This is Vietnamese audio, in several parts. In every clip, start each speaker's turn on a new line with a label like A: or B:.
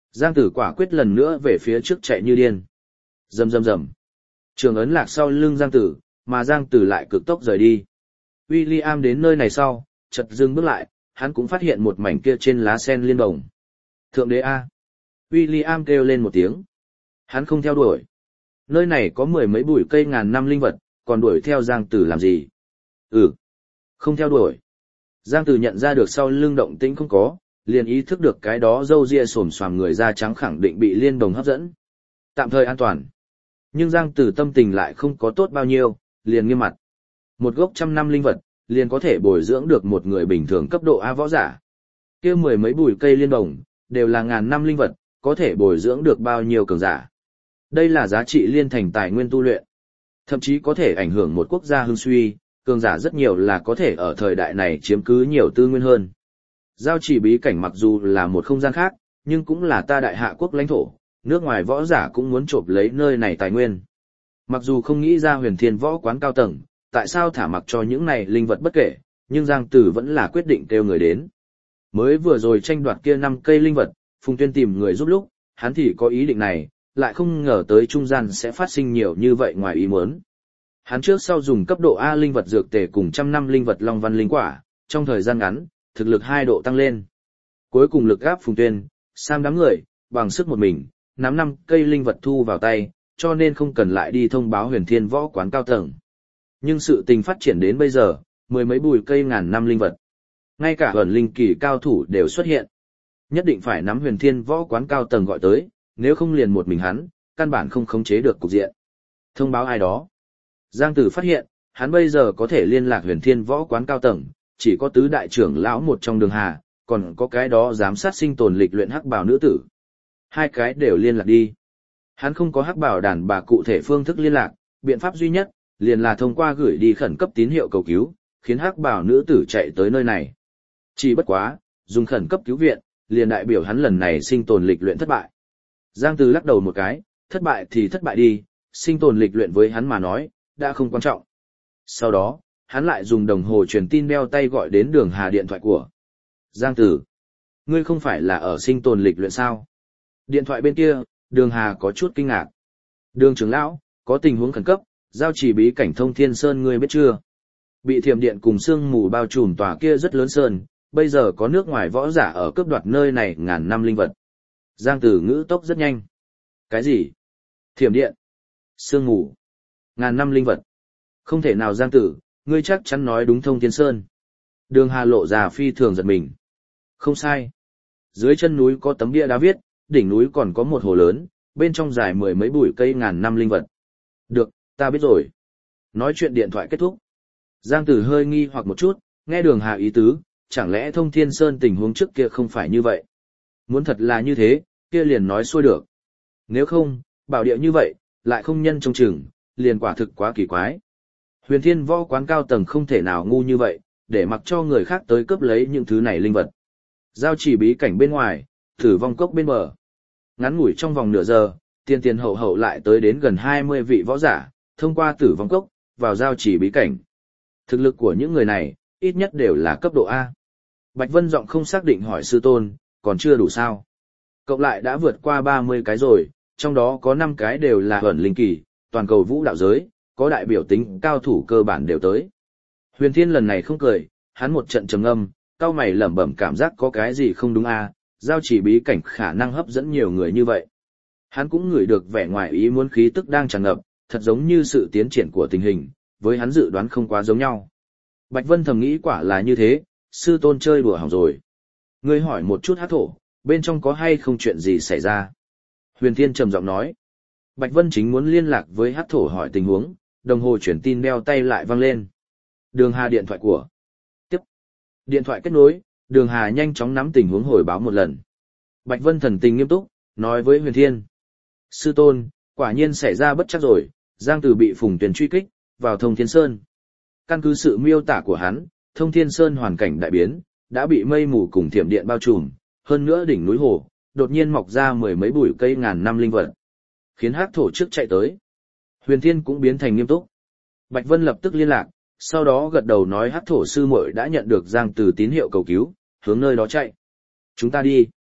A: Giang Tử quả quyết lần nữa về phía trước chạy như điên. Rầm rầm rầm. Trường ấn lạc sau lưng Giang Tử, mà Giang Tử lại cực tốc rời đi. William đến nơi này sau, chợt dừng bước lại, hắn cũng phát hiện một mảnh kia trên lá sen liên bồng. Thượng đế A. William kêu lên một tiếng. Hắn không theo đuổi. Nơi này có mười mấy bụi cây ngàn năm linh vật, còn đuổi theo Giang Tử làm gì? Không theo đuổi. Giang Tử nhận ra được sau lưng động tĩnh không có, liền ý thức được cái đó râu ria xồm xoàm người da trắng khẳng định bị liên bồng hấp dẫn. Tạm thời an toàn. Nhưng Giang Tử tâm tình lại không có tốt bao nhiêu, liền nghiêm mặt. Một gốc trăm năm linh vật, liền có thể bồi dưỡng được một người bình thường cấp độ A võ giả. Kia mười mấy bụi cây liên bồng, đều là ngàn năm linh vật, có thể bồi dưỡng được bao nhiêu cường giả. Đây là giá trị liên thành tài nguyên tu luyện. Thậm chí có thể ảnh hưởng một quốc gia hưng suy, cường giả rất nhiều là có thể ở thời đại này chiếm cứ nhiều tư nguyên hơn. Giao chỉ bí cảnh mặc dù là một không gian khác, nhưng cũng là ta đại hạ quốc lãnh thổ, nước ngoài võ giả cũng muốn chộp lấy nơi này tài nguyên. Mặc dù không nghĩ ra huyền thiên võ quán cao tầng, tại sao thả mặc cho những này linh vật bất kể, nhưng Giang Tử vẫn là quyết định kêu người đến. Mới vừa rồi tranh đoạt kia 5 cây linh vật, Phùng Tuyên tìm người giúp lúc, hắn thì có ý định này, lại không ngờ tới trung gian sẽ phát sinh nhiều như vậy ngoài ý muốn. Hắn trước sau dùng cấp độ A linh vật dược tề cùng trăm năm linh vật long văn linh quả, trong thời gian ngắn, thực lực 2 độ tăng lên. Cuối cùng lực gáp Phùng Tuyên, Sam đám người, bằng sức một mình, nắm 5 cây linh vật thu vào tay, cho nên không cần lại đi thông báo huyền thiên võ quán cao tầng. Nhưng sự tình phát triển đến bây giờ, mười mấy bùi cây ngàn năm linh vật. Ngay cả ẩn linh kỳ cao thủ đều xuất hiện. Nhất định phải nắm huyền thiên võ quán cao tầng gọi tới, nếu không liền một mình hắn, căn bản không khống chế được cục diện. Thông báo ai đó. Giang Tử phát hiện, hắn bây giờ có thể liên lạc huyền thiên võ quán cao tầng, chỉ có tứ đại trưởng lão một trong Đường Hà, còn có cái đó giám sát sinh tồn lịch luyện hắc bào nữ tử. 2 cái đều liên lạc đi. Hắn không có hắc bào đàn bà cụ thể phương thức liên lạc, biện pháp duy nhất, liền là thông qua gửi đi khẩn cấp tín hiệu cầu cứu, khiến hắc bào nữ tử chạy tới nơi này. Chỉ bất quá, dùng khẩn cấp cứu viện, liền đại biểu hắn lần này sinh tồn lịch luyện thất bại. Giang Tử lắc đầu một cái, thất bại thì thất bại đi, sinh tồn lịch luyện với hắn mà nói, đã không quan trọng. Sau đó, hắn lại dùng đồng hồ truyền tin đeo tay gọi đến Đường Hà điện thoại của. Giang Tử, ngươi không phải là ở sinh tồn lịch luyện sao? Điện thoại bên kia, Đường Hà có chút kinh ngạc. Đường trưởng lão, có tình huống khẩn cấp, giao chỉ bí cảnh Thông Thiên Sơn ngươi biết chưa? Bị thiểm điện cùng sương mù bao trùm tòa kia rất lớn sơn, bây giờ có nước ngoài võ giả ở cướp đoạt nơi này ngàn năm linh vật. Giang Tử ngữ tốc rất nhanh. Cái gì? Thiểm điện? Sương mù? Ngàn năm linh vật? Không thể nào Giang Tử, ngươi chắc chắn nói đúng Thông Thiên Sơn. Đường Hà lộ ra phi thường giật mình. Không sai. Dưới chân núi có tấm bia đá viết, đỉnh núi còn có một hồ lớn, bên trong dài mười mấy bụi cây ngàn năm linh vật. Được, ta biết rồi. Nói chuyện điện thoại kết thúc. Giang Tử hơi nghi hoặc một chút, nghe Đường Hà ý tứ, chẳng lẽ Thông Thiên Sơn tình huống trước kia không phải như vậy? Muốn thật là như thế, kia liền nói xuôi được. Nếu không, bảo địa như vậy, lại không nhân trông chừng, liền quả thực quá kỳ quái. Huyền Thiên võ quán cao tầng không thể nào ngu như vậy, để mặc cho người khác tới cướp lấy những thứ này linh vật. Giao chỉ bí cảnh bên ngoài, Tử Vong Cốc bên bờ. Ngắn ngủi trong vòng nửa giờ, tiền tiền hậu hậu lại tới đến gần 20 vị võ giả, thông qua Tử Vong Cốc, vào giao chỉ bí cảnh. Thực lực của những người này, ít nhất đều là cấp độ A. Bạch Vân giọng không xác định hỏi sư tôn, còn chưa đủ sao? Cộng lại đã vượt qua 30 cái rồi, trong đó có 5 cái đều là ẩn linh kỳ, toàn cầu vũ đạo giới, có đại biểu tính cao thủ cơ bản đều tới. Huyền Thiên lần này không cười, hắn một trận trầm ngâm, cao mày lẩm bẩm cảm giác có cái gì không đúng a, giao chỉ bí cảnh khả năng hấp dẫn nhiều người như vậy. Hắn cũng ngửi được vẻ ngoài ý muốn khí tức đang tràn ngập, thật giống như sự tiến triển của tình hình, với hắn dự đoán không quá giống nhau. Bạch Vân thầm nghĩ quả là như thế, sư tôn chơi đùa hỏng rồi. Ngươi hỏi một chút hắc thổ, bên trong có hay không chuyện gì xảy ra? Huyền Thiên trầm giọng nói. Bạch Vân chính muốn liên lạc với hắc thổ hỏi tình huống, đồng hồ chuyển tin đeo tay lại vang lên. Đường Hà điện thoại của. Tiếp. Điện thoại kết nối, Đường Hà nhanh chóng nắm tình huống hồi báo một lần. Bạch Vân thần tình nghiêm túc, nói với Huyền Thiên. Sư tôn, quả nhiên xảy ra bất trắc rồi, Giang Tử bị Phùng Tuyền truy kích, vào Thông Thiên Sơn. Căn cứ sự miêu tả của hắn, Thông Thiên Sơn hoàn cảnh đại biến, đã bị mây mù cùng thiểm điện bao trùm, hơn nữa đỉnh núi hồ, đột nhiên mọc ra mười mấy bụi cây ngàn năm linh vật, khiến hắc thổ trước chạy tới. Huyền Thiên cũng biến thành nghiêm túc. Bạch Vân lập tức liên lạc, sau đó gật đầu nói hắc thổ sư muội đã nhận được Giang Tử tín hiệu cầu cứu, hướng nơi đó chạy. Chúng ta đi.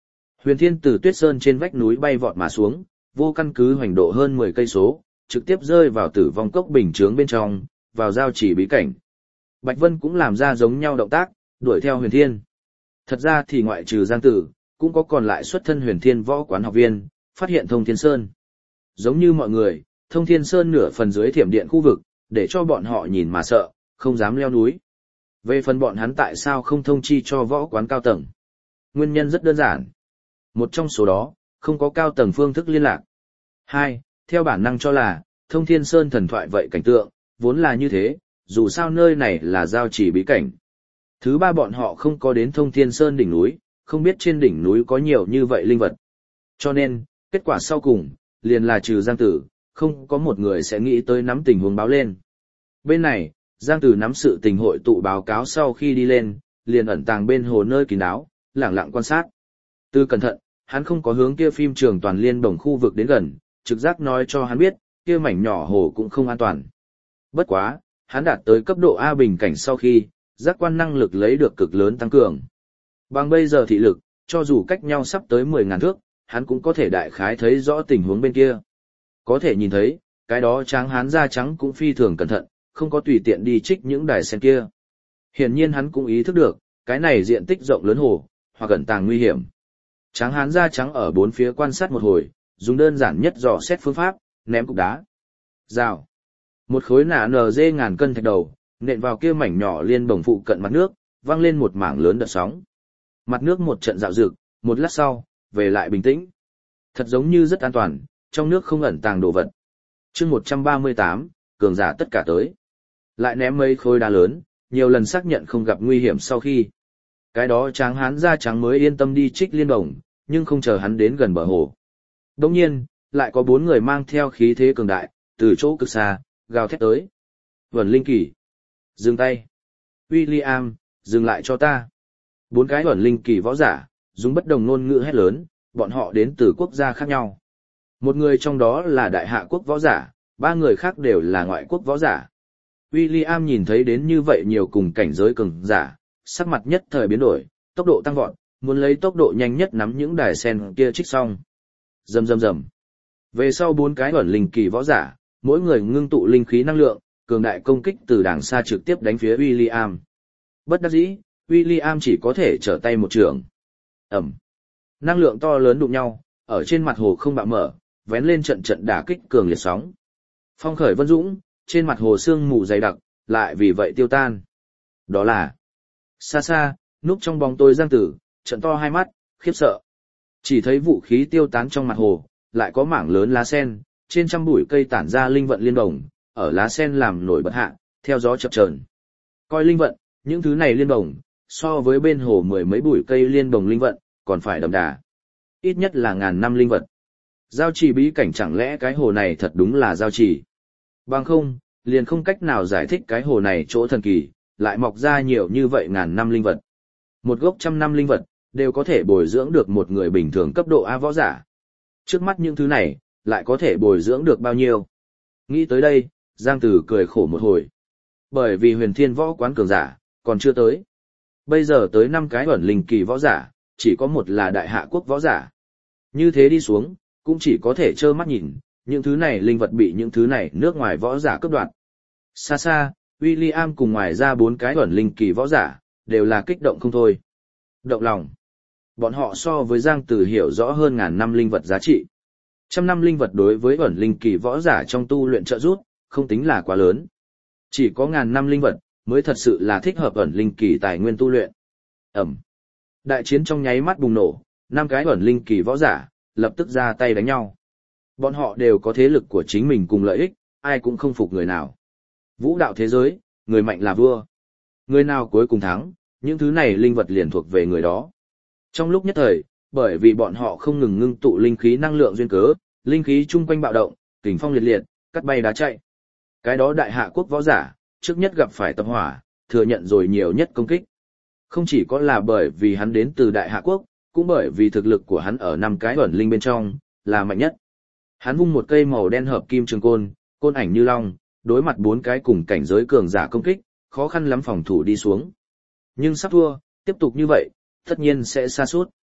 A: Huyền Thiên từ Tuyết Sơn trên vách núi bay vọt mà xuống, vô căn cứ hoành độ hơn 10 cây số, trực tiếp rơi vào Tử Vong Cốc bình chướng bên trong, vào giao chỉ bí cảnh. Bạch Vân cũng làm ra giống nhau động tác, đuổi theo Huyền Thiên. Thật ra thì ngoại trừ Giang Tử, cũng có còn lại xuất thân Huyền Thiên võ quán học viên, phát hiện Thông Thiên Sơn. Giống như mọi người, Thông Thiên Sơn nửa phần dưới thiểm điện khu vực, để cho bọn họ nhìn mà sợ, không dám leo núi. Về phần bọn hắn tại sao không thông chi cho võ quán cao tầng? Nguyên nhân rất đơn giản. Một trong số đó, không có cao tầng phương thức liên lạc. Hai, theo bản năng cho là, Thông Thiên Sơn thần thoại vậy cảnh tượng, vốn là như thế, dù sao nơi này là giao chỉ bí cảnh. Thứ ba, bọn họ không có đến Thông Thiên Sơn đỉnh núi, không biết trên đỉnh núi có nhiều như vậy linh vật. Cho nên, kết quả sau cùng, liền là trừ Giang Tử, không có một người sẽ nghĩ tới nắm tình huống báo lên. Bên này, Giang Tử nắm sự tình hội tụ báo cáo sau khi đi lên, liền ẩn tàng bên hồ nơi kín đáo, lẳng lặng quan sát. Từ cẩn thận, hắn không có hướng kia phim trường toàn liên đồng khu vực đến gần, trực giác nói cho hắn biết, kia mảnh nhỏ hồ cũng không an toàn. Bất quá, hắn đạt tới cấp độ A bình cảnh sau khi, giác quan năng lực lấy được cực lớn tăng cường. Bằng bây giờ thị lực, cho dù cách nhau sắp tới 10.000 thước, hắn cũng có thể đại khái thấy rõ tình huống bên kia. Có thể nhìn thấy, cái đó tráng hán da trắng cũng phi thường cẩn thận, không có tùy tiện đi trích những đài sen kia. Hiển nhiên hắn cũng ý thức được, cái này diện tích rộng lớn hồ, hoặc ẩn tàng nguy hiểm. Tráng hán da trắng ở bốn phía quan sát một hồi, dùng đơn giản nhất dò xét phương pháp, ném cục đá. Rào. Một khối nả NG ngàn cân thạch đầu, nện vào kia mảnh nhỏ liên bổng phụ cận mặt nước, vang lên một mảng lớn đợt sóng. Mặt nước một trận dạo dực, một lát sau, về lại bình tĩnh. Thật giống như rất an toàn, trong nước không ẩn tàng đồ vật. Chương 138, cường giả tất cả tới. Lại ném mấy khối đá lớn, nhiều lần xác nhận không gặp nguy hiểm sau khi. Cái đó tráng hán da trắng mới yên tâm đi trích liên bổng, nhưng không chờ hắn đến gần bờ hồ. Đồng nhiên, lại có 4 người mang theo khí thế cường đại, từ chỗ cực xa, gào thét tới. Vẩn Linh Kỳ. Dừng tay. William, dừng lại cho ta. 4 cái Vẩn Linh Kỳ võ giả, dùng bất đồng ngôn ngữ hét lớn, bọn họ đến từ quốc gia khác nhau. Một người trong đó là đại hạ quốc võ giả, 3 người khác đều là ngoại quốc võ giả. William nhìn thấy đến như vậy nhiều cùng cảnh giới cường giả, sắc mặt nhất thời biến đổi, tốc độ tăng vọt, muốn lấy tốc độ nhanh nhất nắm những đài sen kia trích xong. Rầm rầm rầm. Về sau 4 cái Vẩn Linh Kỳ võ giả, mỗi người ngưng tụ linh khí năng lượng, cường đại công kích từ đàng xa trực tiếp đánh phía William. Bất đắc dĩ, William chỉ có thể trở tay một trường. Ẩm. Năng lượng to lớn đụng nhau, ở trên mặt hồ không bạo mở, vén lên trận trận đả kích cường liệt sóng. Phong khởi vân dũng, trên mặt hồ sương mù dày đặc, lại vì vậy tiêu tan. Đó là xa xa, núp trong bóng tối Giang Tử, trận to hai mắt, khiếp sợ. Chỉ thấy vũ khí tiêu tán trong mặt hồ, lại có mảng lớn lá sen, trên trăm bụi cây tản ra linh vận liên đồng, ở lá sen làm nổi bật hạ, theo gió chập chờn. Coi linh vận, những thứ này liên đồng, so với bên hồ 10 mấy bụi cây liên đồng linh vận, còn phải đậm đà. Ít nhất là ngàn năm linh vật. Giao trì bí cảnh chẳng lẽ cái hồ này thật đúng là giao trì? Bằng không, liền không cách nào giải thích cái hồ này chỗ thần kỳ, lại mọc ra nhiều như vậy ngàn năm linh vật. Một gốc trăm năm linh vật, đều có thể bồi dưỡng được một người bình thường cấp độ A võ giả. Trước mắt những thứ này, lại có thể bồi dưỡng được bao nhiêu? Nghĩ tới đây, Giang Tử cười khổ một hồi. Bởi vì Huyền Thiên võ quán cường giả, còn chưa tới. Bây giờ tới 5 cái Vẩn Linh Kỳ võ giả, chỉ có một là đại hạ quốc võ giả. Như thế đi xuống, cũng chỉ có thể trơ mắt nhìn, những thứ này linh vật bị những thứ này nước ngoài võ giả cướp đoạt. Xa xa, William cùng ngoài ra 4 cái Vẩn Linh Kỳ võ giả, đều là kích động không thôi. Động lòng. Bọn họ so với Giang Tử hiểu rõ hơn ngàn năm linh vật giá trị. Trăm năm linh vật đối với Vẩn Linh Kỳ võ giả trong tu luyện trợ giúp, không tính là quá lớn. Chỉ có ngàn năm linh vật, mới thật sự là thích hợp Vẩn Linh Kỳ tài nguyên tu luyện. Ẩm. Đại chiến trong nháy mắt bùng nổ, 5 cái Vẩn Linh Kỳ võ giả, lập tức ra tay đánh nhau. Bọn họ đều có thế lực của chính mình cùng lợi ích, ai cũng không phục người nào. Vũ đạo thế giới, người mạnh là vua. Người nào cuối cùng thắng, những thứ này linh vật liền thuộc về người đó. Trong lúc nhất thời, bởi vì bọn họ không ngừng ngưng tụ linh khí năng lượng duyên cớ, linh khí chung quanh bạo động, kình phong liệt liệt, cắt bay đá chạy. Cái đó đại hạ quốc võ giả, trước nhất gặp phải tập hỏa, thừa nhận rồi nhiều nhất công kích. Không chỉ có là bởi vì hắn đến từ đại hạ quốc, cũng bởi vì thực lực của hắn ở 5 cái Vẩn Linh bên trong, là mạnh nhất. Hắn vung một cây màu đen hợp kim trường côn, côn ảnh như long, đối mặt 4 cái cùng cảnh giới cường giả công kích, khó khăn lắm phòng thủ đi xuống. Nhưng sắp thua, tiếp tục như vậy, tất nhiên sẽ sa sút.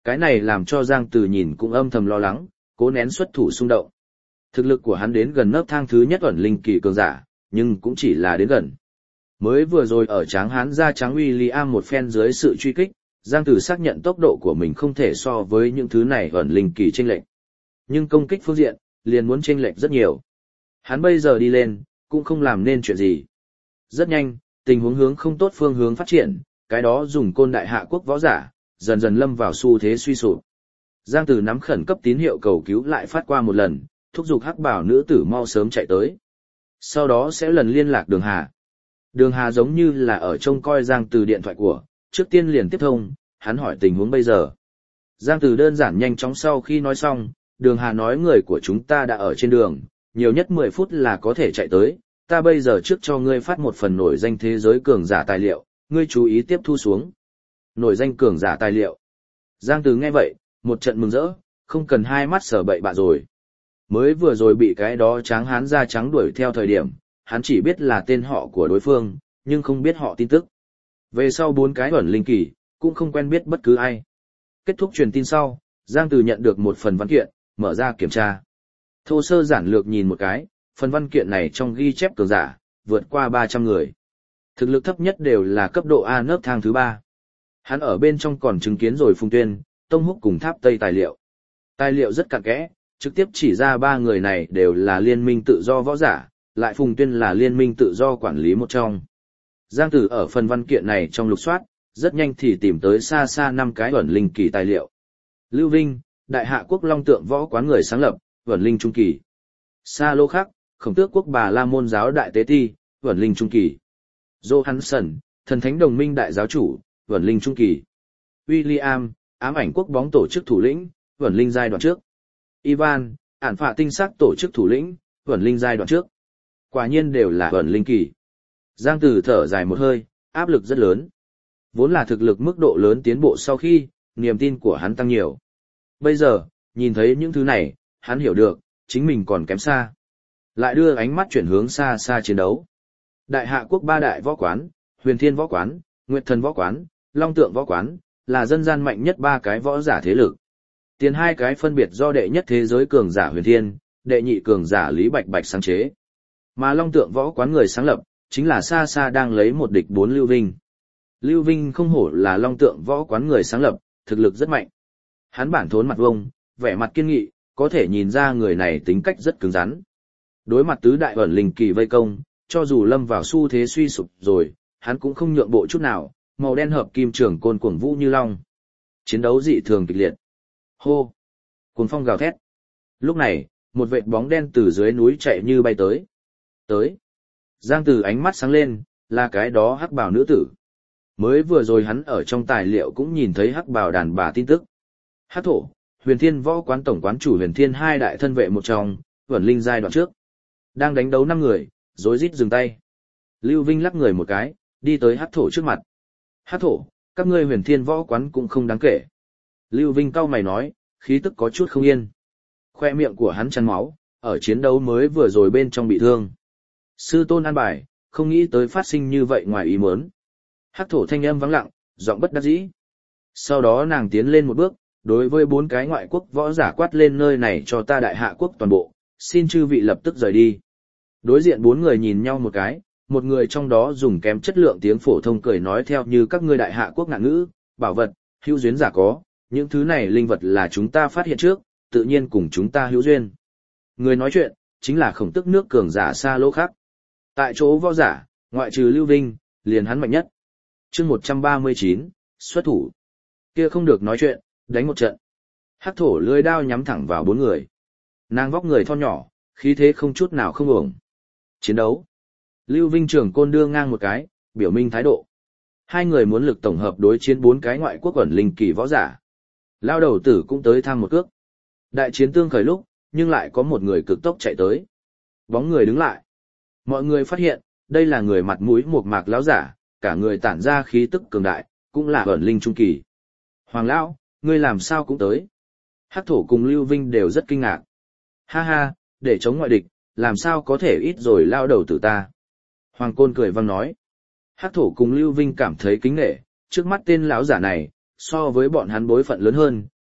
A: Cái này làm cho Giang Từ nhìn cũng âm thầm lo lắng, cố nén xuất thủ xung động. Thực lực của hắn đến gần nấc thang thứ nhất ẩn linh kỳ cường giả, nhưng cũng chỉ là đến gần. Mới vừa rồi ở Tráng Hán da trắng William một phen dưới sự truy kích, Giang Tử xác nhận tốc độ của mình không thể so với những thứ này ẩn linh kỳ chênh lệch. Nhưng công kích phương diện, liền muốn chênh lệch rất nhiều. Hắn bây giờ đi lên, cũng không làm nên chuyện gì. Rất nhanh, tình huống hướng không tốt phương hướng phát triển, cái đó dùng côn đại hạ quốc võ giả, dần dần lâm vào xu thế suy sụp. Giang Tử nắm khẩn cấp tín hiệu cầu cứu lại phát qua một lần, thúc giục hắc bảo nữ tử mau sớm chạy tới. Sau đó sẽ lần liên lạc Đường Hà. Đường Hà giống như là ở trông coi Giang Từ điện thoại của, trước tiên liền tiếp thông, hắn hỏi tình huống bây giờ. Giang Từ đơn giản nhanh chóng sau khi nói xong, Đường Hà nói người của chúng ta đã ở trên đường, nhiều nhất 10 phút là có thể chạy tới, ta bây giờ trước cho ngươi phát một phần nổi danh thế giới cường giả tài liệu, ngươi chú ý tiếp thu xuống. Nổi danh cường giả tài liệu. Giang Từ nghe vậy, một trận mừng rỡ, không cần hai mắt sở bậy bạ rồi. Mới vừa rồi bị cái đó Tráng Hán da trắng đuổi theo thời điểm, hắn chỉ biết là tên họ của đối phương, nhưng không biết họ tin tức. Về sau 4 cái ẩn linh kỳ, cũng không quen biết bất cứ ai. Kết thúc truyền tin sau, Giang Từ nhận được một phần văn kiện, mở ra kiểm tra. Thô sơ giản lược nhìn một cái, phần văn kiện này trong ghi chép cường giả, vượt qua 300 người. Thực lực thấp nhất đều là cấp độ A nấc thang thứ 3. Hắn ở bên trong còn chứng kiến rồi Phùng Tuyên, Tông Húc cùng Tháp Tây tài liệu. Tài liệu rất cặn kẽ, trực tiếp chỉ ra 3 người này đều là liên minh tự do võ giả, lại Phùng Tuyên là liên minh tự do quản lý một trong. Giang Tử ở phần văn kiện này trong lục soát, rất nhanh thì tìm tới xa xa 5 cái ẩn linh kỳ tài liệu. Lưu Vinh, Đại Hạ Quốc Long Tượng Võ Quán người sáng lập, ẩn linh trung kỳ. Sa Lô Khắc, Khổng Tước Quốc Bà La Môn Giáo Đại Tế Ti, ẩn linh trung kỳ. Johansson, Thần Thánh Đồng Minh Đại Giáo Chủ, ẩn linh trung kỳ. William, Ám Ảnh Quốc Bóng Tổ chức thủ lĩnh, ẩn linh giai đoạn trước. Ivan, Ản Phạ Tinh Sắc Tổ chức thủ lĩnh, ẩn linh giai đoạn trước. Quả nhiên đều là ẩn linh kỳ. Giang Tử thở dài một hơi, áp lực rất lớn. Vốn là thực lực mức độ lớn tiến bộ sau khi, niềm tin của hắn tăng nhiều. Bây giờ, nhìn thấy những thứ này, hắn hiểu được, chính mình còn kém xa. Lại đưa ánh mắt chuyển hướng xa xa chiến đấu. Đại Hạ Quốc 3 đại võ quán, Huyền Thiên Võ Quán, Nguyệt Thần Võ Quán, Long Tượng Võ Quán, là dân gian mạnh nhất 3 cái võ giả thế lực. Tiền 2 cái phân biệt do đệ nhất thế giới cường giả Huyền Thiên, đệ nhị cường giả Lý Bạch Bạch sáng chế. Mà Long Tượng Võ Quán người sáng lập, chính là xa xa đang lấy một địch 4 Lưu Vinh. Lưu Vinh không hổ là Long Tượng Võ Quán người sáng lập, thực lực rất mạnh. Hắn bản thốn mặt vông, vẻ mặt kiên nghị, có thể nhìn ra người này tính cách rất cứng rắn. Đối mặt tứ đại ẩn linh kỳ vây công, cho dù lâm vào xu thế suy sụp rồi, hắn cũng không nhượng bộ chút nào, màu đen hợp kim trường côn cuồng vũ như long. Chiến đấu dị thường kịch liệt. Hô! Cuồng phong gào thét. Lúc này, một vệt bóng đen từ dưới núi chạy như bay tới. Tới. Giang Từ ánh mắt sáng lên, là cái đó hắc bào nữ tử. Mới vừa rồi hắn ở trong tài liệu cũng nhìn thấy hắc bào đàn bà tin tức. Hắc thổ, Huyền Thiên Võ Quán tổng quán chủ Huyền Thiên 2 đại thân vệ một trong, ẩn linh giai đoạn trước. Đang đánh đấu 5 người, rối rít dừng tay. Lưu Vinh lắc người một cái, đi tới hắc thổ trước mặt. Hắc thổ, các ngươi Huyền Thiên Võ Quán cũng không đáng kể. Lưu Vinh cau mày nói, khí tức có chút không yên. Khoe miệng của hắn chắn máu, ở chiến đấu mới vừa rồi bên trong bị thương. Sư tôn an bài, không nghĩ tới phát sinh như vậy ngoài ý muốn. Hắc thổ thanh âm vắng lặng, giọng bất đắc dĩ. Sau đó nàng tiến lên một bước, đối với 4 cái ngoại quốc võ giả quát lên nơi này cho ta Đại Hạ Quốc toàn bộ, xin chư vị lập tức rời đi. Đối diện 4 người nhìn nhau một cái, một người trong đó dùng kém chất lượng tiếng phổ thông cười nói theo như các ngươi Đại Hạ Quốc ngạn ngữ, bảo vật, hữu duyên giả có, những thứ này linh vật là chúng ta phát hiện trước, tự nhiên cùng chúng ta hữu duyên. Người nói chuyện, chính là Khổng Tước nước cường giả Sa Lô Khắc. Tại chỗ võ giả, ngoại trừ Lưu Vinh, liền hắn mạnh nhất. Chương 139, xuất thủ. Kia không được nói chuyện, đánh một trận. Hắc thổ lưỡi đao nhắm thẳng vào 4 người. Nàng vóc người thon nhỏ, khí thế không chút nào không ổng. Chiến đấu. Lưu Vinh trưởng côn đưa ngang một cái, biểu minh thái độ. Hai người muốn lực tổng hợp đối chiến 4 cái ngoại quốc ẩn linh kỳ võ giả. Lao đầu tử cũng tới tham một cước. Đại chiến tương khởi lúc, nhưng lại có một người cực tốc chạy tới. Bóng người đứng lại. Mọi người phát hiện, đây là người mặt mũi mộc mạc lão giả, cả người tản ra khí tức cường đại, cũng là ẩn linh trung kỳ. Hoàng lão, ngươi làm sao cũng tới? Hắc thổ cùng Lưu Vinh đều rất kinh ngạc. Ha ha, để chống ngoại địch, làm sao có thể ít rồi lao đầu tử ta? Hoàng Côn cười vang nói. Hắc thổ cùng Lưu Vinh cảm thấy kính nể, trước mắt tên lão giả này, so với bọn hắn bối phận lớn hơn,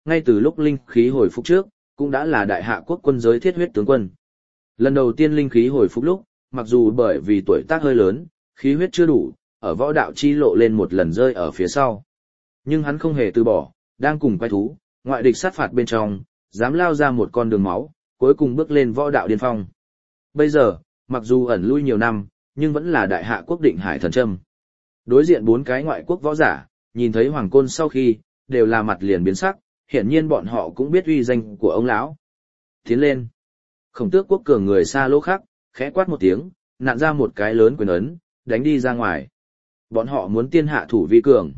A: Ngay từ lúc linh khí hồi phục trước, cũng đã là đại hạ quốc quân giới thiết huyết tướng quân. Lần đầu tiên linh khí hồi phục lúc, mặc dù bởi vì tuổi tác hơi lớn, khí huyết chưa đủ, ở võ đạo chi lộ lên một lần rơi ở phía sau. Nhưng hắn không hề từ bỏ, đang cùng quái thú, ngoại địch sát phạt bên trong, dám lao ra một con đường máu, cuối cùng bước lên võ đạo điên phong. Bây giờ, mặc dù ẩn lui nhiều năm, nhưng vẫn là đại hạ quốc định hải thần châm. Đối diện 4 cái ngoại quốc võ giả, nhìn thấy Hoàng Côn sau khi, đều là mặt liền biến sắc, hiển nhiên bọn họ cũng biết uy danh của ông lão. Tiến lên. Khổng Tước quốc cường người xa lỗ khác, khẽ quát một tiếng, nặn ra một cái lớn quyền ấn, đánh đi ra ngoài. Bọn họ muốn tiên hạ thủ vi cường.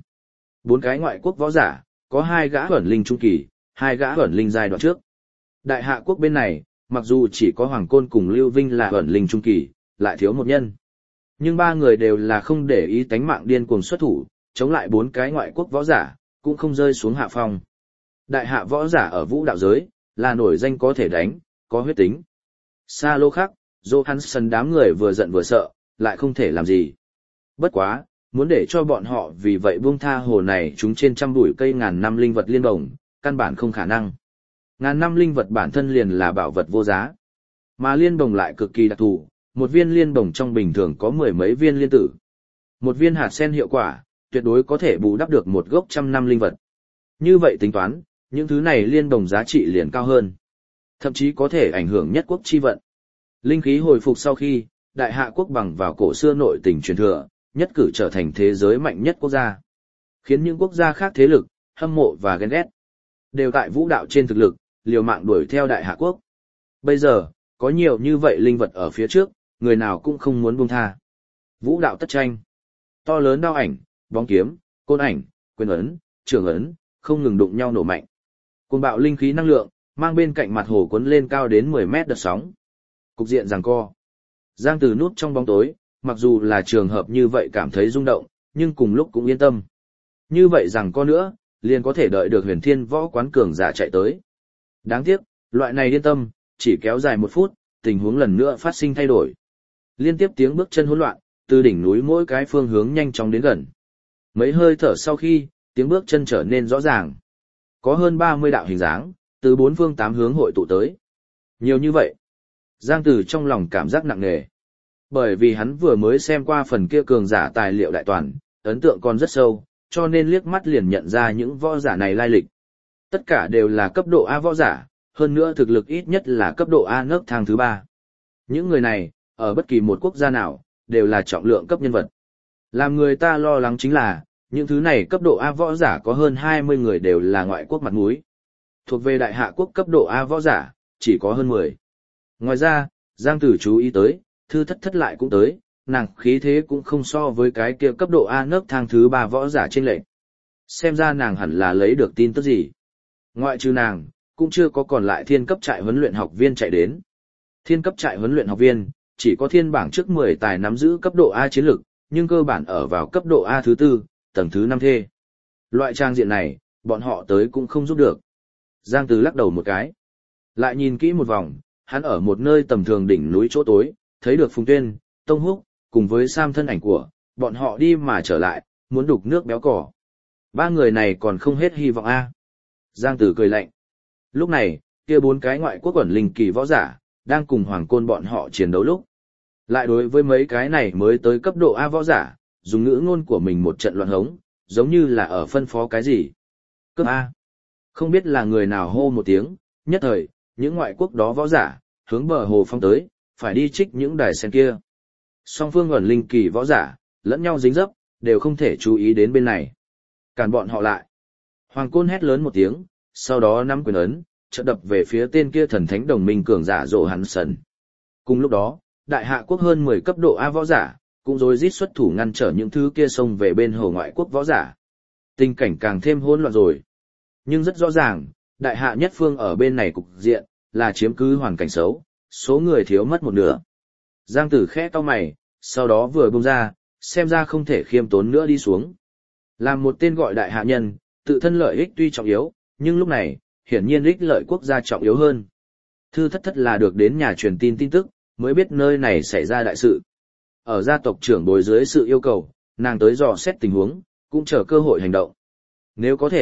A: 4 cái ngoại quốc võ giả, có 2 gã ẩn linh trung kỳ, 2 gã ẩn linh giai đoạn trước. Đại hạ quốc bên này, mặc dù chỉ có Hoàng Côn cùng Lưu Vinh là ẩn linh trung kỳ, lại thiếu một nhân. Nhưng 3 người đều là không để ý tánh mạng điên cuồng xuất thủ, chống lại 4 cái ngoại quốc võ giả, cũng không rơi xuống hạ phong. Đại hạ võ giả ở vũ đạo giới, là nổi danh có thể đánh, có huyết tính. Xa lô khác, Johansson đám người vừa giận vừa sợ, lại không thể làm gì. Bất quá, muốn để cho bọn họ vì vậy buông tha hồ này chúng trên trăm bụi cây ngàn năm linh vật liên bổng, căn bản không khả năng. Ngàn năm linh vật bản thân liền là bảo vật vô giá. Mà liên bổng lại cực kỳ đặc thù, một viên liên bổng trong bình thường có 10 mấy viên liên tử. Một viên hạt sen hiệu quả, tuyệt đối có thể bù đắp được một gốc trăm năm linh vật. Như vậy tính toán, những thứ này liên bổng giá trị liền cao hơn. Thậm chí có thể ảnh hưởng nhất quốc chi vận. Linh khí hồi phục sau khi, đại hạ quốc bằng vào cổ xưa nội tình truyền thừa, nhất cử trở thành thế giới mạnh nhất quốc gia. Khiến những quốc gia khác thế lực, hâm mộ và ghen ghét. Đều tại vũ đạo trên thực lực, liều mạng đuổi theo đại hạ quốc. Bây giờ, có nhiều như vậy linh vật ở phía trước, người nào cũng không muốn buông tha. Vũ đạo tất tranh. To lớn đao ảnh, bóng kiếm, côn ảnh, quyền ấn, trường ấn, không ngừng đụng nhau nổ mạnh. Cuồng bạo linh khí năng lượng, mang bên cạnh mặt hồ cuốn lên cao đến 10 mét đợt sóng. Cục diện giằng co. Giang Tử núp trong bóng tối, mặc dù là trường hợp như vậy cảm thấy rung động, nhưng cùng lúc cũng yên tâm. Như vậy giằng co nữa, liền có thể đợi được Huyền Thiên Võ quán cường giả chạy tới. Đáng tiếc, loại này yên tâm, chỉ kéo dài 1 phút, tình huống lần nữa phát sinh thay đổi. Liên tiếp tiếng bước chân hỗn loạn, từ đỉnh núi mỗi cái phương hướng nhanh chóng đến gần. Mấy hơi thở sau khi, tiếng bước chân trở nên rõ ràng. Có hơn 30 đạo hình dáng, từ 4 phương 8 hướng hội tụ tới. Nhiều như vậy. Giang Tử trong lòng cảm giác nặng nề. Bởi vì hắn vừa mới xem qua phần kia cường giả tài liệu đại toàn, ấn tượng còn rất sâu, cho nên liếc mắt liền nhận ra những võ giả này lai lịch. Tất cả đều là cấp độ A võ giả, hơn nữa thực lực ít nhất là cấp độ A nấc thang thứ 3. Những người này, ở bất kỳ một quốc gia nào, đều là trọng lượng cấp nhân vật. Làm người ta lo lắng chính là, những thứ này cấp độ A võ giả có hơn 20 người đều là ngoại quốc mặt mũi. Thuộc về đại hạ quốc cấp độ A võ giả, chỉ có hơn 10. Ngoài ra, Giang Tử chú ý tới, Thư Thất Thất lại cũng tới, nàng khí thế cũng không so với cái kia cấp độ A nấc thang thứ 3 võ giả trên lệnh. Xem ra nàng hẳn là lấy được tin tức gì. Ngoại trừ nàng, cũng chưa có còn lại thiên cấp trại huấn luyện học viên chạy đến. Thiên cấp trại huấn luyện học viên, chỉ có thiên bảng trước 10 tài nắm giữ cấp độ A chiến lực, nhưng cơ bản ở vào cấp độ A thứ 4, tầng thứ 5 thê. Loại trang diện này, bọn họ tới cũng không giúp được. Giang Tử lắc đầu một cái. Lại nhìn kỹ một vòng, hắn ở một nơi tầm thường đỉnh núi chỗ tối, thấy được Phùng Tuyên, Tông Húc, cùng với Sam thân ảnh của, bọn họ đi mà trở lại, muốn đục nước béo cỏ. 3 người này còn không hết hy vọng a. Giang Tử cười lạnh. Lúc này, kia 4 cái ngoại quốc ẩn linh kỳ võ giả, đang cùng Hoàng Côn bọn họ chiến đấu lúc. Lại đối với mấy cái này mới tới cấp độ A võ giả, dùng ngữ ngôn của mình một trận loạn hống, giống như là ở phân phó cái gì. Cấp A. Không biết là người nào hô một tiếng, nhất thời, những ngoại quốc đó võ giả, hướng bờ hồ phong tới, phải đi trích những đài sen kia. Song phương ẩn linh kỳ võ giả, lẫn nhau dính dấp, đều không thể chú ý đến bên này. Cản bọn họ lại. Hoàng Côn hét lớn một tiếng, sau đó nắm quyền ấn, chợt đập về phía tên kia thần thánh đồng minh cường giả Johansson. Cùng lúc đó, đại hạ quốc hơn 10 cấp độ A võ giả, cũng rối rít xuất thủ ngăn trở những thứ kia xông về bên hồ ngoại quốc võ giả. Tình cảnh càng thêm hỗn loạn rồi. Nhưng rất rõ ràng, đại hạ nhất phương ở bên này cục diện, là chiếm cứ hoàn cảnh xấu, số người thiếu mất một nửa. Giang Tử khẽ cau mày, sau đó vừa buông ra, xem ra không thể khiêm tốn nữa đi xuống. Làm một tên gọi đại hạ nhân, tự thân lợi ích tuy trọng yếu, nhưng lúc này, hiển nhiên ích lợi quốc gia trọng yếu hơn. Thư Thất Thất là được đến nhà truyền tin tin tức, mới biết nơi này xảy ra đại sự. Ở gia tộc trưởng bồi dưới sự yêu cầu, nàng tới dò xét tình huống, cũng chờ cơ hội hành động. Nếu có thể,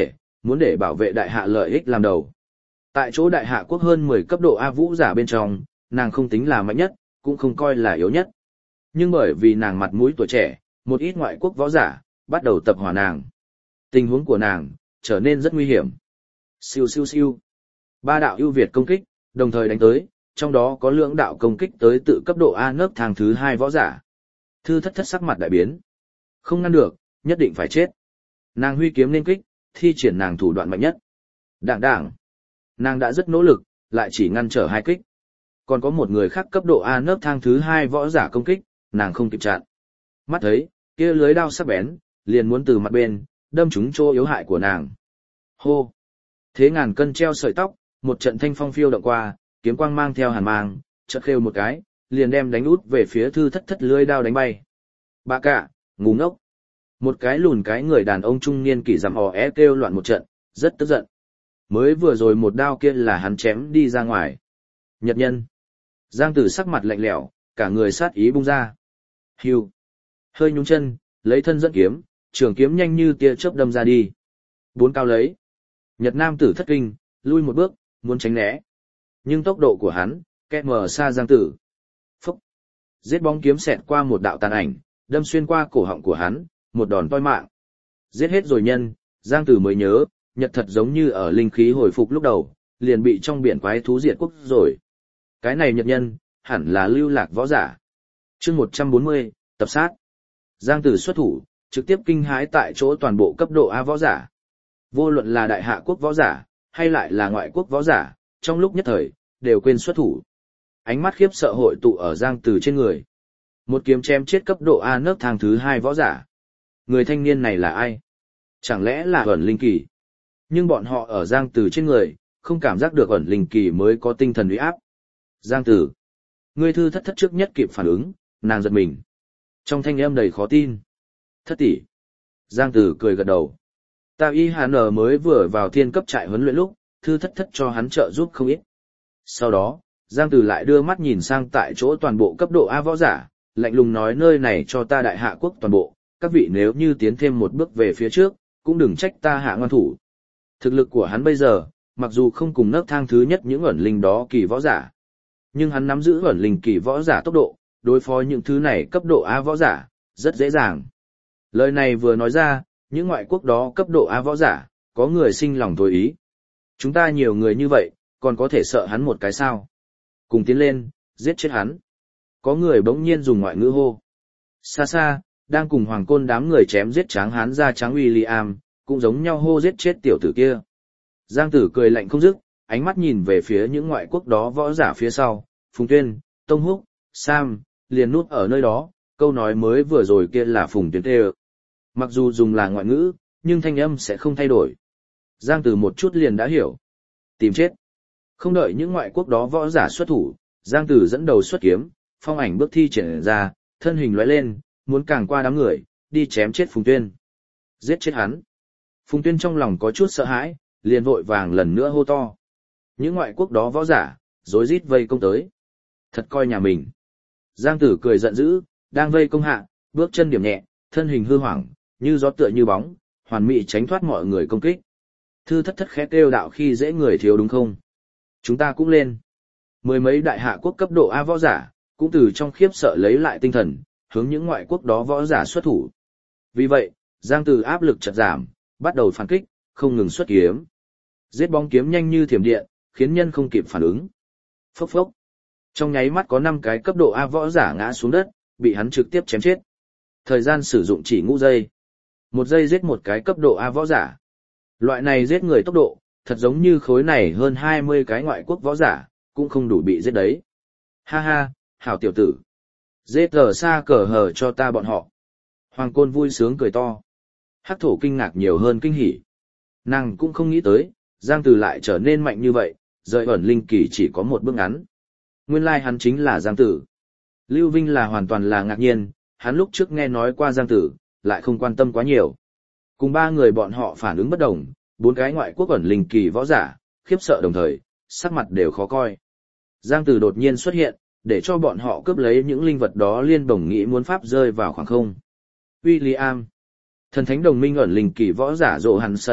A: muốn để bảo vệ đại hạ lợi ích làm đầu. Tại chỗ đại hạ quốc hơn 10 cấp độ A vũ giả bên trong, nàng không tính là mạnh nhất, cũng không coi là yếu nhất. Nhưng bởi vì nàng mặt mũi tuổi trẻ, một ít ngoại quốc võ giả bắt đầu tập hỏa nàng. Tình huống của nàng trở nên rất nguy hiểm. Siêu siêu siêu. Ba đạo ưu việt công kích, đồng thời đánh tới, trong đó có lưỡng đạo công kích tới tự cấp độ A nấc thang thứ 2 võ giả. Thư thất thất sắc mặt đại biến. Không ngăn được, nhất định phải chết. Nàng huy kiếm lên kích, thi triển nàng thủ đoạn mạnh nhất. Đảng đảng. Nàng đã rất nỗ lực, lại chỉ ngăn trở 2 kích. Còn có một người khác cấp độ A nấc thang thứ 2 võ giả công kích, nàng không kịp chặn. Mắt thấy, kia lưới đao sắc bén, liền muốn từ mặt bên, đâm trúng chỗ yếu hại của nàng. Hô! Thế ngàn cân treo sợi tóc, một trận thanh phong phiêu động qua, kiếm quang mang theo hàn mang, chợt khêu một cái, liền đem đánh út về phía thư thất thất lưới đao đánh bay. Bà cả, ngu ngốc! Một cái lùn cái người đàn ông trung niên kỳ rằm ò é kêu loạn một trận, rất tức giận. Mới vừa rồi một đao kia là hắn chém đi ra ngoài. Nhật nhân! Giang Tử sắc mặt lạnh lẽo, cả người sát ý bung ra. Hưu! Hơi nhún chân, lấy thân dẫn kiếm, trường kiếm nhanh như tia chớp đâm ra đi. 4 cao lấy. Nhật nam tử thất kinh, lui một bước, muốn tránh né. Nhưng tốc độ của hắn, kẹt mờ xa Giang Tử. Phúc! Giết bóng kiếm xẹt qua một đạo tàn ảnh, đâm xuyên qua cổ họng của hắn, một đòn toi mạng. Giết hết rồi nhân, Giang Tử mới nhớ, Nhật thật giống như ở linh khí hồi phục lúc đầu, liền bị trong biển quái thú diệt quốc rồi. Cái này Nhật nhân, hẳn là lưu lạc võ giả. Chương 140, tập sát. Giang Tử xuất thủ, trực tiếp kinh hãi tại chỗ toàn bộ cấp độ A võ giả. Vô luận là đại hạ quốc võ giả, hay lại là ngoại quốc võ giả, trong lúc nhất thời, đều quên xuất thủ. Ánh mắt khiếp sợ hội tụ ở Giang Tử trên người. Một kiếm chém chết cấp độ A nấc thang thứ 2 võ giả. Người thanh niên này là ai? Chẳng lẽ là ẩn linh kỳ? Nhưng bọn họ ở Giang Tử trên người, không cảm giác được ẩn linh kỳ mới có tinh thần uy áp. Giang Tử. Ngươi thư thất thất trước nhất kịp phản ứng, nàng giật mình. Trong thanh âm đầy khó tin. Thất tỷ. Giang Tử cười gật đầu. Ta y hàn ở mới vừa vào thiên cấp trại huấn luyện lúc, thư thất thất cho hắn trợ giúp không ít. Sau đó, Giang Tử lại đưa mắt nhìn sang tại chỗ toàn bộ cấp độ A võ giả, lạnh lùng nói nơi này cho ta đại hạ quốc toàn bộ, các vị nếu như tiến thêm một bước về phía trước, cũng đừng trách ta hạ ngoan thủ. Thực lực của hắn bây giờ, mặc dù không cùng nấc thang thứ nhất những ẩn linh đó kỳ võ giả, nhưng hắn nắm giữ ẩn linh kỳ võ giả tốc độ, đối phó những thứ này cấp độ A võ giả, rất dễ dàng. Lời này vừa nói ra, những ngoại quốc đó cấp độ A võ giả, có người sinh lòng tối ý. Chúng ta nhiều người như vậy, còn có thể sợ hắn một cái sao? Cùng tiến lên, giết chết hắn. Có người bỗng nhiên dùng ngoại ngữ hô. Xa xa, đang cùng hoàng côn đám người chém giết tráng hán da trắng William, cũng giống nhau hô giết chết tiểu tử kia. Giang Tử cười lạnh không dứt, ánh mắt nhìn về phía những ngoại quốc đó võ giả phía sau, Phùng Tuyên, Tông Húc, Sam, liền nút ở nơi đó, câu nói mới vừa rồi kia là Phùng Tuyên tê. Mặc dù dùng là ngoại ngữ, nhưng thanh âm sẽ không thay đổi. Giang Tử một chút liền đã hiểu. Tìm chết. Không đợi những ngoại quốc đó võ giả xuất thủ, Giang Tử dẫn đầu xuất kiếm, phong ảnh bước thi triển ra, thân hình lóe lên, muốn càng qua đám người, đi chém chết Phùng Tuyên. Giết chết hắn. Phùng Tuyên trong lòng có chút sợ hãi, liền vội vàng lần nữa hô to. Những ngoại quốc đó võ giả, rối rít vây công tới. Thật coi nhà mình. Giang Tử cười giận dữ, đang vây công hạ, bước chân điểm nhẹ, thân hình hư hoảng, như gió tựa như bóng, hoàn mỹ tránh thoát mọi người công kích. Thư thất thất khẽ kêu đạo khi dễ người thiếu đúng không? Chúng ta cũng lên. Mười mấy đại hạ quốc cấp độ A võ giả, cũng từ trong khiếp sợ lấy lại tinh thần, hướng những ngoại quốc đó võ giả xuất thủ. Vì vậy, Giang Tử áp lực chợt giảm, bắt đầu phản kích, không ngừng xuất kiếm. Giết bóng kiếm nhanh như thiểm điện, khiến nhân không kịp phản ứng. Phốc phốc. Trong nháy mắt có 5 cái cấp độ A võ giả ngã xuống đất, bị hắn trực tiếp chém chết. Thời gian sử dụng chỉ 5 giây. 1 giây giết một cái cấp độ A võ giả. Loại này giết người tốc độ, thật giống như khối này hơn 20 cái ngoại quốc võ giả, cũng không đủ bị giết đấy. Ha ha, hảo tiểu tử. Giết cờ xa cờ hờ cho ta bọn họ. Hoàng Côn vui sướng cười to. Hắc Thổ kinh ngạc nhiều hơn kinh hỉ. Nàng cũng không nghĩ tới, Giang Tử lại trở nên mạnh như vậy, rời ẩn linh kỳ chỉ có một bước ngắn. Nguyên lai hắn chính là Giang Tử. Lưu Vinh là hoàn toàn là ngạc nhiên, hắn lúc trước nghe nói qua Giang Tử, lại không quan tâm quá nhiều. Cùng 3 người bọn họ phản ứng bất đồng, 4 cái ngoại quốc ẩn linh kỳ võ giả, khiếp sợ đồng thời, sắc mặt đều khó coi. Giang Tử đột nhiên xuất hiện, để cho bọn họ cướp lấy những linh vật đó liên bổng nghĩ muốn pháp rơi vào khoảng không. William, thần thánh đồng minh ẩn linh kỳ võ giả Rộ Hàn Sẩn,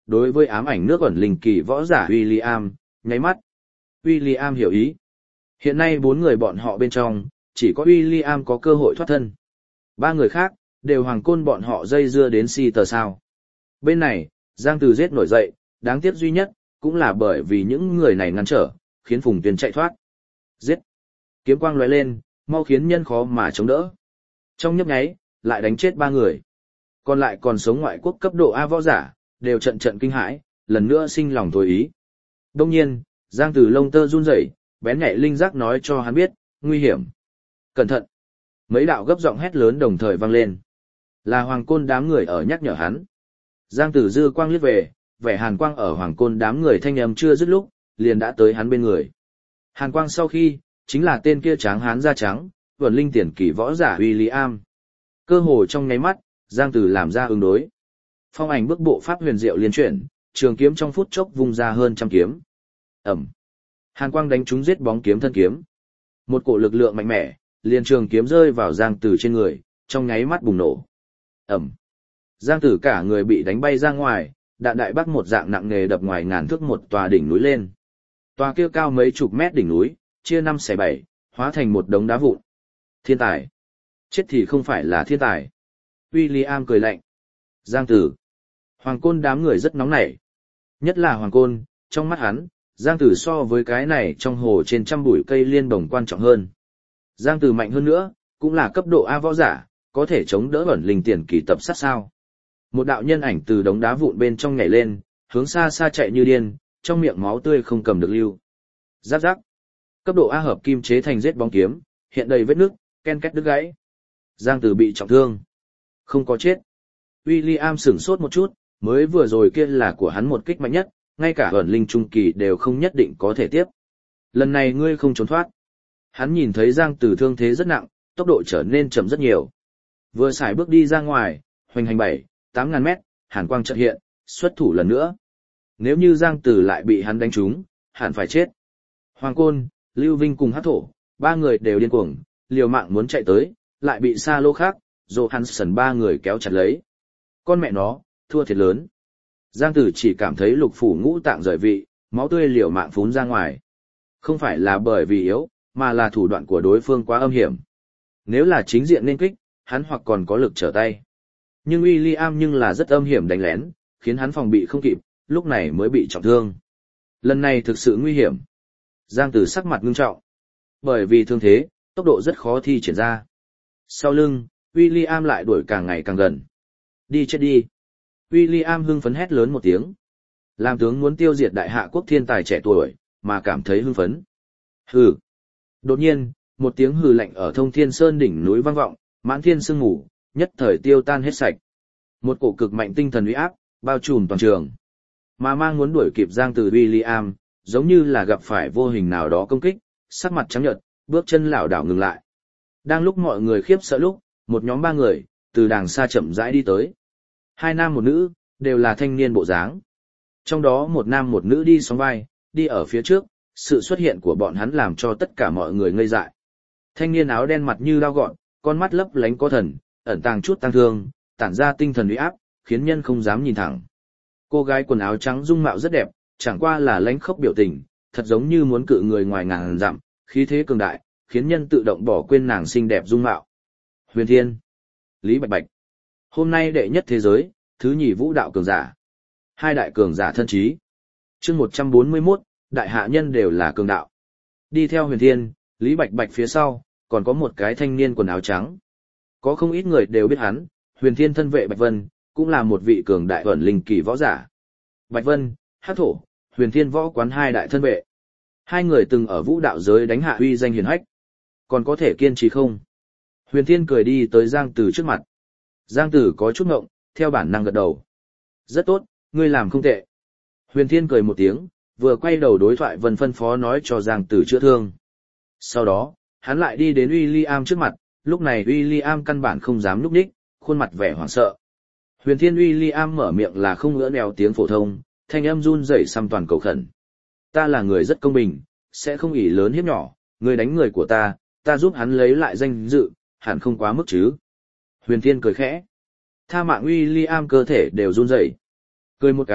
A: đối với ám ảnh nước ẩn linh kỳ võ giả William, nháy mắt. William hiểu ý. Hiện nay 4 người bọn họ bên trong, chỉ có William có cơ hội thoát thân. 3 người khác, đều hoàng côn bọn họ dây dưa đến si tờ sao. Bên này, Giang Từ giết nổi dậy, đáng tiếc duy nhất, cũng là bởi vì những người này ngăn trở, khiến Phùng Tuyền chạy thoát. Giết! Kiếm quang lóe lên, mau khiến nhân khó mà chống đỡ. Trong nhấp nháy, lại đánh chết 3 người. Còn lại còn sống ngoại quốc cấp độ A võ giả, đều trận trận kinh hãi, lần nữa sinh lòng tối ý. Đông nhiên, Giang Từ lông tơ run rẩy, bén nhạy linh giác nói cho hắn biết, nguy hiểm. Cẩn thận! Mấy đạo gấp giọng hét lớn đồng thời vang lên. Là hoàng côn đám người ở nhắc nhở hắn. Giang Tử dư quang liếc về, vẻ hàn quang ở hoàng côn đám người thanh âm chưa dứt lúc, liền đã tới hắn bên người. Hàn quang sau khi, chính là tên kia tráng hán da trắng, vẩn linh tiền kỳ võ giả William. Cơ hồ trong nháy mắt, Giang Tử làm ra ứng đối. Phong ảnh bước bộ pháp huyền diệu liên chuyển, trường kiếm trong phút chốc vung ra hơn trăm kiếm. Ẩm. Hàn quang đánh trúng giết bóng kiếm thân kiếm. Một cổ lực lượng mạnh mẽ, liền trường kiếm rơi vào Giang Tử trên người, trong nháy mắt bùng nổ. Ẩm. Giang Tử cả người bị đánh bay ra ngoài, đạn đại bác một dạng nặng nề đập ngoài ngàn thước một tòa đỉnh núi lên. Tòa kia cao mấy chục mét đỉnh núi, chia 5 xẻ 7, hóa thành một đống đá vụn. Thiên tài. Chết thì không phải là thiên tài. William cười lạnh. Giang Tử. Hoàng côn đám người rất nóng nảy. Nhất là hoàng côn, trong mắt hắn, Giang Tử so với cái này trong hồ trên trăm bụi cây liên bồng quan trọng hơn. Giang Tử mạnh hơn nữa, cũng là cấp độ A võ giả, có thể chống đỡ ẩn linh tiền kỳ tập sát sao. Một đạo nhân ảnh từ đống đá vụn bên trong nhảy lên, hướng xa xa chạy như điên, trong miệng máu tươi không cầm được lưu. Giáp giáp. Cấp độ A hợp kim chế thành giết bóng kiếm, hiện đầy vết nước, ken két đứt gãy. Giang Tử bị trọng thương. Không có chết. William sửng sốt một chút, mới vừa rồi kia là của hắn một kích mạnh nhất, ngay cả ẩn linh trung kỳ đều không nhất định có thể tiếp. Lần này ngươi không trốn thoát. Hắn nhìn thấy Giang Tử thương thế rất nặng, tốc độ trở nên chậm rất nhiều. Vừa xài bước đi ra ngoài, hoành hành 7-8 ngàn mét, hàn quang chợt hiện, xuất thủ lần nữa. Nếu như Giang Tử lại bị hắn đánh trúng, hẳn phải chết. Hoàng Côn, Lưu Vinh cùng Hắc Thổ, 3 người đều điên cuồng, liều mạng muốn chạy tới, lại bị xa lô khác, Johansson 3 người kéo chặt lấy. Con mẹ nó, thua thiệt lớn. Giang Tử chỉ cảm thấy lục phủ ngũ tạng rời vị, máu tươi liều mạng phún ra ngoài. Không phải là bởi vì yếu, mà là thủ đoạn của đối phương quá âm hiểm. Nếu là chính diện nên kích, hắn hoặc còn có lực trở tay. Nhưng William nhưng là rất âm hiểm đánh lén, khiến hắn phòng bị không kịp, lúc này mới bị trọng thương. Lần này thực sự nguy hiểm. Giang Tử sắc mặt ngưng trọng. Bởi vì thương thế, tốc độ rất khó thi triển ra. Sau lưng, William lại đuổi càng ngày càng gần. Đi chết đi. William hưng phấn hét lớn một tiếng. Làm tướng muốn tiêu diệt đại hạ quốc thiên tài trẻ tuổi, mà cảm thấy hưng phấn. Hừ. Đột nhiên, một tiếng hừ lạnh ở Thông Thiên Sơn đỉnh núi vang vọng, mãn thiên sương mù, nhất thời tiêu tan hết sạch. Một cổ cực mạnh tinh thần uy áp, bao trùm toàn trường. Mà mang muốn đuổi kịp Giang Tử William, giống như là gặp phải vô hình nào đó công kích, sắc mặt trắng nhợt, bước chân lảo đảo ngừng lại. Đang lúc mọi người khiếp sợ lúc, một nhóm 3 người, từ đàng xa chậm rãi đi tới. 2 nam một nữ, đều là thanh niên bộ dáng. Trong đó một nam một nữ đi sóng vai, đi ở phía trước, sự xuất hiện của bọn hắn làm cho tất cả mọi người ngây dại. Thanh niên áo đen mặt như dao gọn, con mắt lấp lánh có thần, ẩn tàng chút tăng thương, tản ra tinh thần uy áp, khiến nhân không dám nhìn thẳng. Cô gái quần áo trắng dung mạo rất đẹp, chẳng qua là lánh khốc biểu tình, thật giống như muốn cự người ngoài ngàn dặm, khí thế cường đại, khiến nhân tự động bỏ quên nàng xinh đẹp dung mạo. Huyền Thiên, Lý Bạch Bạch. Hôm nay đệ nhất thế giới, thứ nhì vũ đạo cường giả. 2 đại cường giả thân chí. Chương 141, đại hạ nhân đều là cường đạo. Đi theo Huyền Thiên, Lý Bạch Bạch phía sau, còn có một cái thanh niên quần áo trắng. Có không ít người đều biết hắn, Huyền Thiên thân vệ Bạch Vân, cũng là một vị cường đại ẩn linh kỳ võ giả. Bạch Vân, Hắc Thổ, Huyền Thiên võ quán 2 đại thân vệ. 2 người từng ở vũ đạo giới đánh hạ uy danh hiển hách. Còn có thể kiên trì không? Huyền Thiên cười đi tới Giang Tử trước mặt. Giang Tử có chút ngộng, theo bản năng gật đầu. Rất tốt, ngươi làm không tệ. Huyền Thiên cười một tiếng, vừa quay đầu đối thoại Vân phân phó nói cho Giang Tử chữa thương. Sau đó, hắn lại đi đến William trước mặt, lúc này William căn bản không dám nhúc nhích, khuôn mặt vẻ hoảng sợ. Huyền Thiên William mở miệng là không ngỡ nèo tiếng phổ thông, thanh âm run rẩy xăm toàn cầu khẩn. Ta là người rất công bình, sẽ không ỷ lớn hiếp nhỏ, người đánh người của ta, ta giúp hắn lấy lại danh dự, hẳn không quá mức chứ. Huyền Thiên cười khẽ. Tha mạng William cơ thể đều run rẩy. Cười một cái,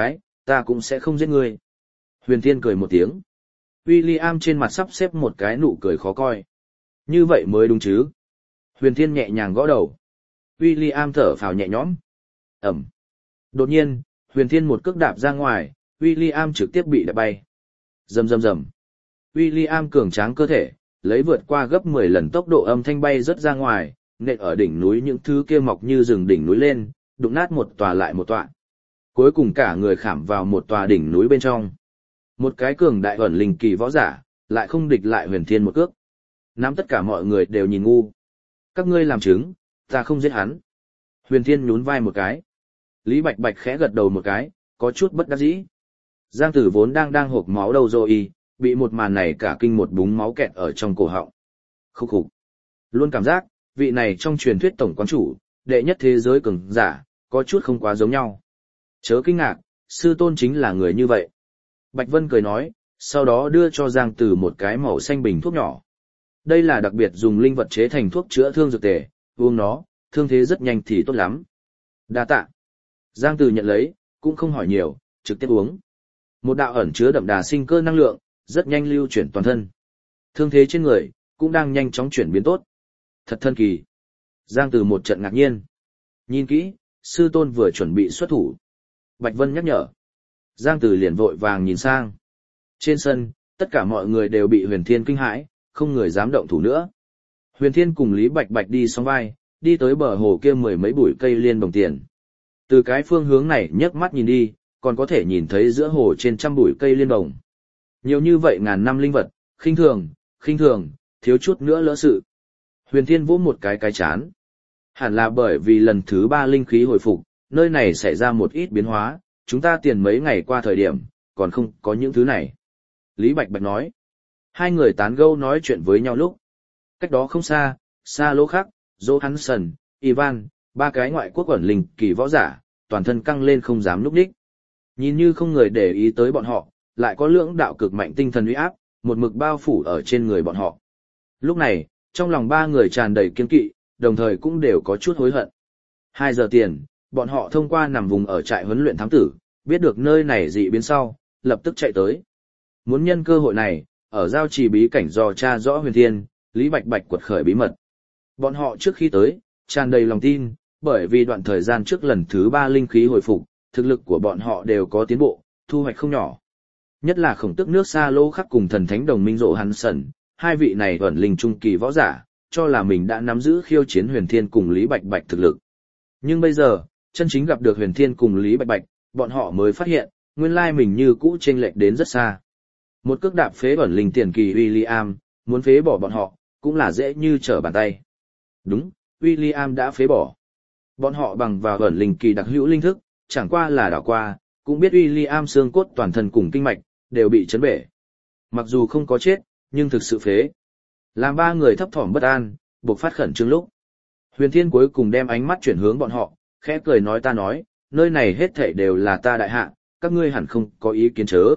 A: ta cũng sẽ không giết ngươi. Huyền Thiên cười một tiếng. William trên mặt sắp xếp một cái nụ cười khó coi. Như vậy mới đúng chứ. Huyền Thiên nhẹ nhàng gõ đầu. William thở phào nhẹ nhõm. Ẩm. Đột nhiên, Huyền Thiên một cước đạp ra ngoài, William trực tiếp bị đạp bay. Rầm rầm rầm. William cường tráng cơ thể, lấy vượt qua gấp 10 lần tốc độ âm thanh bay rất ra ngoài, nện ở đỉnh núi những thứ kia mọc như rừng đỉnh núi lên, đụng nát một tòa lại một tòa. Cuối cùng cả người khảm vào một tòa đỉnh núi bên trong. Một cái cường đại ẩn linh kỳ võ giả, lại không địch lại Huyền Thiên một cước. Nắm tất cả mọi người đều nhìn ngu. Các ngươi làm chứng, ta không giết hắn. Huyền Thiên nhún vai một cái. Lý Bạch Bạch khẽ gật đầu một cái, có chút bất đắc dĩ. Giang Tử vốn đang hộc máu đầu rồi, bị một màn này cả kinh một búng máu kẹt ở trong cổ họng. Khúc khục. Luôn cảm giác, vị này trong truyền thuyết tổng quán chủ, đệ nhất thế giới cường giả, có chút không quá giống nhau. Chớ kinh ngạc, sư tôn chính là người như vậy. Bạch Vân cười nói, sau đó đưa cho Giang Tử một cái màu xanh bình thuốc nhỏ. Đây là đặc biệt dùng linh vật chế thành thuốc chữa thương dược tề, uống nó, thương thế rất nhanh thì tốt lắm. Đa tạ. Giang Tử nhận lấy, cũng không hỏi nhiều, trực tiếp uống. Một đạo ẩn chứa đậm đà sinh cơ năng lượng, rất nhanh lưu chuyển toàn thân. Thương thế trên người, cũng đang nhanh chóng chuyển biến tốt. Thật thần kỳ. Giang Tử một trận ngạc nhiên. Nhìn kỹ, sư tôn vừa chuẩn bị xuất thủ. Bạch Vân nhắc nhở. Giang Tử liền vội vàng nhìn sang. Trên sân, tất cả mọi người đều bị Huyền Thiên kinh hãi, không người dám động thủ nữa. Huyền Thiên cùng Lý Bạch Bạch đi song vai, đi tới bờ hồ kia mười mấy bụi cây liên bồng tiền. Từ cái phương hướng này nhấc mắt nhìn đi, còn có thể nhìn thấy giữa hồ trên trăm bụi cây liên bồng. Nhiều như vậy ngàn năm linh vật, khinh thường, thiếu chút nữa lỡ sự. Huyền Thiên vỗ một cái chán. Hẳn là bởi vì lần thứ 3 linh khí hồi phục, nơi này xảy ra một ít biến hóa, chúng ta tiền mấy ngày qua thời điểm, còn không có những thứ này. Lý Bạch Bạch nói. Hai người tán gẫu nói chuyện với nhau lúc. Cách đó không xa, xa lỗ khác, Johansson, Ivan, 3 cái ngoại quốc ẩn linh kỳ võ giả, toàn thân căng lên không dám núp đích. Nhìn như không người để ý tới bọn họ, lại có lưỡng đạo cực mạnh tinh thần uy áp, một mực bao phủ ở trên người bọn họ. Lúc này, trong lòng 3 người tràn đầy kiên kỵ, đồng thời cũng đều có chút hối hận. 2 giờ tiền, bọn họ thông qua nằm vùng ở trại huấn luyện thám tử, biết được nơi này dị biến sau, lập tức chạy tới. Muốn nhân cơ hội này, ở giao trì bí cảnh dò tra rõ Huyền Thiên, Lý Bạch Bạch quật khởi bí mật. Bọn họ trước khi tới, tràn đầy lòng tin, bởi vì đoạn thời gian trước lần thứ 3 linh khí hồi phục, thực lực của bọn họ đều có tiến bộ, thu hoạch không nhỏ. Nhất là khổng tức nước xa lô khắc cùng thần thánh đồng minh rộ hắn sẩn, hai vị này ẩn linh trung kỳ võ giả, cho là mình đã nắm giữ khiêu chiến Huyền Thiên cùng Lý Bạch Bạch thực lực. Nhưng bây giờ, chân chính gặp được Huyền Thiên cùng Lý Bạch Bạch, bọn họ mới phát hiện, nguyên lai mình như cũ chênh lệch đến rất xa. Một cước đạp phế ẩn linh tiền kỳ William, muốn phế bỏ bọn họ, cũng là dễ như trở bàn tay. Đúng, William đã phế bỏ. Bọn họ bằng vào ẩn linh kỳ đặc hữu linh thức, chẳng qua là đảo qua, cũng biết William xương cốt toàn thân cùng kinh mạch, đều bị chấn bể. Mặc dù không có chết, nhưng thực sự phế. Làm 3 người thấp thỏm bất an, buộc phát khẩn trương lúc. Huyền Thiên cuối cùng đem ánh mắt chuyển hướng bọn họ, khẽ cười nói ta nói, nơi này hết thảy đều là ta đại hạ, các ngươi hẳn không có ý kiến chớ.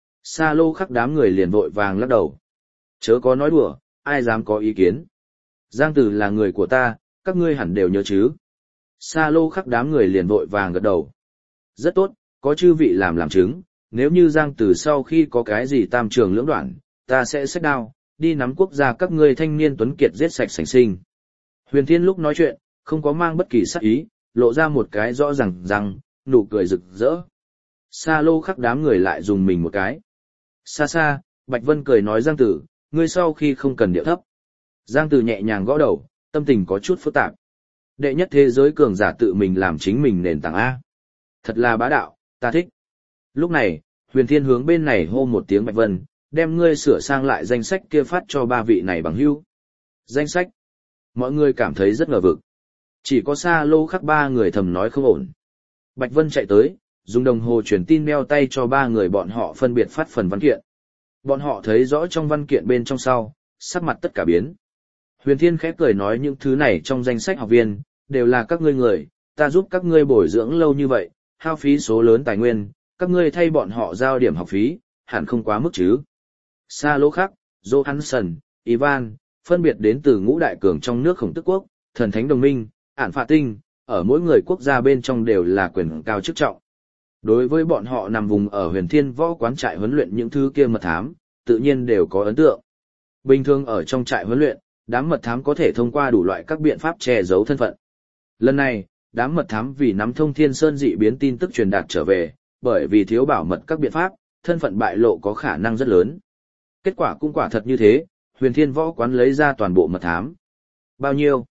A: Sa lô khắc đám người liền vội vàng lắc đầu. Chớ có nói đùa, ai dám có ý kiến. Giang Tử là người của ta, các ngươi hẳn đều nhớ chứ. Sa lô khắc đám người liền vội vàng gật đầu. Rất tốt, có chư vị làm chứng, nếu như Giang Tử sau khi có cái gì tam trường lưỡng đoạn, ta sẽ xách đao, đi nắm quốc gia các ngươi thanh niên tuấn kiệt giết sạch sành sinh. Huyền Thiên lúc nói chuyện, không có mang bất kỳ sắc ý, lộ ra một cái rõ ràng, nụ cười rực rỡ. Sa lô khắc đám người lại dùng mình một cái. Xa, Bạch Vân cười nói Giang Tử, ngươi sau khi không cần điệu thấp. Giang Tử nhẹ nhàng gõ đầu, tâm tình có chút phức tạp. Đệ nhất thế giới cường giả tự mình làm chính mình nền tảng A. Thật là bá đạo, ta thích. Lúc này, Huyền Thiên hướng bên này hô một tiếng Bạch Vân, đem ngươi sửa sang lại danh sách kia phát cho 3 vị này bằng hữu. Danh sách. Mọi người cảm thấy rất ngờ vực. Chỉ có Sa lô khắc 3 người thầm nói không ổn. Bạch Vân chạy tới, dùng đồng hồ truyền tin đeo tay cho 3 người bọn họ phân biệt phát phần văn kiện. Bọn họ thấy rõ trong văn kiện bên trong sau, sắc mặt tất cả biến. Huyền Thiên khẽ cười nói những thứ này trong danh sách học viên, đều là các ngươi người, ta giúp các ngươi bồi dưỡng lâu như vậy, hao phí số lớn tài nguyên, các ngươi thay bọn họ giao điểm học phí, hẳn không quá mức chứ. Sa lô khắc, Johansson, Ivan, phân biệt đến từ ngũ đại cường trong nước Khổng Tức quốc, thần thánh đồng minh, ản phạ tinh, ở mỗi người quốc gia bên trong đều là quyền cao chức trọng. Đối với bọn họ nằm vùng ở Huyền Thiên Võ quán trại huấn luyện những thứ kia mật thám, tự nhiên đều có ấn tượng. Bình thường ở trong trại huấn luyện, đám mật thám có thể thông qua đủ loại các biện pháp che giấu thân phận. Lần này, đám mật thám vì nắm thông Thiên Sơn dị biến tin tức truyền đạt trở về, bởi vì thiếu bảo mật các biện pháp, thân phận bại lộ có khả năng rất lớn. Kết quả cũng quả thật như thế, Huyền Thiên Võ quán lấy ra toàn bộ mật thám. Bao nhiêu?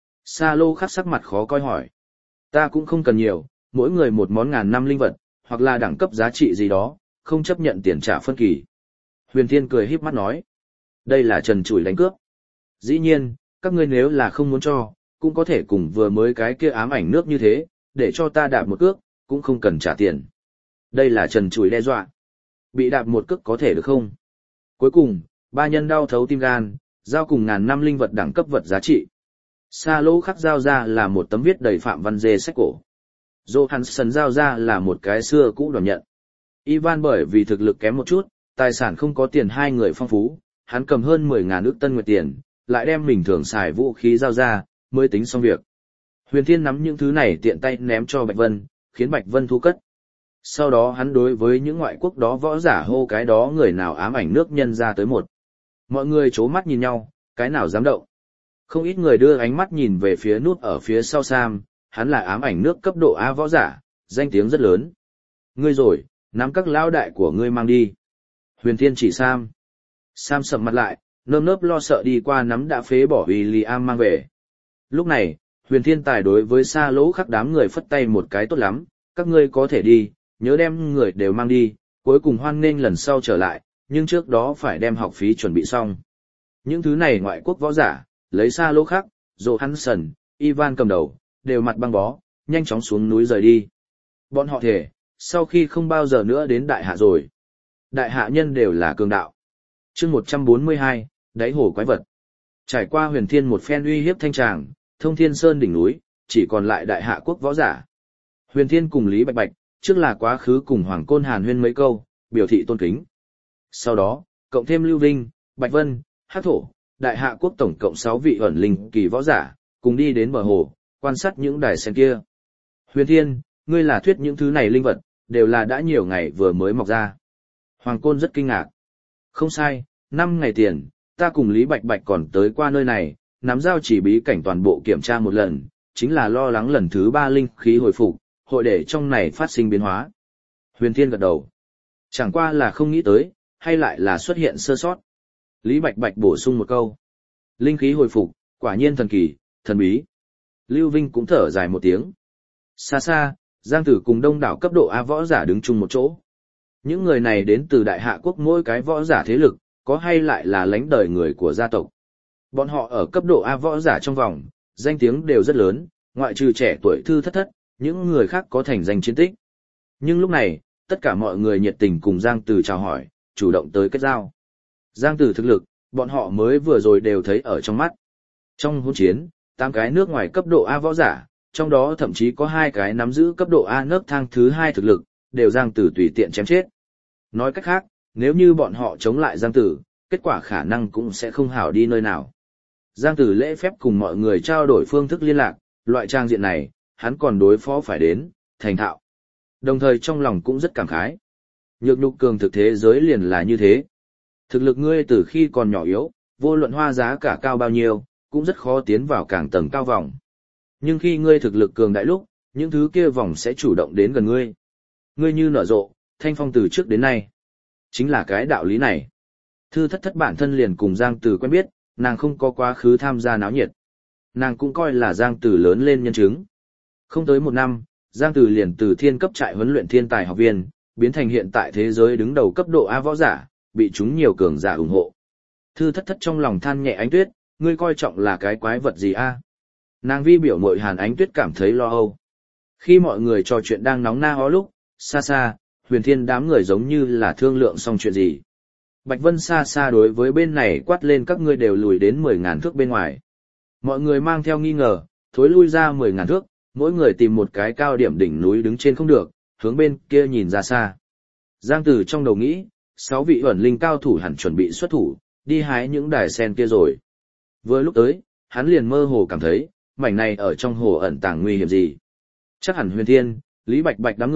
A: Sa Lô khắc sắc mặt khó coi hỏi. Ta cũng không cần nhiều, mỗi người một món ngàn năm linh vật, hoặc là đẳng cấp giá trị gì đó, không chấp nhận tiền trả phân kỳ. Huyền Thiên cười híp mắt nói. Đây là trần trụi đánh cướp. Dĩ nhiên, các ngươi nếu là không muốn cho, cũng có thể cùng vừa mới cái kia ám ảnh nước như thế, để cho ta đạp một cước, cũng không cần trả tiền. Đây là trần trụi đe dọa. Bị đạp một cước có thể được không? Cuối cùng, ba nhân đau thấu tim gan, giao cùng ngàn năm linh vật đẳng cấp vật giá trị. Sa Lô khắc giao ra là một tấm viết đầy phạm văn dê sách cổ. Johansson giao ra là một cái xưa cũ đoàn nhận. Ivan bởi vì thực lực kém một chút, tài sản không có tiền hai người phong phú, hắn cầm hơn 10.000 ức tân nguyệt tiền, lại đem mình thường xài vũ khí giao ra, mới tính xong việc. Huyền Thiên nắm những thứ này tiện tay ném cho Bạch Vân, khiến Bạch Vân thu cất. Sau đó hắn đối với những ngoại quốc đó võ giả hô cái đó người nào ám ảnh nước nhân ra tới một. Mọi người chố mắt nhìn nhau, cái nào dám động. Không ít người đưa ánh mắt nhìn về phía nút ở phía sau Sam, hắn là ám ảnh nước cấp độ A võ giả, danh tiếng rất lớn. Ngươi rồi, nắm các lão đại của ngươi mang đi. Huyền Thiên chỉ Sam. Sam sầm mặt lại, nơm nớp lo sợ đi qua nắm đã phế bỏ William mang về. Lúc này, Huyền Thiên tài đối với Sa Lỗ khắc đám người phất tay một cái tốt lắm, các ngươi có thể đi, nhớ đem người đều mang đi, cuối cùng hoan nghênh lần sau trở lại, nhưng trước đó phải đem học phí chuẩn bị xong. Những thứ này ngoại quốc võ giả, lấy Sa Lỗ khắc, Johansson, Ivan cầm đầu, đều mặt băng bó, nhanh chóng xuống núi rời đi. Bọn họ thể, sau khi không bao giờ nữa đến đại hạ rồi. Đại hạ nhân đều là cường đạo. Chương 142, đáy hồ quái vật. Trải qua Huyền Thiên một phen uy hiếp thanh tràng, Thông Thiên Sơn đỉnh núi, chỉ còn lại đại hạ quốc võ giả. Huyền Thiên cùng Lý Bạch Bạch, trước là quá khứ cùng Hoàng Côn Hàn huyên mấy câu, biểu thị tôn kính. Sau đó, cộng thêm Lưu Vinh, Bạch Vân, Hắc Thổ, đại hạ quốc tổng cộng 6 vị ẩn linh kỳ võ giả, cùng đi đến bờ hồ, quan sát những đài sen kia. Huyền Thiên, ngươi là thuyết những thứ này linh vật, đều là đã nhiều ngày vừa mới mọc ra. Hoàng Côn rất kinh ngạc. Không sai, 5 ngày tiền, ta cùng Lý Bạch Bạch còn tới qua nơi này, nắm giao chỉ bí cảnh toàn bộ kiểm tra một lần, chính là lo lắng lần thứ 3 linh khí hồi phục, hội để trong này phát sinh biến hóa. Huyền Thiên gật đầu. Chẳng qua là không nghĩ tới, hay lại là xuất hiện sơ sót. Lý Bạch Bạch bổ sung một câu. Linh khí hồi phục, quả nhiên thần kỳ, thần bí. Lưu Vinh cũng thở dài một tiếng. Xa xa, Giang Tử cùng đông đảo cấp độ A võ giả đứng chung một chỗ. Những người này đến từ đại hạ quốc mỗi cái võ giả thế lực, có hay lại là lãnh đời người của gia tộc. Bọn họ ở cấp độ A võ giả trong vòng, danh tiếng đều rất lớn, ngoại trừ trẻ tuổi thư thất thất, những người khác có thành danh chiến tích. Nhưng lúc này, tất cả mọi người nhiệt tình cùng Giang Tử chào hỏi, chủ động tới kết giao. Giang Tử thực lực, bọn họ mới vừa rồi đều thấy ở trong mắt. Trong hỗn chiến, 8 cái nước ngoài cấp độ A võ giả, trong đó thậm chí có 2 cái nắm giữ cấp độ A nấc thang thứ 2 thực lực, đều Giang Tử tùy tiện chém chết. Nói cách khác, nếu như bọn họ chống lại Giang Tử, kết quả khả năng cũng sẽ không hảo đi nơi nào. Giang Tử lễ phép cùng mọi người trao đổi phương thức liên lạc, loại trang diện này, hắn còn đối phó phải đến, thành thạo. Đồng thời trong lòng cũng rất cảm khái. Nhược nhục cường thực thế giới liền là như thế. Thực lực ngươi từ khi còn nhỏ yếu, vô luận hoa giá cả cao bao nhiêu, cũng rất khó tiến vào càng tầng cao vòng. Nhưng khi ngươi thực lực cường đại lúc, những thứ kia vòng sẽ chủ động đến gần ngươi. Ngươi như nở rộ, thanh phong từ trước đến nay. Chính là cái đạo lý này. Thư thất thất bản thân liền cùng Giang Tử quen biết, nàng không có quá khứ tham gia náo nhiệt. Nàng cũng coi là Giang Tử lớn lên nhân chứng. Không tới 1 năm, Giang Tử liền từ thiên cấp trại huấn luyện thiên tài học viên, biến thành hiện tại thế giới đứng đầu cấp độ A võ giả, bị chúng nhiều cường giả ủng hộ. Thư thất thất trong lòng than nhẹ Ánh Tuyết, ngươi coi trọng là cái quái vật gì a? Nàng vi biểu mội Hàn Ánh Tuyết cảm thấy lo âu. Khi mọi người trò chuyện đang nóng na hó lúc, xa xa, Huyền Thiên đám người giống như là thương lượng xong chuyện gì. Bạch Vân xa xa đối với bên này quát lên các ngươi đều lùi đến 10.000 thước bên ngoài. Mọi người mang theo nghi ngờ, thối lui ra 10.000 thước, mỗi người tìm một cái cao điểm đỉnh núi đứng trên không được, hướng bên kia nhìn ra xa. Giang Tử trong đầu nghĩ, 6 vị ẩn linh cao thủ hẳn chuẩn bị xuất thủ, đi hái những đài sen kia rồi. Vừa lúc tới, hắn liền mơ hồ cảm thấy, mảnh này ở trong hồ ẩn tàng nguy hiểm gì. Chắc hẳn Huyền Thiên, Lý Bạch Bạch đám người,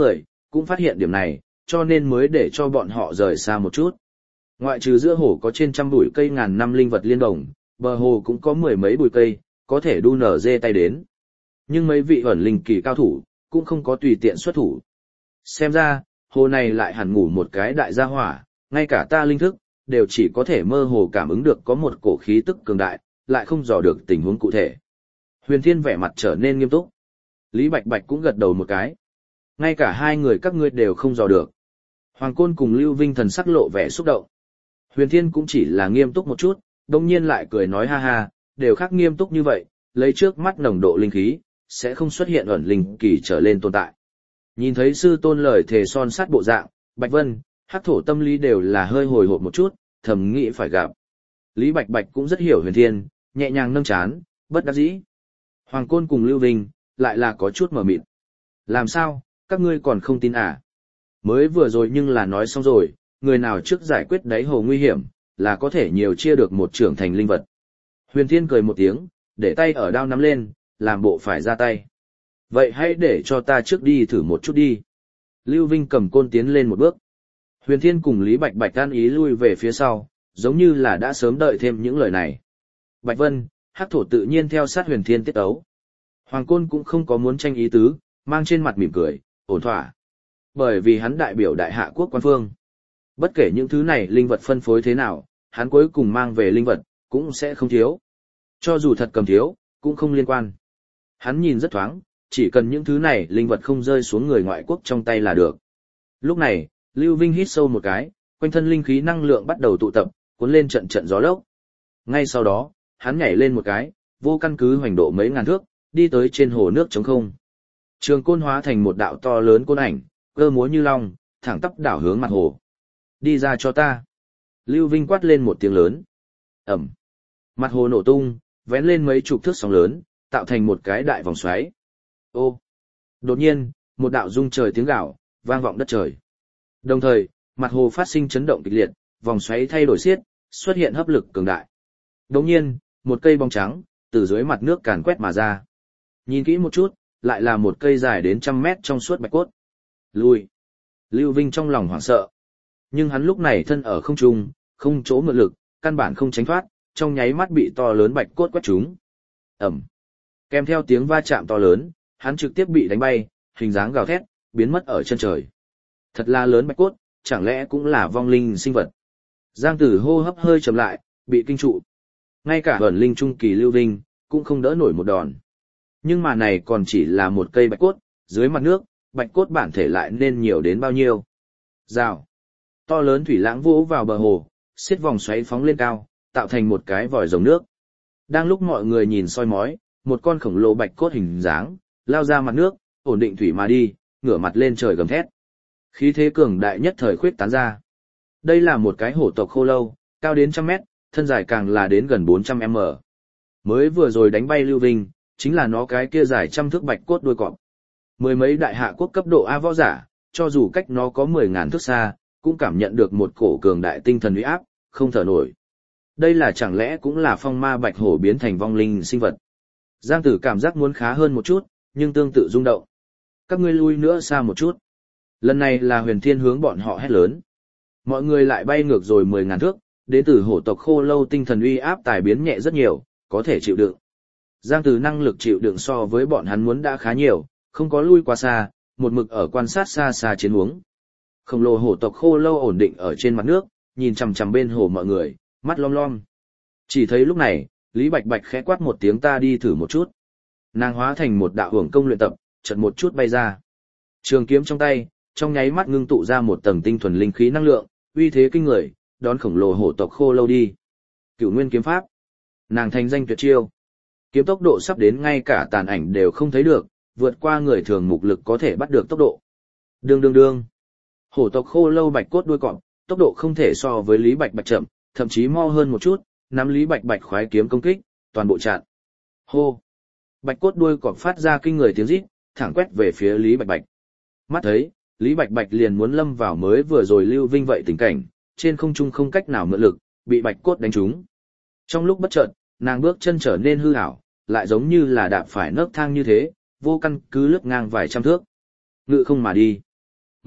A: cũng phát hiện điểm này, cho nên mới để cho bọn họ rời xa một chút. Ngoại trừ giữa hồ có trên trăm bụi cây ngàn năm linh vật liên đồng, bờ hồ cũng có mười mấy bụi cây, có thể đu nở dê tay đến. Nhưng mấy vị ẩn linh kỳ cao thủ, cũng không có tùy tiện xuất thủ. Xem ra, hồ này lại hẳn ngủ một cái đại gia hỏa, ngay cả ta linh thức, đều chỉ có thể mơ hồ cảm ứng được có một cổ khí tức cường đại, lại không dò được tình huống cụ thể. Huyền Thiên vẻ mặt trở nên nghiêm túc. Lý Bạch Bạch cũng gật đầu một cái. Ngay cả hai người các ngươi đều không dò được. Hoàng Côn cùng Lưu Vinh thần sắc lộ vẻ xúc động. Huyền Thiên cũng chỉ là nghiêm túc một chút, đồng nhiên lại cười nói ha ha, đều khác nghiêm túc như vậy, lấy trước mắt nồng độ linh khí, sẽ không xuất hiện ẩn linh kỳ trở lên tồn tại. Nhìn thấy sư tôn lời thề son sắt bộ dạng, Bạch Vân, Hắc Thổ tâm lý đều là hơi hồi hộp một chút, thầm nghĩ phải gặp. Lý Bạch Bạch cũng rất hiểu Huyền Thiên, nhẹ nhàng nâng chán, bất đắc dĩ. Hoàng Côn cùng Lưu Vinh, lại là có chút mờ mịt. Làm sao, các ngươi còn không tin à? Mới vừa rồi nhưng là nói xong rồi, người nào trước giải quyết đáy hồ nguy hiểm, là có thể nhiều chia được một trưởng thành linh vật. Huyền Thiên cười một tiếng, để tay ở đao nắm lên, làm bộ phải ra tay. Vậy hãy để cho ta trước đi thử một chút đi. Lưu Vinh cầm côn tiến lên một bước. Huyền Thiên cùng Lý Bạch Bạch an ý lui về phía sau, giống như là đã sớm đợi thêm những lời này. Bạch Vân, Hắc Thổ tự nhiên theo sát Huyền Thiên tiết tấu. Hoàng Côn cũng không có muốn tranh ý tứ, mang trên mặt mỉm cười, ổn thỏa. Bởi vì hắn đại biểu đại hạ quốc quan phương. Bất kể những thứ này linh vật phân phối thế nào, hắn cuối cùng mang về linh vật, cũng sẽ không thiếu. Cho dù thật cầm thiếu, cũng không liên quan. Hắn nhìn rất thoáng, chỉ cần những thứ này linh vật không rơi xuống người ngoại quốc trong tay là được. Lúc này, Lưu Vinh hít sâu một cái, quanh thân linh khí năng lượng bắt đầu tụ tập, cuốn lên trận trận gió lốc. Ngay sau đó, hắn nhảy lên một cái, vô căn cứ hoành độ mấy ngàn thước, đi tới trên hồ nước trống không. Trường côn hóa thành một đạo to lớn côn ảnh, cơ múa như long, thẳng tắp đảo hướng mặt hồ. Đi ra cho ta. Lưu Vinh quát lên một tiếng lớn. Ẩm. Mặt hồ nổ tung, vén lên mấy chục thước sóng lớn, tạo thành một cái đại vòng xoáy. Ô. Đột nhiên, một đạo rung trời tiếng gào, vang vọng đất trời. Đồng thời, mặt hồ phát sinh chấn động kịch liệt, vòng xoáy thay đổi xiết, xuất hiện hấp lực cường đại. Đột nhiên, một cây bóng trắng, từ dưới mặt nước càn quét mà ra. Nhìn kỹ một chút, lại là một cây dài đến 100 mét trong suốt bạch cốt. Lui. Lưu Vinh trong lòng hoảng sợ. Nhưng hắn lúc này thân ở không trung, không chỗ mượn lực, căn bản không tránh thoát, trong nháy mắt bị to lớn bạch cốt quét trúng. Ẩm. Kèm theo tiếng va chạm to lớn, hắn trực tiếp bị đánh bay, hình dáng gào thét, biến mất ở chân trời. Thật là lớn bạch cốt, chẳng lẽ cũng là vong linh sinh vật. Giang Tử hô hấp hơi chậm lại, bị kinh trụ. Ngay cả ẩn linh trung kỳ Lưu Vinh, cũng không đỡ nổi một đòn. Nhưng mà này còn chỉ là một cây bạch cốt, dưới mặt nước, bạch cốt bản thể lại nên nhiều đến bao nhiêu. Rào. To lớn thủy lãng vỗ vào bờ hồ, xiết vòng xoáy phóng lên cao, tạo thành một cái vòi rồng nước. Đang lúc mọi người nhìn soi mói, một con khổng lồ bạch cốt hình dáng, lao ra mặt nước, ổn định thủy mà đi, ngửa mặt lên trời gầm thét. Khí thế cường đại nhất thời khuyết tán ra. Đây là một cái hổ tộc khô lâu, cao đến 100 mét, thân dài càng là đến gần 400 m. Mới vừa rồi đánh bay Lưu Vinh, chính là nó cái kia dài 100 thước bạch cốt đuôi cọp. Mười mấy đại hạ quốc cấp độ A võ giả, cho dù cách nó có 10.000 thước xa, cũng cảm nhận được một cổ cường đại tinh thần uy áp, không thở nổi. Đây là chẳng lẽ cũng là phong ma bạch hổ biến thành vong linh sinh vật. Giang Tử cảm giác muốn khá hơn một chút, nhưng tương tự rung động. Các ngươi lui nữa xa một chút. Lần này là Huyền Thiên hướng bọn họ hét lớn. Mọi người lại bay ngược rồi 10.000 thước, đến từ hổ tộc khô lâu tinh thần uy áp tài biến nhẹ rất nhiều, có thể chịu đựng. Giang Tử năng lực chịu đựng so với bọn hắn muốn đã khá nhiều, không có lui quá xa, một mực ở quan sát xa xa chiến huống. Khổng lồ hổ tộc khô lâu ổn định ở trên mặt nước, nhìn chằm chằm bên hồ mọi người, mắt lom lom. Chỉ thấy lúc này, Lý Bạch Bạch khẽ quát một tiếng ta đi thử một chút. Nàng hóa thành một đạo hưởng công luyện tập, chợt một chút bay ra. Trường kiếm trong tay, trong nháy mắt ngưng tụ ra một tầng tinh thuần linh khí năng lượng, uy thế kinh người, đón khổng lồ hổ tộc khô lâu đi. Cửu Nguyên kiếm pháp. Nàng thành danh tuyệt chiêu. Kiếm tốc độ sắp đến ngay cả tàn ảnh đều không thấy được, vượt qua người thường mục lực có thể bắt được tốc độ. Đương đương đương. Hổ tộc khô lâu bạch cốt đuôi cọp, tốc độ không thể so với Lý Bạch Bạch chậm, thậm chí mo hơn một chút, nắm Lý Bạch Bạch khoái kiếm công kích, toàn bộ chặn. Hô. Bạch cốt đuôi cọp phát ra kinh người tiếng rít, thẳng quét về phía Lý Bạch Bạch. Mắt thấy, Lý Bạch Bạch liền muốn lâm vào mới vừa rồi Lưu Vinh vậy tình cảnh, trên không trung không cách nào mượn lực, bị bạch cốt đánh trúng. Trong lúc bất chợt, nàng bước chân trở nên hư ảo, lại giống như là đạp phải nấc thang như thế, vô căn cứ lướt ngang vài trăm thước. Ngự không mà đi.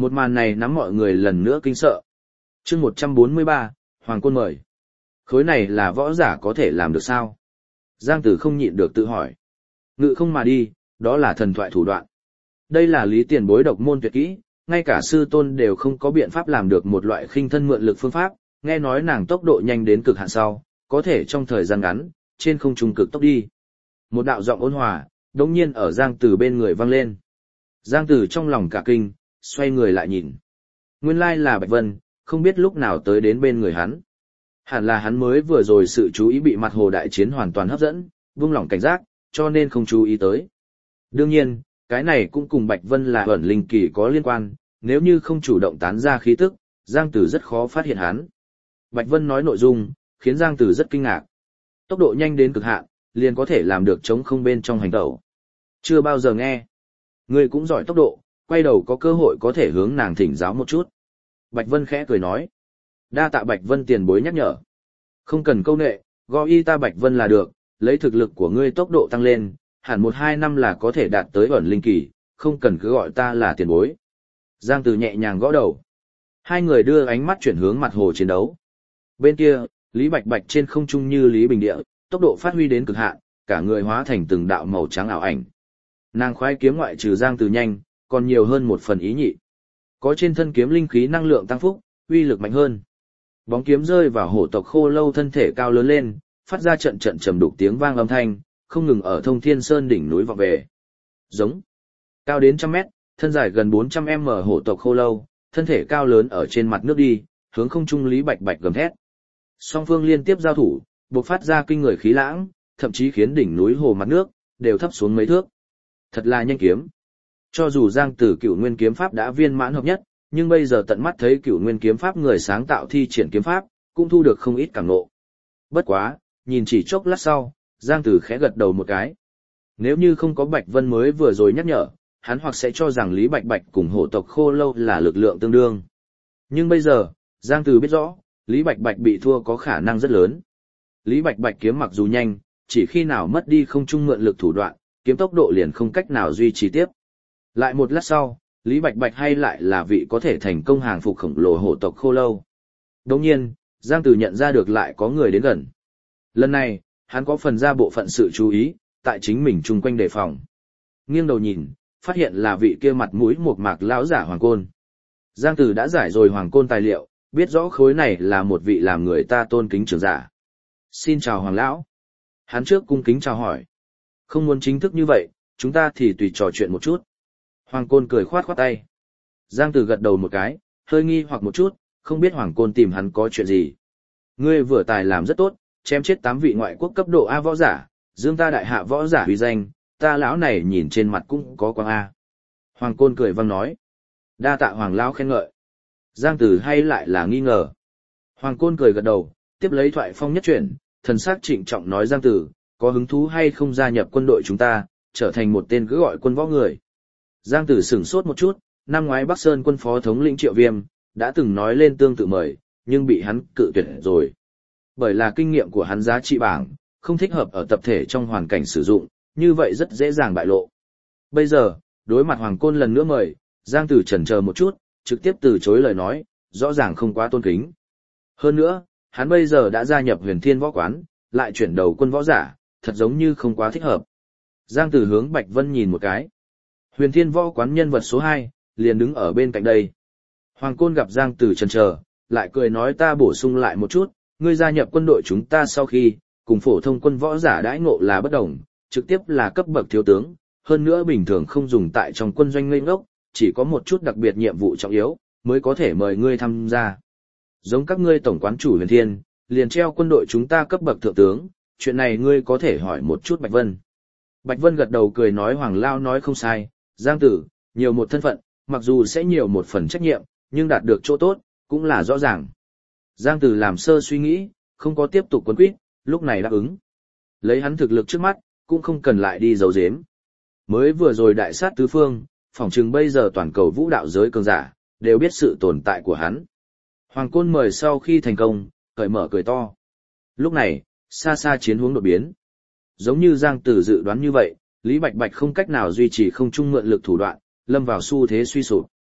A: Một màn này nắm mọi người lần nữa kinh sợ. Chương 143, Hoàng Côn mời. Khối này là võ giả có thể làm được sao? Giang Tử không nhịn được tự hỏi. Ngự không mà đi, đó là thần thoại thủ đoạn. Đây là Lý Tiền Bối độc môn tuyệt kỹ, ngay cả sư tôn đều không có biện pháp làm được một loại khinh thân mượn lực phương pháp, nghe nói nàng tốc độ nhanh đến cực hạn sau, có thể trong thời gian ngắn, trên không trung cực tốc đi. Một đạo giọng ôn hòa, đống nhiên ở Giang Tử bên người vang lên. Giang Tử trong lòng cả kinh, xoay người lại nhìn. Nguyên lai là Bạch Vân, không biết lúc nào tới đến bên người hắn. Hẳn là hắn mới vừa rồi sự chú ý bị mặt hồ đại chiến hoàn toàn hấp dẫn, buông lỏng cảnh giác, cho nên không chú ý tới. Đương nhiên, cái này cũng cùng Bạch Vân là ẩn linh kỳ có liên quan, nếu như không chủ động tán ra khí tức, Giang Tử rất khó phát hiện hắn. Bạch Vân nói nội dung, khiến Giang Tử rất kinh ngạc. Tốc độ nhanh đến cực hạn, liền có thể làm được chống không bên trong hành tẩu. Chưa bao giờ nghe. Ngươi cũng giỏi tốc độ, quay đầu có cơ hội có thể hướng nàng thỉnh giáo một chút. Bạch Vân khẽ cười nói. Đa tạ Bạch Vân tiền bối nhắc nhở. Không cần câu nệ, gọi y ta Bạch Vân là được, lấy thực lực của ngươi tốc độ tăng lên, hẳn 1-2 năm là có thể đạt tới ẩn linh kỳ, không cần cứ gọi ta là tiền bối. Giang Tử nhẹ nhàng gõ đầu. Hai người đưa ánh mắt chuyển hướng mặt hồ chiến đấu. Bên kia, Lý Bạch Bạch trên không trung như Lý Bình Địa, tốc độ phát huy đến cực hạn, cả người hóa thành từng đạo màu trắng ảo ảnh. Nàng khoái kiếm ngoại trừ Giang Tử nhanh, còn nhiều hơn một phần ý nhị. Có trên thân kiếm linh khí năng lượng tăng phúc, uy lực mạnh hơn. Bóng kiếm rơi vào hổ tộc khô lâu thân thể cao lớn lên, phát ra trận trận trầm đục tiếng vang âm thanh, không ngừng ở Thông Thiên Sơn đỉnh núi vọng về. Giống. Cao đến 100 mét, thân dài gần 400m hổ tộc khô lâu, thân thể cao lớn ở trên mặt nước đi, hướng không trung Lý Bạch Bạch gầm thét. Song phương liên tiếp giao thủ, bộc phát ra kinh người khí lãng, thậm chí khiến đỉnh núi hồ mặt nước đều thấp xuống mấy thước. Thật là nhanh kiếm. Cho dù Giang Tử Cửu Nguyên kiếm pháp đã viên mãn hợp nhất, nhưng bây giờ tận mắt thấy Cửu Nguyên kiếm pháp người sáng tạo thi triển kiếm pháp, cũng thu được không ít cảm ngộ. Bất quá, nhìn chỉ chốc lát sau, Giang Tử khẽ gật đầu một cái. Nếu như không có Bạch Vân mới vừa rồi nhắc nhở, hắn hoặc sẽ cho rằng Lý Bạch Bạch cùng hổ tộc khô lâu là lực lượng tương đương. Nhưng bây giờ, Giang Tử biết rõ, Lý Bạch Bạch bị thua có khả năng rất lớn. Lý Bạch Bạch kiếm mặc dù nhanh, chỉ khi nào mất đi không trung mượn lực thủ đoạn, kiếm tốc độ liền không cách nào duy trì tiếp. Lại một lát sau, Lý Bạch Bạch hay lại là vị có thể thành công hàng phục khổng lồ hổ tộc khô lâu. Đồng nhiên, Giang Tử nhận ra được lại có người đến gần. Lần này, hắn có phần ra bộ phận sự chú ý, tại chính mình chung quanh đề phòng. Nghiêng đầu nhìn, phát hiện là vị kia mặt mũi mộc mạc lão giả Hoàng Côn. Giang Tử đã giải rồi Hoàng Côn tài liệu, biết rõ khối này là một vị làm người ta tôn kính trưởng giả. Xin chào Hoàng Lão. Hắn trước cung kính chào hỏi. Không muốn chính thức như vậy, chúng ta thì tùy trò chuyện một chút. Hoàng Côn cười khoát khoát tay. Giang Tử gật đầu một cái, hơi nghi hoặc một chút, không biết Hoàng Côn tìm hắn có chuyện gì. Ngươi vừa tài làm rất tốt, chém chết 8 vị ngoại quốc cấp độ A võ giả, dương ta đại hạ võ giả uy danh, ta lão này nhìn trên mặt cũng có quang A. Hoàng Côn cười vang nói. Đa tạ Hoàng Lão khen ngợi. Giang Tử hay lại là nghi ngờ. Hoàng Côn cười gật đầu, tiếp lấy thoại phong nhất chuyển, thần sắc trịnh trọng nói Giang Tử, có hứng thú hay không gia nhập quân đội chúng ta, trở thành một tên cứ gọi quân võ người. Giang Tử sửng sốt một chút, năm ngoái Bắc Sơn quân phó thống lĩnh Triệu Viêm, đã từng nói lên tương tự mời, nhưng bị hắn cự tuyệt rồi. Bởi là kinh nghiệm của hắn giá trị bảng, không thích hợp ở tập thể trong hoàn cảnh sử dụng, như vậy rất dễ dàng bại lộ. Bây giờ, đối mặt Hoàng Côn lần nữa mời, Giang Tử chần chờ một chút, trực tiếp từ chối lời nói, rõ ràng không quá tôn kính. Hơn nữa, hắn bây giờ đã gia nhập Huyền Thiên Võ Quán, lại chuyển đầu quân võ giả, thật giống như không quá thích hợp. Giang Tử hướng Bạch Vân nhìn một cái. Huyền Thiên Võ Quán nhân vật số 2, liền đứng ở bên cạnh đây. Hoàng Côn gặp Giang Tử chần chờ, lại cười nói ta bổ sung lại một chút, ngươi gia nhập quân đội chúng ta sau khi, cùng phổ thông quân võ giả đãi ngộ là bất đồng, trực tiếp là cấp bậc thiếu tướng, hơn nữa bình thường không dùng tại trong quân doanh ngây ngốc, chỉ có một chút đặc biệt nhiệm vụ trọng yếu, mới có thể mời ngươi tham gia. Giống các ngươi tổng quán chủ Huyền Thiên, liền treo quân đội chúng ta cấp bậc thượng tướng, chuyện này ngươi có thể hỏi một chút Bạch Vân. Bạch Vân gật đầu cười nói Hoàng Lao nói không sai, Giang Tử, nhiều một thân phận, mặc dù sẽ nhiều một phần trách nhiệm, nhưng đạt được chỗ tốt, cũng là rõ ràng. Giang Tử làm sơ suy nghĩ, không có tiếp tục quấn quýt, lúc này đáp ứng. Lấy hắn thực lực trước mắt, cũng không cần lại đi giấu giếm. Mới vừa rồi đại sát tứ phương, phỏng chừng bây giờ toàn cầu vũ đạo giới cường giả, đều biết sự tồn tại của hắn. Hoàng Côn mời sau khi thành công, cởi mở cười to. Lúc này, xa xa chiến hướng đột biến. Giống như Giang Tử dự đoán như vậy, Lý Bạch Bạch không cách nào duy trì không trung mượn lực thủ đoạn, lâm vào xu thế suy sụp.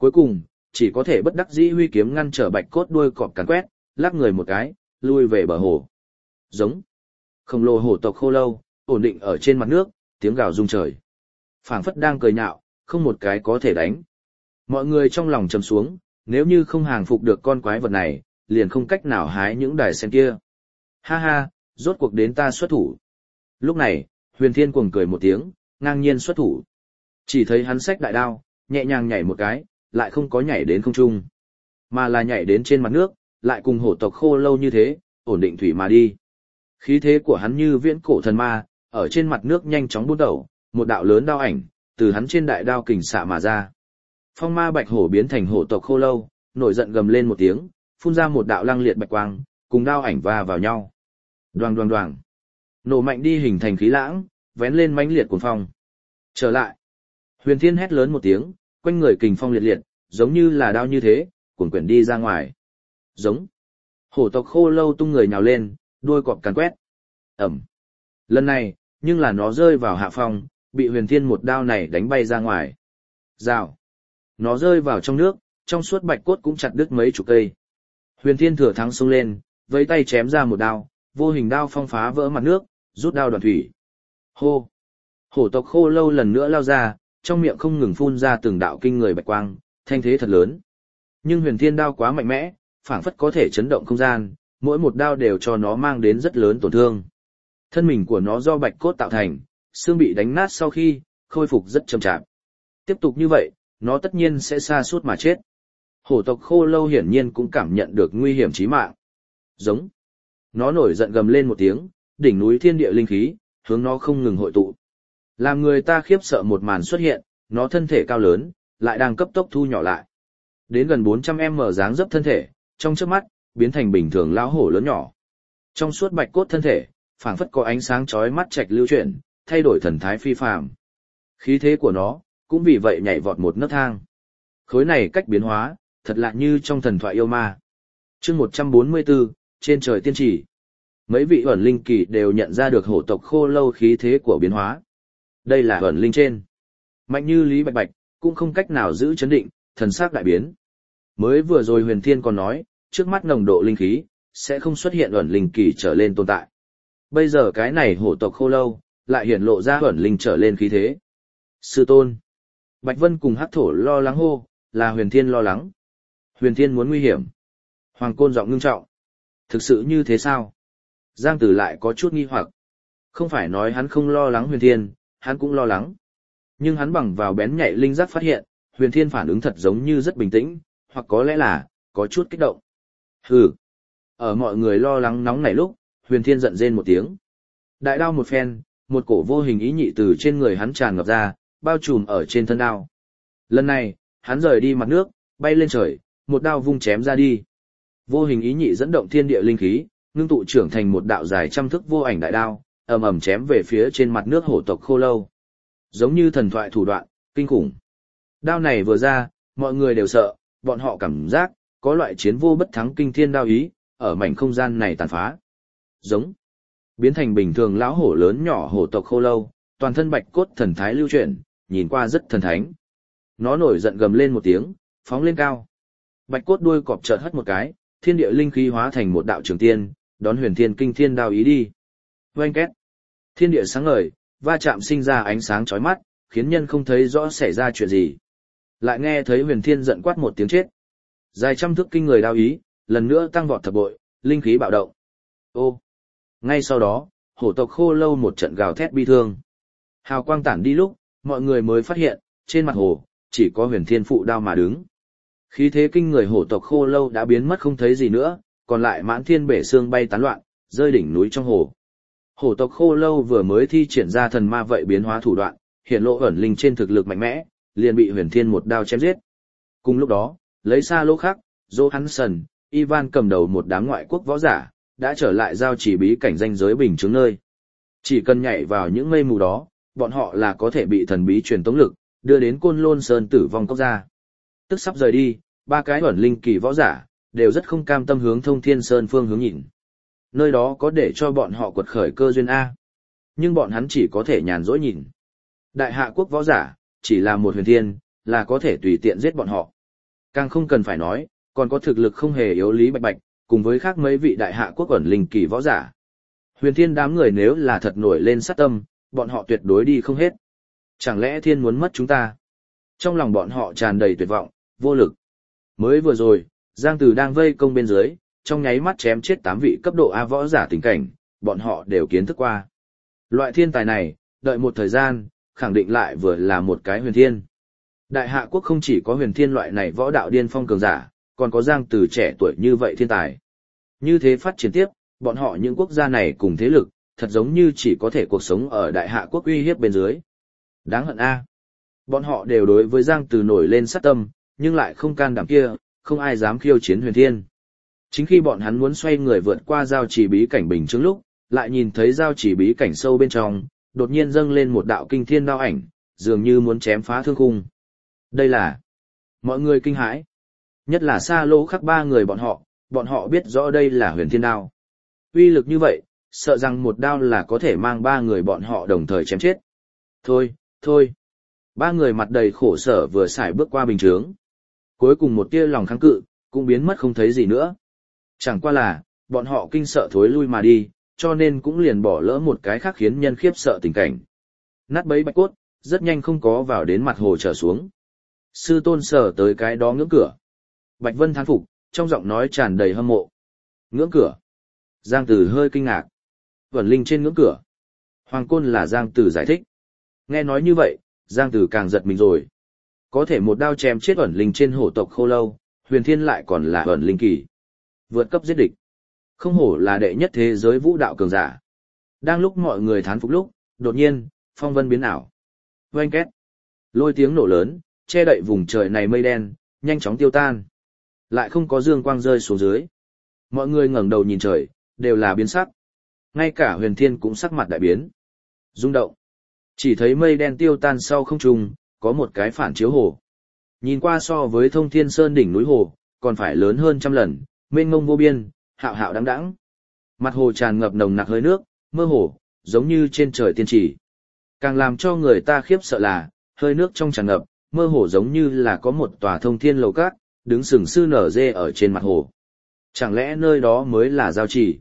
A: Cuối cùng, chỉ có thể bất đắc dĩ huy kiếm ngăn trở bạch cốt đuôi cọp càn quét, lắc người một cái, lui về bờ hồ. Giống. Khổng lồ hổ tộc khô lâu, ổn định ở trên mặt nước, tiếng gào rung trời. Phảng phất đang cười nhạo, không một cái có thể đánh. Mọi người trong lòng trầm xuống, nếu như không hàng phục được con quái vật này, liền không cách nào hái những đài sen kia. Ha ha, rốt cuộc đến ta xuất thủ. Lúc này, Huyền Thiên cuồng cười một tiếng, ngang nhiên xuất thủ. Chỉ thấy hắn xách đại đao, nhẹ nhàng nhảy một cái, lại không có nhảy đến không trung, mà là nhảy đến trên mặt nước, lại cùng hổ tộc khô lâu như thế, ổn định thủy mà đi. Khí thế của hắn như viễn cổ thần ma, ở trên mặt nước nhanh chóng bút đầu, một đạo lớn đao ảnh, từ hắn trên đại đao kình xạ mà ra. Phong ma bạch hổ biến thành hổ tộc khô lâu, nổi giận gầm lên một tiếng, phun ra một đạo lăng liệt bạch quang, cùng đao ảnh va vào nhau. Đoàng đoàng đoàng. Nổ mạnh đi hình thành khí lãng, vén lên mãnh liệt cuồng phong. Trở lại. Huyền Thiên hét lớn một tiếng, quanh người kình phong liệt liệt, giống như là đao như thế, cuồn quyển đi ra ngoài. Giống. Hổ tộc khô lâu tung người nhào lên, đuôi cọp càn quét. Ẩm. Lần này, nhưng là nó rơi vào hạ phong, bị Huyền Thiên một đao này đánh bay ra ngoài. Rào. Nó rơi vào trong nước, trong suốt bạch cốt cũng chặt đứt mấy chục cây. Huyền Thiên thừa thắng xông lên, với tay chém ra một đao, vô hình đao phong phá vỡ mặt nước, rút đao đoạn thủy. Hô. Hổ tộc khô lâu lần nữa lao ra, trong miệng không ngừng phun ra từng đạo kinh người bạch quang, thanh thế thật lớn. Nhưng Huyền Thiên đao quá mạnh mẽ, phảng phất có thể chấn động không gian, mỗi một đao đều cho nó mang đến rất lớn tổn thương. Thân mình của nó do bạch cốt tạo thành, xương bị đánh nát sau khi, khôi phục rất chậm chạp. Tiếp tục như vậy, nó tất nhiên sẽ sa sút mà chết. Hổ tộc khô lâu hiển nhiên cũng cảm nhận được nguy hiểm chí mạng. Giống. Nó nổi giận gầm lên một tiếng, đỉnh núi thiên địa linh khí, hướng nó không ngừng hội tụ. Làm người ta khiếp sợ một màn xuất hiện, nó thân thể cao lớn, lại đang cấp tốc thu nhỏ lại. Đến gần 400m dáng dấp thân thể, trong chớp mắt, biến thành bình thường lão hổ lớn nhỏ. Trong suốt bạch cốt thân thể, phảng phất có ánh sáng chói mắt trạch lưu chuyển, thay đổi thần thái phi phàm. Khí thế của nó, cũng vì vậy nhảy vọt một nấc thang. Khối này cách biến hóa, thật lạ như trong thần thoại yêu ma. Chương 144, trên trời tiên chỉ. Mấy vị ẩn linh kỳ đều nhận ra được hổ tộc khô lâu khí thế của biến hóa. Đây là ẩn linh trên. Mạnh như Lý Bạch Bạch, cũng không cách nào giữ chấn định, thần sắc đại biến. Mới vừa rồi Huyền Thiên còn nói, trước mắt nồng độ linh khí, sẽ không xuất hiện ẩn linh kỳ trở lên tồn tại. Bây giờ cái này hổ tộc khô lâu, lại hiển lộ ra ẩn linh trở lên khí thế. Sư tôn. Bạch Vân cùng Hắc Thổ lo lắng hô, là Huyền Thiên lo lắng. Huyền Thiên muốn nguy hiểm. Hoàng Côn giọng ngưng trọng. Thực sự như thế sao? Giang Tử lại có chút nghi hoặc. Không phải nói hắn không lo lắng Huyền Thiên, hắn cũng lo lắng. Nhưng hắn bằng vào bén nhạy linh giác phát hiện, Huyền Thiên phản ứng thật giống như rất bình tĩnh, hoặc có lẽ là, có chút kích động. Hừ. Ở mọi người lo lắng nóng nảy lúc, Huyền Thiên giận rên một tiếng. Đại đao một phen, một cổ vô hình ý nhị từ trên người hắn tràn ngập ra, bao trùm ở trên thân đao. Lần này, hắn rời đi mặt nước, bay lên trời, một đao vung chém ra đi. Vô hình ý nhị dẫn động thiên địa linh khí, ngưng tụ trưởng thành một đạo dài trăm thước vô ảnh đại đao, ầm ầm chém về phía trên mặt nước hổ tộc khô lâu. Giống như thần thoại thủ đoạn, kinh khủng. Đao này vừa ra, mọi người đều sợ, bọn họ cảm giác, có loại chiến vô bất thắng kinh thiên đao ý, ở mảnh không gian này tàn phá. Giống. Biến thành bình thường lão hổ lớn nhỏ hổ tộc khô lâu, toàn thân bạch cốt thần thái lưu chuyển, nhìn qua rất thần thánh. Nó nổi giận gầm lên một tiếng, phóng lên cao. Bạch cốt đuôi cọp chợt hất một cái, thiên địa linh khí hóa thành một đạo trường tiên, đón Huyền Thiên kinh thiên đao ý đi. Oanh két. Thiên địa sáng ngời, va chạm sinh ra ánh sáng chói mắt, khiến nhân không thấy rõ xảy ra chuyện gì. Lại nghe thấy Huyền Thiên giận quát một tiếng chết. Dài trăm thước kinh người đao ý, lần nữa tăng vọt thập bội, linh khí bạo động. Ô. Ngay sau đó, hổ tộc khô lâu một trận gào thét bi thương. Hào quang tản đi lúc, mọi người mới phát hiện, trên mặt hồ, chỉ có Huyền Thiên phụ đao mà đứng. Khí thế kinh người hổ tộc khô lâu đã biến mất không thấy gì nữa, còn lại mãn thiên bể xương bay tán loạn, rơi đỉnh núi trong hồ. Hổ tộc khô lâu vừa mới thi triển ra thần ma vậy biến hóa thủ đoạn, hiện lộ ẩn linh trên thực lực mạnh mẽ, liền bị Huyền Thiên một đao chém giết. Cùng lúc đó, lấy xa lỗ khác, Johansson, Ivan cầm đầu một đám ngoại quốc võ giả, đã trở lại giao chỉ bí cảnh danh giới bình chứng nơi. Chỉ cần nhảy vào những mây mù đó, bọn họ là có thể bị thần bí truyền tống lực, đưa đến Côn Lôn Sơn tử vong cốc ra. Tức sắp rời đi, ba cái ẩn linh kỳ võ giả, đều rất không cam tâm hướng Thông Thiên Sơn phương hướng nhìn. Nơi đó có để cho bọn họ quật khởi cơ duyên A. Nhưng bọn hắn chỉ có thể nhàn rỗi nhìn. Đại hạ quốc võ giả, chỉ là một Huyền Thiên, là có thể tùy tiện giết bọn họ. Càng không cần phải nói, còn có thực lực không hề yếu Lý Bạch Bạch, cùng với khác mấy vị đại hạ quốc ẩn linh kỳ võ giả. Huyền Thiên đám người nếu là thật nổi lên sát tâm, bọn họ tuyệt đối đi không hết. Chẳng lẽ Thiên muốn mất chúng ta? Trong lòng bọn họ tràn đầy tuyệt vọng, vô lực. Mới vừa rồi, Giang Tử đang vây công bên dưới, trong nháy mắt chém chết 8 vị cấp độ A võ giả tình cảnh, bọn họ đều kiến thức qua. Loại thiên tài này, đợi một thời gian, khẳng định lại vừa là một cái huyền thiên. Đại hạ quốc không chỉ có huyền thiên loại này võ đạo điên phong cường giả, còn có Giang Tử trẻ tuổi như vậy thiên tài. Như thế phát triển tiếp, bọn họ những quốc gia này cùng thế lực, thật giống như chỉ có thể cuộc sống ở đại hạ quốc uy hiếp bên dưới. Đáng hận a. Bọn họ đều đối với Giang Tử nổi lên sát tâm, nhưng lại không can đảm kia, không ai dám khiêu chiến huyền thiên. Chính khi bọn hắn muốn xoay người vượt qua giao chỉ bí cảnh bình chứng lúc, lại nhìn thấy giao chỉ bí cảnh sâu bên trong, đột nhiên dâng lên một đạo kinh thiên đao ảnh, dường như muốn chém phá thương khung. Đây là... Mọi người kinh hãi. Nhất là Sa Lô Khắc 3 người bọn họ biết rõ đây là huyền thiên đao. Uy lực như vậy, sợ rằng một đao là có thể mang 3 người bọn họ đồng thời chém chết. Thôi, thôi. 3 người mặt đầy khổ sở vừa xài bước qua bình chướng. Cuối cùng một tia lòng kháng cự, cũng biến mất không thấy gì nữa. Chẳng qua là, bọn họ kinh sợ thối lui mà đi, cho nên cũng liền bỏ lỡ một cái khác khiến nhân khiếp sợ tình cảnh. Nát bấy bạch cốt, rất nhanh không có vào đến mặt hồ trở xuống. Sư tôn sở tới cái đó ngưỡng cửa. Bạch Vân thán phục, trong giọng nói tràn đầy hâm mộ. Ngưỡng cửa. Giang Tử hơi kinh ngạc. Vẩn linh trên ngưỡng cửa. Hoàng Côn là Giang Tử giải thích. Nghe nói như vậy, Giang Tử càng giật mình rồi. Có thể một đao chém chết ẩn linh trên hổ tộc Khô Lâu, huyền thiên lại còn là ẩn linh kỳ. Vượt cấp giết địch. Không hổ là đệ nhất thế giới vũ đạo cường giả. Đang lúc mọi người thán phục lúc, đột nhiên, phong vân biến ảo. Oanh két. Lôi tiếng nổ lớn, che đậy vùng trời này mây đen, nhanh chóng tiêu tan. Lại không có dương quang rơi xuống dưới. Mọi người ngẩng đầu nhìn trời, đều là biến sắc. Ngay cả huyền thiên cũng sắc mặt đại biến. Rung động. Chỉ thấy mây đen tiêu tan sau không trung, có một cái phản chiếu hồ. Nhìn qua so với Thông Thiên Sơn đỉnh núi hồ, còn phải lớn hơn trăm lần, mênh mông vô biên, hạo hạo đãng đãng. Mặt hồ tràn ngập nồng nặc hơi nước, mơ hồ, giống như trên trời tiên chỉ. Càng làm cho người ta khiếp sợ là, hơi nước trong tràn ngập, mơ hồ giống như là có một tòa thông thiên lầu cát, đứng sừng sư nở dê ở trên mặt hồ. Chẳng lẽ nơi đó mới là giao chỉ?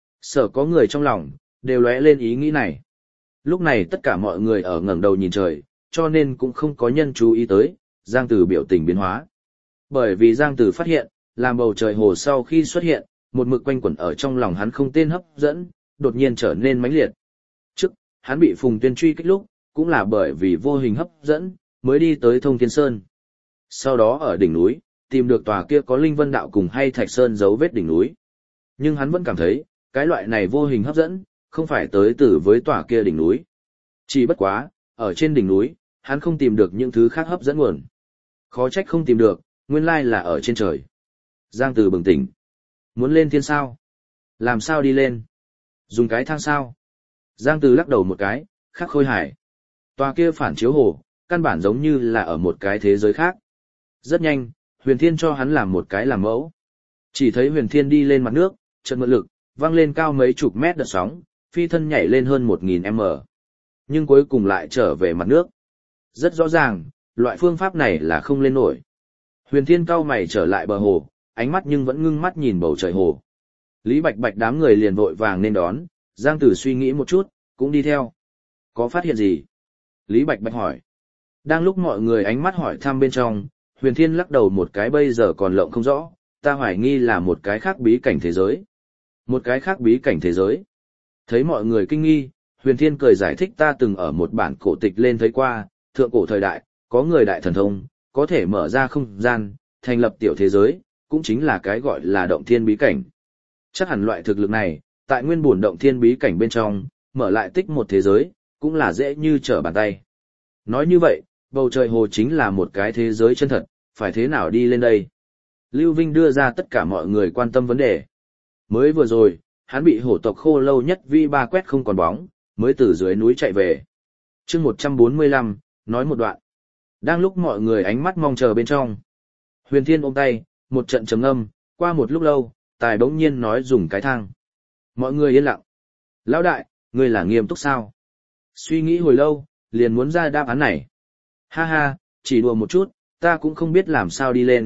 A: Sợ có người trong lòng, đều lóe lên ý nghĩ này. Lúc này tất cả mọi người ở ngẩng đầu nhìn trời, cho nên cũng không có nhân chú ý tới, Giang Tử biểu tình biến hóa. Bởi vì Giang Tử phát hiện, làm bầu trời hồ sau khi xuất hiện, một mực quanh quẩn ở trong lòng hắn không tên hấp dẫn, đột nhiên trở nên mãnh liệt. Trước, hắn bị Phùng Tuyên truy kích lúc, cũng là bởi vì vô hình hấp dẫn, mới đi tới Thông Thiên Sơn. Sau đó ở đỉnh núi, tìm được tòa kia có Linh Vân Đạo cùng hay Thạch Sơn dấu vết đỉnh núi. Nhưng hắn vẫn cảm thấy, cái loại này vô hình hấp dẫn, không phải tới từ với tòa kia đỉnh núi. Chỉ bất quá, ở trên đỉnh núi, hắn không tìm được những thứ khác hấp dẫn nguồn. Khó trách không tìm được, nguyên lai là ở trên trời. Giang Tử bừng tỉnh. Muốn lên thiên sao? Làm sao đi lên? Dùng cái thang sao? Giang Tử lắc đầu một cái, khắc khôi hải. Tòa kia phản chiếu hồ, căn bản giống như là ở một cái thế giới khác. Rất nhanh, Huyền Thiên cho hắn làm một cái làm mẫu. Chỉ thấy Huyền Thiên đi lên mặt nước, chợt mượn lực, văng lên cao mấy chục mét đợt sóng, phi thân nhảy lên hơn 1000m. Nhưng cuối cùng lại trở về mặt nước. Rất rõ ràng, loại phương pháp này là không lên nổi. Huyền Thiên cao mày trở lại bờ hồ, ánh mắt nhưng vẫn ngưng mắt nhìn bầu trời hồ. Lý Bạch Bạch đám người liền vội vàng nên đón, Giang Tử suy nghĩ một chút, cũng đi theo. Có phát hiện gì? Lý Bạch Bạch hỏi. Đang lúc mọi người ánh mắt hỏi thăm bên trong, Huyền Thiên lắc đầu một cái bây giờ còn lộng không rõ, ta hoài nghi là một cái khác bí cảnh thế giới. Một cái khác bí cảnh thế giới. Thấy mọi người kinh nghi, Huyền Thiên cười giải thích ta từng ở một bản cổ tịch lên thấy qua, thượng cổ thời đại, có người đại thần thông, có thể mở ra không gian, thành lập tiểu thế giới, cũng chính là cái gọi là động thiên bí cảnh. Chắc hẳn loại thực lực này, tại nguyên bổn động thiên bí cảnh bên trong, mở lại tích một thế giới, cũng là dễ như trở bàn tay. Nói như vậy, bầu trời hồ chính là một cái thế giới chân thật, phải thế nào đi lên đây? Lưu Vinh đưa ra tất cả mọi người quan tâm vấn đề. Mới vừa rồi, hắn bị hổ tộc Khô Lâu nhất vi ba quét không còn bóng, mới từ dưới núi chạy về. Chương 145, nói một đoạn. Đang lúc mọi người ánh mắt mong chờ bên trong, Huyền Thiên ôm tay, một trận trầm ngâm, qua một lúc lâu, tài bỗng nhiên nói dùng cái thang. Mọi người yên lặng. Lão đại, ngươi là nghiêm túc sao? Suy nghĩ hồi lâu, liền muốn ra đáp án này. Ha ha, chỉ đùa một chút, ta cũng không biết làm sao đi lên,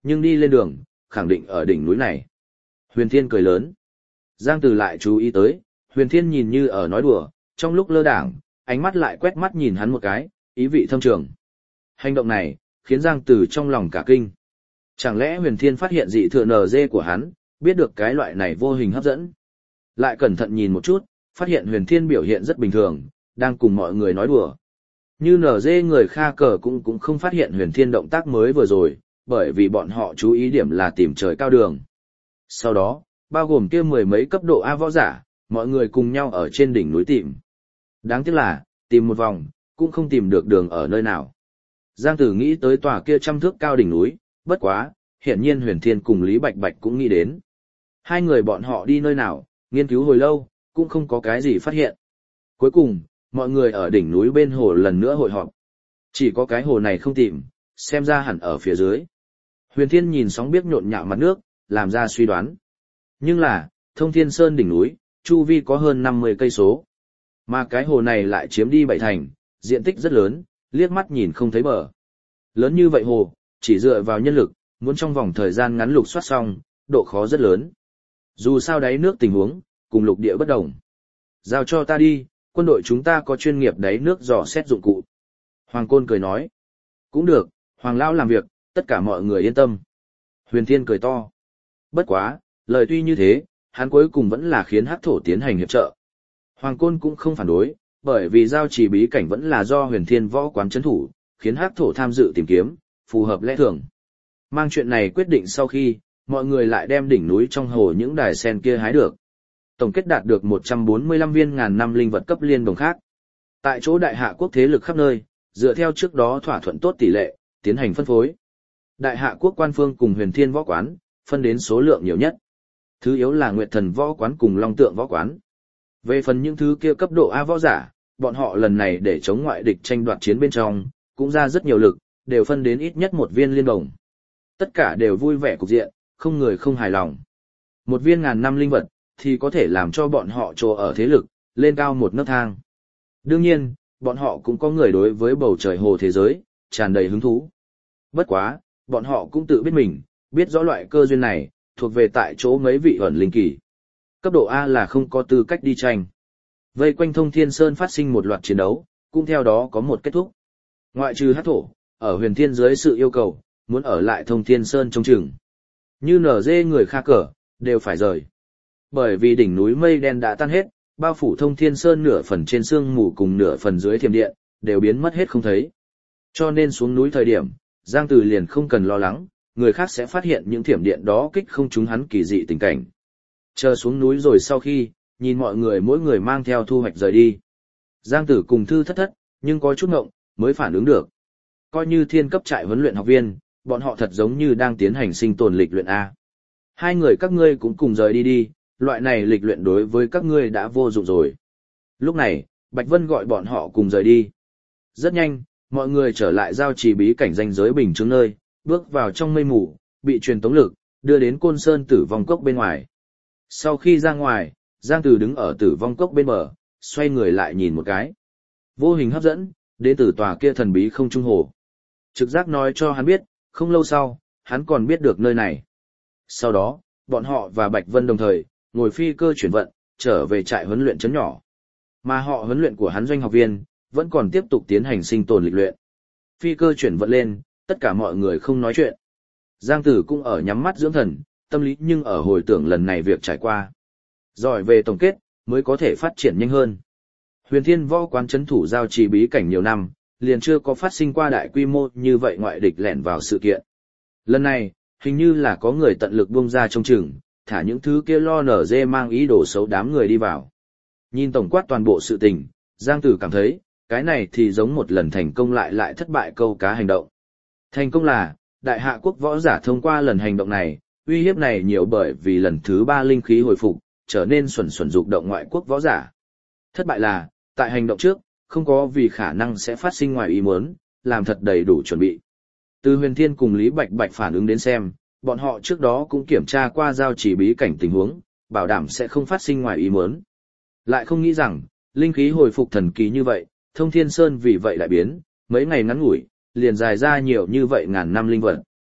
A: nhưng đi lên đường, khẳng định ở đỉnh núi này. Huyền Thiên cười lớn. Giang Tử lại chú ý tới, Huyền Thiên nhìn như ở nói đùa, trong lúc lơ đảng, ánh mắt lại quét mắt nhìn hắn một cái, ý vị thâm trường. Hành động này, khiến Giang Tử trong lòng cả kinh. Chẳng lẽ Huyền Thiên phát hiện dị thường NG của hắn, biết được cái loại này vô hình hấp dẫn. Lại cẩn thận nhìn một chút, phát hiện Huyền Thiên biểu hiện rất bình thường, đang cùng mọi người nói đùa. Như NG người Kha Cờ cũng không phát hiện Huyền Thiên động tác mới vừa rồi, bởi vì bọn họ chú ý điểm là tìm trời cao đường. Sau đó, bao gồm kia mười mấy cấp độ A võ giả, mọi người cùng nhau ở trên đỉnh núi tìm. Đáng tiếc là, tìm một vòng, cũng không tìm được đường ở nơi nào. Giang Tử nghĩ tới tòa kia 100 thước cao đỉnh núi, bất quá, hiển nhiên Huyền Thiên cùng Lý Bạch Bạch cũng nghĩ đến. Hai người bọn họ đi nơi nào, nghiên cứu hồi lâu, cũng không có cái gì phát hiện. Cuối cùng, mọi người ở đỉnh núi bên hồ lần nữa hội họp. Chỉ có cái hồ này không tìm, xem ra hẳn ở phía dưới. Huyền Thiên nhìn sóng biếc nhộn nhạo mặt nước, làm ra suy đoán. Nhưng là, Thông Thiên Sơn đỉnh núi, chu vi có hơn 50 cây số. Mà cái hồ này lại chiếm đi 7 thành, diện tích rất lớn, liếc mắt nhìn không thấy bờ. Lớn như vậy hồ, chỉ dựa vào nhân lực, muốn trong vòng thời gian ngắn lục soát xong, độ khó rất lớn. Dù sao đáy nước tình huống, cùng lục địa bất đồng. Giao cho ta đi, quân đội chúng ta có chuyên nghiệp đáy nước dò xét dụng cụ. Hoàng Côn cười nói. Cũng được, Hoàng Lão làm việc, tất cả mọi người yên tâm. Huyền Thiên cười to. Bất quá, lời tuy như thế, hắn cuối cùng vẫn là khiến Hắc Thổ tiến hành hiệp trợ. Hoàng Côn cũng không phản đối, bởi vì giao trì bí cảnh vẫn là do Huyền Thiên võ quán trấn thủ, khiến Hắc Thổ tham dự tìm kiếm, phù hợp lẽ thường. Mang chuyện này quyết định sau khi, mọi người lại đem đỉnh núi trong hồ những đài sen kia hái được. Tổng kết đạt được 145 viên ngàn năm linh vật cấp liên đồng khác. Tại chỗ đại hạ quốc thế lực khắp nơi, dựa theo trước đó thỏa thuận tốt tỷ lệ, tiến hành phân phối. Đại hạ quốc quan phương cùng Huyền Thiên võ quán, phân đến số lượng nhiều nhất. Thứ yếu là Nguyệt Thần võ quán cùng Long Tượng võ quán. Về phần những thứ kia cấp độ A võ giả, bọn họ lần này để chống ngoại địch tranh đoạt chiến bên trong, cũng ra rất nhiều lực, đều phân đến ít nhất một viên liên đồng. Tất cả đều vui vẻ cục diện, không người không hài lòng. Một viên ngàn năm linh vật, thì có thể làm cho bọn họ trồ ở thế lực, lên cao một nấc thang. Đương nhiên, bọn họ cũng có người đối với bầu trời hồ thế giới, tràn đầy hứng thú. Bất quá, bọn họ cũng tự biết mình, biết rõ loại cơ duyên này, thuộc về tại chỗ mấy vị ẩn linh kỳ. Cấp độ A là không có tư cách đi tranh. Vây quanh Thông Thiên Sơn phát sinh một loạt chiến đấu, cũng theo đó có một kết thúc. Ngoại trừ Hắc Thổ, ở Huyền Thiên dưới sự yêu cầu, muốn ở lại Thông Thiên Sơn trông chừng. Như NG người Kha Cờ, đều phải rời. Bởi vì đỉnh núi mây đen đã tan hết, bao phủ Thông Thiên Sơn nửa phần trên sương mù cùng nửa phần dưới thiểm điện, đều biến mất hết không thấy. Cho nên xuống núi thời điểm, Giang Từ liền không cần lo lắng, người khác sẽ phát hiện những thiểm điện đó kích không trúng hắn kỳ dị tình cảnh. Chờ xuống núi rồi sau khi, nhìn mọi người mỗi người mang theo thu hoạch rời đi. Giang Tử cùng Thư thất, nhưng có chút ngộng, mới phản ứng được. Coi như thiên cấp trại huấn luyện học viên, bọn họ thật giống như đang tiến hành sinh tồn lịch luyện A. Hai người các ngươi cũng cùng rời đi đi, loại này lịch luyện đối với các ngươi đã vô dụng rồi. Lúc này, Bạch Vân gọi bọn họ cùng rời đi. Rất nhanh, mọi người trở lại giao trì bí cảnh ranh giới bình chứng nơi, bước vào trong mây mù, bị truyền tống lực, đưa đến Côn Sơn Tử Vong Cốc bên ngoài. Sau khi ra ngoài, Giang Từ đứng ở Tử Vong Cốc bên bờ, xoay người lại nhìn một cái. Vô hình hấp dẫn, đến từ tòa kia thần bí không trung hồ. Trực giác nói cho hắn biết, không lâu sau, hắn còn biết được nơi này. Sau đó, bọn họ và Bạch Vân đồng thời, ngồi phi cơ chuyển vận, trở về trại huấn luyện trấn nhỏ. Mà họ huấn luyện của hắn doanh học viên, vẫn còn tiếp tục tiến hành sinh tồn lịch luyện. Phi cơ chuyển vận lên, tất cả mọi người không nói chuyện. Giang Tử cũng ở nhắm mắt dưỡng thần, tâm lý nhưng ở hồi tưởng lần này việc trải qua. Giỏi về tổng kết, mới có thể phát triển nhanh hơn. Huyền Thiên võ quán trấn thủ giao trì bí cảnh nhiều năm, liền chưa có phát sinh qua đại quy mô như vậy ngoại địch lẻn vào sự kiện. Lần này, hình như là có người tận lực buông ra trông chừng, thả những thứ kia lo nở dê mang ý đồ xấu đám người đi vào. Nhìn tổng quát toàn bộ sự tình, Giang Tử cảm thấy, cái này thì giống một lần thành công lại thất bại câu cá hành động. Thành công là, đại hạ quốc võ giả thông qua lần hành động này, uy hiếp này nhiều bởi vì lần thứ 3 linh khí hồi phục, trở nên xuẩn dục động ngoại quốc võ giả. Thất bại là, tại hành động trước, không có vì khả năng sẽ phát sinh ngoài ý muốn, làm thật đầy đủ chuẩn bị. Từ Huyền Thiên cùng Lý Bạch Bạch phản ứng đến xem, bọn họ trước đó cũng kiểm tra qua giao chỉ bí cảnh tình huống, bảo đảm sẽ không phát sinh ngoài ý muốn. Lại không nghĩ rằng, linh khí hồi phục thần kỳ như vậy, Thông Thiên Sơn vì vậy lại biến, mấy ngày ngắn ngủi, liền dài ra nhiều như vậy ngàn năm linh vật.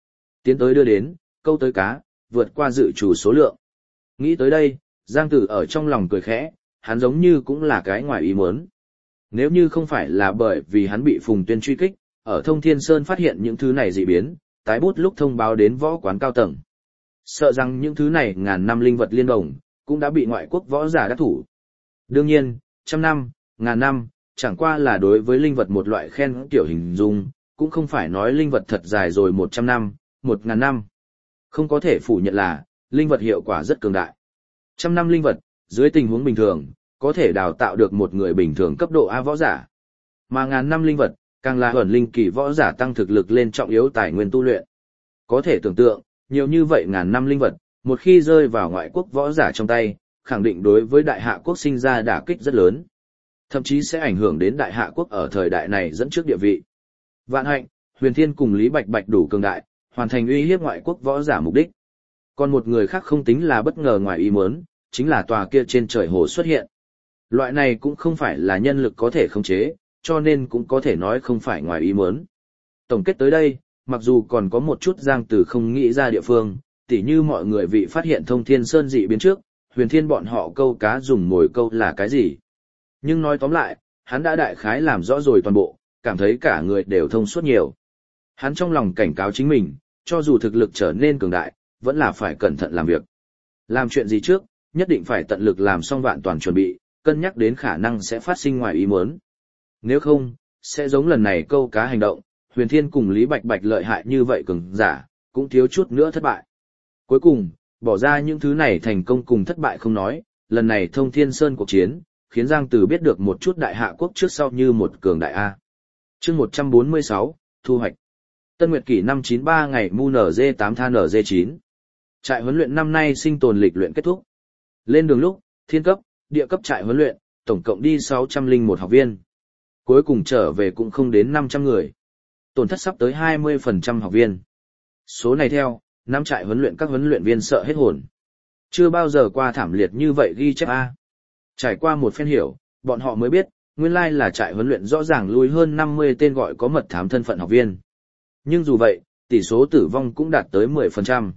A: tiến tới đưa đến, câu tới cá, vượt qua dự chủ số lượng. Nghĩ tới đây, Giang Tử ở trong lòng cười khẽ, hắn giống như cũng là cái ngoài ý muốn. Nếu như không phải là bởi vì hắn bị Phùng Tuyên truy kích, ở Thông Thiên Sơn phát hiện những thứ này dị biến, tái bút lúc thông báo đến võ quán cao tầng. Sợ rằng những thứ này ngàn năm linh vật liên đồng, cũng đã bị ngoại quốc võ giả đắc thủ. Đương nhiên, trăm năm, ngàn năm, chẳng qua là đối với linh vật một loại khen kiểu hình dung, cũng không phải nói linh vật thật dài rồi 100 năm, 1000 năm. Không có thể phủ nhận là, linh vật hiệu quả rất cường đại. Trăm năm linh vật, dưới tình huống bình thường, có thể đào tạo được một người bình thường cấp độ A võ giả. Mà ngàn năm linh vật, càng là ẩn linh kỳ võ giả tăng thực lực lên trọng yếu tài nguyên tu luyện. Có thể tưởng tượng, nhiều như vậy ngàn năm linh vật, một khi rơi vào ngoại quốc võ giả trong tay, khẳng định đối với đại hạ quốc sinh ra đả kích rất lớn. Thậm chí sẽ ảnh hưởng đến đại hạ quốc ở thời đại này dẫn trước địa vị. Vạn hạnh, Huyền Thiên cùng Lý Bạch Bạch đủ cường đại, hoàn thành uy hiếp ngoại quốc võ giả mục đích. Còn một người khác không tính là bất ngờ ngoài ý muốn, chính là tòa kia trên trời hồ xuất hiện. Loại này cũng không phải là nhân lực có thể khống chế, cho nên cũng có thể nói không phải ngoài ý muốn. Tổng kết tới đây, mặc dù còn có một chút Giang Tử không nghĩ ra địa phương, tỉ như mọi người vị phát hiện Thông Thiên Sơn dị biến trước, Huyền Thiên bọn họ câu cá dùng mồi câu là cái gì. Nhưng nói tóm lại, hắn đã đại khái làm rõ rồi toàn bộ, cảm thấy cả người đều thông suốt nhiều. Hắn trong lòng cảnh cáo chính mình, cho dù thực lực trở nên cường đại, vẫn là phải cẩn thận làm việc. Làm chuyện gì trước, nhất định phải tận lực làm xong vạn toàn chuẩn bị, cân nhắc đến khả năng sẽ phát sinh ngoài ý muốn. Nếu không, sẽ giống lần này câu cá hành động, Huyền Thiên cùng Lý Bạch Bạch lợi hại như vậy cường giả, cũng thiếu chút nữa thất bại. Cuối cùng, bỏ ra những thứ này thành công cùng thất bại không nói, lần này Thông Thiên Sơn cuộc chiến, khiến Giang Tử biết được một chút đại hạ quốc trước sau như một cường đại A. Chương 146, thu hoạch. Tân Nguyệt kỷ năm 93 ngày Mu NG 8 tha NG 9. Trại huấn luyện năm nay sinh tồn lịch luyện kết thúc. Lên đường lúc, thiên cấp, địa cấp trại huấn luyện, tổng cộng đi 601 học viên. Cuối cùng trở về cũng không đến 500 người. Tổn thất sắp tới 20% học viên. Số này theo, năm trại huấn luyện các huấn luyện viên sợ hết hồn. Chưa bao giờ qua thảm liệt như vậy ghi chép A. Trải qua một phen hiểu, bọn họ mới biết, nguyên lai là trại huấn luyện rõ ràng lùi hơn 50 tên gọi có mật thám thân phận học viên. Nhưng dù vậy, tỷ số tử vong cũng đạt tới 10%.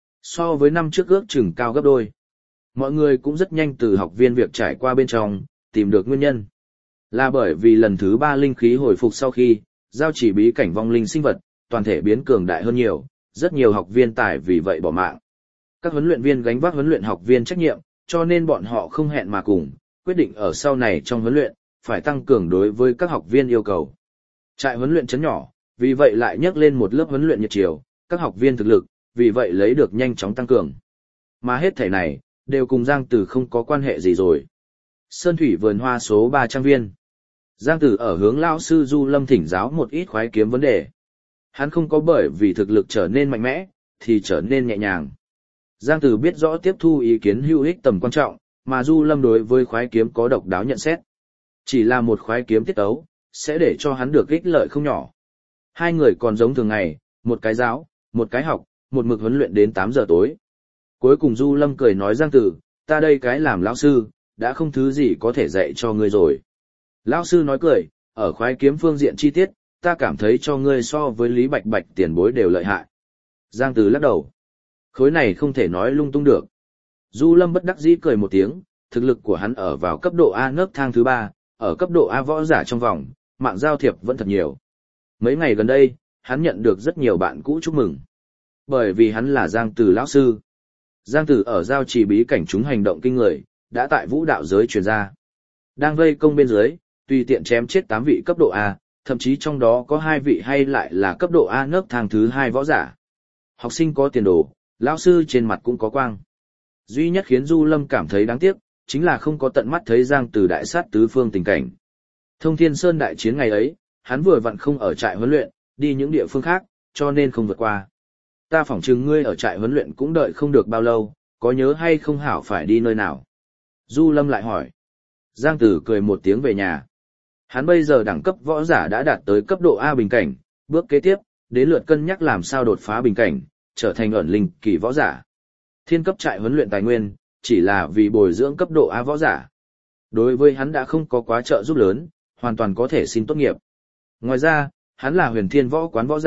A: So với năm trước ước chừng cao gấp đôi. Mọi người cũng rất nhanh từ học viên việc trải qua bên trong, tìm được nguyên nhân. Là bởi vì lần thứ 3 linh khí hồi phục sau khi, giao chỉ bí cảnh vong linh sinh vật, toàn thể biến cường đại hơn nhiều, rất nhiều học viên tải vì vậy bỏ mạng. Các huấn luyện viên gánh vác huấn luyện học viên trách nhiệm, cho nên bọn họ không hẹn mà cùng, quyết định ở sau này trong huấn luyện, phải tăng cường đối với các học viên yêu cầu. Trại huấn luyện chấn nhỏ, vì vậy lại nhắc lên một lớp huấn luyện nhiệt chiều, các học viên thực lực, vì vậy lấy được nhanh chóng tăng cường. Mà hết thảy này, đều cùng Giang Tử không có quan hệ gì rồi. Sơn Thủy vườn hoa số 300 viên. Giang Tử ở hướng lão sư Du Lâm thỉnh giáo một ít khoái kiếm vấn đề. Hắn không có bởi vì thực lực trở nên mạnh mẽ, thì trở nên nhẹ nhàng. Giang Tử biết rõ tiếp thu ý kiến hữu ích tầm quan trọng, mà Du Lâm đối với khoái kiếm có độc đáo nhận xét. Chỉ là một khoái kiếm tiết tấu, sẽ để cho hắn được ích lợi không nhỏ. Hai người còn giống thường ngày, một cái giáo, một cái học, một mực huấn luyện đến 8 giờ tối. Cuối cùng Du Lâm cười nói Giang Tử, ta đây cái làm lão sư, đã không thứ gì có thể dạy cho ngươi rồi. Lão sư nói cười, ở khoái kiếm phương diện chi tiết, ta cảm thấy cho ngươi so với Lý Bạch Bạch tiền bối đều lợi hại. Giang Tử lắc đầu. Khối này không thể nói lung tung được. Du Lâm bất đắc dĩ cười một tiếng, thực lực của hắn ở vào cấp độ A nấc thang thứ 3, ở cấp độ A võ giả trong vòng, mạng giao thiệp vẫn thật nhiều. Mấy ngày gần đây, hắn nhận được rất nhiều bạn cũ chúc mừng. Bởi vì hắn là Giang Tử lão sư. Giang Tử ở giao trì bí cảnh chúng hành động kinh người, đã tại vũ đạo giới truyền ra. Đang vây công bên dưới, tùy tiện chém chết 8 vị cấp độ A, thậm chí trong đó có 2 vị hay lại là cấp độ A nấc thang thứ 2 võ giả. Học sinh có tiền đồ, lão sư trên mặt cũng có quang. Duy nhất khiến Du Lâm cảm thấy đáng tiếc, chính là không có tận mắt thấy Giang Tử đại sát tứ phương tình cảnh. Thông Thiên Sơn đại chiến ngày ấy, hắn vừa vặn không ở trại huấn luyện, đi những địa phương khác, cho nên không vượt qua. Ta phỏng chừng ngươi ở trại huấn luyện cũng đợi không được bao lâu, có nhớ hay không hảo phải đi nơi nào? Du Lâm lại hỏi. Giang Tử cười một tiếng về nhà. Hắn bây giờ đẳng cấp võ giả đã đạt tới cấp độ A bình cảnh, bước kế tiếp, đến lượt cân nhắc làm sao đột phá bình cảnh, trở thành ẩn linh kỳ võ giả. Thiên cấp trại huấn luyện tài nguyên, chỉ là vì bồi dưỡng cấp độ A võ giả. Đối với hắn đã không có quá trợ giúp lớn, hoàn toàn có thể xin tốt nghiệp. Ngoài ra, hắn là Huyền Thiên võ quán võ giả,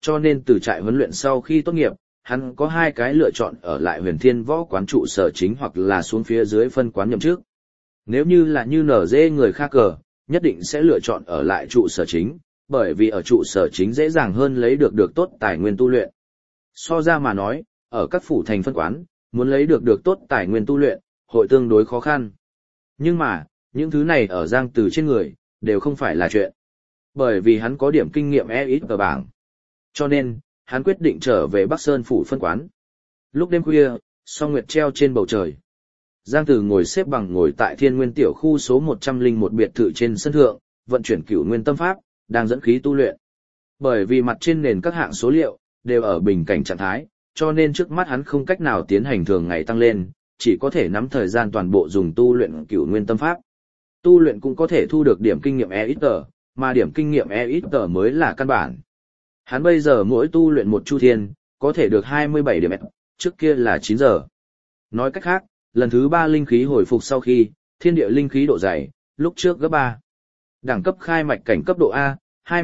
A: cho nên từ trại huấn luyện sau khi tốt nghiệp, hắn có hai cái lựa chọn ở lại Huyền Thiên Võ quán trụ sở chính hoặc là xuống phía dưới phân quán nhậm chức. Nếu như là như NG người khác cờ, nhất định sẽ lựa chọn ở lại trụ sở chính, bởi vì ở trụ sở chính dễ dàng hơn lấy được tốt tài nguyên tu luyện. So ra mà nói, ở các phủ thành phân quán, muốn lấy được tốt tài nguyên tu luyện, hội tương đối khó khăn. Nhưng mà, những thứ này ở Giang Tử trên người, đều không phải là chuyện. Bởi vì hắn có điểm kinh nghiệm ít ở bảng. Cho nên, hắn quyết định trở về Bắc Sơn phủ phân quán. Lúc đêm khuya, song nguyệt treo trên bầu trời. Giang Tử ngồi xếp bằng ngồi tại Thiên Nguyên tiểu khu số 101 biệt thự trên sân thượng, vận chuyển Cửu Nguyên tâm pháp, đang dẫn khí tu luyện. Bởi vì mặt trên nền các hạng số liệu đều ở bình cảnh trạng thái, cho nên trước mắt hắn không cách nào tiến hành thường ngày tăng lên, chỉ có thể nắm thời gian toàn bộ dùng tu luyện Cửu Nguyên tâm pháp. Tu luyện cũng có thể thu được điểm kinh nghiệm ít, mà điểm kinh nghiệm ít mới là căn bản. Hắn bây giờ mỗi tu luyện một chu thiên, có thể được 27 điểm, trước kia là 9 giờ. Nói cách khác, lần thứ 3 linh khí hồi phục sau khi, thiên địa linh khí độ dày, lúc trước gấp 3. Đẳng cấp khai mạch cảnh cấp độ A,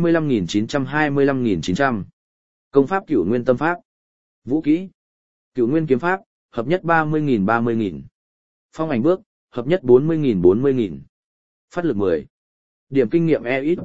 A: 25.900. Công pháp Cửu Nguyên tâm pháp. Vũ kỹ. Cửu Nguyên kiếm pháp, hợp nhất 30.000. Phong ảnh bước, hợp nhất 40.000. Phát lực 10. Điểm kinh nghiệm ít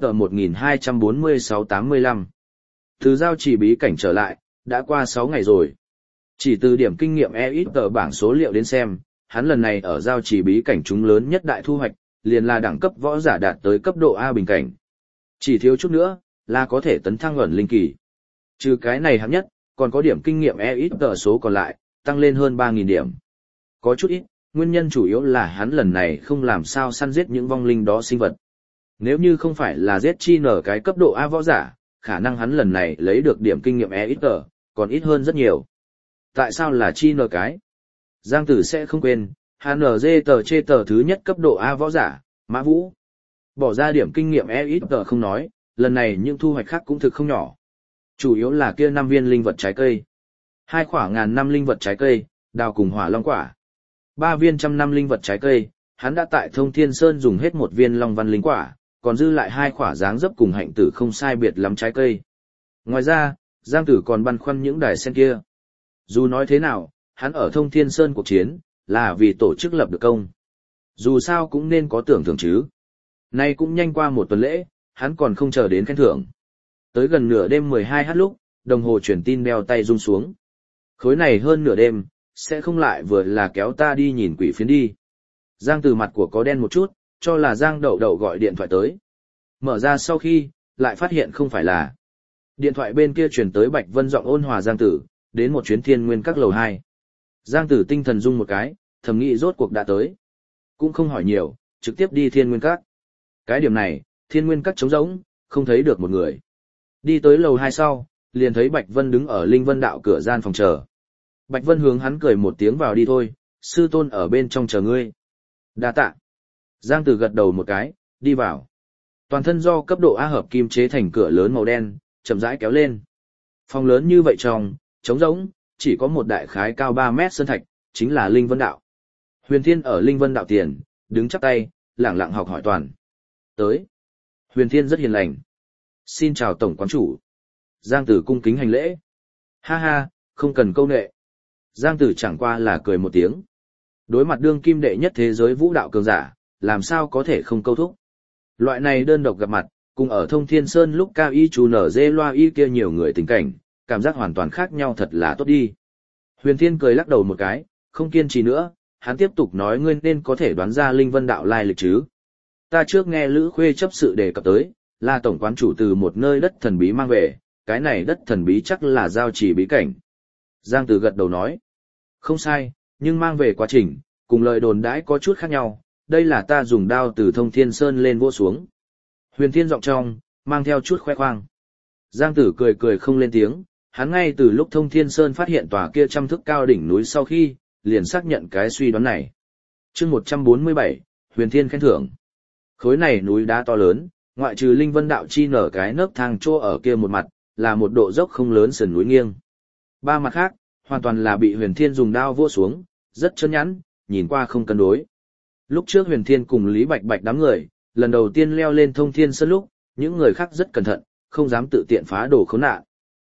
A: 1246-85. Từ giao chỉ bí cảnh trở lại, đã qua 6 ngày rồi. Chỉ từ điểm kinh nghiệm ít bảng số liệu đến xem, hắn lần này ở giao chỉ bí cảnh chúng lớn nhất đại thu hoạch, liền là đẳng cấp võ giả đạt tới cấp độ A bình cảnh. Chỉ thiếu chút nữa, là có thể tấn thăng ẩn linh kỳ. Trừ cái này hạng nhất, còn có điểm kinh nghiệm ít số còn lại, tăng lên hơn 3.000 điểm. Có chút ít, nguyên nhân chủ yếu là hắn lần này không làm sao săn giết những vong linh đó sinh vật. Nếu như không phải là giết chi nở cái cấp độ A võ giả, khả năng hắn lần này lấy được điểm kinh nghiệm ít còn ít hơn rất nhiều. Tại sao là chi nở cái? Giang Tử sẽ không quên, HNG tờ chê tờ thứ nhất cấp độ A võ giả, Mã Vũ. Bỏ ra điểm kinh nghiệm ít không nói, lần này những thu hoạch khác cũng thực không nhỏ. Chủ yếu là kia 5 viên linh vật trái cây. 2 quả ngàn năm linh vật trái cây, đào cùng hỏa long quả. 3 viên trăm năm linh vật trái cây, hắn đã tại Thông Thiên Sơn dùng hết 1 viên long văn linh quả, còn dư lại 2 quả dáng dấp cùng hạnh tử không sai biệt lắm trái cây. Ngoài ra, Giang Tử còn băn khoăn những đài sen kia. Dù nói thế nào, hắn ở Thông Thiên Sơn cuộc chiến, là vì tổ chức lập được công. Dù sao cũng nên có tưởng thưởng chứ. Nay cũng nhanh qua 1 tuần lễ, hắn còn không chờ đến khen thưởng. Tới gần nửa đêm 12h lúc, đồng hồ truyền tin đeo tay rung xuống. Khối này hơn nửa đêm, sẽ không lại vừa là kéo ta đi nhìn quỷ phiến đi. Giang Từ mặt của có đen một chút, cho là Giang Đậu Đậu gọi điện thoại tới. Mở ra sau khi, lại phát hiện không phải là. Điện thoại bên kia truyền tới Bạch Vân giọng ôn hòa Giang Tử, đến một chuyến Thiên Nguyên các lầu 2. Giang Tử tinh thần rung một cái, thầm nghĩ rốt cuộc đã tới. Cũng không hỏi nhiều, trực tiếp đi Thiên Nguyên các. Cái điểm này, Thiên Nguyên các trống rỗng, không thấy được một người. Đi tới lầu 2 sau, liền thấy Bạch Vân đứng ở Linh Vân đạo cửa gian phòng chờ. Bạch Vân hướng hắn cười một tiếng vào đi thôi, sư tôn ở bên trong chờ ngươi. Đa tạ. Giang Tử gật đầu một cái, đi vào. Toàn thân do cấp độ A hợp kim chế thành cửa lớn màu đen, chậm rãi kéo lên. Phòng lớn như vậy trong, trống rỗng, chỉ có một đại khái cao 3 mét sơn thạch, chính là Linh Vân đạo. Huyền Thiên ở Linh Vân đạo tiền, đứng chắp tay, lẳng lặng học hỏi toàn. Tới. Huyền Thiên rất hiền lành. Xin chào tổng quán chủ. Giang Tử cung kính hành lễ. Ha ha, không cần câu nệ. Giang Tử chẳng qua là cười một tiếng. Đối mặt đương kim đệ nhất thế giới vũ đạo cường giả, làm sao có thể không câu thúc. Loại này đơn độc gặp mặt, cùng ở Thông Thiên Sơn lúc cao y chú nở dê loa y kia nhiều người tình cảnh, cảm giác hoàn toàn khác nhau thật là tốt đi. Huyền Thiên cười lắc đầu một cái, không kiên trì nữa, hắn tiếp tục nói ngươi nên có thể đoán ra Linh Vân đạo lai lịch chứ. Ta trước nghe Lữ Khuê chấp sự đề cập tới, là tổng quán chủ từ một nơi đất thần bí mang về, cái này đất thần bí chắc là giao trì bí cảnh. Giang Tử gật đầu nói, không sai, nhưng mang về quá trình, cùng lời đồn đãi có chút khác nhau, đây là ta dùng đao từ Thông Thiên Sơn lên vỗ xuống. Huyền Thiên giọng trong, mang theo chút khoe khoang. Giang Tử cười cười không lên tiếng, hắn ngay từ lúc Thông Thiên Sơn phát hiện tòa kia trăm thước cao đỉnh núi sau khi, liền xác nhận cái suy đoán này. Chương 147, Huyền Thiên khen thưởng. Khối này núi đá to lớn, ngoại trừ Linh Vân đạo chi nở cái nấc thang chỗ ở kia một mặt, là một độ dốc không lớn sườn núi nghiêng. 3 mặt khác, hoàn toàn là bị Huyền Thiên dùng đao vỗ xuống, rất chân nhẵn, nhìn qua không cân đối. Lúc trước Huyền Thiên cùng Lý Bạch Bạch đám người, lần đầu tiên leo lên Thông Thiên Sơn lúc, những người khác rất cẩn thận, không dám tự tiện phá đồ khốn nạn.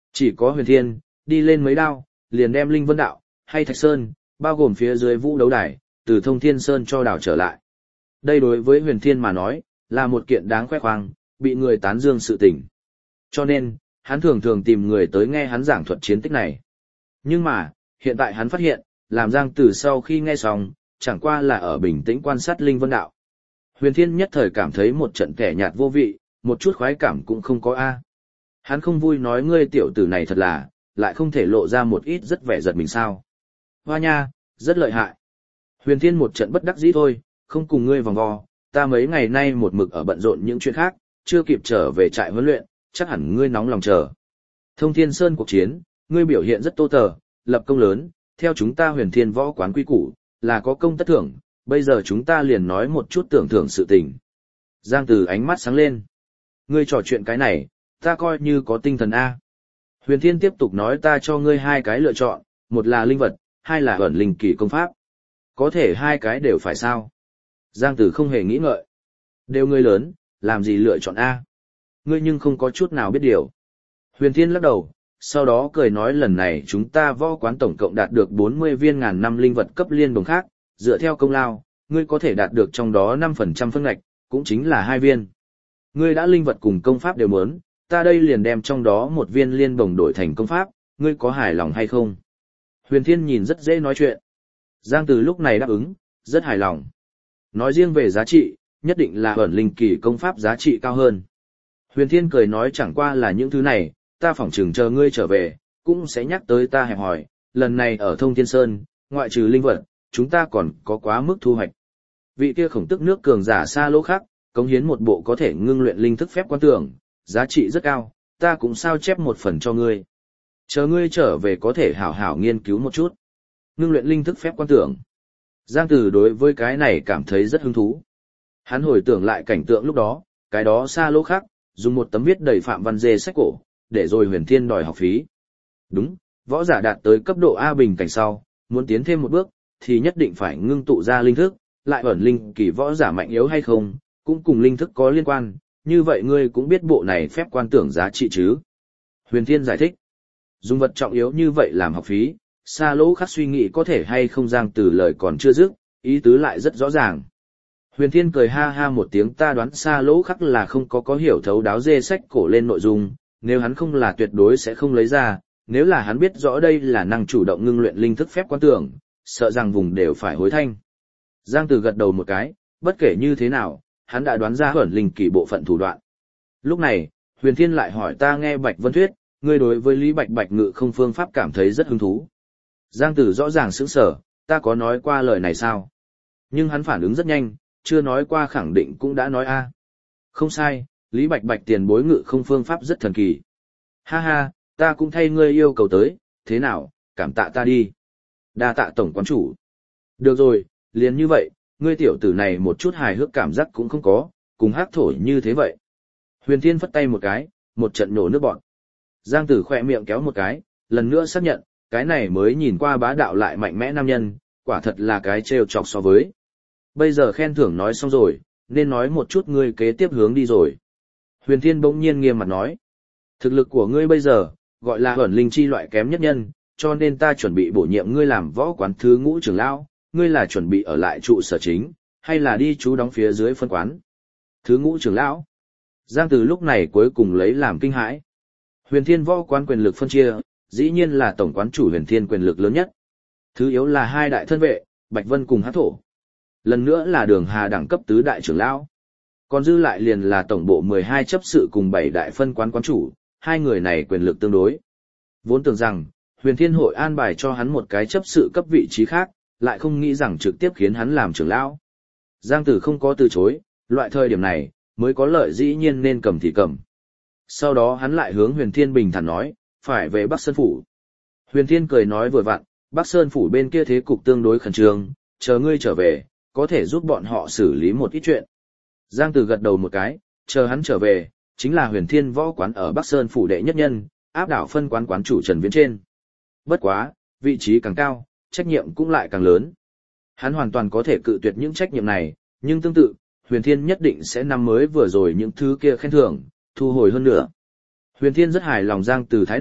A: Chỉ có Huyền Thiên, đi lên mấy đao, liền đem Linh Vân Đạo, hay Thạch Sơn, bao gồm phía dưới Vũ Đấu Đài, từ Thông Thiên Sơn cho đảo trở lại. Đây đối với Huyền Thiên mà nói, là một kiện đáng khoe khoang, bị người tán dương sự tình. Cho nên, hắn thường thường tìm người tới nghe hắn giảng thuật chiến tích này. Nhưng mà, hiện tại hắn phát hiện, làm Giang Tử sau khi nghe xong, chẳng qua là ở bình tĩnh quan sát Linh Vân Đạo. Huyền Thiên nhất thời cảm thấy một trận kẻ nhạt vô vị, một chút khoái cảm cũng không có a. Hắn không vui nói ngươi tiểu tử này thật là, lại không thể lộ ra một ít rất vẻ giật mình sao. Hoa nha, rất lợi hại. Huyền Thiên một trận bất đắc dĩ thôi, không cùng ngươi vòng vo, ta mấy ngày nay một mực ở bận rộn những chuyện khác, chưa kịp trở về trại huấn luyện, chắc hẳn ngươi nóng lòng chờ. Thông Thiên Sơn cuộc chiến, ngươi biểu hiện rất tô tờ, lập công lớn, theo chúng ta Huyền Thiên võ quán quy củ, là có công tất thưởng, bây giờ chúng ta liền nói một chút tưởng thưởng sự tình. Giang Tử ánh mắt sáng lên. Ngươi trò chuyện cái này, ta coi như có tinh thần A. Huyền Thiên tiếp tục nói ta cho ngươi hai cái lựa chọn, một là linh vật, hai là ẩn linh kỳ công pháp. Có thể hai cái đều phải sao? Giang Tử không hề nghĩ ngợi. Đều ngươi lớn, làm gì lựa chọn A? Ngươi nhưng không có chút nào biết điều. Huyền Thiên lắc đầu, sau đó cười nói lần này chúng ta võ quán tổng cộng đạt được 40 viên ngàn năm linh vật cấp liên đồng khác, dựa theo công lao, ngươi có thể đạt được trong đó 5% phân ngạch, cũng chính là 2 viên. Ngươi đã linh vật cùng công pháp đều muốn, ta đây liền đem trong đó một viên liên bồng đổi thành công pháp, ngươi có hài lòng hay không? Huyền Thiên nhìn rất dễ nói chuyện. Giang Từ lúc này đáp ứng, rất hài lòng. Nói riêng về giá trị, nhất định là ẩn linh kỳ công pháp giá trị cao hơn. Huyền Thiên cười nói chẳng qua là những thứ này, ta phỏng chừng chờ ngươi trở về, cũng sẽ nhắc tới ta hẹp hỏi, lần này ở Thông Thiên Sơn, ngoại trừ linh vật, chúng ta còn có quá mức thu hoạch. Vị kia khổng tức nước cường giả xa lỗ khác, cống hiến một bộ có thể ngưng luyện linh thức phép quan tưởng, giá trị rất cao, ta cũng sao chép một phần cho ngươi. Chờ ngươi trở về có thể hảo hảo nghiên cứu một chút. Ngưng luyện linh thức phép quan tưởng. Giang Tử đối với cái này cảm thấy rất hứng thú. Hắn hồi tưởng lại cảnh tượng lúc đó, cái đó xa lỗ khác, dùng một tấm viết đầy phạm văn dê sách cổ, để rồi Huyền Thiên đòi học phí. Đúng, võ giả đạt tới cấp độ A bình cảnh sau, muốn tiến thêm một bước, thì nhất định phải ngưng tụ ra linh thức, lại ẩn linh kỳ võ giả mạnh yếu hay không, cũng cùng linh thức có liên quan, như vậy ngươi cũng biết bộ này phép quan tưởng giá trị chứ. Huyền Thiên giải thích, dùng vật trọng yếu như vậy làm học phí, xa lỗ khắc suy nghĩ có thể hay không Giang Từ lời còn chưa dứt, ý tứ lại rất rõ ràng. Huyền Thiên cười ha ha một tiếng ta đoán xa lỗ khắc là không có hiểu thấu đáo dê sách cổ lên nội dung, nếu hắn không là tuyệt đối sẽ không lấy ra, nếu là hắn biết rõ đây là năng chủ động ngưng luyện linh thức phép quan tưởng, sợ rằng vùng đều phải hối thanh. Giang Từ gật đầu một cái, bất kể như thế nào, hắn đã đoán ra ẩn linh kỳ bộ phận thủ đoạn. Lúc này, Huyền Thiên lại hỏi ta nghe Bạch Vân Thuyết, ngươi đối với Lý Bạch Bạch ngự không phương pháp cảm thấy rất hứng thú. Giang Tử rõ ràng sững sờ, ta có nói qua lời này sao? Nhưng hắn phản ứng rất nhanh, chưa nói qua khẳng định cũng đã nói a. Không sai, Lý Bạch Bạch tiền bối ngự không phương pháp rất thần kỳ. Ha ha, ta cũng thay ngươi yêu cầu tới, thế nào, cảm tạ ta đi. Đa tạ tổng quán chủ. Được rồi, liền như vậy, ngươi tiểu tử này một chút hài hước cảm giác cũng không có, cùng hát thổi như thế vậy. Huyền Thiên phất tay một cái, một trận nổ nước bọt. Giang Tử khỏe miệng kéo một cái, lần nữa xác nhận, cái này mới nhìn qua bá đạo lại mạnh mẽ nam nhân, quả thật là cái trêu chọc so với. Bây giờ khen thưởng nói xong rồi, nên nói một chút ngươi kế tiếp hướng đi rồi. Huyền Thiên bỗng nhiên nghiêm mặt nói, thực lực của ngươi bây giờ, gọi là ẩn linh chi loại kém nhất nhân, cho nên ta chuẩn bị bổ nhiệm ngươi làm võ quán thứ ngũ trưởng lão, ngươi là chuẩn bị ở lại trụ sở chính, hay là đi trú đóng phía dưới phân quán. Thứ ngũ trưởng lão. Giang Từ lúc này cuối cùng lấy làm kinh hãi. Huyền Thiên võ quán quyền lực phân chia, dĩ nhiên là tổng quán chủ Huyền Thiên quyền lực lớn nhất. Thứ yếu là hai đại thân vệ, Bạch Vân cùng Hắc Thổ. Lần nữa là Đường Hà đẳng cấp tứ đại trưởng lão. Còn dư lại liền là tổng bộ 12 chấp sự cùng 7 đại phân quán quán chủ, hai người này quyền lực tương đối. Vốn tưởng rằng, Huyền Thiên hội an bài cho hắn một cái chấp sự cấp vị trí khác, lại không nghĩ rằng trực tiếp khiến hắn làm trưởng lão. Giang Tử không có từ chối, loại thời điểm này, mới có lợi dĩ nhiên nên cầm thì cầm. Sau đó hắn lại hướng Huyền Thiên bình thản nói, phải về Bắc Sơn Phủ. Huyền Thiên cười nói vừa vặn, Bắc Sơn Phủ bên kia thế cục tương đối khẩn trương, chờ ngươi trở về, có thể giúp bọn họ xử lý một ít chuyện. Giang Tử gật đầu một cái, chờ hắn trở về, chính là Huyền Thiên võ quán ở Bắc Sơn Phủ đệ nhất nhân, áp đảo phân quán quán chủ Trần Viễn trên. Bất quá, vị trí càng cao, trách nhiệm cũng lại càng lớn. Hắn hoàn toàn có thể cự tuyệt những trách nhiệm này, nhưng tương tự, Huyền Thiên nhất định sẽ năm mới vừa rồi những thứ kia khen thưởng, thu hồi hơn nữa. Huyền Thiên rất hài lòng Giang Từ thái độ,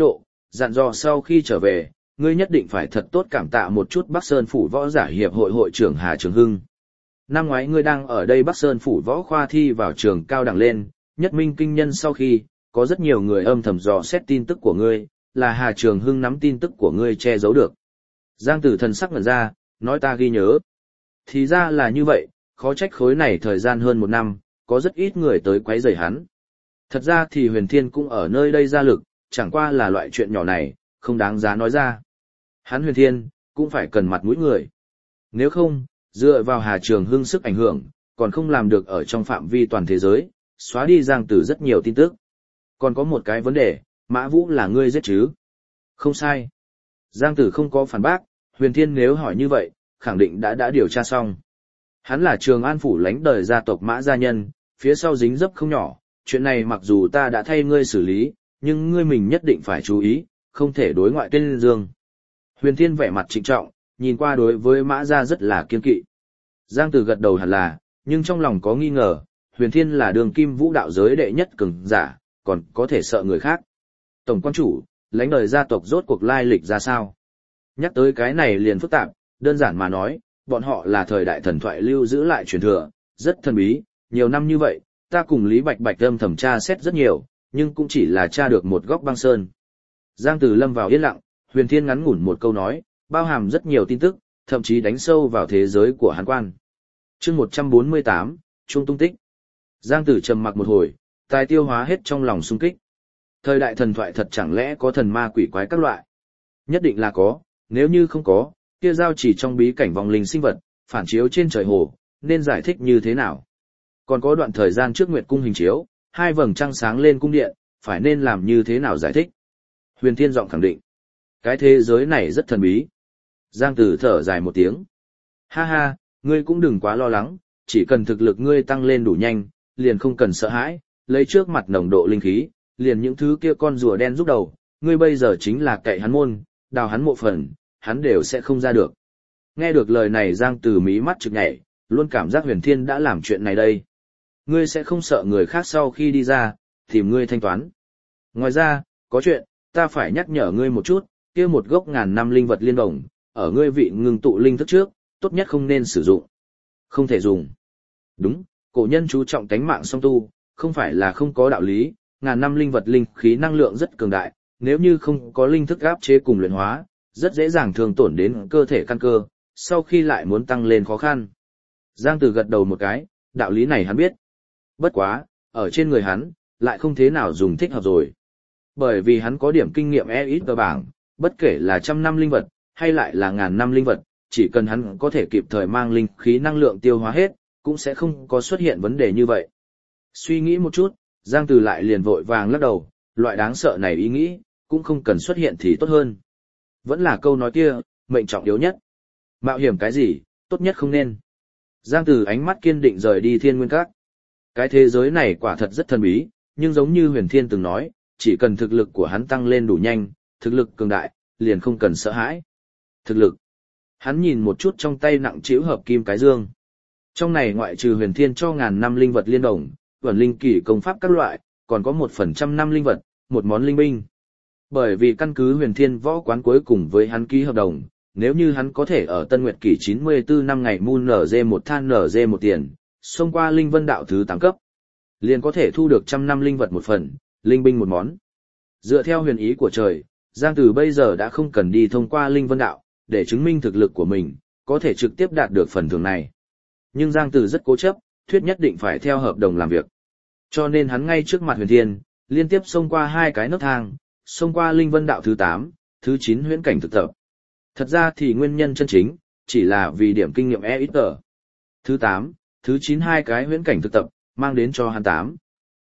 A: dặn dò sau khi trở về, ngươi nhất định phải thật tốt cảm tạ một chút Bắc Sơn Phủ Võ Giả Hiệp hội hội trưởng Hà Trường Hưng. Năm ngoái ngươi đang ở đây Bắc Sơn Phủ Võ Khoa thi vào trường cao đẳng lên, nhất minh kinh nhân sau khi, có rất nhiều người âm thầm dò xét tin tức của ngươi, là Hà Trường Hưng nắm tin tức của ngươi che giấu được. Giang Tử thần sắc ngẩn ra, nói ta ghi nhớ. Thì ra là như vậy, khó trách khối này thời gian hơn 1 năm, có rất ít người tới quấy rầy hắn. Thật ra thì Huyền Thiên cũng ở nơi đây ra lực, chẳng qua là loại chuyện nhỏ này, không đáng giá nói ra. Hắn Huyền Thiên, cũng phải cần mặt mũi người. Nếu không, dựa vào Hà Trường Hưng sức ảnh hưởng, còn không làm được ở trong phạm vi toàn thế giới, xóa đi Giang Tử rất nhiều tin tức. Còn có một cái vấn đề, Mã Vũ là ngươi giết chứ? Không sai. Giang Tử không có phản bác, Huyền Thiên nếu hỏi như vậy, khẳng định đã điều tra xong. Hắn là Trường An Phủ lãnh đời gia tộc Mã gia nhân, phía sau dính dấp không nhỏ, chuyện này mặc dù ta đã thay ngươi xử lý, nhưng ngươi mình nhất định phải chú ý, không thể đối ngoại tuyên dương. Huyền Thiên vẻ mặt trịnh trọng, nhìn qua đối với Mã gia rất là kiên kỵ. Giang Tử gật đầu hẳn là, nhưng trong lòng có nghi ngờ, Huyền Thiên là đường kim vũ đạo giới đệ nhất cường giả, còn có thể sợ người khác. Tổng quan chủ, lãnh đời gia tộc rốt cuộc lai lịch ra sao? Nhắc tới cái này liền phức tạp, đơn giản mà nói, bọn họ là thời đại thần thoại lưu giữ lại truyền thừa, rất thần bí, nhiều năm như vậy, ta cùng Lý Bạch Bạch âm thầm tra xét rất nhiều, nhưng cũng chỉ là tra được một góc băng sơn. Giang Tử lâm vào yên lặng, Huyền Thiên ngắn ngủn một câu nói, bao hàm rất nhiều tin tức, thậm chí đánh sâu vào thế giới của Hán quan. Chương 148, Chuông tung tích. Giang Tử trầm mặc một hồi, tài tiêu hóa hết trong lòng xung kích. Thời đại thần thoại thật chẳng lẽ có thần ma quỷ quái các loại? Nhất định là có, nếu như không có, kia giao chỉ trong bí cảnh vòng linh sinh vật, phản chiếu trên trời hồ, nên giải thích như thế nào? Còn có đoạn thời gian trước Nguyệt cung hình chiếu, 2 vầng trăng sáng lên cung điện, phải nên làm như thế nào giải thích? Huyền Thiên giọng khẳng định. Cái thế giới này rất thần bí. Giang Tử thở dài một tiếng. Ha ha, ngươi cũng đừng quá lo lắng, chỉ cần thực lực ngươi tăng lên đủ nhanh, liền không cần sợ hãi, lấy trước mặt nồng độ linh khí, liền những thứ kia con rùa đen giúp đầu, ngươi bây giờ chính là cậy hắn môn, đào hắn mộ phần, hắn đều sẽ không ra được. Nghe được lời này Giang Tử mí mắt trực nhảy, luôn cảm giác Huyền Thiên đã làm chuyện này đây. Ngươi sẽ không sợ người khác sau khi đi ra, tìm ngươi thanh toán. Ngoài ra, có chuyện, ta phải nhắc nhở ngươi một chút, kia một gốc ngàn năm linh vật liên đồng, ở ngươi vị ngừng tụ linh thức trước, tốt nhất không nên sử dụng. Không thể dùng. Đúng, cổ nhân chú trọng tánh mạng song tu, không phải là không có đạo lý, ngàn năm linh vật linh khí năng lượng rất cường đại, nếu như không có linh thức áp chế cùng luyện hóa, rất dễ dàng thương tổn đến cơ thể căn cơ, sau khi lại muốn tăng lên khó khăn. Giang Tử gật đầu một cái, đạo lý này hắn biết. Bất quá, ở trên người hắn, lại không thế nào dùng thích hợp rồi. Bởi vì hắn có điểm kinh nghiệm ít cơ bảng, bất kể là 100 năm linh vật, hay lại là ngàn năm linh vật, chỉ cần hắn có thể kịp thời mang linh khí năng lượng tiêu hóa hết, cũng sẽ không có xuất hiện vấn đề như vậy. Suy nghĩ một chút, Giang Tử lại liền vội vàng lắc đầu, loại đáng sợ này ý nghĩ, cũng không cần xuất hiện thì tốt hơn. Vẫn là câu nói kia, mệnh trọng yếu nhất. Mạo hiểm cái gì, tốt nhất không nên. Giang Tử ánh mắt kiên định rời đi Thiên Nguyên Các. Cái thế giới này quả thật rất thần bí, nhưng giống như Huyền Thiên từng nói, chỉ cần thực lực của hắn tăng lên đủ nhanh, thực lực cường đại, liền không cần sợ hãi. Thực lực. Hắn nhìn một chút trong tay nặng trĩu hợp kim cái dương. Trong này ngoại trừ Huyền Thiên cho ngàn năm linh vật liên đồng, vẩn linh kỳ công pháp các loại, còn có 1% năm linh vật, một món linh binh. Bởi vì căn cứ Huyền Thiên võ quán cuối cùng với hắn ký hợp đồng, nếu như hắn có thể ở Tân Nguyệt kỷ 94 năm ngày Moon NG một than NG một tiền, xông qua linh vân đạo thứ 8 cấp, liền có thể thu được 100 năm linh vật một phần, linh binh một món. Dựa theo huyền ý của trời, Giang Tử bây giờ đã không cần đi thông qua linh vân đạo, để chứng minh thực lực của mình, có thể trực tiếp đạt được phần thưởng này. Nhưng Giang Tử rất cố chấp, thuyết nhất định phải theo hợp đồng làm việc. Cho nên hắn ngay trước mặt Huyền Thiên, liên tiếp xông qua 2 cái nấc thang, xông qua linh vân đạo thứ 8, thứ 9 huyễn cảnh thực tập. Thật ra thì nguyên nhân chân chính, chỉ là vì điểm kinh nghiệm ít tờ. Thứ 8, thứ 9 2 cái huyễn cảnh thực tập, mang đến cho hắn 8.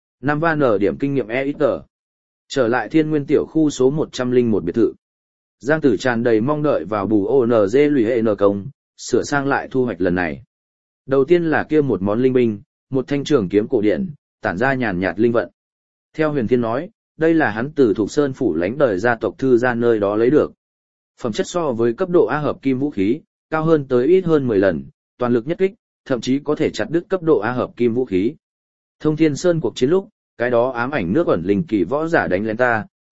A: 5 van điểm kinh nghiệm ít tờ. Trở lại Thiên Nguyên tiểu khu số 101 biệt thự. Giang Tử tràn đầy mong đợi vào bù ONG lùi hệ n công, sửa sang lại thu hoạch lần này. Đầu tiên là kia một món linh binh, một thanh trường kiếm cổ điển, tản ra nhàn nhạt linh vận. Theo Huyền Thiên nói, đây là hắn từ Thục Sơn phủ lãnh đời gia tộc thư ra nơi đó lấy được. Phẩm chất so với cấp độ A hợp kim vũ khí, cao hơn tới ít hơn 10 lần, toàn lực nhất kích, thậm chí có thể chặt đứt cấp độ A hợp kim vũ khí. Thông Thiên Sơn cuộc chiến lúc, cái đó ám ảnh nước ẩn linh kỳ võ giả đánh lên ta,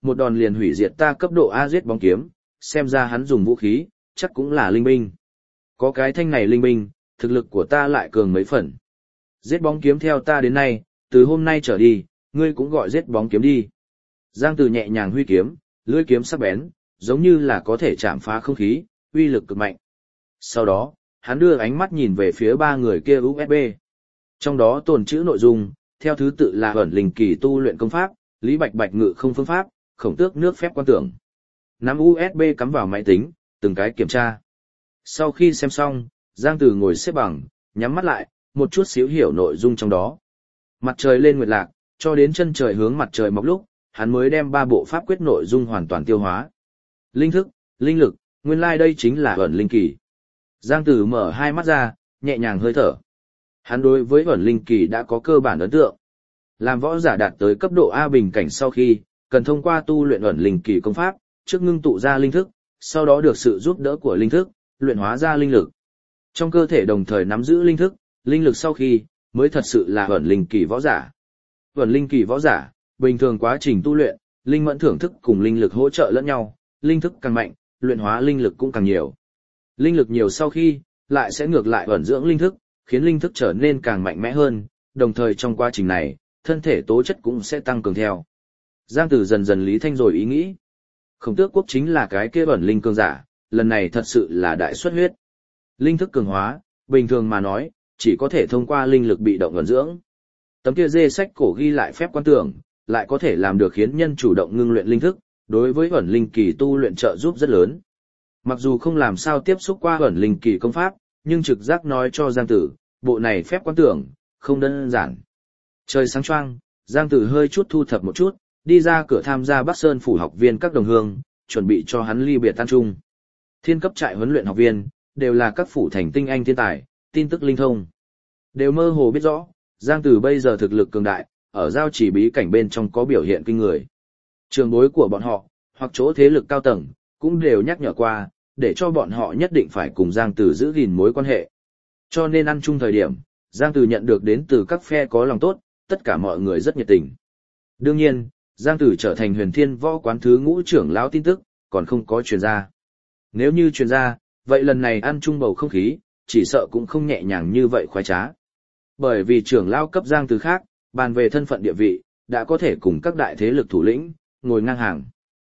A: một đòn liền hủy diệt ta cấp độ A giết bóng kiếm, xem ra hắn dùng vũ khí, chắc cũng là linh binh. Có cái thanh này linh binh, thực lực của ta lại cường mấy phần. Giết bóng kiếm theo ta đến nay, từ hôm nay trở đi, ngươi cũng gọi giết bóng kiếm đi. Giang Tử nhẹ nhàng huy kiếm, lưỡi kiếm sắc bén, giống như là có thể chạm phá không khí, uy lực cực mạnh. Sau đó, hắn đưa ánh mắt nhìn về phía ba người kia USB. Trong đó tồn chữ nội dung, theo thứ tự là ẩn linh kỳ tu luyện công pháp, Lý Bạch Bạch ngự không phương pháp, khổng tước nước phép quan tưởng. Nắm USB cắm vào máy tính, từng cái kiểm tra. Sau khi xem xong, Giang Tử ngồi xếp bằng, nhắm mắt lại, một chút xíu hiểu nội dung trong đó. Mặt trời lên nguyệt lạc, cho đến chân trời hướng mặt trời mọc lúc, hắn mới đem ba bộ pháp quyết nội dung hoàn toàn tiêu hóa. Linh thức, linh lực, nguyên lai đây chính là ẩn linh kỳ. Giang Tử mở hai mắt ra, nhẹ nhàng hơi thở. Hắn đối với ẩn linh kỳ đã có cơ bản ấn tượng. Làm võ giả đạt tới cấp độ A bình cảnh sau khi, cần thông qua tu luyện ẩn linh kỳ công pháp, trước ngưng tụ ra linh thức, sau đó được sự giúp đỡ của linh thức, luyện hóa ra linh lực. Trong cơ thể đồng thời nắm giữ linh thức, linh lực sau khi, mới thật sự là ẩn linh kỳ võ giả. Ẩn linh kỳ võ giả, bình thường quá trình tu luyện, linh mẫn thưởng thức cùng linh lực hỗ trợ lẫn nhau, linh thức càng mạnh, luyện hóa linh lực cũng càng nhiều. Linh lực nhiều sau khi, lại sẽ ngược lại ẩn dưỡng linh thức, khiến linh thức trở nên càng mạnh mẽ hơn, đồng thời trong quá trình này, thân thể tố chất cũng sẽ tăng cường theo. Giang Tử dần dần lý thanh rồi ý nghĩ. Khổng Tước Quốc chính là cái kia ẩn linh cường giả, lần này thật sự là đại xuất huyết. Linh thức cường hóa, bình thường mà nói, chỉ có thể thông qua linh lực bị động ẩn dưỡng. Tấm kia dê sách cổ ghi lại phép quan tưởng, lại có thể làm được khiến nhân chủ động ngưng luyện linh thức, đối với ẩn linh kỳ tu luyện trợ giúp rất lớn. Mặc dù không làm sao tiếp xúc qua ẩn linh kỳ công pháp, nhưng trực giác nói cho Giang Tử, bộ này phép quan tưởng, không đơn giản. Trời sáng choang, Giang Tử hơi chút thu thập một chút, đi ra cửa tham gia Bắc Sơn phủ học viên các đồng hương, chuẩn bị cho hắn ly biệt tan chung. Thiên cấp trại huấn luyện học viên, đều là các phủ thành tinh anh thiên tài, tin tức linh thông. Đều mơ hồ biết rõ, Giang Tử bây giờ thực lực cường đại, ở giao chỉ bí cảnh bên trong có biểu hiện kinh người. Trường bối của bọn họ, hoặc chỗ thế lực cao tầng, cũng đều nhắc nhở qua, để cho bọn họ nhất định phải cùng Giang Tử giữ gìn mối quan hệ. Cho nên ăn chung thời điểm, Giang Tử nhận được đến từ các phe có lòng tốt, tất cả mọi người rất nhiệt tình. Đương nhiên, Giang Tử trở thành Huyền Thiên Võ Quán thứ ngũ trưởng lão tin tức, còn không có truyền ra. Nếu như truyền ra, vậy lần này ăn chung bầu không khí, chỉ sợ cũng không nhẹ nhàng như vậy khoái trá. Bởi vì trưởng lão cấp Giang Tử khác, bàn về thân phận địa vị, đã có thể cùng các đại thế lực thủ lĩnh, ngồi ngang hàng.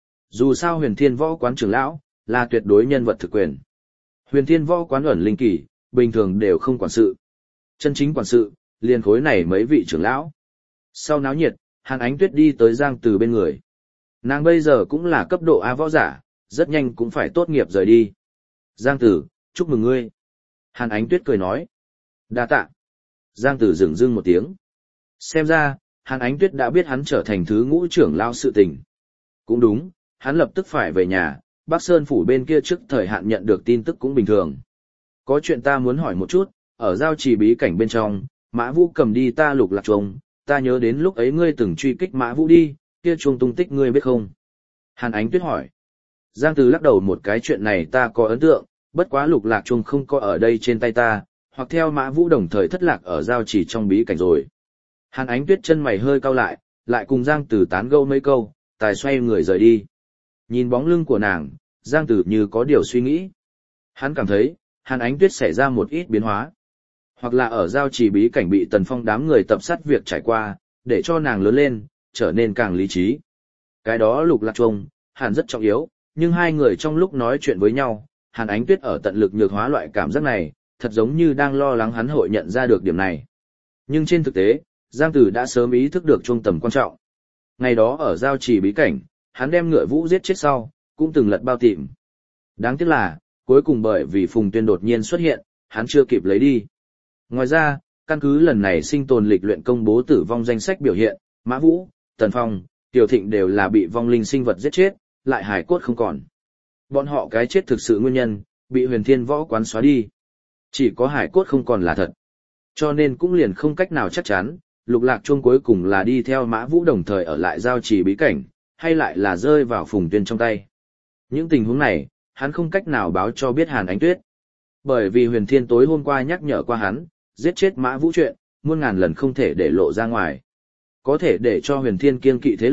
A: Dù sao Huyền Thiên Võ Quán trưởng lão, là tuyệt đối nhân vật thực quyền. Huyền Thiên Võ Quán ẩn linh kỳ, bình thường đều không quản sự. Chân chính quản sự, liền khối này mấy vị trưởng lão. Sau náo nhiệt, Hàn Ánh Tuyết đi tới Giang Tử bên người. Nàng bây giờ cũng là cấp độ A võ giả, rất nhanh cũng phải tốt nghiệp rời đi. Giang Tử, chúc mừng ngươi. Hàn Ánh Tuyết cười nói. Đa tạ. Giang Tử dửng dưng một tiếng. Xem ra, Hàn Ánh Tuyết đã biết hắn trở thành thứ ngũ trưởng lão sự tình. Cũng đúng, hắn lập tức phải về nhà, Bắc Sơn phủ bên kia trước thời hạn nhận được tin tức cũng bình thường. Có chuyện ta muốn hỏi một chút, ở giao trì bí cảnh bên trong, Mã Vũ cầm đi ta lục lạc chuông, ta nhớ đến lúc ấy ngươi từng truy kích Mã Vũ đi, kia chuông tung tích ngươi biết không? Hàn Ánh Tuyết hỏi. Giang Tử lắc đầu một cái chuyện này ta có ấn tượng, bất quá lục lạc chuông không có ở đây trên tay ta, hoặc theo Mã Vũ đồng thời thất lạc ở giao trì trong bí cảnh rồi. Hàn Ánh Tuyết chân mày hơi cau lại cùng Giang Tử tán gẫu mấy câu, tài xoay người rời đi. Nhìn bóng lưng của nàng, Giang Tử như có điều suy nghĩ. Hắn cảm thấy, Hàn Ánh Tuyết xảy ra một ít biến hóa. Hoặc là ở giao trì bí cảnh bị Tần Phong đám người tập sát việc trải qua, để cho nàng lớn lên, trở nên càng lý trí. Cái đó lục lạc chuông, Hàn rất trọng yếu, nhưng hai người trong lúc nói chuyện với nhau, Hàn Ánh Tuyết ở tận lực nhược hóa loại cảm giác này, thật giống như đang lo lắng hắn hội nhận ra được điểm này. Nhưng trên thực tế, Giang Tử đã sớm ý thức được chuông tầm quan trọng. Ngày đó ở giao trì bí cảnh, hắn đem Ngựa Vũ giết chết sau, cũng từng lật bao tìm. Đáng tiếc là, cuối cùng bởi vì Phùng Tuyên đột nhiên xuất hiện, hắn chưa kịp lấy đi. Ngoài ra, căn cứ lần này sinh tồn lịch luyện công bố tử vong danh sách biểu hiện, Mã Vũ, Tần Phong, Tiểu Thịnh đều là bị vong linh sinh vật giết chết, lại hải cốt không còn. Bọn họ cái chết thực sự nguyên nhân, bị Huyền Thiên Võ Quán xóa đi. Chỉ có hải cốt không còn là thật. Cho nên cũng liền không cách nào chắc chắn, lục lạc chuông cuối cùng là đi theo Mã Vũ đồng thời ở lại giao trì bí cảnh, hay lại là rơi vào Phùng Tuyên trong tay. Những tình huống này, hắn không cách nào báo cho biết Hàn Ánh Tuyết. Bởi vì Huyền Thiên tối hôm qua nhắc nhở qua hắn, giết chết Mã Vũ chuyện, muôn ngàn lần không thể để lộ ra ngoài. Có thể để cho Huyền Thiên kiêng kỵ thế lực,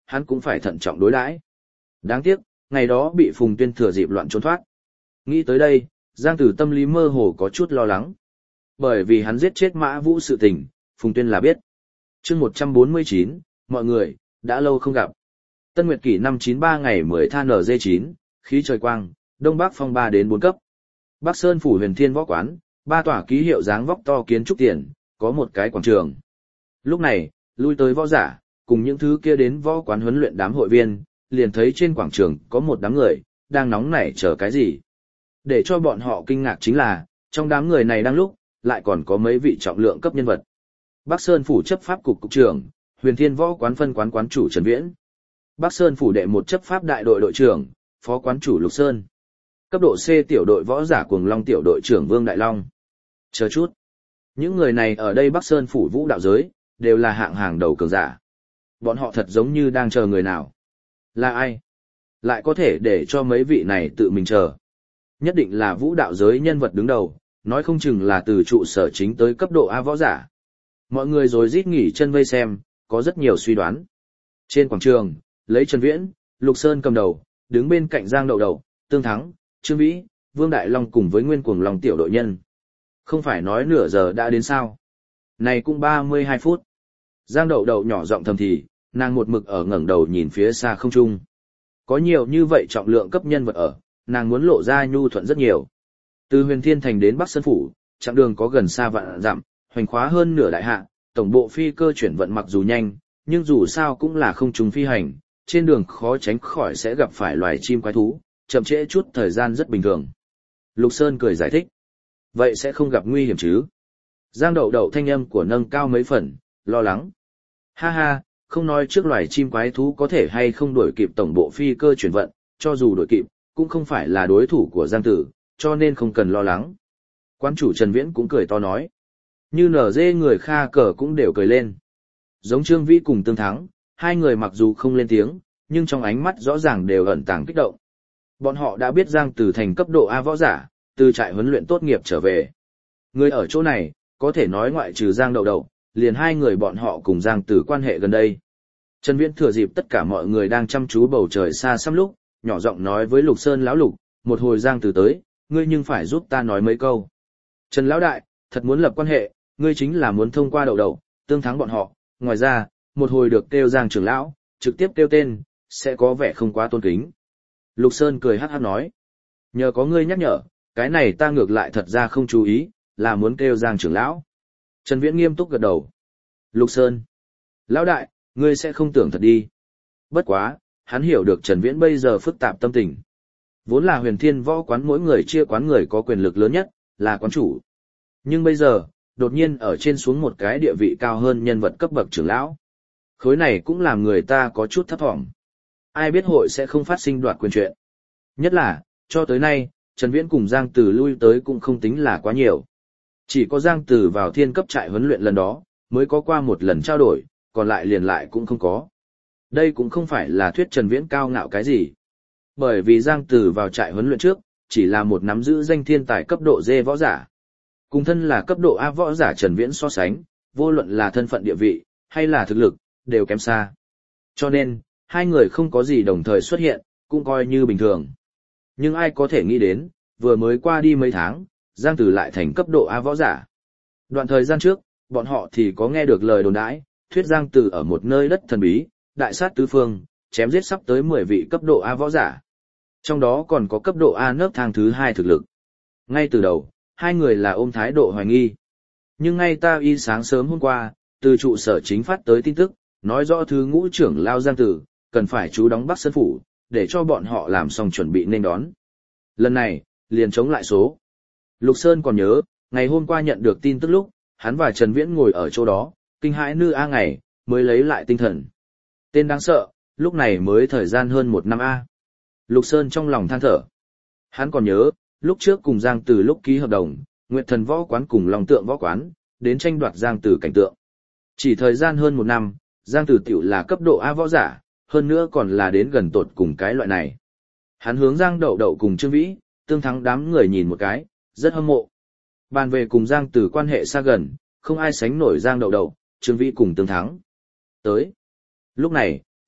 A: hắn cũng phải thận trọng đối đãi. Đáng tiếc, ngày đó bị Phùng Tuyên thừa dịp loạn trốn thoát. Nghĩ tới đây, Giang Tử tâm lý mơ hồ có chút lo lắng. Bởi vì hắn giết chết Mã Vũ sự tình, Phùng Tuyên là biết. Chương 149, mọi người, đã lâu không gặp. Tân Nguyệt Kỷ năm 93 ngày 10 than NG9, khí trời quang, Đông Bắc phong 3 đến 4 cấp. Bắc Sơn phủ Huyền Thiên võ quán, 3 tòa ký hiệu dáng vóc to kiến trúc tiền, có một cái quảng trường. Lúc này, lui tới võ giả, cùng những thứ kia đến võ quán huấn luyện đám hội viên, liền thấy trên quảng trường có một đám người, đang nóng nảy chờ cái gì. Để cho bọn họ kinh ngạc chính là, trong đám người này đang lúc, lại còn có mấy vị trọng lượng cấp nhân vật. Bắc Sơn phủ chấp pháp cục cục trưởng, Huyền Thiên võ quán phân quán quán chủ Trần Viễn. Bắc Sơn phủ đệ một chấp pháp đại đội đội trưởng, phó quán chủ Lục Sơn. Cấp độ C tiểu đội võ giả Cuồng Long tiểu đội trưởng Vương Đại Long. Chờ chút. Những người này ở đây Bắc Sơn phủ vũ đạo giới, đều là hạng hàng đầu cường giả. Bọn họ thật giống như đang chờ người nào. Là ai? Lại có thể để cho mấy vị này tự mình chờ. Nhất định là vũ đạo giới nhân vật đứng đầu, nói không chừng là từ trụ sở chính tới cấp độ A võ giả. Mọi người rồi rít nghỉ chân vây xem, có rất nhiều suy đoán. Trên quảng trường, lấy Trần Viễn, Lục Sơn cầm đầu, đứng bên cạnh Giang Đậu Đậu, Tương Thắng, Trương Vĩ, Vương Đại Long cùng với Nguyên Cuồng Long tiểu đội nhân. Không phải nói nửa giờ đã đến sao? Này cũng 32 phút. Giang Đậu Đậu nhỏ giọng thầm thì, nàng một mực ở ngẩng đầu nhìn phía xa không trung. Có nhiều như vậy trọng lượng cấp nhân vật ở, nàng muốn lộ ra nhu thuận rất nhiều. Từ Huyền Thiên Thành đến Bắc Sơn phủ, chặng đường có gần xa vạn dặm, hoành khóa hơn nửa đại hạ, tổng bộ phi cơ chuyển vận mặc dù nhanh, nhưng dù sao cũng là không trùng phi hành, trên đường khó tránh khỏi sẽ gặp phải loài chim quái thú, chậm trễ chút thời gian rất bình thường. Lục Sơn cười giải thích. Vậy sẽ không gặp nguy hiểm chứ? Giang Đậu Đậu thanh âm của nâng cao mấy phần, lo lắng. Ha ha, không nói trước loài chim quái thú có thể hay không đuổi kịp tổng bộ phi cơ chuyển vận, cho dù đuổi kịp, cũng không phải là đối thủ của Giang Tử, cho nên không cần lo lắng. Quán chủ Trần Viễn cũng cười to nói. Như nở dê người Kha cờ cũng đều cười lên. Giống Trương Vĩ cùng Tương Thắng, hai người mặc dù không lên tiếng, nhưng trong ánh mắt rõ ràng đều ẩn tàng kích động. Bọn họ đã biết Giang Tử thành cấp độ A võ giả, từ trại huấn luyện tốt nghiệp trở về. Người ở chỗ này, có thể nói ngoại trừ Giang Đậu Đậu, liền hai người bọn họ cùng Giang Tử quan hệ gần đây. Trần Viễn thừa dịp tất cả mọi người đang chăm chú bầu trời xa xăm lúc, nhỏ giọng nói với Lục Sơn lão Lục, một hồi Giang Tử tới, ngươi nhưng phải giúp ta nói mấy câu. Trần lão đại, thật muốn lập quan hệ, ngươi chính là muốn thông qua Đậu Đậu, Tương Thắng bọn họ, ngoài ra, một hồi được kêu Giang trưởng lão, trực tiếp kêu tên, sẽ có vẻ không quá tôn kính. Lục Sơn cười hắc hắc nói, nhờ có ngươi nhắc nhở, cái này ta ngược lại thật ra không chú ý, là muốn kêu Giang trưởng lão. Trần Viễn nghiêm túc gật đầu. Lục Sơn, lão đại, ngươi sẽ không tưởng thật đi. Bất quá, hắn hiểu được Trần Viễn bây giờ phức tạp tâm tình. Vốn là Huyền Thiên võ quán mỗi người chia quán người có quyền lực lớn nhất, là quán chủ. Nhưng bây giờ, đột nhiên ở trên xuống một cái địa vị cao hơn nhân vật cấp bậc trưởng lão. Khối này cũng làm người ta có chút thấp thỏm. Ai biết hội sẽ không phát sinh đoạt quyền chuyện. Nhất là, cho tới nay, Trần Viễn cùng Giang Tử lui tới cũng không tính là quá nhiều. Chỉ có Giang Tử vào thiên cấp trại huấn luyện lần đó, mới có qua một lần trao đổi, còn lại liền lại cũng không có. Đây cũng không phải là thuyết Trần Viễn cao ngạo cái gì. Bởi vì Giang Tử vào trại huấn luyện trước, chỉ là một nắm giữ danh thiên tài cấp độ D võ giả. Cùng thân là cấp độ A võ giả Trần Viễn so sánh, vô luận là thân phận địa vị, hay là thực lực, đều kém xa. Cho nên, hai người không có gì đồng thời xuất hiện, cũng coi như bình thường. Nhưng ai có thể nghĩ đến, vừa mới qua đi mấy tháng, Giang Tử lại thành cấp độ A võ giả. Đoạn thời gian trước, bọn họ thì có nghe được lời đồn đãi, thuyết Giang Tử ở một nơi đất thần bí, đại sát tứ phương, chém giết sắp tới 10 vị cấp độ A võ giả. Trong đó còn có cấp độ A nấc thang thứ 2 thực lực. Ngay từ đầu, hai người là ôm thái độ hoài nghi. Nhưng ngay ta y sáng sớm hôm qua, từ trụ sở chính phát tới tin tức, nói rõ thứ ngũ trưởng lao Giang Tử, cần phải trú đóng Bắc Sơn phủ, để cho bọn họ làm xong chuẩn bị nên đón. Lần này, liền chống lại số. Lục Sơn còn nhớ, ngày hôm qua nhận được tin tức lúc, hắn và Trần Viễn ngồi ở chỗ đó, kinh hãi nư A ngày, mới lấy lại tinh thần. Tên đáng sợ, lúc này mới thời gian hơn 1 năm A. Lục Sơn trong lòng than thở. Hắn còn nhớ, lúc trước cùng Giang Tử lúc ký hợp đồng, Nguyệt Thần võ quán cùng Long Tượng võ quán, đến tranh đoạt Giang Tử cảnh tượng. Chỉ thời gian hơn 1 năm, Giang Tử tiểu là cấp độ A võ giả, hơn nữa còn là đến gần tột cùng cái loại này. Hắn hướng Giang Đậu Đậu cùng Trương Vĩ, Tương Thắng đám người nhìn một cái, rất hâm mộ. Bàn về cùng Giang Tử quan hệ xa gần, không ai sánh nổi Giang Đậu Đậu, Trương Vĩ cùng Tương Thắng. Tới. Lúc này,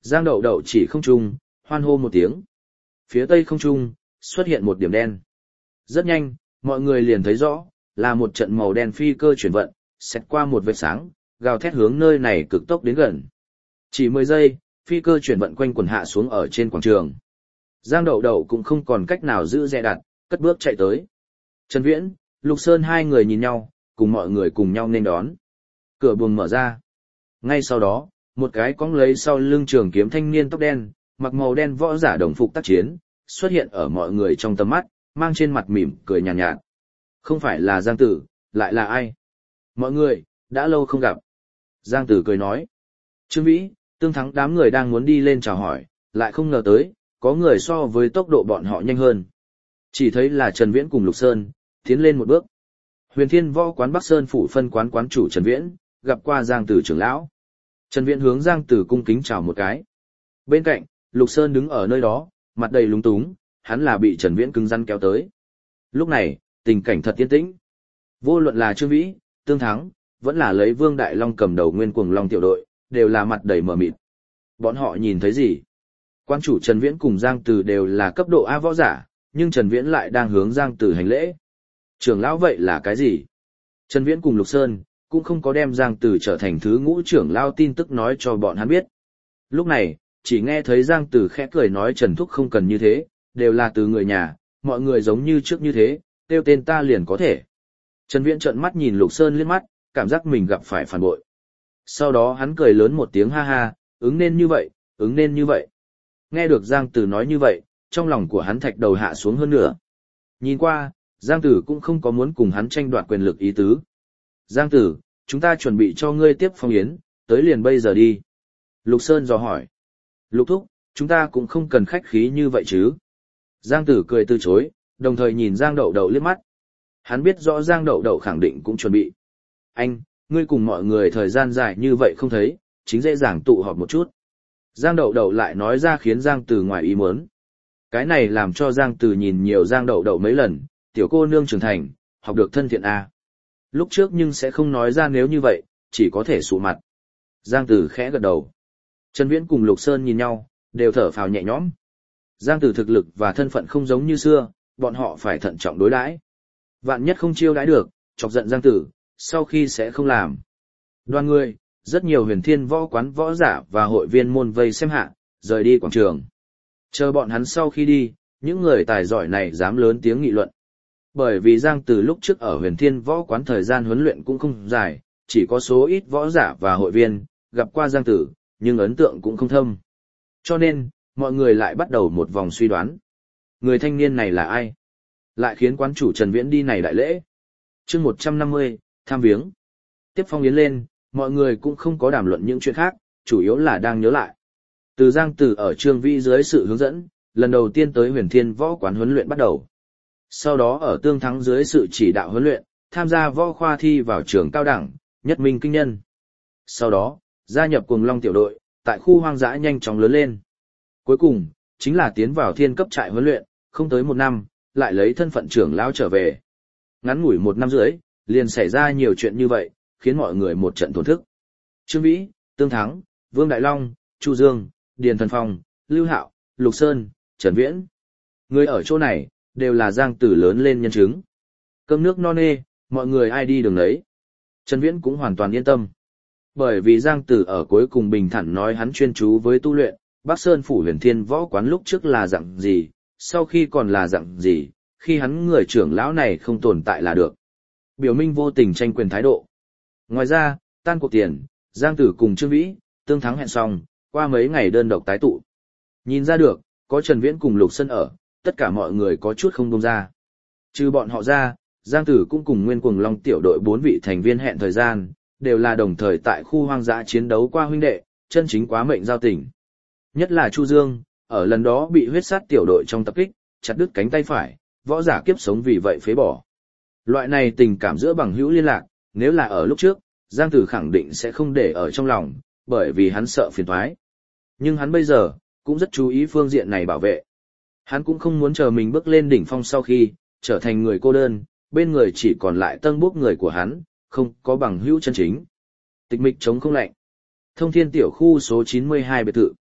A: Giang Đậu Đậu chỉ không trung, hoan hô một tiếng. Phía tây không trung, xuất hiện một điểm đen. Rất nhanh, mọi người liền thấy rõ, là một trận màu đen phi cơ chuyển vận, xẹt qua một vệt sáng, gào thét hướng nơi này cực tốc đến gần. Chỉ 10 giây, phi cơ chuyển vận quanh quần hạ xuống ở trên quảng trường. Giang Đậu Đậu cũng không còn cách nào giữ dè đặt, cất bước chạy tới. Trần Viễn, Lục Sơn hai người nhìn nhau, cùng mọi người cùng nhau nên đón. Cửa buồng mở ra. Ngay sau đó, một cái cõng lấy sau lưng trường kiếm thanh niên tóc đen, mặc màu đen võ giả đồng phục tác chiến, xuất hiện ở mọi người trong tầm mắt, mang trên mặt mỉm cười nhàn nhạt. Không phải là Giang Tử, lại là ai? Mọi người, đã lâu không gặp. Giang Tử cười nói. Trương Vĩ, Tương Thắng đám người đang muốn đi lên chào hỏi, lại không ngờ tới, có người so với tốc độ bọn họ nhanh hơn. Chỉ thấy là Trần Viễn cùng Lục Sơn, tiến lên một bước. Huyền Thiên Võ quán Bắc Sơn phủ phân quán quán chủ Trần Viễn, gặp qua Giang Tử trưởng lão. Trần Viễn hướng Giang Tử cung kính chào một cái. Bên cạnh, Lục Sơn đứng ở nơi đó, mặt đầy lúng túng, hắn là bị Trần Viễn cứng rắn kéo tới. Lúc này, tình cảnh thật yên tĩnh. Vô luận là Trương Vĩ, Tương Thắng, vẫn là lấy Vương Đại Long cầm đầu Nguyên Cuồng Long tiểu đội, đều là mặt đầy mờ mịt. Bọn họ nhìn thấy gì? Quan chủ Trần Viễn cùng Giang Tử đều là cấp độ A võ giả, nhưng Trần Viễn lại đang hướng Giang Tử hành lễ. Trưởng lão vậy là cái gì? Trần Viễn cùng Lục Sơn cũng không có đem Giang Tử trở thành thứ ngũ trưởng lão tin tức nói cho bọn hắn biết. Lúc này, chỉ nghe thấy Giang Tử khẽ cười nói Trần Thúc không cần như thế, đều là từ người nhà, mọi người giống như trước như thế, kêu tên ta liền có thể. Trần Viễn trợn mắt nhìn Lục Sơn liếc mắt, cảm giác mình gặp phải phản bội. Sau đó hắn cười lớn một tiếng ha ha, ứng nên như vậy, ứng nên như vậy. Nghe được Giang Tử nói như vậy, trong lòng của hắn thạch đầu hạ xuống hơn nữa. Nhìn qua, Giang Tử cũng không có muốn cùng hắn tranh đoạt quyền lực ý tứ. Giang Tử, chúng ta chuẩn bị cho ngươi tiếp phong yến, tới liền bây giờ đi. Lục Sơn dò hỏi. Lục Thúc, chúng ta cũng không cần khách khí như vậy chứ. Giang Tử cười từ chối, đồng thời nhìn Giang Đậu Đậu liếc mắt. Hắn biết rõ Giang Đậu Đậu khẳng định cũng chuẩn bị. Anh, ngươi cùng mọi người thời gian dài như vậy không thấy, chính dễ dàng tụ họp một chút. Giang Đậu Đậu lại nói ra khiến Giang Tử ngoài ý muốn. Cái này làm cho Giang Tử nhìn nhiều Giang Đậu Đậu mấy lần, tiểu cô nương trưởng thành, học được thân thiện A. Lúc trước nhưng sẽ không nói ra nếu như vậy, chỉ có thể sụ mặt. Giang Tử khẽ gật đầu. Trần Viễn cùng Lục Sơn nhìn nhau, đều thở phào nhẹ nhõm. Giang Tử thực lực và thân phận không giống như xưa, bọn họ phải thận trọng đối đãi. Vạn nhất không chiêu đãi được, chọc giận Giang Tử, sau khi sẽ không làm. Đoàn người, rất nhiều Huyền Thiên Võ quán võ giả và hội viên môn vây xem hạ, rời đi quảng trường. Chờ bọn hắn sau khi đi, những người tài giỏi này dám lớn tiếng nghị luận. Bởi vì Giang Tử lúc trước ở Huyền Thiên Võ quán thời gian huấn luyện cũng không dài, chỉ có số ít võ giả và hội viên gặp qua Giang Tử, nhưng ấn tượng cũng không thâm. Cho nên, mọi người lại bắt đầu một vòng suy đoán. Người thanh niên này là ai? Lại khiến quán chủ Trần Viễn đi này đại lễ. Chương 150, tham viếng. Tiếp phong yến lên, mọi người cũng không có đàm luận những chuyện khác, chủ yếu là đang nhớ lại. Từ Giang Tử ở Trương Vĩ dưới sự hướng dẫn, lần đầu tiên tới Huyền Thiên Võ quán huấn luyện bắt đầu. Sau đó ở Tương Thắng dưới sự chỉ đạo huấn luyện, tham gia võ khoa thi vào trường cao đẳng, nhất minh kinh nhân. Sau đó, gia nhập Cuồng Long tiểu đội, tại khu hoang dã nhanh chóng lớn lên. Cuối cùng, chính là tiến vào thiên cấp trại huấn luyện, không tới 1 năm, lại lấy thân phận trưởng lão trở về. Ngắn ngủi 1 năm rưỡi, liền xảy ra nhiều chuyện như vậy, khiến mọi người một trận thổn thức. Trương Vĩ, Tương Thắng, Vương Đại Long, Chu Dương, Điền Thần Phong, Lưu Hạo, Lục Sơn, Trần Viễn. Người ở chỗ này, đều là Giang Tử lớn lên nhân chứng. Cơm nước no nê, mọi người ai đi đường đấy. Trần Viễn cũng hoàn toàn yên tâm. Bởi vì Giang Tử ở cuối cùng bình thản nói hắn chuyên chú với tu luyện, Bắc Sơn phủ Huyền Thiên Võ quán lúc trước là dạng gì, sau khi còn là dạng gì, khi hắn người trưởng lão này không tồn tại là được. Biểu minh vô tình tranh quyền thái độ. Ngoài ra, tan cuộc tiền, Giang Tử cùng Trương Vĩ, Tương Thắng hẹn xong, qua mấy ngày đơn độc tái tụ. Nhìn ra được, có Trần Viễn cùng Lục Sơn ở, tất cả mọi người có chút không buông ra. Trừ bọn họ ra, Giang Tử cũng cùng Nguyên Cuồng Long tiểu đội 4 vị thành viên hẹn thời gian, đều là đồng thời tại khu hoang dã chiến đấu qua huynh đệ, chân chính quá mệnh giao tình. Nhất là Chu Dương, ở lần đó bị huyết sát tiểu đội trong tập kích, chặt đứt cánh tay phải, võ giả kiếp sống vì vậy phế bỏ. Loại này tình cảm giữa bằng hữu liên lạc, nếu là ở lúc trước, Giang Tử khẳng định sẽ không để ở trong lòng, bởi vì hắn sợ phiền toái. Nhưng hắn bây giờ, cũng rất chú ý phương diện này bảo vệ. Hắn cũng không muốn chờ mình bước lên đỉnh phong sau khi, trở thành người cô đơn, bên người chỉ còn lại tân bốc người của hắn, không có bằng hữu chân chính. Tịch mịch chống không lạnh. Thông Thiên tiểu khu số 92 biệt thự.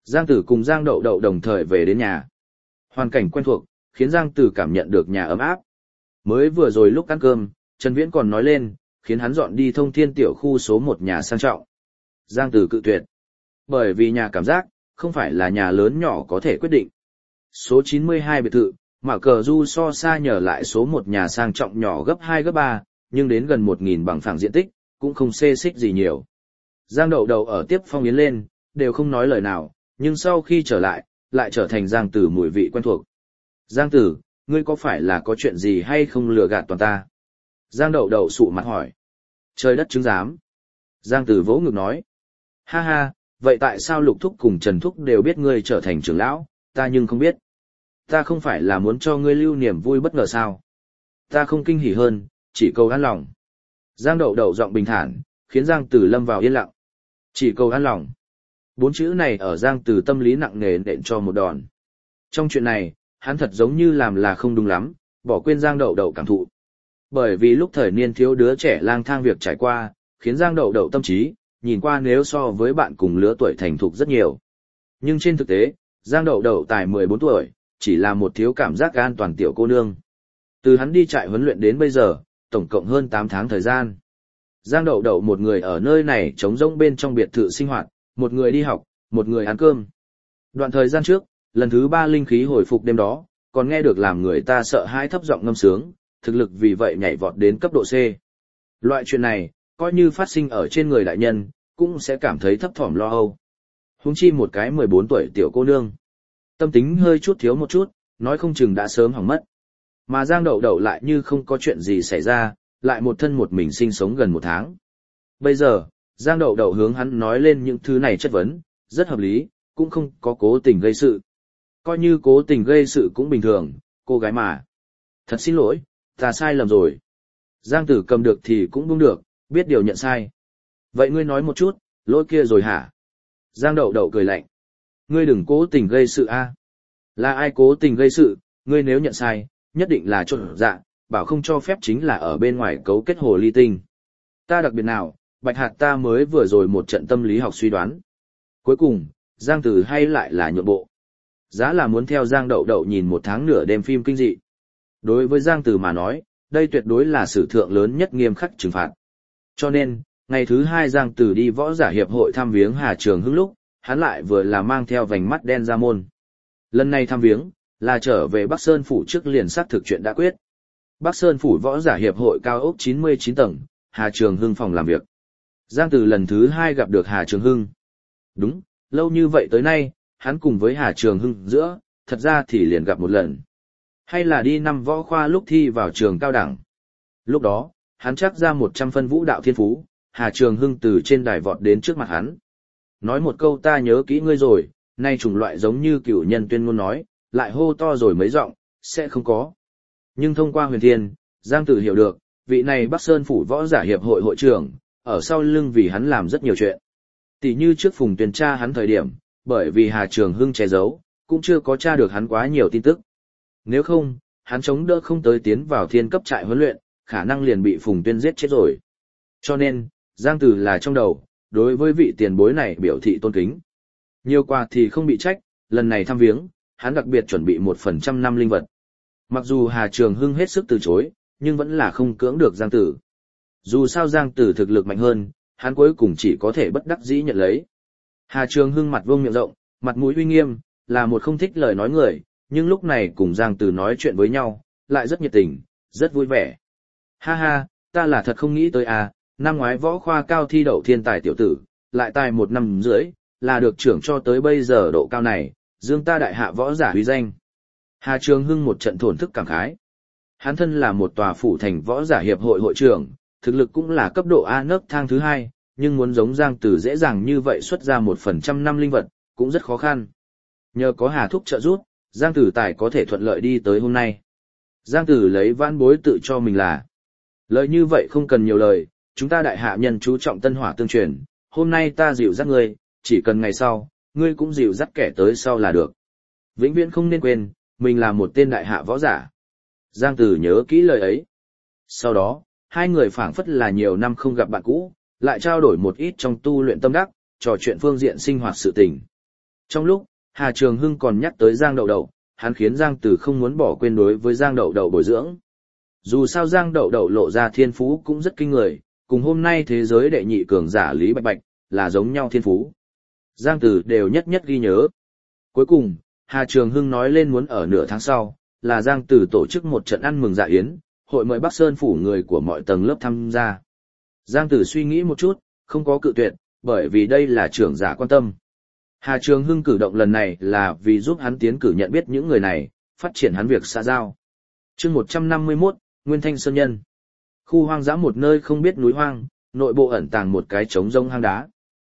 A: Giang Tử cùng Giang Đậu Đậu đồng thời về đến nhà. Hoàn cảnh quen thuộc, khiến Giang Tử cảm nhận được nhà ấm áp. Mới vừa rồi lúc ăn cơm, Trần Viễn còn nói lên, khiến hắn dọn đi Thông Thiên tiểu khu số 1 nhà sang trọng. Giang Tử cự tuyệt. Bởi vì nhà cảm giác, không phải là nhà lớn nhỏ có thể quyết định. Số 92 biệt thự, mà cờ du so xa nhờ lại số 1 nhà sang trọng nhỏ gấp 2 gấp 3, nhưng đến gần 1.000 bằng phẳng diện tích, cũng không xê xích gì nhiều. Giang Đậu Đậu ở tiếp Phong Yến lên, đều không nói lời nào, nhưng sau khi trở lại, lại trở thành Giang Tử mùi vị quen thuộc. Giang Tử, ngươi có phải là có chuyện gì hay không lừa gạt toàn ta? Giang Đậu Đậu sụ mặt hỏi. Trời đất chứng giám. Giang Tử vỗ ngực nói. Ha ha, vậy tại sao Lục Thúc cùng Trần Thúc đều biết ngươi trở thành trưởng lão, ta nhưng không biết. Ta không phải là muốn cho ngươi lưu niềm vui bất ngờ sao? Ta không kinh hỉ hơn, chỉ cầu an lòng. Giang Đậu Đậu giọng bình thản, khiến Giang Tử lâm vào yên lặng. Chỉ cầu an lòng. 4 chữ này ở Giang Tử tâm lý nặng nề nện cho một đòn. Trong chuyện này, hắn thật giống như làm là không đúng lắm, bỏ quên Giang Đậu Đậu cảm thụ. Bởi vì lúc thời niên thiếu đứa trẻ lang thang việc trải qua, khiến Giang Đậu Đậu tâm trí, nhìn qua nếu so với bạn cùng lứa tuổi thành thục rất nhiều. Nhưng trên thực tế, Giang Đậu Đậu tài 14 tuổi, chỉ là một thiếu cảm giác an toàn tiểu cô nương. Từ hắn đi trại huấn luyện đến bây giờ, tổng cộng hơn 8 tháng thời gian. Giang Đậu Đậu một người ở nơi này trống rỗng bên trong biệt thự sinh hoạt, một người đi học, một người ăn cơm. Đoạn thời gian trước, lần thứ 3 linh khí hồi phục đêm đó, còn nghe được làm người ta sợ hãi thấp giọng ngâm sướng, thực lực vì vậy nhảy vọt đến cấp độ C. Loại chuyện này, coi như phát sinh ở trên người đại nhân, cũng sẽ cảm thấy thấp thỏm lo âu. Huống chi một cái 14 tuổi tiểu cô nương. Tâm tính hơi chút thiếu một chút, nói không chừng đã sớm hỏng mất. Mà Giang Đậu Đậu lại như không có chuyện gì xảy ra, lại một thân một mình sinh sống gần 1 tháng. Bây giờ, Giang Đậu Đậu hướng hắn nói lên những thứ này chất vấn, rất hợp lý, cũng không có cố tình gây sự. Coi như cố tình gây sự cũng bình thường, cô gái mà. Thật xin lỗi, ta sai lầm rồi. Giang Tử cầm được thì cũng buông được, biết điều nhận sai. Vậy ngươi nói một chút, lỗi kia rồi hả? Giang Đậu Đậu cười lạnh. Ngươi đừng cố tình gây sự a. Là ai cố tình gây sự, ngươi nếu nhận sai, nhất định là trộn dạ, bảo không cho phép chính là ở bên ngoài cấu kết hồ ly tinh. Ta đặc biệt nào, Bạch Hạt ta mới vừa rồi một trận tâm lý học suy đoán. Cuối cùng, Giang Tử hay lại là nhượng bộ. Giá là muốn theo Giang Đậu Đậu nhìn 1 tháng nửa đêm phim kinh dị. Đối với Giang Tử mà nói, đây tuyệt đối là sử thượng lớn nhất nghiêm khắc trừng phạt. Cho nên, ngày thứ 2 Giang Tử đi võ giả hiệp hội thăm viếng Hà Trường Hưng lúc, hắn lại vừa là mang theo vành mắt đen ra môn. Lần này thăm viếng, là trở về Bắc Sơn Phủ trước liền xác thực chuyện đã quyết. Bắc Sơn Phủ võ giả hiệp hội cao ốc 99 tầng, Hà Trường Hưng phòng làm việc. Giang Tử lần thứ 2 gặp được Hà Trường Hưng. Đúng, lâu như vậy tới nay, hắn cùng với Hà Trường Hưng giữa, thật ra thì liền gặp một lần. Hay là đi năm võ khoa lúc thi vào trường cao đẳng. Lúc đó, hắn chắc ra 100 phân vũ đạo thiên phú, Hà Trường Hưng từ trên đài vọt đến trước mặt hắn. Nói một câu ta nhớ kỹ ngươi rồi, nay chủng loại giống như cửu nhân tuyên ngôn nói, lại hô to rồi mấy giọng, sẽ không có. Nhưng thông qua huyền thiên, Giang Tử hiểu được, vị này Bắc Sơn Phủ võ giả hiệp hội hội trưởng, ở sau lưng vì hắn làm rất nhiều chuyện. Tỷ như trước Phùng Tuyền tra hắn thời điểm, bởi vì Hà Trường Hưng che giấu, cũng chưa có tra được hắn quá nhiều tin tức. Nếu không, hắn chống đỡ không tới tiến vào thiên cấp trại huấn luyện, khả năng liền bị Phùng Tuyên giết chết rồi. Cho nên, Giang Tử là trong đầu, đối với vị tiền bối này biểu thị tôn kính. Nhiều qua thì không bị trách, lần này thăm viếng, hắn đặc biệt chuẩn bị 1% năm linh vật. Mặc dù Hà Trường Hưng hết sức từ chối, nhưng vẫn là không cưỡng được Giang Tử. Dù sao Giang Tử thực lực mạnh hơn, hắn cuối cùng chỉ có thể bất đắc dĩ nhận lấy. Hà Trường Hưng mặt vuông miệng rộng, mặt mũi uy nghiêm, là một không thích lời nói người, nhưng lúc này cùng Giang Tử nói chuyện với nhau, lại rất nhiệt tình, rất vui vẻ. Ha ha, ta là thật không nghĩ tới à, năm ngoái võ khoa cao thi đậu thiên tài tiểu tử, lại tài 1 năm rưỡi, là được trưởng cho tới bây giờ độ cao này, dương ta đại hạ võ giả huy danh. Hà Trường Hưng một trận thổn thức cảm khái. Hắn thân là một tòa phủ thành võ giả hiệp hội hội trưởng, thực lực cũng là cấp độ A nấc thang thứ 2, nhưng muốn giống Giang Tử dễ dàng như vậy xuất ra 1% năm linh vật, cũng rất khó khăn. Nhờ có Hà Thúc trợ giúp, Giang Tử tài có thể thuận lợi đi tới hôm nay. Giang Tử lấy vãn bối tự cho mình là. Lời như vậy không cần nhiều lời, chúng ta đại hạ nhân chú trọng tân hỏa tương truyền, hôm nay ta dịu dắt ngươi, chỉ cần ngày sau, ngươi cũng dịu dắt kẻ tới sau là được. Vĩnh viễn không nên quên, mình là một tên đại hạ võ giả. Giang Tử nhớ kỹ lời ấy. Sau đó, hai người phảng phất là nhiều năm không gặp bạn cũ, lại trao đổi một ít trong tu luyện tâm đắc, trò chuyện phương diện sinh hoạt sự tình. Trong lúc, Hà Trường Hưng còn nhắc tới Giang Đậu Đậu, hắn khiến Giang Tử không muốn bỏ quên đối với Giang Đậu Đậu bồi dưỡng. Dù sao Giang Đậu Đậu lộ ra thiên phú cũng rất kinh người, cùng hôm nay thế giới đệ nhị cường giả Lý Bạch Bạch, là giống nhau thiên phú. Giang Tử đều nhất nhất ghi nhớ. Cuối cùng, Hà Trường Hưng nói lên muốn ở nửa tháng sau, là Giang Tử tổ chức một trận ăn mừng dạ yến, hội mời Bắc Sơn phủ người của mọi tầng lớp tham gia. Giang Tử suy nghĩ một chút, không có cự tuyệt, bởi vì đây là trưởng giả quan tâm. Hà Trường Hưng cử động lần này là vì giúp hắn tiến cử nhận biết những người này, phát triển hắn việc xã giao. Chương 151, Nguyên Thanh Sơn Nhân. Khu hoang dã một nơi không biết núi hoang, nội bộ ẩn tàng một cái trống rông hang đá.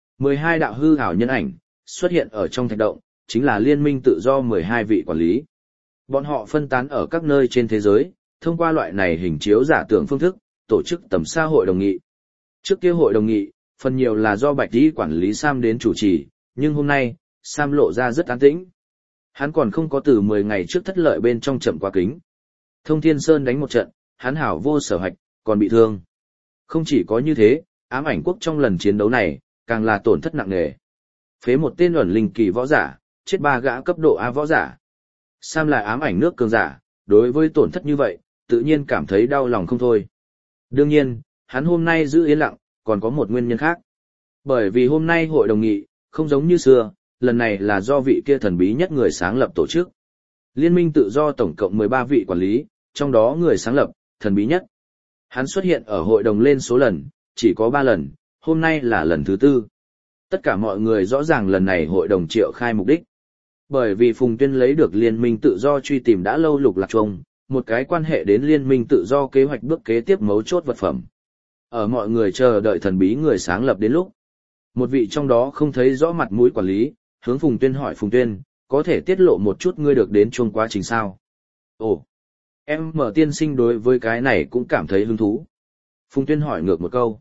A: 12 đạo hư ảo nhân ảnh xuất hiện ở trong thạch động, chính là liên minh tự do 12 vị quản lý. Bọn họ phân tán ở các nơi trên thế giới, thông qua loại này hình chiếu giả tưởng phương thức, tổ chức tầm xa hội đồng nghị. Trước kia hội đồng nghị, phần nhiều là do Bạch Tỷ quản lý Sam đến chủ trì, nhưng hôm nay, Sam lộ ra rất an tĩnh. Hắn còn không có từ 10 ngày trước thất lợi bên trong chậm quá kính. Thông Thiên Sơn đánh một trận, hắn hảo vô sở hạch, còn bị thương. Không chỉ có như thế, ám ảnh quốc trong lần chiến đấu này, càng là tổn thất nặng nề. Phế một tên ẩn linh kỳ võ giả, chết 3 gã cấp độ A võ giả. Sam là ám ảnh nước cường giả, đối với tổn thất như vậy, tự nhiên cảm thấy đau lòng không thôi. Đương nhiên, hắn hôm nay giữ yên lặng, còn có một nguyên nhân khác. Bởi vì hôm nay hội đồng nghị, không giống như xưa, lần này là do vị kia thần bí nhất người sáng lập tổ chức. Liên minh tự do tổng cộng 13 vị quản lý, trong đó người sáng lập, thần bí nhất. Hắn xuất hiện ở hội đồng lên số lần, chỉ có 3 lần, hôm nay là lần thứ 4. Tất cả mọi người rõ ràng lần này hội đồng triệu khai mục đích. Bởi vì Phùng Tuyên lấy được liên minh tự do truy tìm đã lâu Lục Lạc Trung, một cái quan hệ đến liên minh tự do kế hoạch bước kế tiếp mấu chốt vật phẩm. Ở mọi người chờ đợi thần bí người sáng lập đến lúc, một vị trong đó không thấy rõ mặt mũi quản lý, hướng Phùng Tuyên hỏi Phùng Tuyên, có thể tiết lộ một chút ngươi được đến chuông quá trình sao? Ồ, em mở tiên sinh đối với cái này cũng cảm thấy hứng thú. Phùng Tuyên hỏi ngược một câu.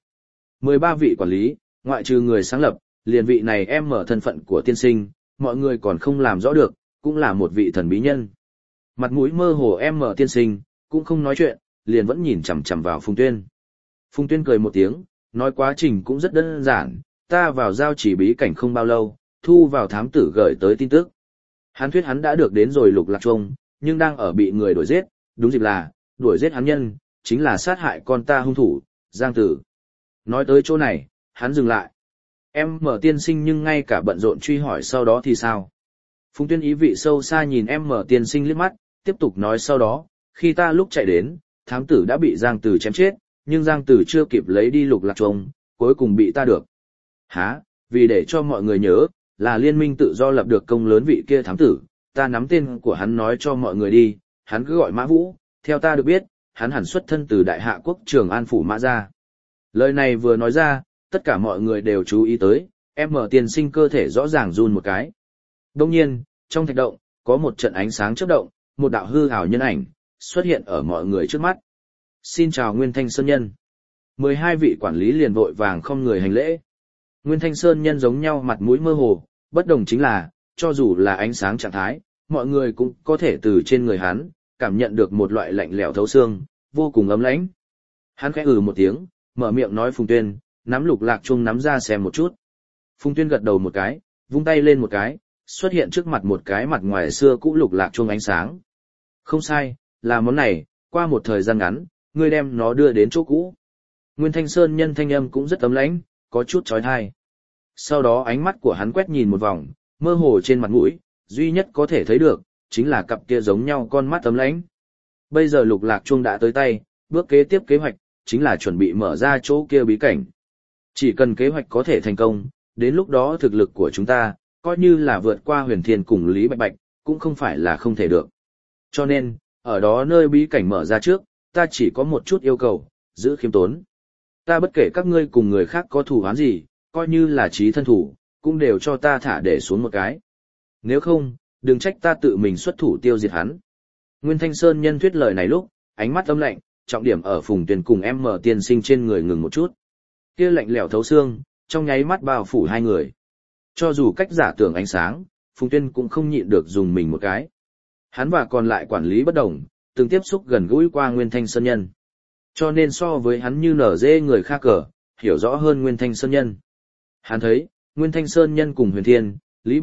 A: 13 vị quản lý, ngoại trừ người sáng lập, liền vị này em mở thân phận của tiên sinh, mọi người còn không làm rõ được, cũng là một vị thần bí nhân. Mặt mũi mơ hồ em mở tiên sinh, cũng không nói chuyện, liền vẫn nhìn chằm chằm vào Phùng Tuyên. Phùng Tuyên cười một tiếng, nói quá trình cũng rất đơn giản, ta vào giao chỉ bí cảnh không bao lâu, thu vào thám tử gửi tới tin tức. Hắn thuyết hắn đã được đến rồi Lục Lạc Trung, nhưng đang ở bị người đuổi giết, đúng dịp là, đuổi giết hắn nhân, chính là sát hại con ta hung thủ, Giang Tử. Nói tới chỗ này, hắn dừng lại. Em mở tiên sinh nhưng ngay cả bận rộn truy hỏi sau đó thì sao? Phùng Tuyên ý vị sâu xa nhìn em mở tiên sinh liếc mắt, tiếp tục nói sau đó, khi ta lúc chạy đến, thám tử đã bị Giang Tử chém chết, nhưng Giang Tử chưa kịp lấy đi Lục Lạc Trung, cuối cùng bị ta được. Hả? Vì để cho mọi người nhớ, là liên minh tự do lập được công lớn vị kia thám tử, ta nắm tên của hắn nói cho mọi người đi, hắn cứ gọi Mã Vũ, theo ta được biết, hắn hẳn xuất thân từ Đại Hạ quốc Trường An phủ Mã gia. Lời này vừa nói ra, tất cả mọi người đều chú ý tới, em mở tiền sinh cơ thể rõ ràng run một cái. Đông nhiên, trong thạch động, có một trận ánh sáng chớp động, một đạo hư ảo nhân ảnh, xuất hiện ở mọi người trước mắt. Xin chào Nguyên Thanh Sơn Nhân. 12 vị quản lý liền vội vàng không người hành lễ. Nguyên Thanh Sơn Nhân giống nhau mặt mũi mơ hồ, bất đồng chính là, cho dù là ánh sáng trạng thái, mọi người cũng có thể từ trên người hắn, cảm nhận được một loại lạnh lẽo thấu xương, vô cùng ấm lãnh. Hắn khẽ một tiếng, mở miệng nói Phùng Tuyên, nắm Lục Lạc Trung nắm ra xem một chút. Phùng Tuyên gật đầu một cái, vung tay lên một cái, xuất hiện trước mặt một cái mặt ngoài xưa cũ Lục Lạc Trung ánh sáng. Không sai, là món này, qua một thời gian ngắn, ngươi đem nó đưa đến chỗ cũ. Nguyên Thanh Sơn Nhân thanh âm cũng rất ấm lãnh, có chút chói tai. Sau đó ánh mắt của hắn quét nhìn một vòng, mơ hồ trên mặt mũi, duy nhất có thể thấy được, chính là cặp kia giống nhau con mắt ấm lãnh. Bây giờ Lục Lạc Trung đã tới tay, bước kế tiếp kế hoạch, chính là chuẩn bị mở ra chỗ kia bí cảnh. Chỉ cần kế hoạch có thể thành công, đến lúc đó thực lực của chúng ta, coi như là vượt qua Huyền Thiên cùng Lý Bạch Bạch, cũng không phải là không thể được. Cho nên, ở đó nơi bí cảnh mở ra trước, ta chỉ có một chút yêu cầu, giữ khiêm tốn. Ta bất kể các ngươi cùng người khác có thù oán gì, coi như là chí thân thủ, cũng đều cho ta thả để xuống một cái. Nếu không, đừng trách ta tự mình xuất thủ tiêu diệt hắn. Nguyên Thanh Sơn Nhân thuyết lời này lúc, ánh mắt âm lạnh, trọng điểm ở Phùng Tuyên cùng em mở tiên sinh trên người ngừng một chút. Kia lạnh lẽo thấu xương, trong nháy mắt bao phủ hai người. Cho dù cách giả tưởng ánh sáng, Phùng Tuyên cũng không nhịn được dùng mình một cái. Hắn và còn lại quản lý bất đồng, từng tiếp xúc gần gũi qua Nguyên Thanh Sơn Nhân. Cho nên so với hắn như nở dê người khác cờ, hiểu rõ hơn Nguyên Thanh Sơn Nhân. Hắn thấy, Nguyên Thanh Sơn Nhân cùng Huyền Thiên, Lý Bạch Bạch,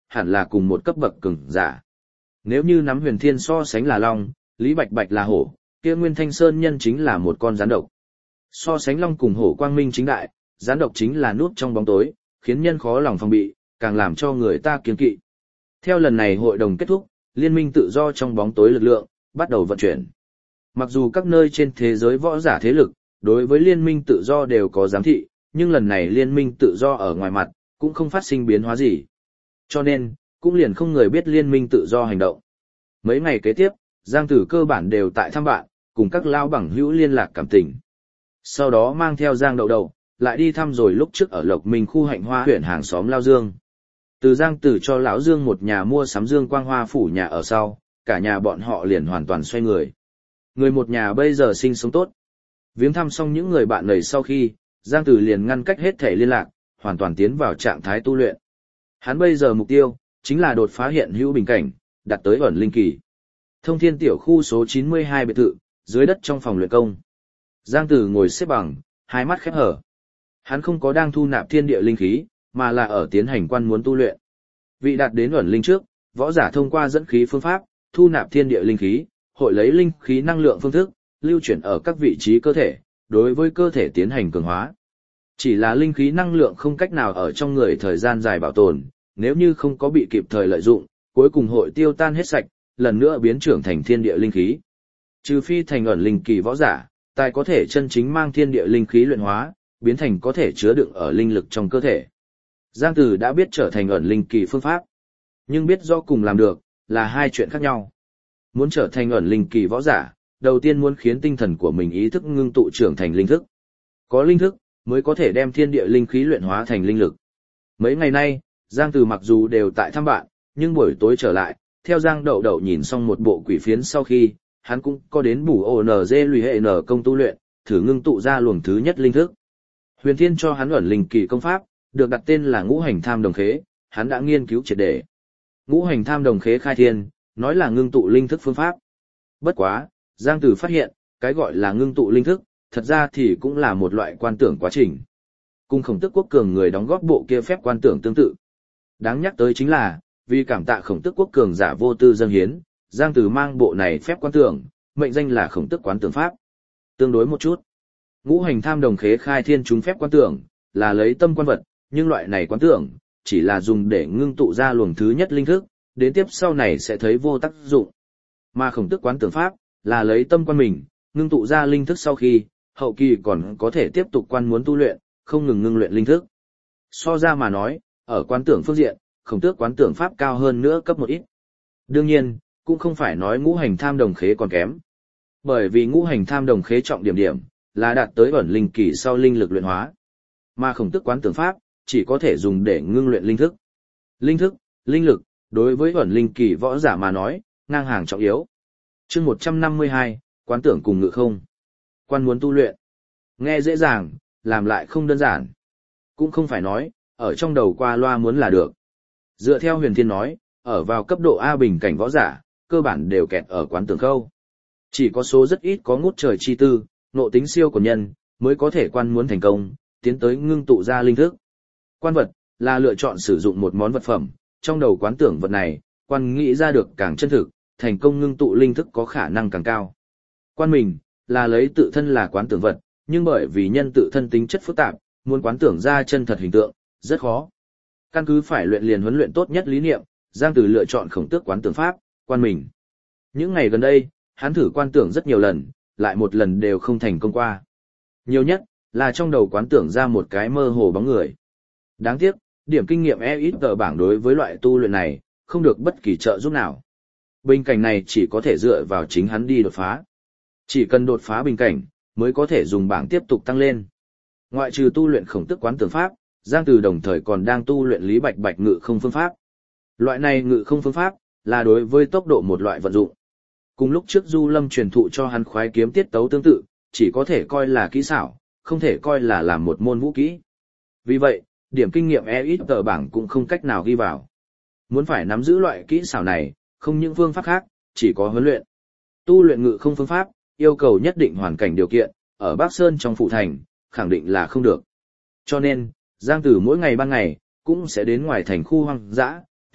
A: hẳn là cùng một cấp bậc cường giả. Nếu như nắm Huyền Thiên so sánh là long, Lý Bạch Bạch là hổ, kia Nguyên Thanh Sơn Nhân chính là một con rắn độc. So sánh long cùng hổ quang minh chính đại, rắn độc chính là núp trong bóng tối, khiến nhân khó lòng phòng bị, càng làm cho người ta kiêng kỵ. Theo lần này hội đồng kết thúc, liên minh tự do trong bóng tối lực lượng bắt đầu vận chuyển. Mặc dù các nơi trên thế giới võ giả thế lực đối với liên minh tự do đều có giám thị, nhưng lần này liên minh tự do ở ngoài mặt cũng không phát sinh biến hóa gì. Cho nên, cũng liền không người biết liên minh tự do hành động. Mấy ngày kế tiếp, Giang Tử cơ bản đều tại thăm bạn, cùng các lao bằng hữu liên lạc cảm tình. Sau đó mang theo Giang Đậu Đậu, lại đi thăm rồi lúc trước ở Lộc Minh khu Hạnh Hoa huyện hàng xóm Lao Dương. Từ Giang Tử cho lão Dương một nhà mua sắm Dương Quang Hoa phủ nhà ở sau, cả nhà bọn họ liền hoàn toàn xoay người. Người một nhà bây giờ sinh sống tốt. Viếng thăm xong những người bạn này sau khi, Giang Tử liền ngăn cách hết thể liên lạc, hoàn toàn tiến vào trạng thái tu luyện. Hắn bây giờ mục tiêu chính là đột phá hiện hữu bình cảnh, đạt tới ẩn linh kỳ. Thông Thiên tiểu khu số 92 biệt thự, dưới đất trong phòng luyện công. Giang Tử ngồi xếp bằng, hai mắt khép hở. Hắn không có đang thu nạp thiên địa linh khí, mà là ở tiến hành quan muốn tu luyện. Vị đạt đến ẩn linh trước, võ giả thông qua dẫn khí phương pháp, thu nạp thiên địa linh khí, hội lấy linh khí năng lượng phương thức, lưu chuyển ở các vị trí cơ thể, đối với cơ thể tiến hành cường hóa. Chỉ là linh khí năng lượng không cách nào ở trong người thời gian dài bảo tồn, nếu như không có bị kịp thời lợi dụng, cuối cùng hội tiêu tan hết sạch, lần nữa biến trưởng thành thiên địa linh khí. Trừ phi thành ẩn linh kỳ võ giả, tài có thể chân chính mang thiên địa linh khí luyện hóa, biến thành có thể chứa đựng ở linh lực trong cơ thể. Giang Tử đã biết trở thành ẩn linh kỳ phương pháp, nhưng biết rõ cùng làm được là hai chuyện khác nhau. Muốn trở thành ẩn linh kỳ võ giả, đầu tiên muốn khiến tinh thần của mình ý thức ngưng tụ trưởng thành linh thức. Có linh thức mới có thể đem thiên địa linh khí luyện hóa thành linh lực. Mấy ngày nay, Giang Tử mặc dù đều tại thăm bạn, nhưng buổi tối trở lại, theo Giang Đậu Đậu nhìn xong một bộ quỷ phiến sau khi, hắn cũng có đến bù ONG lùi hệ N công tu luyện, thử ngưng tụ ra luồng thứ nhất linh thức. Huyền Thiên cho hắn ẩn linh kỳ công pháp, được đặt tên là Ngũ Hành Tham Đồng Khế, hắn đã nghiên cứu triệt để. Ngũ Hành Tham Đồng Khế khai thiên, nói là ngưng tụ linh thức phương pháp. Bất quá, Giang Tử phát hiện, cái gọi là ngưng tụ linh thức, thật ra thì cũng là một loại quan tưởng quá trình. Cùng Khổng Tước Quốc Cường người đóng góp bộ kia phép quan tưởng tương tự. Đáng nhắc tới chính là, vì cảm tạ Khổng Tước Quốc Cường giả vô tư dâng hiến, Giang Tử mang bộ này phép quan tưởng, mệnh danh là Khổng Tước Quán Tưởng Pháp. Tương đối một chút, Ngũ Hành Tham Đồng Khế khai thiên chúng phép quan tưởng, là lấy tâm quan vật, nhưng loại này quán tưởng, chỉ là dùng để ngưng tụ ra luồng thứ nhất linh thức, đến tiếp sau này sẽ thấy vô tác dụng. Mà Khổng Tước Quán Tưởng Pháp, là lấy tâm quan mình, ngưng tụ ra linh thức sau khi, hậu kỳ còn có thể tiếp tục quan muốn tu luyện, không ngừng ngưng luyện linh thức. So ra mà nói, ở quán tưởng phương diện, Khổng Tước Quán Tưởng Pháp cao hơn nữa cấp một ít. Đương nhiên, cũng không phải nói Ngũ Hành Tham Đồng Khế còn kém. Bởi vì Ngũ Hành Tham Đồng Khế trọng điểm là đạt tới ẩn linh kỳ sau linh lực luyện hóa. Mà Khổng Tước Quán Tưởng Pháp chỉ có thể dùng để ngưng luyện linh thức. Linh thức, linh lực, đối với ẩn linh kỳ võ giả mà nói, ngang hàng trọng yếu. Chương 152, quán tưởng cùng ngự không. Quan muốn tu luyện. Nghe dễ dàng, làm lại không đơn giản. Cũng không phải nói, ở trong đầu qua loa muốn là được. Dựa theo Huyền Thiên nói, ở vào cấp độ A bình cảnh võ giả, cơ bản đều kẹt ở quán tưởng khâu. Chỉ có số rất ít có ngút trời chi tư, nộ tính siêu của nhân, mới có thể quan muốn thành công, tiến tới ngưng tụ ra linh thức. Quan vật, là lựa chọn sử dụng một món vật phẩm, trong đầu quán tưởng vật này, quan nghĩ ra được càng chân thực, thành công ngưng tụ linh thức có khả năng càng cao. Quan mình, là lấy tự thân là quán tưởng vật, nhưng bởi vì nhân tự thân tính chất phức tạp, muốn quán tưởng ra chân thật hình tượng, rất khó. Căn cứ phải luyện liền huấn luyện tốt nhất lý niệm, Giang Tử lựa chọn Khổng Tước Quán Tưởng Pháp, quan mình. Những ngày gần đây, hắn thử quan tưởng rất nhiều lần, lại một lần đều không thành công qua. Nhiều nhất, là trong đầu quán tưởng ra một cái mơ hồ bóng người. Đáng tiếc, điểm kinh nghiệm ít tờ bảng đối với loại tu luyện này, không được bất kỳ trợ giúp nào. Bình cảnh này chỉ có thể dựa vào chính hắn đi đột phá. Chỉ cần đột phá bình cảnh, mới có thể dùng bảng tiếp tục tăng lên. Ngoại trừ tu luyện Khổng Tước Quán Tưởng Pháp, Giang Tử đồng thời còn đang tu luyện Lý Bạch Bạch ngự không phương pháp. Loại này ngự không phương pháp, là đối với tốc độ một loại vận dụng. Cùng lúc trước Du Lâm truyền thụ cho hắn khoái kiếm tiết tấu tương tự, chỉ có thể coi là kỹ xảo, không thể coi là làm một môn vũ kỹ. Vì vậy, điểm kinh nghiệm ít tờ bảng cũng không cách nào ghi vào. Muốn phải nắm giữ loại kỹ xảo này, không những phương pháp khác, chỉ có huấn luyện. Tu luyện ngự không phương pháp, yêu cầu nhất định hoàn cảnh điều kiện, ở Bắc Sơn trong phụ thành, khẳng định là không được. Cho nên, Giang Tử mỗi ngày ban ngày, cũng sẽ đến ngoài thành khu hoang dã,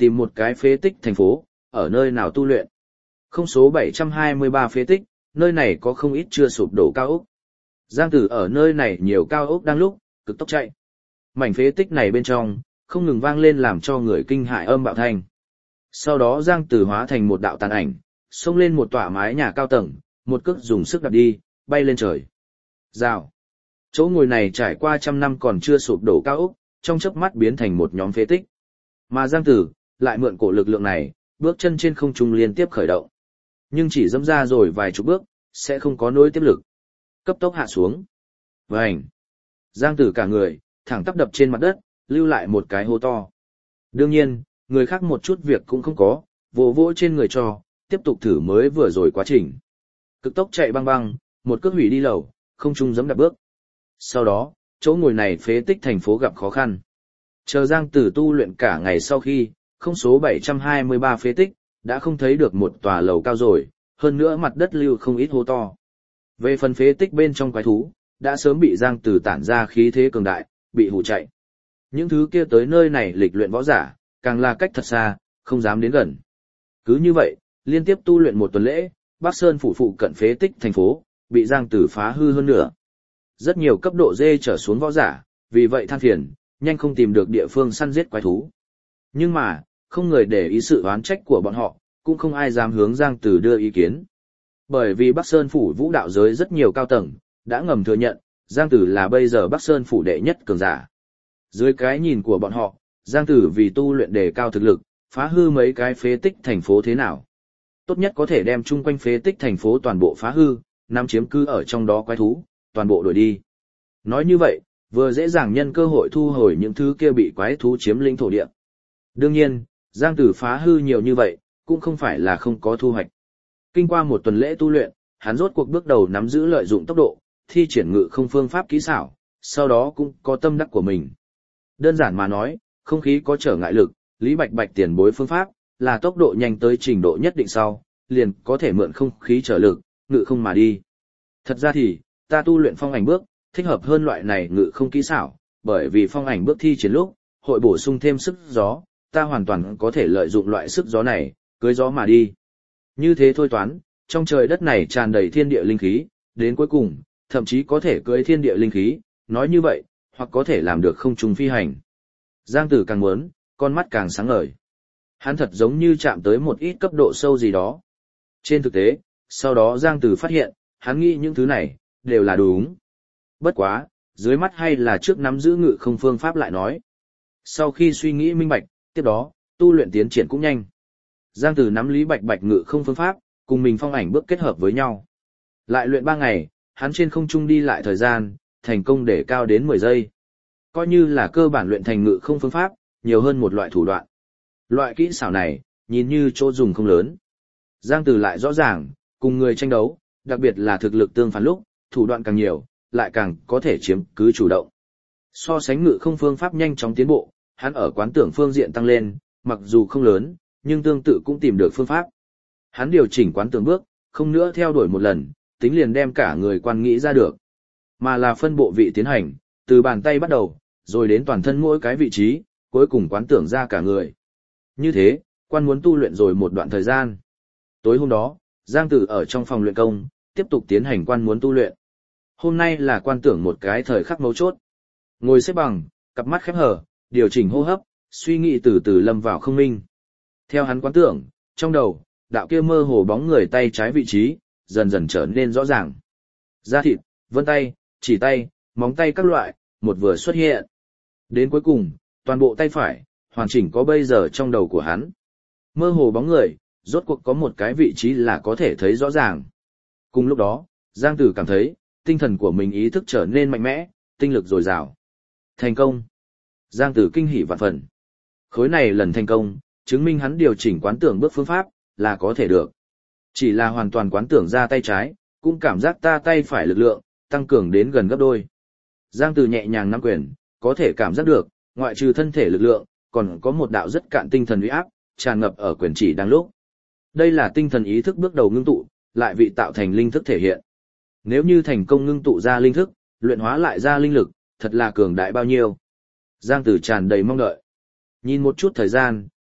A: tìm một cái phế tích thành phố, ở nơi nào tu luyện. Không số 723 phế tích, nơi này có không ít chưa sụp đổ cao ốc. Giang Tử ở nơi này nhiều cao ốc đang lúc, cực tốc chạy. Mảnh phế tích này bên trong, không ngừng vang lên làm cho người kinh hại âm bạo thanh. Sau đó Giang Tử hóa thành một đạo tàn ảnh, xông lên một tòa mái nhà cao tầng, một cước dùng sức đạp đi, bay lên trời. Rào. Chỗ ngồi này trải qua trăm năm còn chưa sụp đổ cao ốc, trong chớp mắt biến thành một nhóm phế tích. Mà Giang Tử lại mượn cổ lực lượng này, bước chân trên không trung liên tiếp khởi động. Nhưng chỉ dẫm ra rồi vài chục bước, sẽ không có nối tiếp lực. Cấp tốc hạ xuống. Vành. Giang Tử cả người, thẳng tắp đập trên mặt đất, lưu lại một cái hố to. Đương nhiên, người khác một chút việc cũng không có, vỗ vỗ trên người cho, tiếp tục thử mới vừa rồi quá trình. Cực tốc chạy băng băng, một cước hủy đi lầu, không trung giẫm đạp bước. Sau đó, chỗ ngồi này phế tích thành phố gặp khó khăn. Chờ Giang Tử tu luyện cả ngày sau khi, không số 723 phế tích, đã không thấy được một tòa lầu cao rồi, hơn nữa mặt đất lưu không ít hố to. Về phần phế tích bên trong quái thú, đã sớm bị Giang Tử tản ra khí thế cường đại, bị hù chạy. Những thứ kia tới nơi này lịch luyện võ giả, càng là cách thật xa, không dám đến gần. Cứ như vậy, liên tiếp tu luyện một tuần lễ, Bắc Sơn phủ phụ cận phế tích thành phố, bị Giang Tử phá hư hơn nữa. Rất nhiều cấp độ D trở xuống võ giả, vì vậy than phiền, nhanh không tìm được địa phương săn giết quái thú. Nhưng mà, không người để ý sự oán trách của bọn họ, cũng không ai dám hướng Giang Tử đưa ý kiến. Bởi vì Bắc Sơn phủ vũ đạo giới rất nhiều cao tầng, đã ngầm thừa nhận, Giang Tử là bây giờ Bắc Sơn phủ đệ nhất cường giả. Dưới cái nhìn của bọn họ, Giang Tử vì tu luyện đề cao thực lực, phá hư mấy cái phế tích thành phố thế nào. Tốt nhất có thể đem chung quanh phế tích thành phố toàn bộ phá hư, nắm chiếm cư ở trong đó quái thú, toàn bộ đuổi đi. Nói như vậy, vừa dễ dàng nhân cơ hội thu hồi những thứ kia bị quái thú chiếm lĩnh thổ địa. Đương nhiên, Giang Tử phá hư nhiều như vậy, cũng không phải là không có thu hoạch. Kinh qua một tuần lễ tu luyện, hắn rốt cuộc bước đầu nắm giữ lợi dụng tốc độ, thi triển ngự không phương pháp kỹ xảo, sau đó cũng có tâm đắc của mình. Đơn giản mà nói, không khí có trở ngại lực, Lý Bạch Bạch tiền bối phương pháp, là tốc độ nhanh tới trình độ nhất định sau, liền có thể mượn không khí trở lực, ngự không mà đi. Thật ra thì, ta tu luyện phong ảnh bước, thích hợp hơn loại này ngự không kỹ xảo, bởi vì phong ảnh bước thi triển lúc, hội bổ sung thêm sức gió, ta hoàn toàn có thể lợi dụng loại sức gió này, cưới gió mà đi. Như thế thôi toán, trong trời đất này tràn đầy thiên địa linh khí, đến cuối cùng, thậm chí có thể cưới thiên địa linh khí, nói như vậy, hoặc có thể làm được không trùng phi hành. Giang Tử càng muốn, con mắt càng sáng ngời. Hắn thật giống như chạm tới một ít cấp độ sâu gì đó. Trên thực tế, sau đó Giang Tử phát hiện, hắn nghĩ những thứ này, đều là đúng. Bất quá, dưới mắt hay là trước nắm giữ ngự không phương pháp lại nói. Sau khi suy nghĩ minh bạch, tiếp đó, tu luyện tiến triển cũng nhanh. Giang Tử nắm Lý Bạch Bạch ngự không phương pháp, cùng mình phong ảnh bước kết hợp với nhau. Lại luyện 3 ngày, hắn trên không trung đi lại thời gian, thành công để cao đến 10 giây. Coi như là cơ bản luyện thành ngự không phương pháp, nhiều hơn một loại thủ đoạn. Loại kỹ xảo này, nhìn như chỗ dùng không lớn. Giang Tử lại rõ ràng, cùng người tranh đấu, đặc biệt là thực lực tương phản lúc, thủ đoạn càng nhiều, lại càng có thể chiếm cứ chủ động. So sánh ngự không phương pháp nhanh chóng tiến bộ, hắn ở quán tưởng phương diện tăng lên, mặc dù không lớn, nhưng tương tự cũng tìm được phương pháp. Hắn điều chỉnh quán tưởng bước, không nữa theo đuổi một lần, tính liền đem cả người quan nghĩ ra được. Mà là phân bộ vị tiến hành, từ bàn tay bắt đầu, rồi đến toàn thân mỗi cái vị trí, cuối cùng quán tưởng ra cả người. Như thế, quan muốn tu luyện rồi một đoạn thời gian. Tối hôm đó, Giang Tử ở trong phòng luyện công, tiếp tục tiến hành quan muốn tu luyện. Hôm nay là quan tưởng một cái thời khắc mấu chốt. Ngồi xếp bằng, cặp mắt khép hờ, điều chỉnh hô hấp, suy nghĩ từ từ lâm vào không minh. Theo hắn quán tưởng, trong đầu, đạo kia mơ hồ bóng người tay trái vị trí, dần dần trở nên rõ ràng. Da thịt, vân tay, chỉ tay, móng tay các loại, một vừa xuất hiện. Đến cuối cùng, toàn bộ tay phải, hoàn chỉnh có bây giờ trong đầu của hắn. Mơ hồ bóng người, rốt cuộc có một cái vị trí là có thể thấy rõ ràng. Cùng lúc đó, Giang Tử cảm thấy, tinh thần của mình ý thức trở nên mạnh mẽ, tinh lực dồi dào. Thành công. Giang Tử kinh hỉ vạn phần. Khối này lần thành công, chứng minh hắn điều chỉnh quán tưởng bước phương pháp, là có thể được. Chỉ là hoàn toàn quán tưởng ra tay trái, cũng cảm giác ta tay phải lực lượng, tăng cường đến gần gấp đôi. Giang Tử nhẹ nhàng nắm quyền, có thể cảm giác được, ngoại trừ thân thể lực lượng, còn có một đạo rất cạn tinh thần uy áp, tràn ngập ở quyền chỉ đang lúc. Đây là tinh thần ý thức bước đầu ngưng tụ, lại vị tạo thành linh thức thể hiện. Nếu như thành công ngưng tụ ra linh thức, luyện hóa lại ra linh lực, thật là cường đại bao nhiêu. Giang Tử tràn đầy mong đợi. Nhìn một chút thời gian,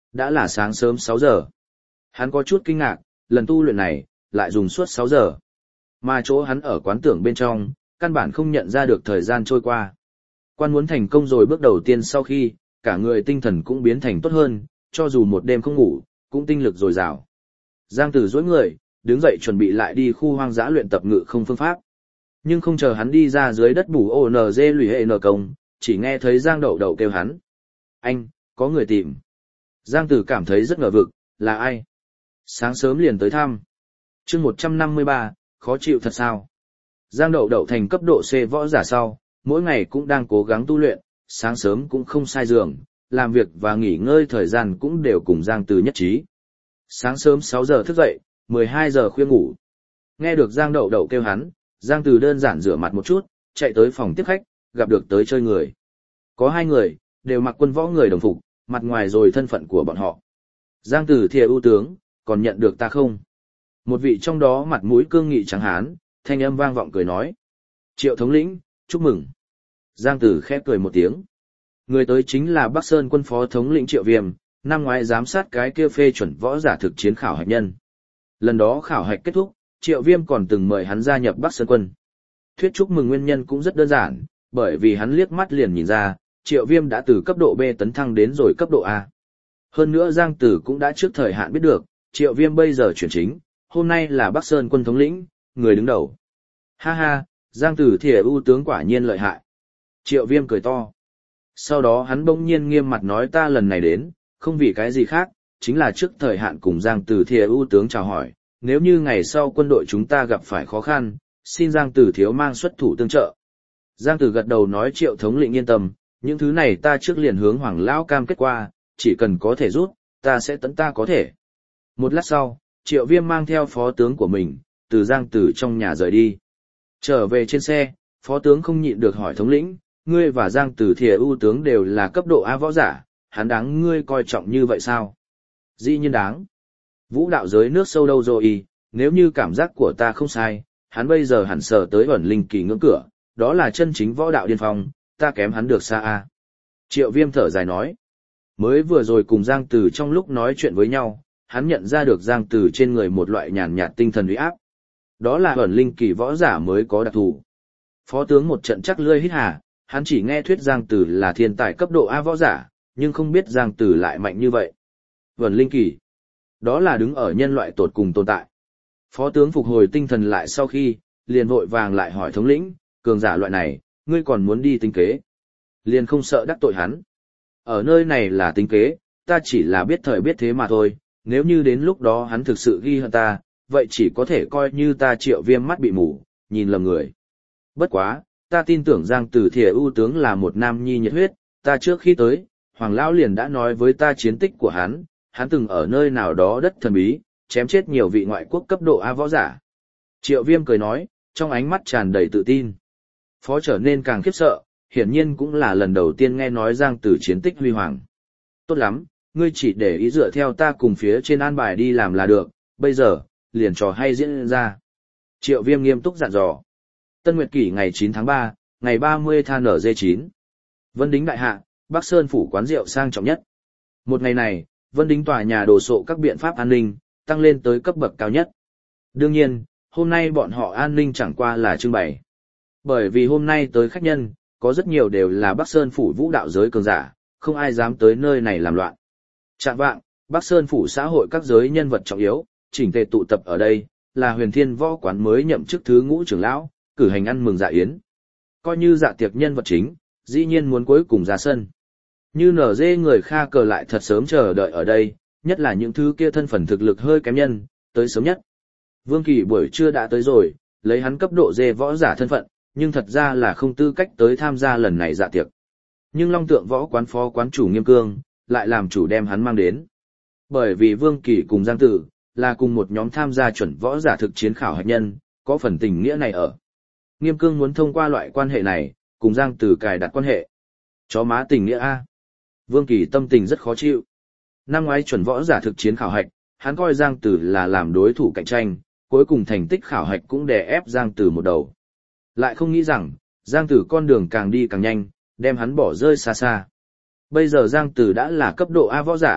A: Đã là sáng sớm 6 giờ. Hắn có chút kinh ngạc, lần tu luyện này, lại dùng suốt 6 giờ. Mà chỗ hắn ở quán tưởng bên trong, căn bản không nhận ra được thời gian trôi qua. Quan muốn thành công rồi bước đầu tiên sau khi, cả người tinh thần cũng biến thành tốt hơn, cho dù một đêm không ngủ, cũng tinh lực dồi dào. Giang Tử duỗi người, đứng dậy chuẩn bị lại đi khu hoang dã luyện tập ngự không phương pháp. Nhưng không chờ hắn đi ra dưới đất bù ONG lùi hệ nờ công, chỉ nghe thấy Giang Đậu Đậu kêu hắn. Anh, có người tìm. Giang Tử cảm thấy rất ngờ vực, là ai? Sáng sớm liền tới thăm. chương 153, khó chịu thật sao? Giang Đậu Đậu thành cấp độ C võ giả sau, mỗi ngày cũng đang cố gắng tu luyện, sáng sớm cũng không sai giường, làm việc và nghỉ ngơi thời gian cũng đều cùng Giang Tử nhất trí. Sáng sớm 6 giờ thức dậy, 12 giờ khuya ngủ. Nghe được Giang Đậu Đậu kêu hắn, Giang Tử đơn giản rửa mặt một chút, chạy tới phòng tiếp khách, gặp được tới chơi người. Có 2 người, đều mặc quân võ người đồng phục, mặt ngoài rồi thân phận của bọn họ. Giang Tử thìa ưu tướng, còn nhận được ta không? Một vị trong đó mặt mũi cương nghị trắng hán, thanh âm vang vọng cười nói. Triệu thống lĩnh, chúc mừng. Giang Tử khẽ cười một tiếng. Người tới chính là Bắc Sơn quân phó thống lĩnh Triệu Viêm, năm ngoái giám sát cái kia phê chuẩn võ giả thực chiến khảo hạch nhân. Lần đó khảo hạch kết thúc, Triệu Viêm còn từng mời hắn gia nhập Bắc Sơn quân. Thuyết chúc mừng nguyên nhân cũng rất đơn giản, bởi vì hắn liếc mắt liền nhìn ra, Triệu Viêm đã từ cấp độ B tấn thăng đến rồi cấp độ A. Hơn nữa Giang Tử cũng đã trước thời hạn biết được, Triệu Viêm bây giờ chuyển chính, hôm nay là Bắc Sơn quân thống lĩnh, người đứng đầu. Ha ha, Giang Tử thìa ưu tướng quả nhiên lợi hại. Triệu Viêm cười to. Sau đó hắn bỗng nhiên nghiêm mặt nói ta lần này đến, không vì cái gì khác, chính là trước thời hạn cùng Giang Tử thìa ưu tướng chào hỏi, nếu như ngày sau quân đội chúng ta gặp phải khó khăn, xin Giang Tử thiếu mang xuất thủ tương trợ. Giang Tử gật đầu nói Triệu thống lĩnh yên tâm, những thứ này ta trước liền hướng Hoàng lão cam kết qua, chỉ cần có thể rút, ta sẽ tận ta có thể. Một lát sau, Triệu Viêm mang theo phó tướng của mình, từ Giang Tử trong nhà rời đi. Trở về trên xe, phó tướng không nhịn được hỏi thống lĩnh, ngươi và Giang Tử thìa ưu tướng đều là cấp độ A võ giả, hắn đáng ngươi coi trọng như vậy sao? Dĩ nhiên đáng. Vũ đạo giới nước sâu đâu rồi, nếu như cảm giác của ta không sai, hắn bây giờ hẳn sở tới ẩn linh kỳ ngưỡng cửa, đó là chân chính võ đạo điên phong, ta kém hắn được xa a. Triệu Viêm thở dài nói. Mới vừa rồi cùng Giang Tử trong lúc nói chuyện với nhau, hắn nhận ra được Giang Tử trên người một loại nhàn nhạt tinh thần uy áp. Đó là ẩn linh kỳ võ giả mới có đặc thù. Phó tướng một trận chắc lươi hít hà, hắn chỉ nghe thuyết Giang Tử là thiên tài cấp độ A võ giả, nhưng không biết Giang Tử lại mạnh như vậy. Ẩn linh kỳ, đó là đứng ở nhân loại tột cùng tồn tại. Phó tướng phục hồi tinh thần lại sau khi, liền vội vàng lại hỏi thống lĩnh, cường giả loại này, ngươi còn muốn đi tính kế. Liền không sợ đắc tội hắn. Ở nơi này là tính kế, ta chỉ là biết thời biết thế mà thôi, nếu như đến lúc đó hắn thực sự ghi hận ta, vậy chỉ có thể coi như ta Triệu Viêm mắt bị mù, nhìn lầm người. Bất quá, ta tin tưởng Giang Tử thìa ưu tướng là một nam nhi nhiệt huyết, ta trước khi tới, Hoàng Lão liền đã nói với ta chiến tích của hắn từng ở nơi nào đó đất thần bí, chém chết nhiều vị ngoại quốc cấp độ A võ giả. Triệu Viêm cười nói, trong ánh mắt tràn đầy tự tin. Phó trở nên càng khiếp sợ, hiển nhiên cũng là lần đầu tiên nghe nói Giang Tử chiến tích huy hoàng. Tốt lắm, ngươi chỉ để ý dựa theo ta cùng phía trên an bài đi làm là được, bây giờ, liền trò hay diễn ra. Triệu Viêm nghiêm túc dặn dò. Tân Nguyệt Kỷ ngày 9 tháng 3, ngày 30 than NG9. Vân Đính đại hạ, Bắc Sơn phủ quán rượu sang trọng nhất. Một ngày này, Vân Đính tòa nhà đồ sộ các biện pháp an ninh, tăng lên tới cấp bậc cao nhất. Đương nhiên, hôm nay bọn họ an ninh chẳng qua là trưng bày. Bởi vì hôm nay tới khách nhân, có rất nhiều đều là Bắc Sơn phủ vũ đạo giới cường giả, không ai dám tới nơi này làm loạn. Trạng vạng, Bắc Sơn phủ xã hội các giới nhân vật trọng yếu, chỉnh tề tụ tập ở đây, là Huyền Thiên võ quán mới nhậm chức thứ ngũ trưởng lão, cử hành ăn mừng dạ yến. Coi như dạ tiệc nhân vật chính, dĩ nhiên muốn cuối cùng ra sân. Như nở dê người Kha cờ lại thật sớm chờ đợi ở đây, nhất là những thứ kia thân phận thực lực hơi kém nhân, tới sớm nhất. Vương Kỳ buổi trưa đã tới rồi, lấy hắn cấp độ dê võ giả thân phận, nhưng thật ra là không tư cách tới tham gia lần này dạ tiệc. Nhưng Long Tượng võ quán phó quán chủ Nghiêm Cương, lại làm chủ đem hắn mang đến. Bởi vì Vương Kỳ cùng Giang Tử, là cùng một nhóm tham gia chuẩn võ giả thực chiến khảo hạch nhân, có phần tình nghĩa này ở. Nghiêm Cương muốn thông qua loại quan hệ này, cùng Giang Tử cài đặt quan hệ. Chó má tình nghĩa A. Vương Kỳ tâm tình rất khó chịu. Năm ngoái chuẩn võ giả thực chiến khảo hạch, hắn coi Giang Tử là làm đối thủ cạnh tranh, cuối cùng thành tích khảo hạch cũng đè ép Giang Tử một đầu. Lại không nghĩ rằng, Giang Tử con đường càng đi càng nhanh, đem hắn bỏ rơi xa xa. Bây giờ Giang Tử đã là cấp độ A võ giả,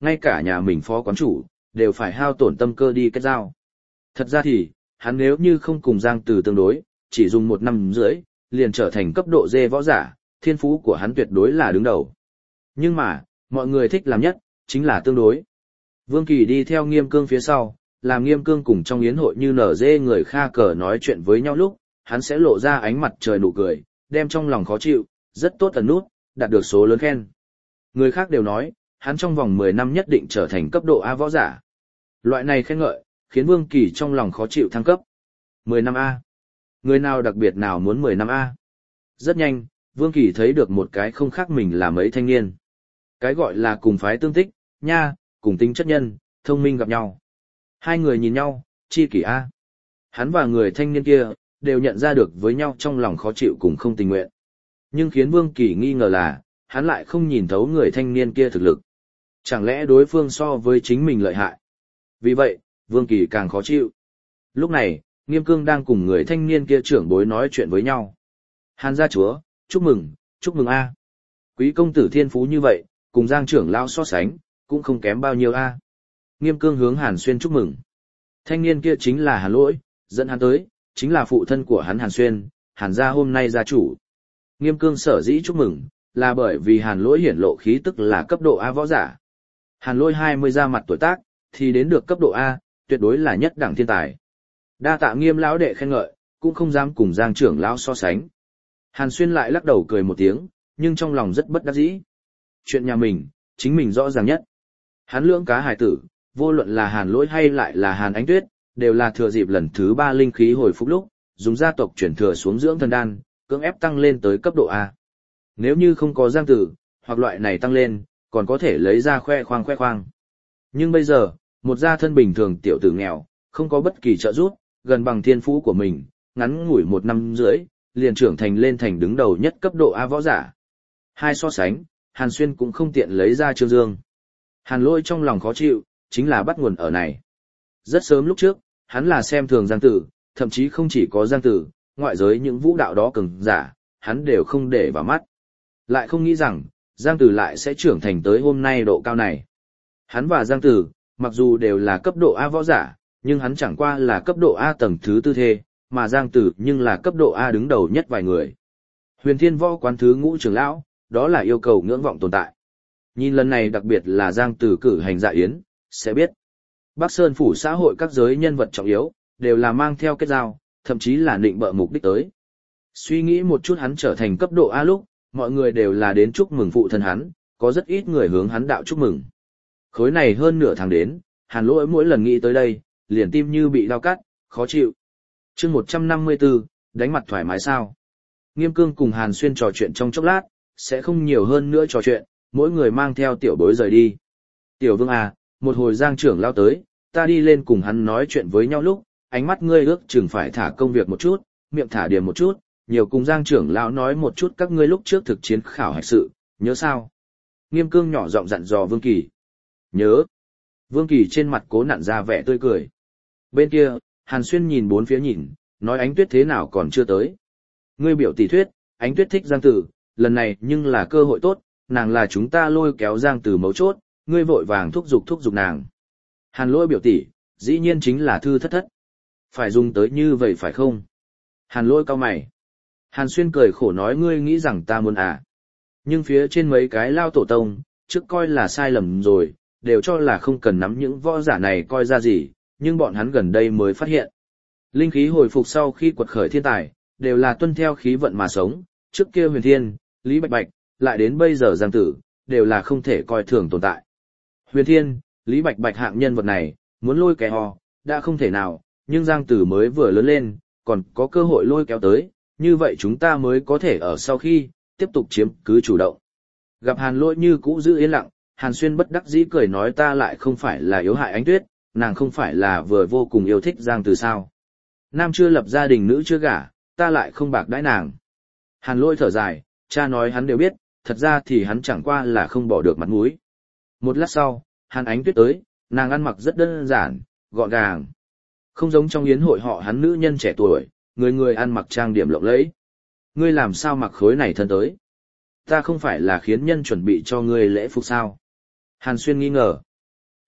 A: ngay cả nhà mình phó quán chủ, đều phải hao tổn tâm cơ đi kết giao. Thật ra thì, hắn nếu như không cùng Giang Tử tương đối, chỉ dùng 1 năm rưỡi, liền trở thành cấp độ D võ giả, thiên phú của hắn tuyệt đối là đứng đầu. Nhưng mà, mọi người thích làm nhất, chính là tương đối. Vương Kỳ đi theo Nghiêm Cương phía sau, làm Nghiêm Cương cùng trong yến hội như nở dê người kha cờ nói chuyện với nhau lúc, hắn sẽ lộ ra ánh mặt trời nụ cười, đem trong lòng khó chịu, rất tốt ẩn nút, đạt được số lớn khen. Người khác đều nói, hắn trong vòng 10 năm nhất định trở thành cấp độ A võ giả. Loại này khen ngợi, khiến Vương Kỳ trong lòng khó chịu thăng cấp. 10 năm A. Người nào đặc biệt nào muốn 10 năm A. Rất nhanh, Vương Kỳ thấy được một cái không khác mình là mấy thanh niên. Cái gọi là cùng phái tương thích, nha, cùng tính chất nhân, thông minh gặp nhau. Hai người nhìn nhau, chi kỷ A. Hắn và người thanh niên kia, đều nhận ra được với nhau trong lòng khó chịu cùng không tình nguyện. Nhưng khiến Vương Kỳ nghi ngờ là, hắn lại không nhìn thấu người thanh niên kia thực lực. Chẳng lẽ đối phương so với chính mình lợi hại? Vì vậy, Vương Kỳ càng khó chịu. Lúc này, Nghiêm Cương đang cùng người thanh niên kia trưởng bối nói chuyện với nhau. Hàn gia chúa, chúc mừng A. Quý công tử thiên phú như vậy, cùng Giang trưởng lão so sánh, cũng không kém bao nhiêu A. Nghiêm Cương hướng Hàn Xuyên chúc mừng. Thanh niên kia chính là Hàn Lỗi, dẫn hắn tới, chính là phụ thân của hắn Hàn Xuyên, Hàn gia hôm nay gia chủ. Nghiêm Cương sở dĩ chúc mừng, là bởi vì Hàn Lỗi hiển lộ khí tức là cấp độ A võ giả. Hàn Lỗi 20 ra mặt tuổi tác, thì đến được cấp độ A, tuyệt đối là nhất đẳng thiên tài. Đa tạ Nghiêm lão đệ khen ngợi, cũng không dám cùng Giang trưởng lão so sánh. Hàn Xuyên lại lắc đầu cười một tiếng, nhưng trong lòng rất bất đắc dĩ. Chuyện nhà mình, chính mình rõ ràng nhất. Hắn lưỡng cá hải tử, vô luận là Hàn Lỗi hay lại là Hàn Ánh Tuyết, đều là thừa dịp lần thứ 3 linh khí hồi phục lúc, dùng gia tộc chuyển thừa xuống dưỡng thần đan, cưỡng ép tăng lên tới cấp độ A. Nếu như không có Giang Tử, hoặc loại này tăng lên, còn có thể lấy ra khoe khoang. Nhưng bây giờ, một gia thân bình thường tiểu tử nghèo, không có bất kỳ trợ giúp, gần bằng thiên phú của mình, ngắn ngủi 1 năm rưỡi, liền trưởng thành lên thành đứng đầu nhất cấp độ A võ giả. Hai so sánh, Hàn Xuyên cũng không tiện lấy ra Trương Dương. Hàn Lỗi trong lòng khó chịu, chính là bắt nguồn ở này. Rất sớm lúc trước, hắn là xem thường Giang Tử, thậm chí không chỉ có Giang Tử, ngoại giới những vũ đạo đó cường giả, hắn đều không để vào mắt. Lại không nghĩ rằng, Giang Tử lại sẽ trưởng thành tới hôm nay độ cao này. Hắn và Giang Tử, mặc dù đều là cấp độ A võ giả, nhưng hắn chẳng qua là cấp độ A tầng thứ tư thê, mà Giang Tử nhưng là cấp độ A đứng đầu nhất vài người. Huyền Thiên Võ quán thứ ngũ trưởng lão, đó là yêu cầu ngưỡng vọng tồn tại. Nhìn lần này đặc biệt là Giang Tử cử hành dạ yến, sẽ biết. Bắc Sơn phủ xã hội các giới nhân vật trọng yếu, đều là mang theo kết giao, thậm chí là định bợ mục đích tới. Suy nghĩ một chút hắn trở thành cấp độ A lúc, mọi người đều là đến chúc mừng phụ thân hắn, có rất ít người hướng hắn đạo chúc mừng. Khối này hơn nửa tháng đến, Hàn Lỗi mỗi lần nghĩ tới đây, liền tim như bị đau cắt, khó chịu. Chương 154, đánh mặt thoải mái sao? Nghiêm Cương cùng Hàn Xuyên trò chuyện trong chốc lát, sẽ không nhiều hơn nữa trò chuyện, mỗi người mang theo tiểu bối rời đi. Tiểu Vương à, một hồi Giang trưởng lao tới, ta đi lên cùng hắn nói chuyện với nhau lúc, ánh mắt ngươi ước chừng phải thả công việc một chút, miệng thả điểm một chút, nhiều cùng Giang trưởng lão nói một chút các ngươi lúc trước thực chiến khảo hạch sự, nhớ sao? Nghiêm Cương nhỏ giọng dặn dò Vương Kỳ. Nhớ. Vương Kỳ trên mặt cố nặn ra vẻ tươi cười. Bên kia, Hàn Xuyên nhìn bốn phía nhìn, nói Ánh Tuyết thế nào còn chưa tới. Ngươi biểu tỷ thuyết, Ánh Tuyết thích Giang Tử, lần này nhưng là cơ hội tốt, nàng là chúng ta lôi kéo Giang Tử mấu chốt, ngươi vội vàng thúc giục nàng. Hàn Lỗi biểu tỷ, dĩ nhiên chính là Thư Thất Thất. Phải dùng tới như vậy phải không? Hàn Lỗi cau mày. Hàn Xuyên cười khổ nói ngươi nghĩ rằng ta muốn à. Nhưng phía trên mấy cái lao tổ tông, trước coi là sai lầm rồi, đều cho là không cần nắm những võ giả này coi ra gì, nhưng bọn hắn gần đây mới phát hiện. Linh khí hồi phục sau khi quật khởi thiên tài, đều là tuân theo khí vận mà sống, trước kia Huyền Thiên, Lý Bạch Bạch, lại đến bây giờ Giang Tử, đều là không thể coi thường tồn tại. Huyền Thiên, Lý Bạch Bạch hạng nhân vật này, muốn lôi kéo đã không thể nào, nhưng Giang Tử mới vừa lớn lên, còn có cơ hội lôi kéo tới, như vậy chúng ta mới có thể ở sau khi, tiếp tục chiếm cứ chủ động. Gặp Hàn Lỗi như cũ giữ yên lặng, Hàn Xuyên bất đắc dĩ cười nói ta lại không phải là yếu hại Ánh Tuyết, nàng không phải là vừa vô cùng yêu thích Giang Tử sao. Nam chưa lập gia đình nữ chưa gả, ta lại không bạc đãi nàng. Hàn Lỗi thở dài, cha nói hắn đều biết, thật ra thì hắn chẳng qua là không bỏ được mặt mũi. Một lát sau, Hàn Ánh Tuyết tới, nàng ăn mặc rất đơn giản, gọn gàng. Không giống trong yến hội họ hắn nữ nhân trẻ tuổi, người người ăn mặc trang điểm lộng lẫy. Ngươi làm sao mặc khối này thân tới? Ta không phải là khiến nhân chuẩn bị cho ngươi lễ phục sao? Hàn Xuyên nghi ngờ.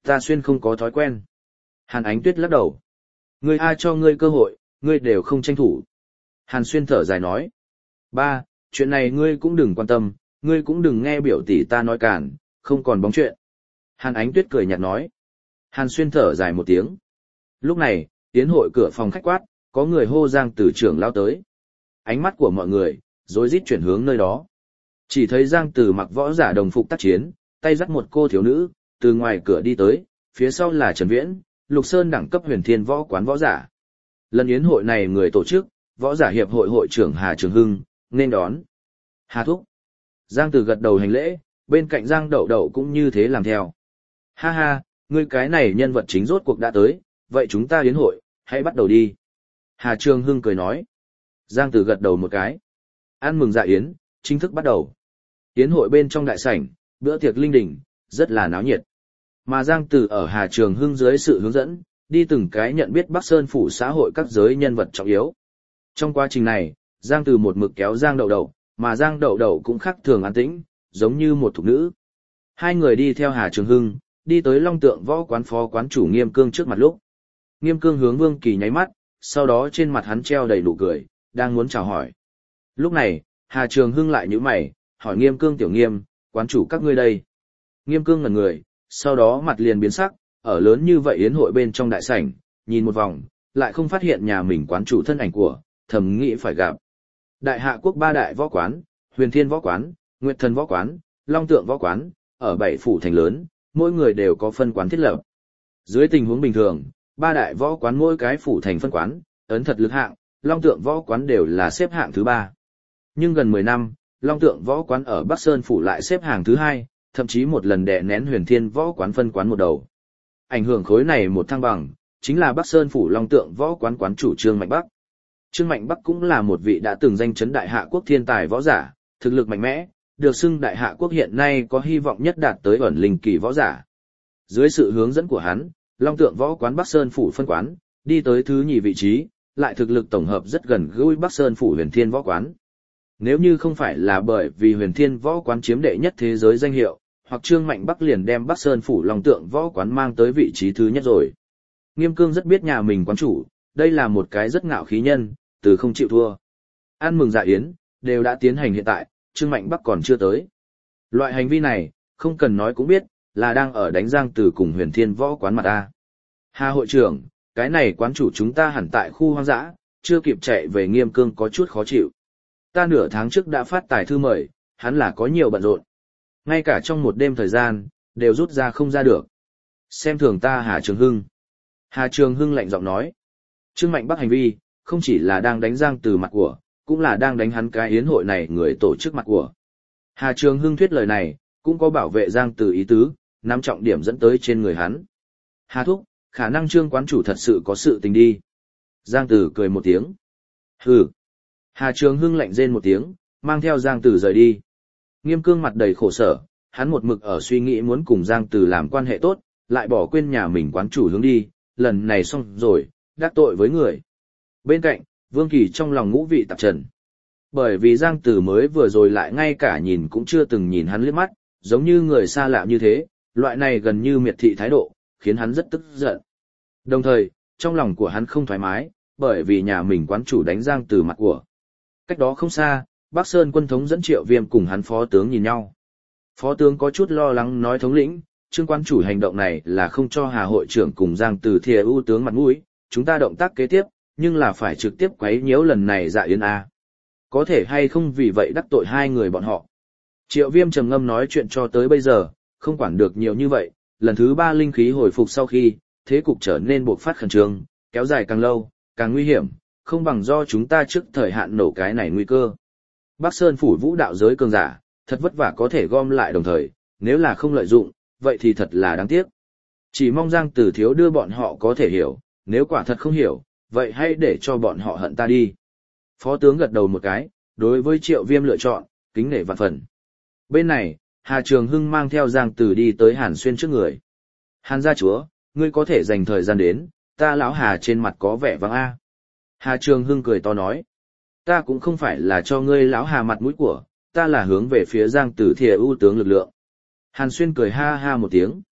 A: Ta Xuyên không có thói quen. Hàn Ánh Tuyết lắc đầu. Ngươi ai cho ngươi cơ hội, ngươi đều không tranh thủ. Hàn Xuyên thở dài nói. Ba, chuyện này ngươi cũng đừng quan tâm, ngươi cũng đừng nghe biểu tỷ ta nói cản, không còn bóng chuyện. Hàn Ánh Tuyết cười nhạt nói. Hàn Xuyên thở dài một tiếng. Lúc này, tiến hội cửa phòng khách quát, có người hô Giang Tử trưởng lao tới. Ánh mắt của mọi người, rối rít chuyển hướng nơi đó. Chỉ thấy Giang Tử mặc võ giả đồng phục tác chiến, tay dắt một cô thiếu nữ, từ ngoài cửa đi tới, phía sau là Trần Viễn, Lục Sơn đẳng cấp huyền thiên võ quán võ giả. Lần yến hội này người tổ chức, võ giả hiệp hội hội trưởng Hà Trường Hưng, nên đón. Hà thúc. Giang Tử gật đầu hành lễ, bên cạnh Giang Đậu Đậu cũng như thế làm theo. Ha ha, ngươi cái này nhân vật chính rốt cuộc đã tới, vậy chúng ta yến hội, hãy bắt đầu đi. Hà Trường Hưng cười nói. Giang Tử gật đầu một cái. Ăn mừng dạ yến, chính thức bắt đầu. Yến hội bên trong đại sảnh, bữa tiệc linh đình, rất là náo nhiệt. Mà Giang Tử ở Hà Trường Hưng dưới sự hướng dẫn, đi từng cái nhận biết Bắc Sơn phủ xã hội các giới nhân vật trọng yếu. Trong quá trình này, Giang Tử một mực kéo Giang Đậu Đậu, mà Giang Đậu Đậu cũng khác thường an tĩnh, giống như một thục nữ. Hai người đi theo Hà Trường Hưng, đi tới Long Tượng võ quán phó quán chủ Nghiêm Cương trước mặt lúc. Nghiêm Cương hướng Vương Kỳ nháy mắt, sau đó trên mặt hắn treo đầy nụ cười, đang muốn chào hỏi. Lúc này, Hà Trường Hưng lại nhíu mày, hỏi Nghiêm Cương tiểu Nghiêm, quán chủ các ngươi đây. Nghiêm Cương ngẩn người, sau đó mặt liền biến sắc, ở lớn như vậy yến hội bên trong đại sảnh, nhìn một vòng, lại không phát hiện nhà mình quán chủ thân ảnh của, thầm nghĩ phải gặp. Đại Hạ quốc ba đại võ quán, Huyền Thiên võ quán, Nguyệt Thần võ quán, Long Tượng võ quán, ở 7 phủ thành lớn, mỗi người đều có phân quán thiết lập. Dưới tình huống bình thường, ba đại võ quán mỗi cái phủ thành phân quán, ấn thật lực hạng, Long Tượng võ quán đều là xếp hạng thứ 3. Nhưng gần 10 năm, Long Tượng võ quán ở Bắc Sơn phủ lại xếp hạng thứ 2, thậm chí một lần đè nén Huyền Thiên võ quán phân quán một đầu. Ảnh hưởng khối này một thăng bằng, chính là Bắc Sơn phủ Long Tượng võ quán quán chủ Trương Mạnh Bắc. Trương Mạnh Bắc cũng là một vị đã từng danh chấn Đại Hạ quốc thiên tài võ giả, thực lực mạnh mẽ, được xưng Đại Hạ quốc hiện nay có hy vọng nhất đạt tới ẩn linh kỳ võ giả. Dưới sự hướng dẫn của hắn, Long Tượng võ quán Bắc Sơn phủ phân quán, đi tới thứ nhì vị trí, lại thực lực tổng hợp rất gần gũi Bắc Sơn phủ Huyền Thiên võ quán. Nếu như không phải là bởi vì Huyền Thiên võ quán chiếm đệ nhất thế giới danh hiệu, hoặc Trương Mạnh Bắc liền đem Bắc Sơn phủ Long Tượng võ quán mang tới vị trí thứ nhất rồi. Nghiêm Cương rất biết nhà mình quán chủ, đây là một cái rất ngạo khí nhân, từ không chịu thua. Ăn mừng dạ yến, đều đã tiến hành hiện tại, Trương Mạnh Bắc còn chưa tới. Loại hành vi này, không cần nói cũng biết, là đang ở đánh Giang Tử cùng Huyền Thiên võ quán mặt ta. Hà hội trưởng, cái này quán chủ chúng ta hẳn tại khu hoang dã, chưa kịp chạy về. Nghiêm Cương có chút khó chịu. Ta nửa tháng trước đã phát tài thư mời, hắn là có nhiều bận rộn. Ngay cả trong một đêm thời gian, đều rút ra không ra được. Xem thường ta Hà Trường Hưng. Hà Trường Hưng lạnh giọng nói. Trương Mạnh Bắc hành vi, không chỉ là đang đánh Giang Tử mặt của, cũng là đang đánh hắn cái yến hội này người tổ chức mặt của. Hà Trường Hưng thuyết lời này, cũng có bảo vệ Giang Tử ý tứ, nắm trọng điểm dẫn tới trên người hắn. Hà thúc, khả năng Trương quán chủ thật sự có sự tình đi. Giang Tử cười một tiếng. Hừ. Hà Trường Hưng lạnh rên một tiếng, mang theo Giang Tử rời đi. Nghiêm Cương mặt đầy khổ sở, hắn một mực ở suy nghĩ muốn cùng Giang Tử làm quan hệ tốt, lại bỏ quên nhà mình quán chủ hướng đi, lần này xong rồi, đắc tội với người. Bên cạnh, Vương Kỳ trong lòng ngũ vị tạp trần. Bởi vì Giang Tử mới vừa rồi lại ngay cả nhìn cũng chưa từng nhìn hắn liếc mắt, giống như người xa lạ như thế, loại này gần như miệt thị thái độ, khiến hắn rất tức giận. Đồng thời, trong lòng của hắn không thoải mái, bởi vì nhà mình quán chủ đánh Giang Tử mặt của. Cách đó không xa, Bắc Sơn quân thống dẫn Triệu Viêm cùng hắn phó tướng nhìn nhau. Phó tướng có chút lo lắng nói thống lĩnh, Trương quán chủ hành động này là không cho Hà hội trưởng cùng Giang Tử thìa ưu tướng mặt mũi, chúng ta động tác kế tiếp, nhưng là phải trực tiếp quấy nhiễu lần này dạ yến a. Có thể hay không vì vậy đắc tội hai người bọn họ. Triệu Viêm trầm ngâm nói chuyện cho tới bây giờ, không quản được nhiều như vậy, lần thứ 3 linh khí hồi phục sau khi, thế cục trở nên bộc phát khẩn trương, kéo dài càng lâu, càng nguy hiểm, không bằng do chúng ta trước thời hạn nổ cái này nguy cơ. Bắc Sơn phủ vũ đạo giới cường giả, thật vất vả có thể gom lại đồng thời, nếu là không lợi dụng, vậy thì thật là đáng tiếc. Chỉ mong Giang Tử thiếu đưa bọn họ có thể hiểu, nếu quả thật không hiểu, vậy hãy để cho bọn họ hận ta đi. Phó tướng gật đầu một cái, đối với Triệu Viêm lựa chọn, kính nể vạn phần. Bên này, Hà Trường Hưng mang theo Giang Tử đi tới Hàn Xuyên trước người. Hàn gia chúa, ngươi có thể dành thời gian đến, ta lão Hà trên mặt có vẻ vắng a. Hà Trường Hưng cười to nói, ta cũng không phải là cho ngươi lão Hà mặt mũi của, ta là hướng về phía Giang Tử thìa ưu tướng lực lượng. Hàn Xuyên cười ha ha một tiếng.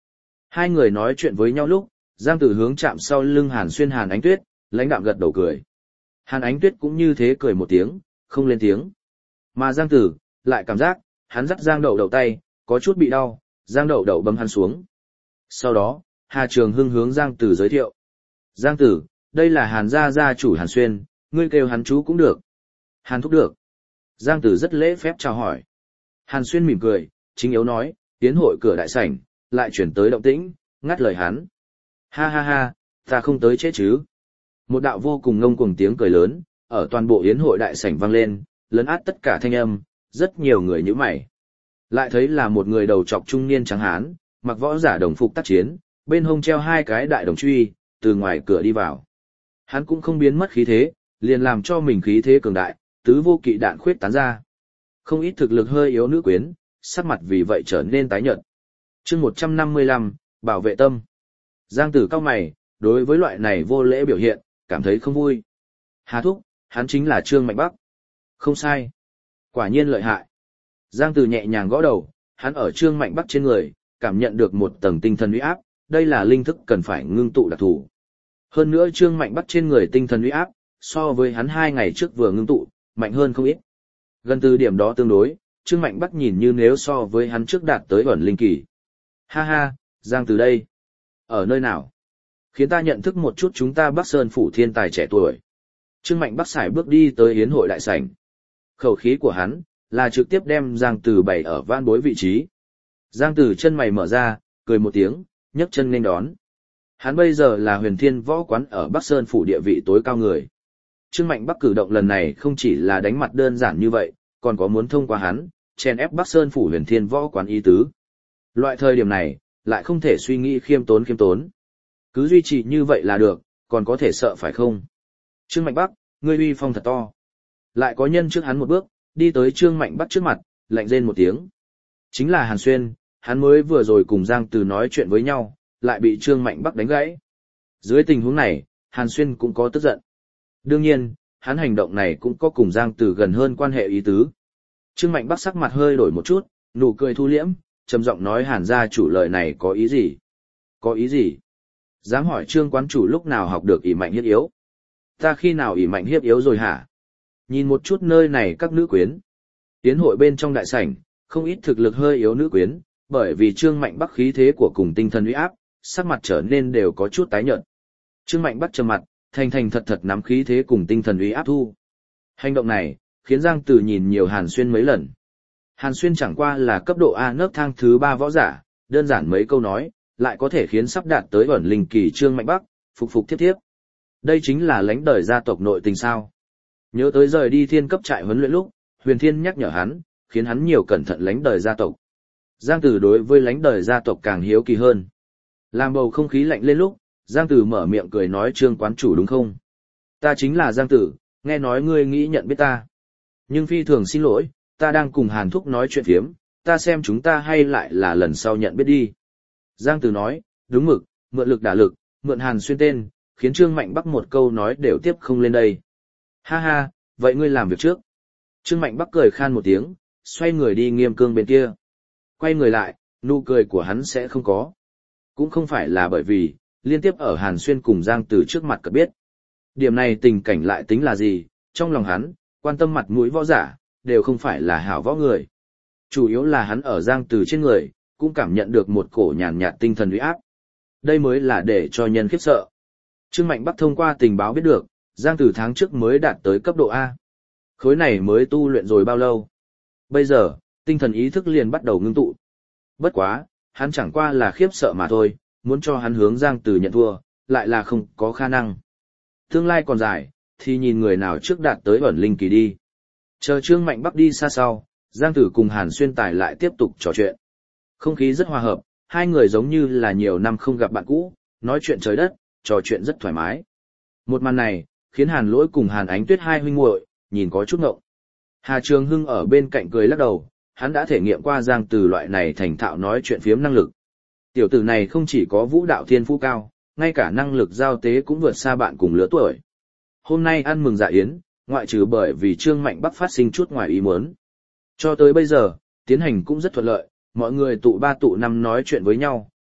A: Hai người nói chuyện với nhau lúc, Giang Tử hướng chạm sau lưng Hàn Xuyên Hàn Ánh Tuyết, lãnh đạm gật đầu cười. Hàn Ánh Tuyết cũng như thế cười một tiếng, không lên tiếng. Mà Giang Tử, lại cảm giác, hắn dắt Giang Đậu Đậu tay, có chút bị đau, Giang Đậu Đậu bấm hắn xuống. Sau đó, Hà Trường Hưng hướng Giang Tử giới thiệu. Giang Tử, đây là Hàn gia gia chủ Hàn Xuyên, ngươi kêu hắn chú cũng được. Hàn thúc được. Giang Tử rất lễ phép chào hỏi. Hàn Xuyên mỉm cười, chính yếu nói, tiến hội cửa đại sảnh, lại chuyển tới động tĩnh, ngắt lời hắn. Ha ha ha, ta không tới chết chứ. Một đạo vô cùng ngông cuồng tiếng cười lớn, ở toàn bộ yến hội đại sảnh vang lên, lấn át tất cả thanh âm, rất nhiều người nhíu mày. Lại thấy là một người đầu trọc trung niên trắng hán, mặc võ giả đồng phục tác chiến, bên hông treo hai cái đại đồng truy, từ ngoài cửa đi vào. Hắn cũng không biến mất khí thế, liền làm cho mình khí thế cường đại, tứ vô kỵ đạn khuyết tán ra. Không ít thực lực hơi yếu nữ quyến, sắc mặt vì vậy trở nên tái nhợt. Chương 155, bảo vệ tâm. Giang Tử cao mày, đối với loại này vô lễ biểu hiện, cảm thấy không vui. Hà thúc, hắn chính là Trương Mạnh Bắc. Không sai. Quả nhiên lợi hại. Giang Tử nhẹ nhàng gõ đầu, hắn ở Trương Mạnh Bắc trên người, cảm nhận được một tầng tinh thần uy áp, đây là linh thức cần phải ngưng tụ đặc thù. Hơn nữa Trương Mạnh Bắc trên người tinh thần uy áp, so với hắn 2 ngày trước vừa ngưng tụ, mạnh hơn không ít. Gần từ điểm đó tương đối, Trương Mạnh Bắc nhìn như nếu so với hắn trước đạt tới ẩn linh kỳ. Ha ha, Giang Tử đây. Ở nơi nào? Khiến ta nhận thức một chút chúng ta Bắc Sơn phủ thiên tài trẻ tuổi. Trương Mạnh Bắc xài bước đi tới yến hội đại sảnh. Khẩu khí của hắn, là trực tiếp đem Giang Tử bày ở van bối vị trí. Giang Tử chân mày mở ra, cười một tiếng, nhấc chân nên đón. Hắn bây giờ là huyền thiên võ quán ở Bắc Sơn phủ địa vị tối cao người. Trương Mạnh Bắc cử động lần này không chỉ là đánh mặt đơn giản như vậy, còn có muốn thông qua hắn, chèn ép Bắc Sơn phủ huyền thiên võ quán ý tứ. Loại thời điểm này, lại không thể suy nghĩ khiêm tốn. Cứ duy trì như vậy là được, còn có thể sợ phải không? Trương Mạnh Bắc, ngươi uy phong thật to. Lại có nhân trước hắn một bước, đi tới Trương Mạnh Bắc trước mặt, lạnh rên một tiếng. Chính là Hàn Xuyên, hắn mới vừa rồi cùng Giang Từ nói chuyện với nhau, lại bị Trương Mạnh Bắc đánh gãy. Dưới tình huống này, Hàn Xuyên cũng có tức giận. Đương nhiên, hắn hành động này cũng có cùng Giang Từ gần hơn quan hệ ý tứ. Trương Mạnh Bắc sắc mặt hơi đổi một chút, nụ cười thu liễm, trầm giọng nói Hàn gia chủ lời này có ý gì? Có ý gì? Dám hỏi Trương quán chủ lúc nào học được ỷ mạnh hiếp yếu? Ta khi nào ỷ mạnh hiếp yếu rồi hả? Nhìn một chút nơi này các nữ quyến. Tiến hội bên trong đại sảnh, không ít thực lực hơi yếu nữ quyến, bởi vì Trương Mạnh Bắc khí thế của cùng tinh thần uy áp, sắc mặt trở nên đều có chút tái nhợt. Trương Mạnh Bắc trầm mặt, thành thật nắm khí thế cùng tinh thần uy áp thu. Hành động này, khiến Giang Tử nhìn nhiều Hàn Xuyên mấy lần. Hàn Xuyên chẳng qua là cấp độ A nấc thang thứ 3 võ giả, đơn giản mấy câu nói, lại có thể khiến sắp đạt tới ẩn linh kỳ Trương Mạnh Bắc, phục tiếp. Đây chính là lãnh đời gia tộc nội tình sao. Nhớ tới rời đi thiên cấp trại huấn luyện lúc, Huyền Thiên nhắc nhở hắn, khiến hắn nhiều cẩn thận lãnh đời gia tộc. Giang Tử đối với lãnh đời gia tộc càng hiếu kỳ hơn. Làm bầu không khí lạnh lên lúc, Giang Tử mở miệng cười nói Trương quán chủ đúng không? Ta chính là Giang Tử, nghe nói ngươi nghĩ nhận biết ta. Nhưng phi thường xin lỗi, ta đang cùng Hàn Thúc nói chuyện phiếm, ta xem chúng ta hay lại là lần sau nhận biết đi. Giang Tử nói, đúng mực, mượn lực đả lực, mượn Hàn Xuyên tên, khiến Trương Mạnh Bắc một câu nói đều tiếp không lên đây. Ha ha, vậy ngươi làm việc trước. Trương Mạnh Bắc cười khan một tiếng, xoay người đi Nghiêm Cương bên kia. Quay người lại, nụ cười của hắn sẽ không có. Cũng không phải là bởi vì, liên tiếp ở Hàn Xuyên cùng Giang Tử trước mặt cập biết. Điểm này tình cảnh lại tính là gì, trong lòng hắn, quan tâm mặt mũi võ giả, đều không phải là hảo võ người. Chủ yếu là hắn ở Giang Tử trên người, cũng cảm nhận được một cổ nhàn nhạt tinh thần uy áp. Đây mới là để cho nhân khiếp sợ. Trương Mạnh Bắc thông qua tình báo biết được, Giang Tử tháng trước mới đạt tới cấp độ A. Khối này mới tu luyện rồi bao lâu? Bây giờ, tinh thần ý thức liền bắt đầu ngưng tụ. Bất quá, hắn chẳng qua là khiếp sợ mà thôi, muốn cho hắn hướng Giang Tử nhận thua, lại là không có khả năng. Tương lai còn dài, thì nhìn người nào trước đạt tới ẩn linh kỳ đi. Chờ Trương Mạnh Bắc đi xa sau, Giang Tử cùng Hàn Xuyên Tài lại tiếp tục trò chuyện. Không khí rất hòa hợp, hai người giống như là nhiều năm không gặp bạn cũ, nói chuyện trời đất, trò chuyện rất thoải mái. Một màn này, khiến Hàn Lỗi cùng Hàn Ánh Tuyết hai huynh muội nhìn có chút ngộng. Hà Trường Hưng ở bên cạnh cười lắc đầu, hắn đã thể nghiệm qua Giang Tử loại này thành thạo nói chuyện phiếm năng lực. Tiểu tử này không chỉ có vũ đạo thiên phú cao, ngay cả năng lực giao tế cũng vượt xa bạn cùng lứa tuổi. Hôm nay ăn mừng dạ yến, ngoại trừ bởi vì Trương Mạnh Bắc phát sinh chút ngoài ý muốn. Cho tới bây giờ, tiến hành cũng rất thuận lợi, mọi người tụ 3 tụ 5 nói chuyện với nhau,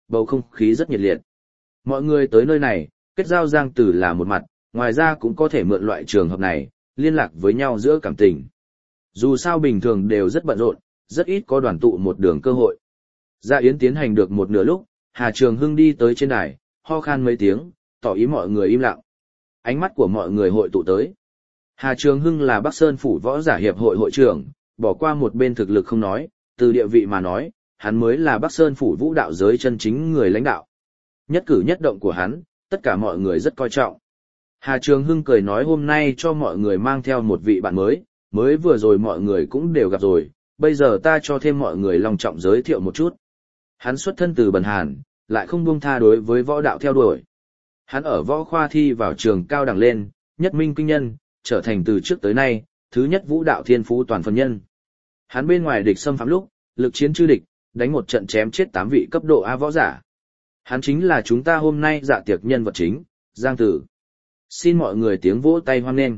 A: bầu không khí rất nhiệt liệt. Mọi người tới nơi này, kết giao Giang Tử là một mặt, ngoài ra cũng có thể mượn loại trường hợp này, liên lạc với nhau giữa cảm tình. Dù sao bình thường đều rất bận rộn, rất ít có đoàn tụ một đường cơ hội. Dạ yến tiến hành được một nửa lúc, Hà Trường Hưng đi tới trên đài, ho khan mấy tiếng, tỏ ý mọi người im lặng. Ánh mắt của mọi người hội tụ tới. Hà Trường Hưng là Bắc Sơn Phủ Võ Giả Hiệp hội hội trưởng, bỏ qua một bên thực lực không nói, từ địa vị mà nói, hắn mới là Bắc Sơn Phủ vũ đạo giới chân chính người lãnh đạo. Nhất cử nhất động của hắn, tất cả mọi người rất coi trọng. Hà Trường Hưng cười nói hôm nay cho mọi người mang theo một vị bạn mới vừa rồi mọi người cũng đều gặp rồi, bây giờ ta cho thêm mọi người long trọng giới thiệu một chút. Hắn xuất thân từ Bần Hàn, lại không buông tha đối với võ đạo theo đuổi. Hắn ở võ khoa thi vào trường cao đẳng lên, nhất minh kinh nhân, trở thành từ trước tới nay, thứ nhất vũ đạo thiên phú toàn phần nhân. Hắn bên ngoài địch xâm phạm lúc, lực chiến chư địch, đánh một trận chém chết 8 vị cấp độ A võ giả. Hắn chính là chúng ta hôm nay dạ tiệc nhân vật chính, Giang Tử. Xin mọi người tiếng vỗ tay hoan nghênh.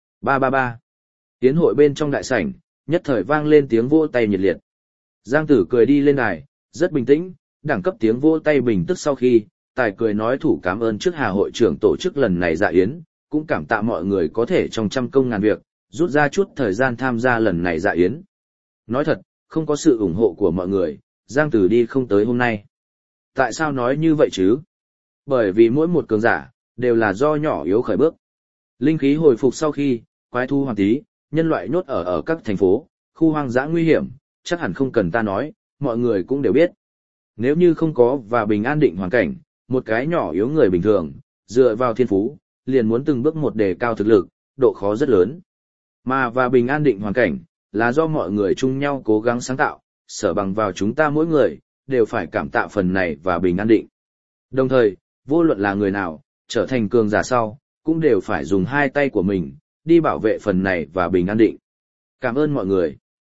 A: 333. Tiến hội bên trong đại sảnh, nhất thời vang lên tiếng vỗ tay nhiệt liệt. Giang Tử cười đi lên đài, rất bình tĩnh, đẳng cấp tiếng vỗ tay bình tức sau khi, tài cười nói thủ cảm ơn trước Hà hội trưởng tổ chức lần này dạ yến, cũng cảm tạ mọi người có thể trong trăm công ngàn việc, rút ra chút thời gian tham gia lần này dạ yến. Nói thật, không có sự ủng hộ của mọi người, Giang Tử đi không tới hôm nay. Tại sao nói như vậy chứ? Bởi vì mỗi một cường giả, đều là do nhỏ yếu khởi bước. Linh khí hồi phục sau khi, quái thú hoàng tí, nhân loại nhốt ở các thành phố, khu hoang dã nguy hiểm, chắc hẳn không cần ta nói, mọi người cũng đều biết. Nếu như không có và bình an định hoàn cảnh, một cái nhỏ yếu người bình thường, dựa vào thiên phú, liền muốn từng bước một đề cao thực lực, độ khó rất lớn. Mà và bình an định hoàn cảnh, là do mọi người chung nhau cố gắng sáng tạo, sở bằng vào chúng ta mỗi người, đều phải cảm tạ phần này và bình an định. Đồng thời, vô luận là người nào, trở thành cường giả sau, cũng đều phải dùng hai tay của mình, đi bảo vệ phần này và bình an định. Cảm ơn mọi người.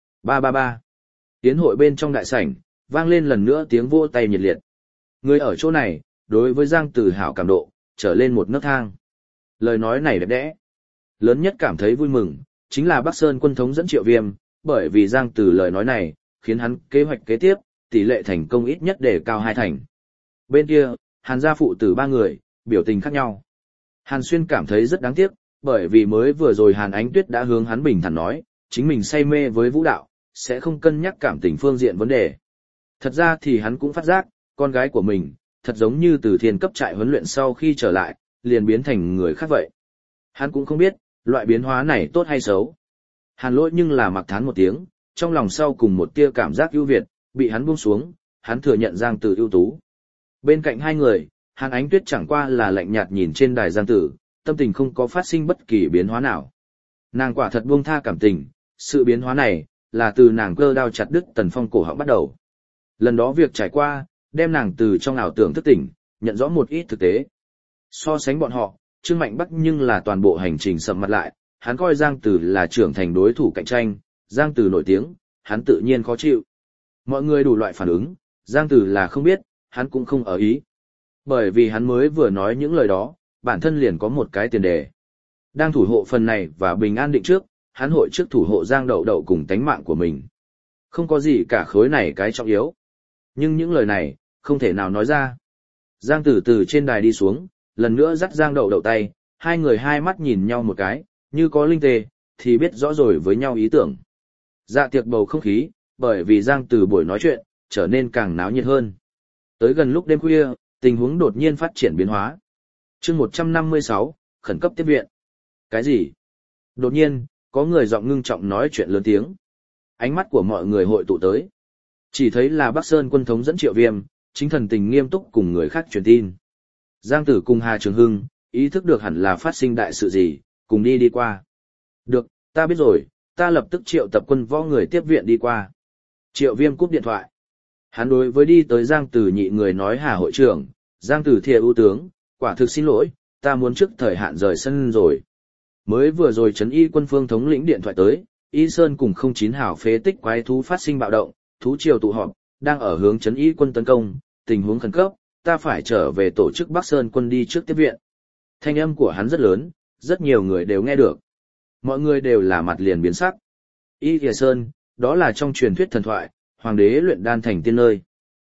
A: 333. Tiến hội bên trong đại sảnh, vang lên lần nữa tiếng vỗ tay nhiệt liệt. Người ở chỗ này, đối với Giang Tử hảo cảm độ, trở lên một nấc thang. Lời nói này đẹp đẽ. Lớn nhất cảm thấy vui mừng, chính là Bắc Sơn Quân thống dẫn Triệu Viêm, bởi vì Giang Tử lời nói này, khiến hắn kế hoạch kế tiếp, tỷ lệ thành công ít nhất để cao 2 thành. Bên kia, Hàn gia phụ tử 3 người, biểu tình khác nhau. Hàn Xuyên cảm thấy rất đáng tiếc, bởi vì mới vừa rồi Hàn Ánh Tuyết đã hướng hắn bình thản nói, chính mình say mê với vũ đạo, sẽ không cân nhắc cảm tình phương diện vấn đề. Thật ra thì hắn cũng phát giác, con gái của mình, thật giống như từ thiên cấp trại huấn luyện sau khi trở lại, liền biến thành người khác vậy. Hắn cũng không biết, loại biến hóa này tốt hay xấu. Hàn Lỗi nhưng là mặc thán một tiếng, trong lòng sau cùng một tia cảm giác ưu việt, bị hắn buông xuống, hắn thừa nhận Giang Tử ưu tú. Bên cạnh hai người, Hàn Ánh Tuyết chẳng qua là lạnh nhạt nhìn trên đài Giang Tử, tâm tình không có phát sinh bất kỳ biến hóa nào. Nàng quả thật buông tha cảm tình, sự biến hóa này, là từ nàng cơ đao chặt đứt Tần Phong cổ họng bắt đầu. Lần đó việc trải qua, đem nàng từ trong ảo tưởng thức tỉnh, nhận rõ một ít thực tế. So sánh bọn họ, Trương Mạnh Bắc nhưng là toàn bộ hành trình sầm mặt lại, hắn coi Giang Tử là trưởng thành đối thủ cạnh tranh, Giang Tử nổi tiếng, hắn tự nhiên khó chịu. Mọi người đủ loại phản ứng, Giang Tử là không biết, hắn cũng không ở ý. Bởi vì hắn mới vừa nói những lời đó, bản thân liền có một cái tiền đề. Đang thủ hộ phần này và bình an định trước, hắn hội trước thủ hộ Giang Đậu Đậu cùng tánh mạng của mình. Không có gì cả khối này cái trọng yếu. Nhưng những lời này, không thể nào nói ra. Giang Tử từ trên đài đi xuống, lần nữa dắt Giang Đậu Đậu tay, hai người hai mắt nhìn nhau một cái, như có linh tê, thì biết rõ rồi với nhau ý tưởng. Dạ tiệc bầu không khí, bởi vì Giang Tử buổi nói chuyện, trở nên càng náo nhiệt hơn. Tới gần lúc đêm khuya, tình huống đột nhiên phát triển biến hóa. Chương 156, khẩn cấp tiếp viện. Cái gì? Đột nhiên, có người giọng ngưng trọng nói chuyện lớn tiếng. Ánh mắt của mọi người hội tụ tới. Chỉ thấy là Bắc Sơn Quân thống dẫn Triệu Viêm, chính thần tình nghiêm túc cùng người khác truyền tin. Giang Tử cùng Hà Trường Hưng, ý thức được hẳn là phát sinh đại sự gì, cùng đi qua. Được, ta biết rồi, ta lập tức triệu tập quân võ người tiếp viện đi qua. Triệu Viêm cúp điện thoại. Hắn đối với đi tới Giang Tử nhị người nói Hà hội trưởng, Giang Tử thề ưu tướng, quả thực xin lỗi, ta muốn trước thời hạn rời sân rồi. Mới vừa rồi trấn y quân phương thống lĩnh điện thoại tới, Y Sơn cùng 09 hảo phế tích quái thú phát sinh bạo động, thú triều tụ họp, đang ở hướng trấn y quân tấn công, tình huống khẩn cấp, ta phải trở về tổ chức Bắc Sơn quân đi trước tiếp viện. Thanh âm của hắn rất lớn, rất nhiều người đều nghe được. Mọi người đều là mặt liền biến sắc. Y Sơn, đó là trong truyền thuyết thần thoại, hoàng đế luyện đan thành tiên nơi.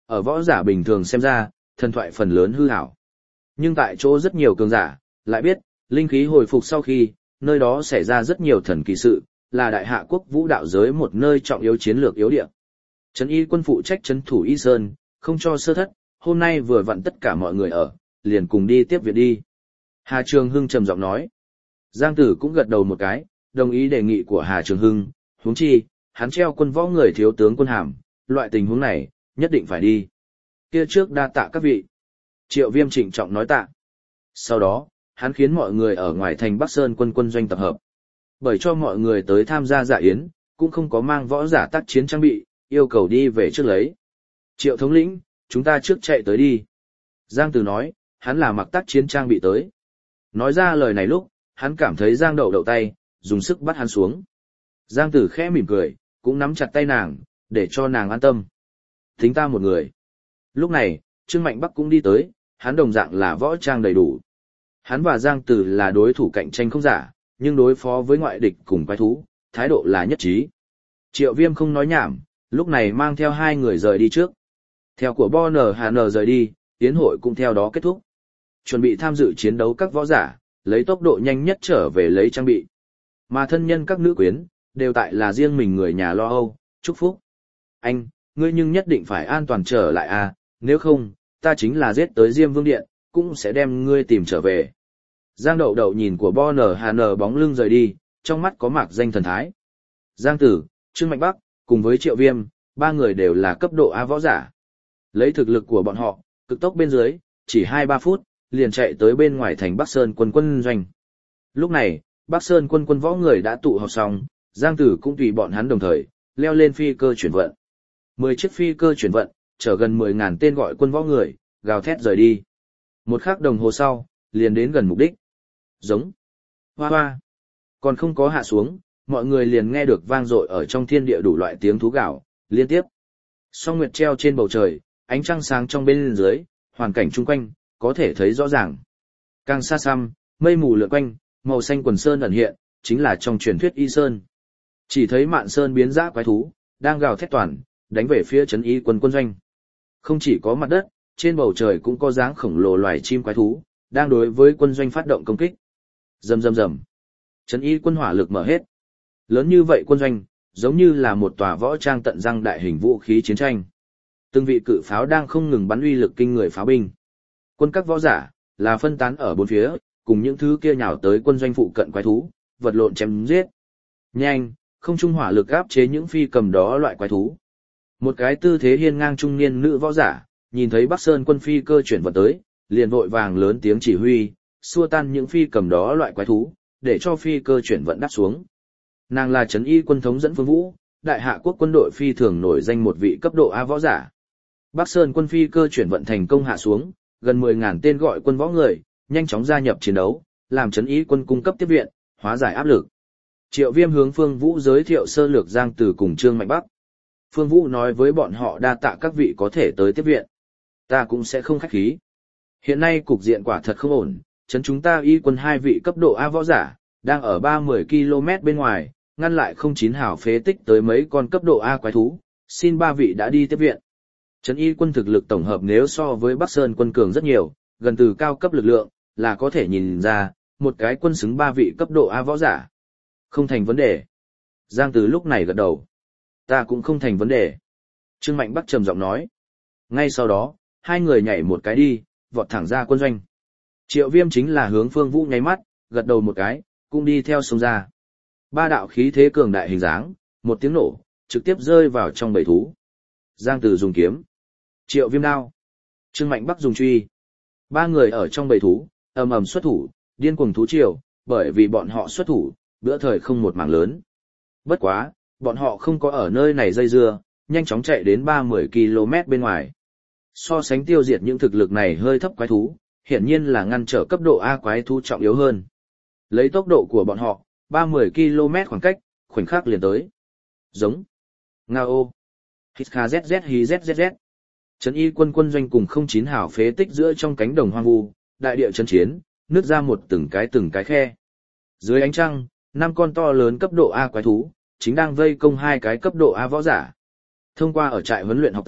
A: Ở võ giả bình thường xem ra, thần thoại phần lớn hư ảo. Nhưng tại chỗ rất nhiều cường giả, lại biết, linh khí hồi phục sau khi, nơi đó xảy ra rất nhiều thần kỳ sự, là đại hạ quốc vũ đạo giới một nơi trọng yếu chiến lược yếu địa. Trấn Y quân phụ trách trấn thủ Y Sơn, không cho sơ thất, hôm nay vừa vặn tất cả mọi người ở, liền cùng đi tiếp viện đi. Hà Trường Hưng trầm giọng nói. Giang Tử cũng gật đầu một cái, đồng ý đề nghị của Hà Trường Hưng, huống chi, hắn treo quân võ người thiếu tướng quân hàm, loại tình huống này, nhất định phải đi. Kia trước đa tạ các vị. Triệu Viêm trịnh trọng nói tạ. Sau đó, hắn khiến mọi người ở ngoài thành Bắc Sơn quân doanh tập hợp. Bởi cho mọi người tới tham gia dạ yến, cũng không có mang võ giả tác chiến trang bị, yêu cầu đi về trước lấy. Triệu thống lĩnh, chúng ta trước chạy tới đi. Giang Tử nói, hắn là mặc tác chiến trang bị tới. Nói ra lời này lúc, hắn cảm thấy Giang Đậu đậu tay, dùng sức bắt hắn xuống. Giang Tử khẽ mỉm cười, cũng nắm chặt tay nàng, để cho nàng an tâm. Tính ta một người. Lúc này, Trương Mạnh Bắc cũng đi tới, hắn đồng dạng là võ trang đầy đủ. Hắn và Giang Tử là đối thủ cạnh tranh không giả, nhưng đối phó với ngoại địch cùng quái thú, thái độ là nhất trí. Triệu Viêm không nói nhảm, lúc này mang theo hai người rời đi trước. Theo của Bo NHN rời đi, tiến hội cũng theo đó kết thúc. Chuẩn bị tham dự chiến đấu các võ giả, lấy tốc độ nhanh nhất trở về lấy trang bị. Mà thân nhân các nữ quyến, đều tại là riêng mình người nhà lo âu, chúc phúc. Anh, ngươi nhưng nhất định phải an toàn trở lại à, nếu không, ta chính là giết tới Diêm Vương Điện, cũng sẽ đem ngươi tìm trở về. Giang Đậu Đậu nhìn của Bo NHN bóng lưng rời đi, trong mắt có mạc danh thần thái. Giang Tử, Trương Mạnh Bắc, cùng với Triệu Viêm, ba người đều là cấp độ A võ giả. Lấy thực lực của bọn họ, cực tốc bên dưới, chỉ 2-3 phút, liền chạy tới bên ngoài thành Bắc Sơn quân doanh. Lúc này, Bắc Sơn quân võ người đã tụ họp xong, Giang Tử cũng tùy bọn hắn đồng thời, leo lên phi cơ chuyển vận. 10 chiếc phi cơ chuyển vận, chở gần 10.000 tên gọi quân võ người, gào thét rời đi. Một khắc đồng hồ sau, liền đến gần mục đích. Giống. Hoa hoa. Còn không có hạ xuống, mọi người liền nghe được vang dội ở trong thiên địa đủ loại tiếng thú gào, liên tiếp. Song nguyệt treo trên bầu trời, ánh trăng sáng trong bên dưới, hoàn cảnh chung quanh, có thể thấy rõ ràng. Càng xa xăm, mây mù lượn quanh, màu xanh quần sơn ẩn hiện, chính là trong truyền thuyết Y Sơn. Chỉ thấy Mạn Sơn biến dã quái thú, đang gào thét toàn, đánh về phía Trấn Y quân doanh. Không chỉ có mặt đất, trên bầu trời cũng có dáng khổng lồ loài chim quái thú, đang đối với quân doanh phát động công kích. Rầm rầm rầm. Trấn Y quân hỏa lực mở hết. Lớn như vậy quân doanh, giống như là một tòa võ trang tận răng đại hình vũ khí chiến tranh. Từng vị cự pháo đang không ngừng bắn uy lực kinh người pháo binh. Quân các võ giả là phân tán ở bốn phía, cùng những thứ kia nhào tới quân doanh phụ cận quái thú, vật lộn chém giết. Nhanh, không trung hỏa lực áp chế những phi cầm đó loại quái thú. Một cái tư thế hiên ngang trung niên nữ võ giả, nhìn thấy Bắc Sơn quân phi cơ chuyển vật tới, liền vội vàng lớn tiếng chỉ huy, xua tan những phi cầm đó loại quái thú, để cho phi cơ chuyển vận đáp xuống. Nàng là Trấn Y quân thống dẫn Phương Vũ, đại hạ quốc quân đội phi thường nổi danh một vị cấp độ A võ giả. Bắc Sơn quân phi cơ chuyển vận thành công hạ xuống, gần 10.000 tên gọi quân võ người, nhanh chóng gia nhập chiến đấu, làm Trấn Y quân cung cấp tiếp viện, hóa giải áp lực. Triệu Viêm hướng Phương Vũ giới thiệu sơ lược Giang Tử cùng Trương Mạnh Bắc. Phương Vũ nói với bọn họ đa tạ các vị có thể tới tiếp viện. Ta cũng sẽ không khách khí. Hiện nay cục diện quả thật không ổn, trấn chúng ta Y quân 2 vị cấp độ A võ giả, đang ở 30 km bên ngoài, ngăn lại 09 hào phế tích tới mấy con cấp độ A quái thú, xin 3 vị đã đi tiếp viện. Trấn Y quân thực lực tổng hợp nếu so với Bắc Sơn quân cường rất nhiều, gần từ cao cấp lực lượng, là có thể nhìn ra, một cái quân xứng 3 vị cấp độ A võ giả. Không thành vấn đề. Giang Tử lúc này gật đầu. Ta cũng không thành vấn đề. Trương Mạnh Bắc trầm giọng nói. Ngay sau đó, hai người nhảy một cái đi, vọt thẳng ra quân doanh. Triệu Viêm chính là hướng Phương Vũ nháy mắt, gật đầu một cái, cũng đi theo sông ra. Ba đạo khí thế cường đại hình dáng, một tiếng nổ, trực tiếp rơi vào trong bầy thú. Giang Tử dùng kiếm, Triệu Viêm đao, Trương Mạnh Bắc dùng truy. Ba người ở trong bầy thú, ầm ầm xuất thủ, điên cuồng thú triều, bởi vì bọn họ xuất thủ, bữa thời không một mảng lớn. Bất quá, bọn họ không có ở nơi này dây dưa, nhanh chóng chạy đến 30 km bên ngoài. So sánh tiêu diệt những thực lực này hơi thấp quái thú, hiển nhiên là ngăn trở cấp độ A quái thú trọng yếu hơn. Lấy tốc độ của bọn họ, 30 km khoảng cách, khoảnh khắc liền tới. Giống. Ngao. Hít kha zz hí zzz. Trấn Y quân doanh cùng 09 hào phế tích giữa trong cánh đồng hoang vu, đại địa chấn chiến, nứt ra một từng cái khe. Dưới ánh trăng, 5 con to lớn cấp độ A quái thú, chính đang vây công 2 cái cấp độ A võ giả. Thông qua ở trại huấn luyện học tập,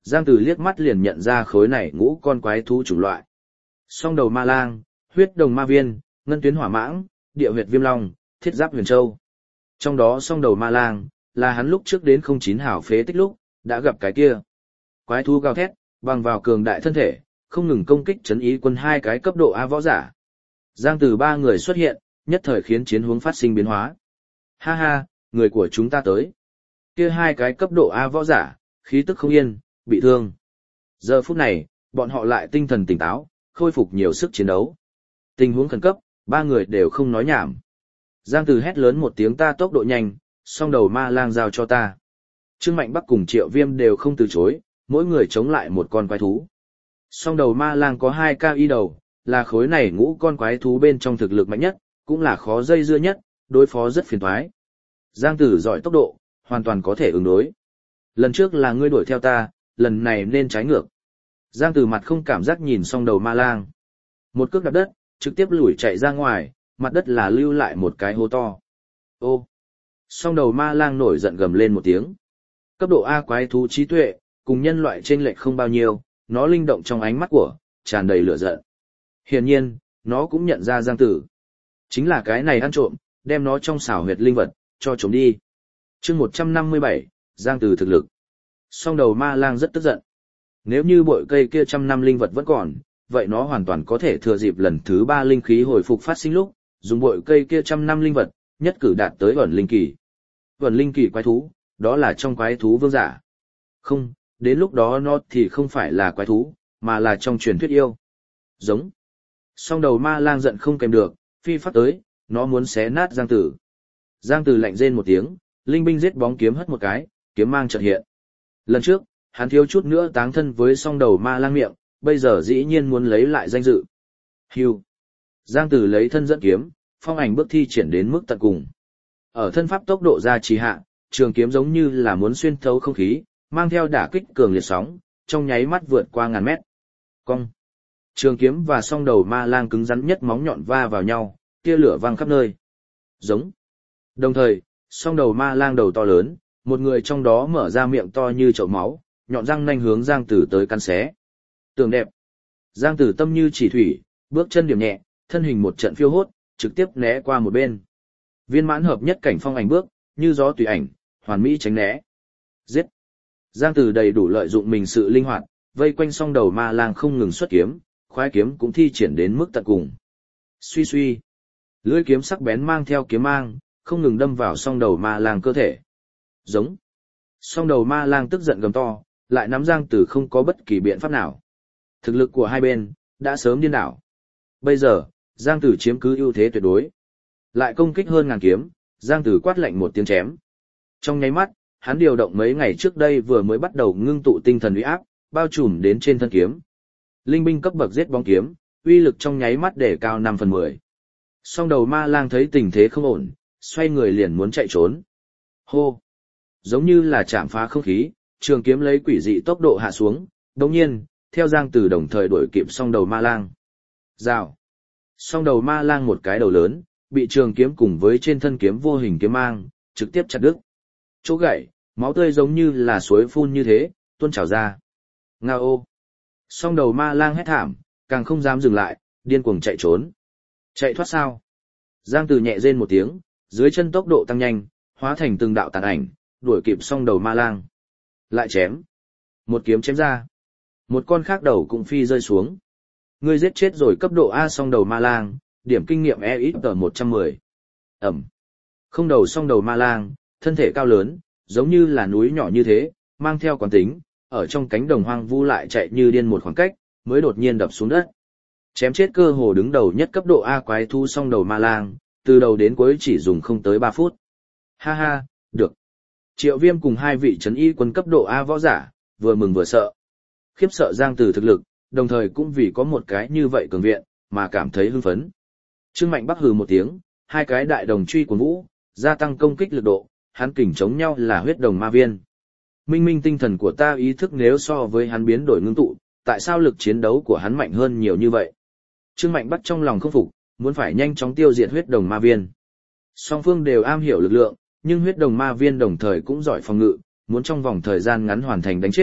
A: Giang Tử liếc mắt liền nhận ra khối này ngũ con quái thú chủng loại. Song đầu ma lang, huyết đồng ma viên, ngân tuyến hỏa mãng, địa huyệt viêm long, thiết giáp huyền châu. Trong đó song đầu ma lang, là hắn lúc trước đến 09 hào phế tích lúc, đã gặp cái kia. Quái thú gào thét, bằng vào cường đại thân thể, không ngừng công kích chấn ý quân hai cái cấp độ A võ giả. Giang Tử ba người xuất hiện, nhất thời khiến chiến hướng phát sinh biến hóa. Ha ha, người của chúng ta tới. Kia hai cái cấp độ A võ giả, khí tức không yên, bị thương. Giờ phút này, bọn họ lại tinh thần tỉnh táo, khôi phục nhiều sức chiến đấu. Tình huống khẩn cấp, ba người đều không nói nhảm. Giang Từ hét lớn một tiếng ta tốc độ nhanh, song đầu ma lang giao cho ta. Trương Mạnh Bắc cùng Triệu Viêm đều không từ chối, mỗi người chống lại một con quái thú. Song đầu ma lang có 2 KI đầu, là khối này ngũ con quái thú bên trong thực lực mạnh nhất, cũng là khó dây dưa nhất, đối phó rất phiền toái. Giang Tử giỏi tốc độ, hoàn toàn có thể ứng đối. Lần trước là ngươi đuổi theo ta, lần này nên trái ngược. Giang Tử mặt không cảm giác nhìn song đầu ma lang. Một cước đạp đất, trực tiếp lùi chạy ra ngoài, mặt đất là lưu lại một cái hố to. Ô! Song đầu ma lang nổi giận gầm lên một tiếng. Cấp độ A quái thú trí tuệ, cùng nhân loại chênh lệch không bao nhiêu, nó linh động trong ánh mắt của, tràn đầy lửa giận. Hiển nhiên, nó cũng nhận ra Giang Tử. Chính là cái này ăn trộm, đem nó trong xảo huyệt linh vật, cho trộm đi. chương 157, Giang Tử thực lực. Song đầu ma lang rất tức giận. Nếu như bội cây kia 100 năm linh vật vẫn còn, vậy nó hoàn toàn có thể thừa dịp lần thứ 3 linh khí hồi phục phát sinh lúc, dùng bội cây kia 100 năm linh vật, nhất cử đạt tới ẩn linh kỳ. Ẩn linh kỳ quái thú, đó là trong quái thú vương giả. Không, đến lúc đó nó thì không phải là quái thú, mà là trong truyền thuyết yêu. Giống. Song đầu ma lang giận không kèm được, phi phát tới, nó muốn xé nát Giang Tử. Giang Tử lạnh rên một tiếng, linh binh giết bóng kiếm hất một cái, kiếm mang chợt hiện. Lần trước, hắn thiếu chút nữa táng thân với song đầu ma lang miệng, bây giờ dĩ nhiên muốn lấy lại danh dự. Hưu. Giang Tử lấy thân dẫn kiếm, phong ảnh bước thi triển đến mức tận cùng. Ở thân pháp tốc độ ra trì hạ, trường kiếm giống như là muốn xuyên thấu không khí, mang theo đả kích cường liệt sóng, trong nháy mắt vượt qua ngàn mét. Cong. Trường kiếm và song đầu ma lang cứng rắn nhất móng nhọn va vào nhau, tia lửa vang khắp nơi. Giống. Đồng thời, song đầu ma lang đầu to lớn, một người trong đó mở ra miệng to như chậu máu, nhọn răng nanh hướng Giang Tử tới căn xé. Tường đẹp. Giang Tử tâm như chỉ thủy, bước chân điểm nhẹ, thân hình một trận phiêu hốt, trực tiếp né qua một bên. Viên mãn hợp nhất cảnh phong ảnh bước, như gió tùy ảnh, hoàn mỹ tránh né. Giết. Giang Tử đầy đủ lợi dụng mình sự linh hoạt, vây quanh song đầu ma lang không ngừng xuất kiếm, khoái kiếm cũng thi triển đến mức tận cùng. Suy suy. Lưỡi kiếm sắc bén mang theo kiếm mang, không ngừng đâm vào song đầu ma lang cơ thể. Giống. Song đầu ma lang tức giận gầm to, lại nắm Giang Tử không có bất kỳ biện pháp nào. Thực lực của hai bên, đã sớm điên đảo. Bây giờ, Giang Tử chiếm cứ ưu thế tuyệt đối. Lại công kích hơn ngàn kiếm, Giang Tử quát lạnh một tiếng chém. Trong nháy mắt, hắn điều động mấy ngày trước đây vừa mới bắt đầu ngưng tụ tinh thần uy áp, bao trùm đến trên thân kiếm. Linh binh cấp bậc giết bóng kiếm, uy lực trong nháy mắt để cao 5/10. Song đầu ma lang thấy tình thế không ổn, xoay người liền muốn chạy trốn. Hô! Giống như là chạm phá không khí, trường kiếm lấy quỷ dị tốc độ hạ xuống, đồng nhiên, theo Giang Tử đồng thời đuổi kịp song đầu ma lang. Rào! Song đầu ma lang một cái đầu lớn, bị trường kiếm cùng với trên thân kiếm vô hình kiếm mang, trực tiếp chặt đứt. Chỗ gãy, máu tươi giống như là suối phun như thế, tuôn trào ra. Ngao! Song đầu ma lang hét thảm, càng không dám dừng lại, điên cuồng chạy trốn. Chạy thoát sao? Giang Tử nhẹ rên một tiếng, dưới chân tốc độ tăng nhanh, hóa thành từng đạo tàn ảnh, đuổi kịp song đầu ma lang. Lại chém. Một kiếm chém ra. Một con khác đầu cũng phi rơi xuống. Ngươi giết chết rồi cấp độ A song đầu ma lang, điểm kinh nghiệm EXP110. Ẩm. Không đầu song đầu ma lang, thân thể cao lớn, giống như là núi nhỏ như thế, mang theo quán tính, ở trong cánh đồng hoang vu lại chạy như điên một khoảng cách, mới đột nhiên đập xuống đất. Chém chết cơ hồ đứng đầu nhất cấp độ A quái thu song đầu ma lang, từ đầu đến cuối chỉ dùng không tới 3 phút. Ha ha, được. Triệu Viêm cùng hai vị trấn y quân cấp độ A võ giả, vừa mừng vừa sợ. Khiếp sợ Giang Tử thực lực, đồng thời cũng vì có một cái như vậy cường viện, mà cảm thấy hưng phấn. Trương Mạnh Bắc hừ một tiếng, hai cái đại đồng truy của vũ, gia tăng công kích lực độ, hắn kình chống nhau là huyết đồng ma viên. Minh minh tinh thần của ta ý thức nếu so với hắn biến đổi ngưng tụ, tại sao lực chiến đấu của hắn mạnh hơn nhiều như vậy? Trương Mạnh Bắc trong lòng không phục, muốn phải nhanh chóng tiêu diệt huyết đồng ma viên. Song phương đều am hiểu lực lượng, nhưng huyết đồng ma viên đồng thời cũng giỏi phòng ngự, muốn trong vòng thời gian ngắn hoàn thành đánh chết,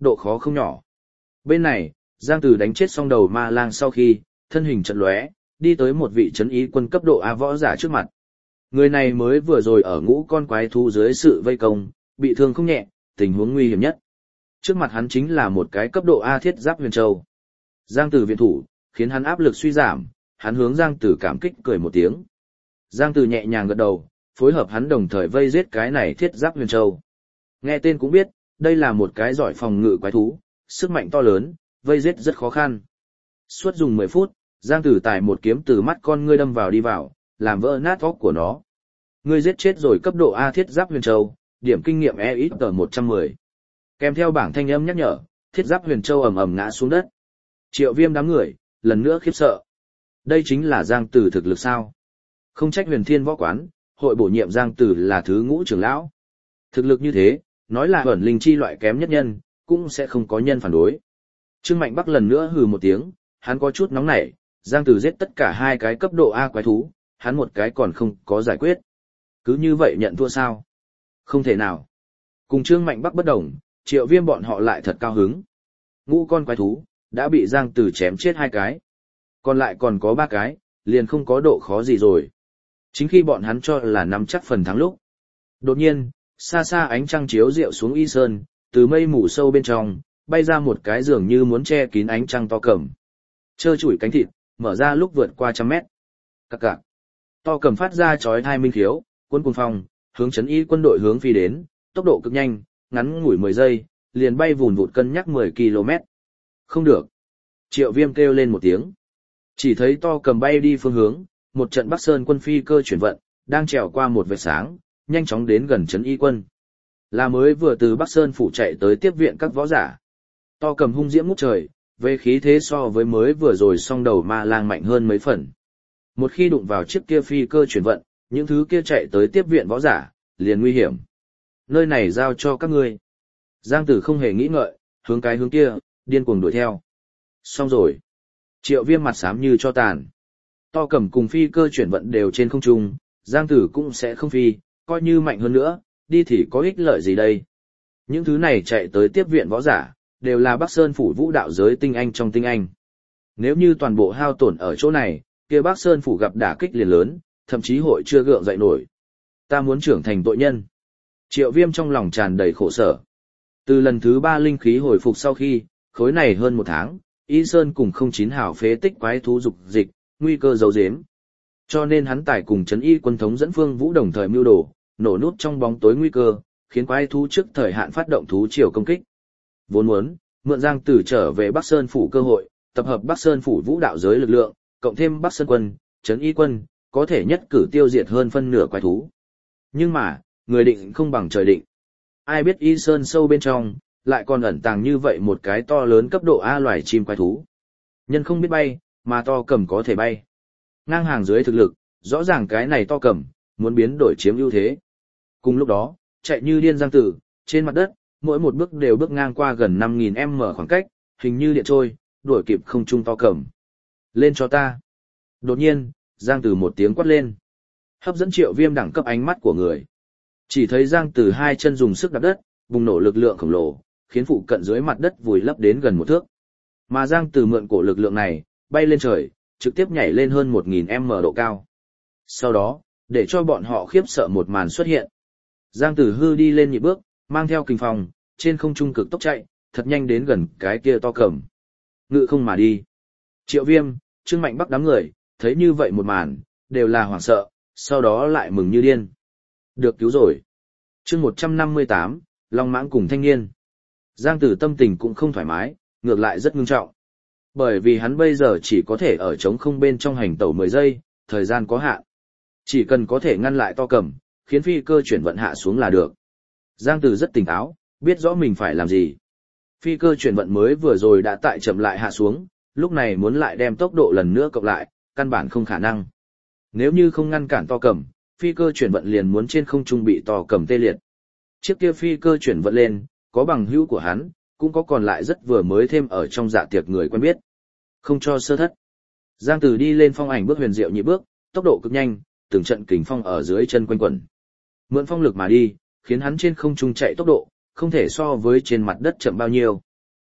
A: độ khó không nhỏ. Bên này, Giang Tử đánh chết xong đầu ma lang sau khi, thân hình chợt lóe, đi tới một vị trấn ý quân cấp độ A võ giả trước mặt. Người này mới vừa rồi ở ngũ con quái thú dưới sự vây công, bị thương không nhẹ, tình huống nguy hiểm nhất. Trước mặt hắn chính là một cái cấp độ A thiết giáp huyền châu. Giang Tử viện thủ, khiến hắn áp lực suy giảm, hắn hướng Giang Tử cảm kích cười một tiếng. Giang Tử nhẹ nhàng gật đầu, phối hợp hắn đồng thời vây giết cái này thiết giáp huyền châu. Nghe tên cũng biết, đây là một cái giỏi phòng ngự quái thú, sức mạnh to lớn, vây giết rất khó khăn. Suốt dùng 10 phút, Giang Tử tải một kiếm từ mắt con ngươi đâm vào đi vào, làm vỡ nát óc của nó. Ngươi giết chết rồi cấp độ A thiết giáp huyền châu, điểm kinh nghiệm EXP 110. Kèm theo bảng thanh âm nhắc nhở, thiết giáp huyền châu ầm ầm ngã xuống đất. Triệu Viêm đám người, lần nữa khiếp sợ. Đây chính là Giang Tử thực lực sao? Không trách Huyền Thiên Võ Quán, hội bổ nhiệm Giang Tử là thứ ngũ trưởng lão. Thực lực như thế, nói là ẩn linh chi loại kém nhất nhân, cũng sẽ không có nhân phản đối. Trương Mạnh Bắc lần nữa hừ một tiếng, hắn có chút nóng nảy, Giang Tử giết tất cả hai cái cấp độ A quái thú, hắn một cái còn không có giải quyết. Cứ như vậy nhận thua sao? Không thể nào. Cùng Trương Mạnh Bắc bất đồng, Triệu Viêm bọn họ lại thật cao hứng. Ngũ con quái thú, đã bị Giang Tử chém chết hai cái. Còn lại còn có 3 cái, liền không có độ khó gì rồi. Chính khi bọn hắn cho là nắm chắc phần thắng lúc. Đột nhiên, xa xa ánh trăng chiếu rượu xuống y sơn, từ mây mù sâu bên trong, bay ra một cái dường như muốn che kín ánh trăng to cầm. Trơ trụi cánh thịt, mở ra lúc vượt qua 100 mét. Cặc cặc. To cầm phát ra chói tai minh khiếu, cuốn cuồng phong, hướng trấn y quân đội hướng phi đến, tốc độ cực nhanh, ngắn ngủi 10 giây, liền bay vùn vụt cân nhắc 10 km. Không được. Triệu Viêm kêu lên một tiếng. Chỉ thấy to cầm bay đi phương hướng, một trận Bắc Sơn quân phi cơ chuyển vận, đang trèo qua một vệt sáng, nhanh chóng đến gần trấn y quân. Là mới vừa từ Bắc Sơn phủ chạy tới tiếp viện các võ giả. To cầm hung diễm ngút trời, về khí thế so với mới vừa rồi song đầu ma lang mạnh hơn mấy phần. Một khi đụng vào chiếc kia phi cơ chuyển vận, những thứ kia chạy tới tiếp viện võ giả, liền nguy hiểm. Nơi này giao cho các ngươi. Giang Tử không hề nghĩ ngợi, hướng cái hướng kia, điên cuồng đuổi theo. Xong rồi. Triệu Viêm mặt xám như cho tàn. To cầm cùng phi cơ chuyển vận đều trên không trung, Giang Tử cũng sẽ không phi, coi như mạnh hơn nữa, đi thì có ích lợi gì đây. Những thứ này chạy tới tiếp viện võ giả, đều là Bắc Sơn phủ vũ đạo giới tinh anh trong tinh anh. Nếu như toàn bộ hao tổn ở chỗ này, kia Bắc Sơn phủ gặp đả kích liền lớn, thậm chí hội chưa gượng dậy nổi. Ta muốn trưởng thành tội nhân. Triệu Viêm trong lòng tràn đầy khổ sở. Từ lần thứ 3 linh khí hồi phục sau khi, khối này hơn 1 tháng, Y Sơn cùng 09 hào phế tích quái thú dục dịch, nguy cơ giấu giếm. Cho nên hắn tải cùng trấn y quân thống dẫn Phương Vũ đồng thời mưu đồ, nổ nút trong bóng tối nguy cơ, khiến quái thú trước thời hạn phát động thú triều công kích. Vốn muốn mượn Giang Tử trở về Bắc Sơn phủ cơ hội, tập hợp Bắc Sơn phủ vũ đạo giới lực lượng, cộng thêm Bắc Sơn quân, trấn y quân, có thể nhất cử tiêu diệt hơn phân nửa quái thú. Nhưng mà, người định không bằng trời định. Ai biết Y Sơn sâu bên trong, lại còn ẩn tàng như vậy một cái to lớn cấp độ A loài chim quái thú. Nhân không biết bay, mà to cầm có thể bay. Ngang hàng dưới thực lực, rõ ràng cái này to cầm, muốn biến đổi chiếm ưu thế. Cùng lúc đó, chạy như điên Giang Tử, trên mặt đất, mỗi một bước đều bước ngang qua gần 5.000m khoảng cách, hình như điện trôi, đuổi kịp không trung to cầm. Lên cho ta. Đột nhiên, Giang Tử một tiếng quát lên. Hấp dẫn Triệu Viêm đẳng cấp ánh mắt của người. Chỉ thấy Giang Tử hai chân dùng sức đạp đất, bùng nổ lực lượng khổng lồ, khiến phụ cận dưới mặt đất vùi lấp đến gần 1 thước. Mà Giang Tử mượn cổ lực lượng này, bay lên trời, trực tiếp nhảy lên hơn 1.000m độ cao. Sau đó, để cho bọn họ khiếp sợ một màn xuất hiện. Giang Tử hư đi lên nhịp bước, mang theo kình phong, trên không trung cực tốc chạy, thật nhanh đến gần cái kia to cầm. Ngự không mà đi. Triệu Viêm, Trương Mạnh Bắc đám người, thấy như vậy một màn, đều là hoảng sợ, sau đó lại mừng như điên. Được cứu rồi. Chương 158, Long Mãng cùng thanh niên. Giang Tử tâm tình cũng không thoải mái, ngược lại rất ngưng trọng. Bởi vì hắn bây giờ chỉ có thể ở trống không bên trong hành tẩu 10 giây, thời gian có hạn. Chỉ cần có thể ngăn lại to cầm, khiến phi cơ chuyển vận hạ xuống là được. Giang Tử rất tỉnh táo, biết rõ mình phải làm gì. Phi cơ chuyển vận mới vừa rồi đã tại chậm lại hạ xuống, lúc này muốn lại đem tốc độ lần nữa cộng lại, căn bản không khả năng. Nếu như không ngăn cản to cầm, phi cơ chuyển vận liền muốn trên không trung bị to cầm tê liệt. Chiếc kia phi cơ chuyển vận lên, có bằng hữu của hắn, cũng có còn lại rất vừa mới thêm ở trong dạ tiệc người quen biết. Không cho sơ thất. Giang Tử đi lên phong ảnh bước huyền diệu nhị bước, tốc độ cực nhanh, từng trận kình phong ở dưới chân quanh quẩn. Mượn phong lực mà đi, khiến hắn trên không trung chạy tốc độ, không thể so với trên mặt đất chậm bao nhiêu.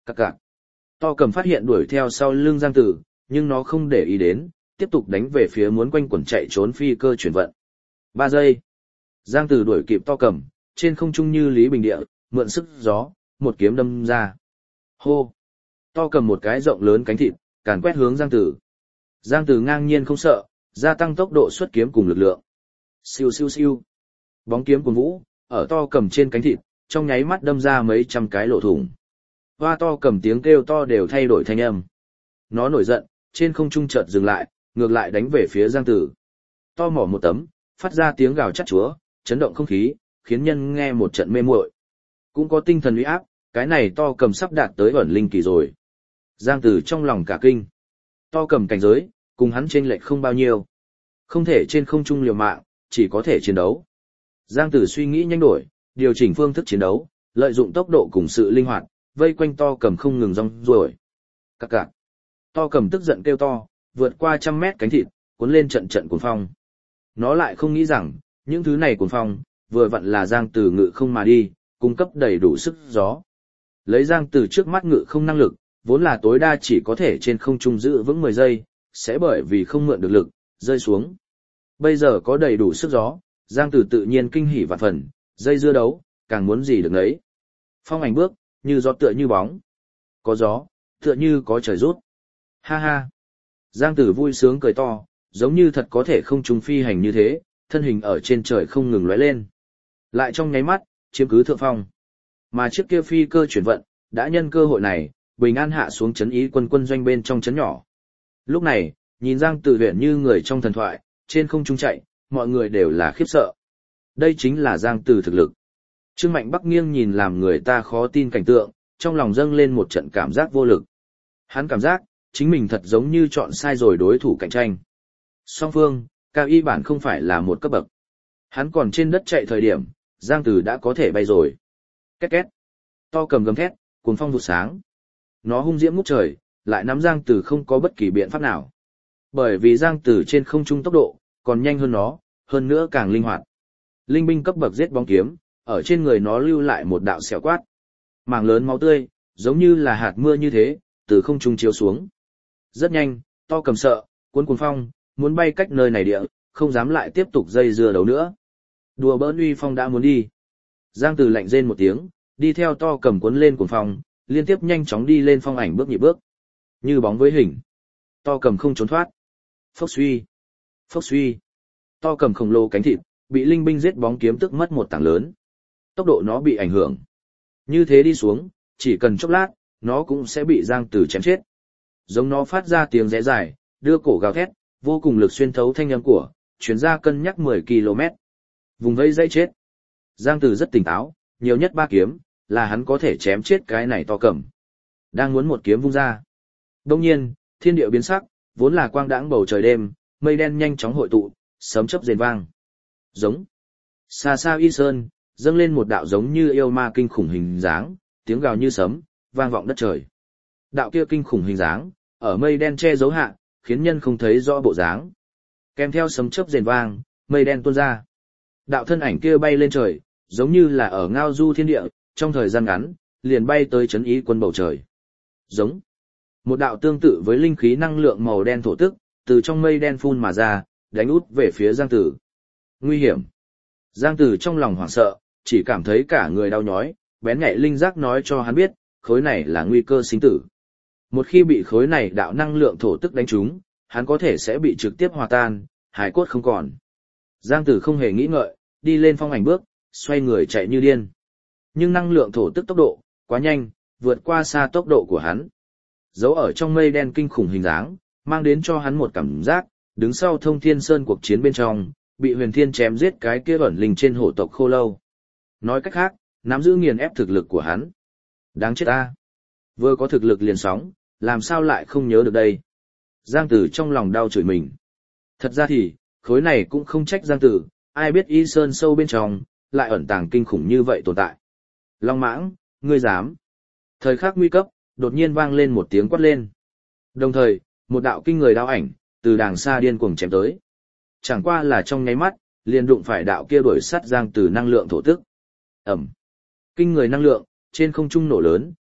A: Cặc cặc. To cầm phát hiện đuổi theo sau lưng Giang Tử, nhưng nó không để ý đến, tiếp tục đánh về phía muốn quanh quẩn chạy trốn phi cơ chuyển vận. 3 giây. Giang Tử đuổi kịp to cầm, trên không trung như Lý Bình Địa, mượn sức gió, một kiếm đâm ra. Hô. To cầm một cái rộng lớn cánh thịt, càn quét hướng Giang Tử. Giang Tử ngang nhiên không sợ, gia tăng tốc độ xuất kiếm cùng lực lượng. Siêu siêu siêu. Bóng kiếm cuồng vũ, ở to cầm trên cánh thịt, trong nháy mắt đâm ra mấy trăm cái lỗ thủng. Hoa to cầm tiếng kêu to đều thay đổi thanh âm. Nó nổi giận, trên không trung chợt dừng lại, ngược lại đánh về phía Giang Tử. To mỏ một tấm, phát ra tiếng gào chát chúa, chấn động không khí, khiến nhân nghe một trận mê muội. Cũng có tinh thần uy áp, cái này to cầm sắp đạt tới ẩn linh kỳ rồi. Giang Tử trong lòng cả kinh. To cầm cảnh giới, cùng hắn chênh lệch không bao nhiêu. Không thể trên không trung liều mạng, chỉ có thể chiến đấu. Giang Tử suy nghĩ nhanh đổi, điều chỉnh phương thức chiến đấu, lợi dụng tốc độ cùng sự linh hoạt, vây quanh to cầm không ngừng rong ruổi. Cặc cặc. To cầm tức giận kêu to, vượt qua trăm mét cánh thịt, cuốn lên trận trận cuồng phong. Nó lại không nghĩ rằng, những thứ này cuồng phong, vừa vặn là Giang Tử ngự không mà đi, cung cấp đầy đủ sức gió. Lấy Giang Tử trước mắt ngự không năng lực, vốn là tối đa chỉ có thể trên không trung giữ vững 10 giây, sẽ bởi vì không mượn được lực, rơi xuống. Bây giờ có đầy đủ sức gió, Giang Tử tự nhiên kinh hỉ vạn phần, dây dưa đấu, càng muốn gì được nấy. Phong ảnh bước, như gió tựa như bóng. Có gió, tựa như có trời rút. Ha ha. Giang Tử vui sướng cười to, giống như thật có thể không trung phi hành như thế, thân hình ở trên trời không ngừng lóe lên. Lại trong nháy mắt, chiếm cứ thượng phong. Mà chiếc kia phi cơ chuyển vận, đã nhân cơ hội này, bình an hạ xuống trấn ý quân quân doanh bên trong trấn nhỏ. Lúc này, nhìn Giang Tử huyện như người trong thần thoại, trên không trung chạy, mọi người đều là khiếp sợ. Đây chính là Giang Tử thực lực. Trương Mạnh Bắc nghiêng nhìn làm người ta khó tin cảnh tượng, trong lòng dâng lên một trận cảm giác vô lực. Hắn cảm giác, chính mình thật giống như chọn sai rồi đối thủ cạnh tranh. Song phương, cao y bản không phải là một cấp bậc. Hắn còn trên đất chạy thời điểm, Giang Tử đã có thể bay rồi. Két két. To cầm gầm thét, cuồng phong vụt sáng. Nó hung diễm ngút trời, lại nắm Giang Tử không có bất kỳ biện pháp nào. Bởi vì Giang Tử trên không trung tốc độ, còn nhanh hơn nó, hơn nữa càng linh hoạt. Linh binh cấp bậc giết bóng kiếm, ở trên người nó lưu lại một đạo xẻo quát. Mảng lớn máu tươi, giống như là hạt mưa như thế, từ không trung chiếu xuống. Rất nhanh, to cầm sợ, cuốn cuồng phong, muốn bay cách nơi này địa, không dám lại tiếp tục dây dưa đấu nữa. Đùa bỡn uy phong đã muốn đi. Giang Tử lạnh rên một tiếng, đi theo to cầm cuốn lên cuồng phong, liên tiếp nhanh chóng đi lên phong ảnh bước nhịp bước. Như bóng với hình. To cầm không trốn thoát. Phốc suy. Phốc suy. To cầm khổng lồ cánh thịt, bị linh binh giết bóng kiếm tức mất một tảng lớn. Tốc độ nó bị ảnh hưởng. Như thế đi xuống, chỉ cần chốc lát, nó cũng sẽ bị Giang Tử chém chết. Giống nó phát ra tiếng rẽ dài, đưa cổ gào thét, vô cùng lực xuyên thấu thanh âm của, chuyển ra cân nhắc 10 km. Vùng vây dây chết. Giang Tử rất tỉnh táo, nhiều nhất 3 kiếm, là hắn có thể chém chết cái này to cầm. Đang muốn một kiếm vung ra. Đông nhiên, thiên địa biến sắc, vốn là quang đãng bầu trời đêm, mây đen nhanh chóng hội tụ, sấm chớp rền vang. Giống. Xa xa Y Sơn, dâng lên một đạo giống như yêu ma kinh khủng hình dáng, tiếng gào như sấm, vang vọng đất trời. Đạo kia kinh khủng hình dáng, ở mây đen che giấu hạ, khiến nhân không thấy rõ bộ dáng. Kèm theo sấm chớp rền vang, mây đen tuôn ra. Đạo thân ảnh kia bay lên trời, giống như là ở ngao du thiên địa, trong thời gian ngắn, liền bay tới trấn ý quân bầu trời. Giống. Một đạo tương tự với linh khí năng lượng màu đen thổ tức, từ trong mây đen phun mà ra, đánh út về phía Giang Tử. Nguy hiểm. Giang Tử trong lòng hoảng sợ, chỉ cảm thấy cả người đau nhói, bén nhạy linh giác nói cho hắn biết, khối này là nguy cơ sinh tử. Một khi bị khối này đạo năng lượng thổ tức đánh trúng, hắn có thể sẽ bị trực tiếp hòa tan, hải cốt không còn. Giang Tử không hề nghĩ ngợi, đi lên phong ảnh bước, xoay người chạy như điên. Nhưng năng lượng thổ tức tốc độ, quá nhanh, vượt qua xa tốc độ của hắn. Giấu ở trong mây đen kinh khủng hình dáng, mang đến cho hắn một cảm giác, đứng sau Thông Thiên Sơn cuộc chiến bên trong, bị Huyền Thiên chém giết cái kia ẩn linh trên hổ tộc Khô Lâu. Nói cách khác, nắm giữ nghiền ép thực lực của hắn. Đáng chết ta. Vừa có thực lực liền sóng, làm sao lại không nhớ được đây. Giang Tử trong lòng đau chửi mình. Thật ra thì, khối này cũng không trách Giang Tử, ai biết Y Sơn sâu bên trong, lại ẩn tàng kinh khủng như vậy tồn tại. Long Mãng, ngươi dám. Thời khắc nguy cấp, đột nhiên vang lên một tiếng quát lên. Đồng thời, một đạo kinh người đao ảnh, từ đàng xa điên cuồng chém tới. Chẳng qua là trong nháy mắt, liền đụng phải đạo kia đuổi sắt Giang Tử năng lượng thổ tức. Ẩm. Kinh người năng lượng, trên không trung nổ lớn,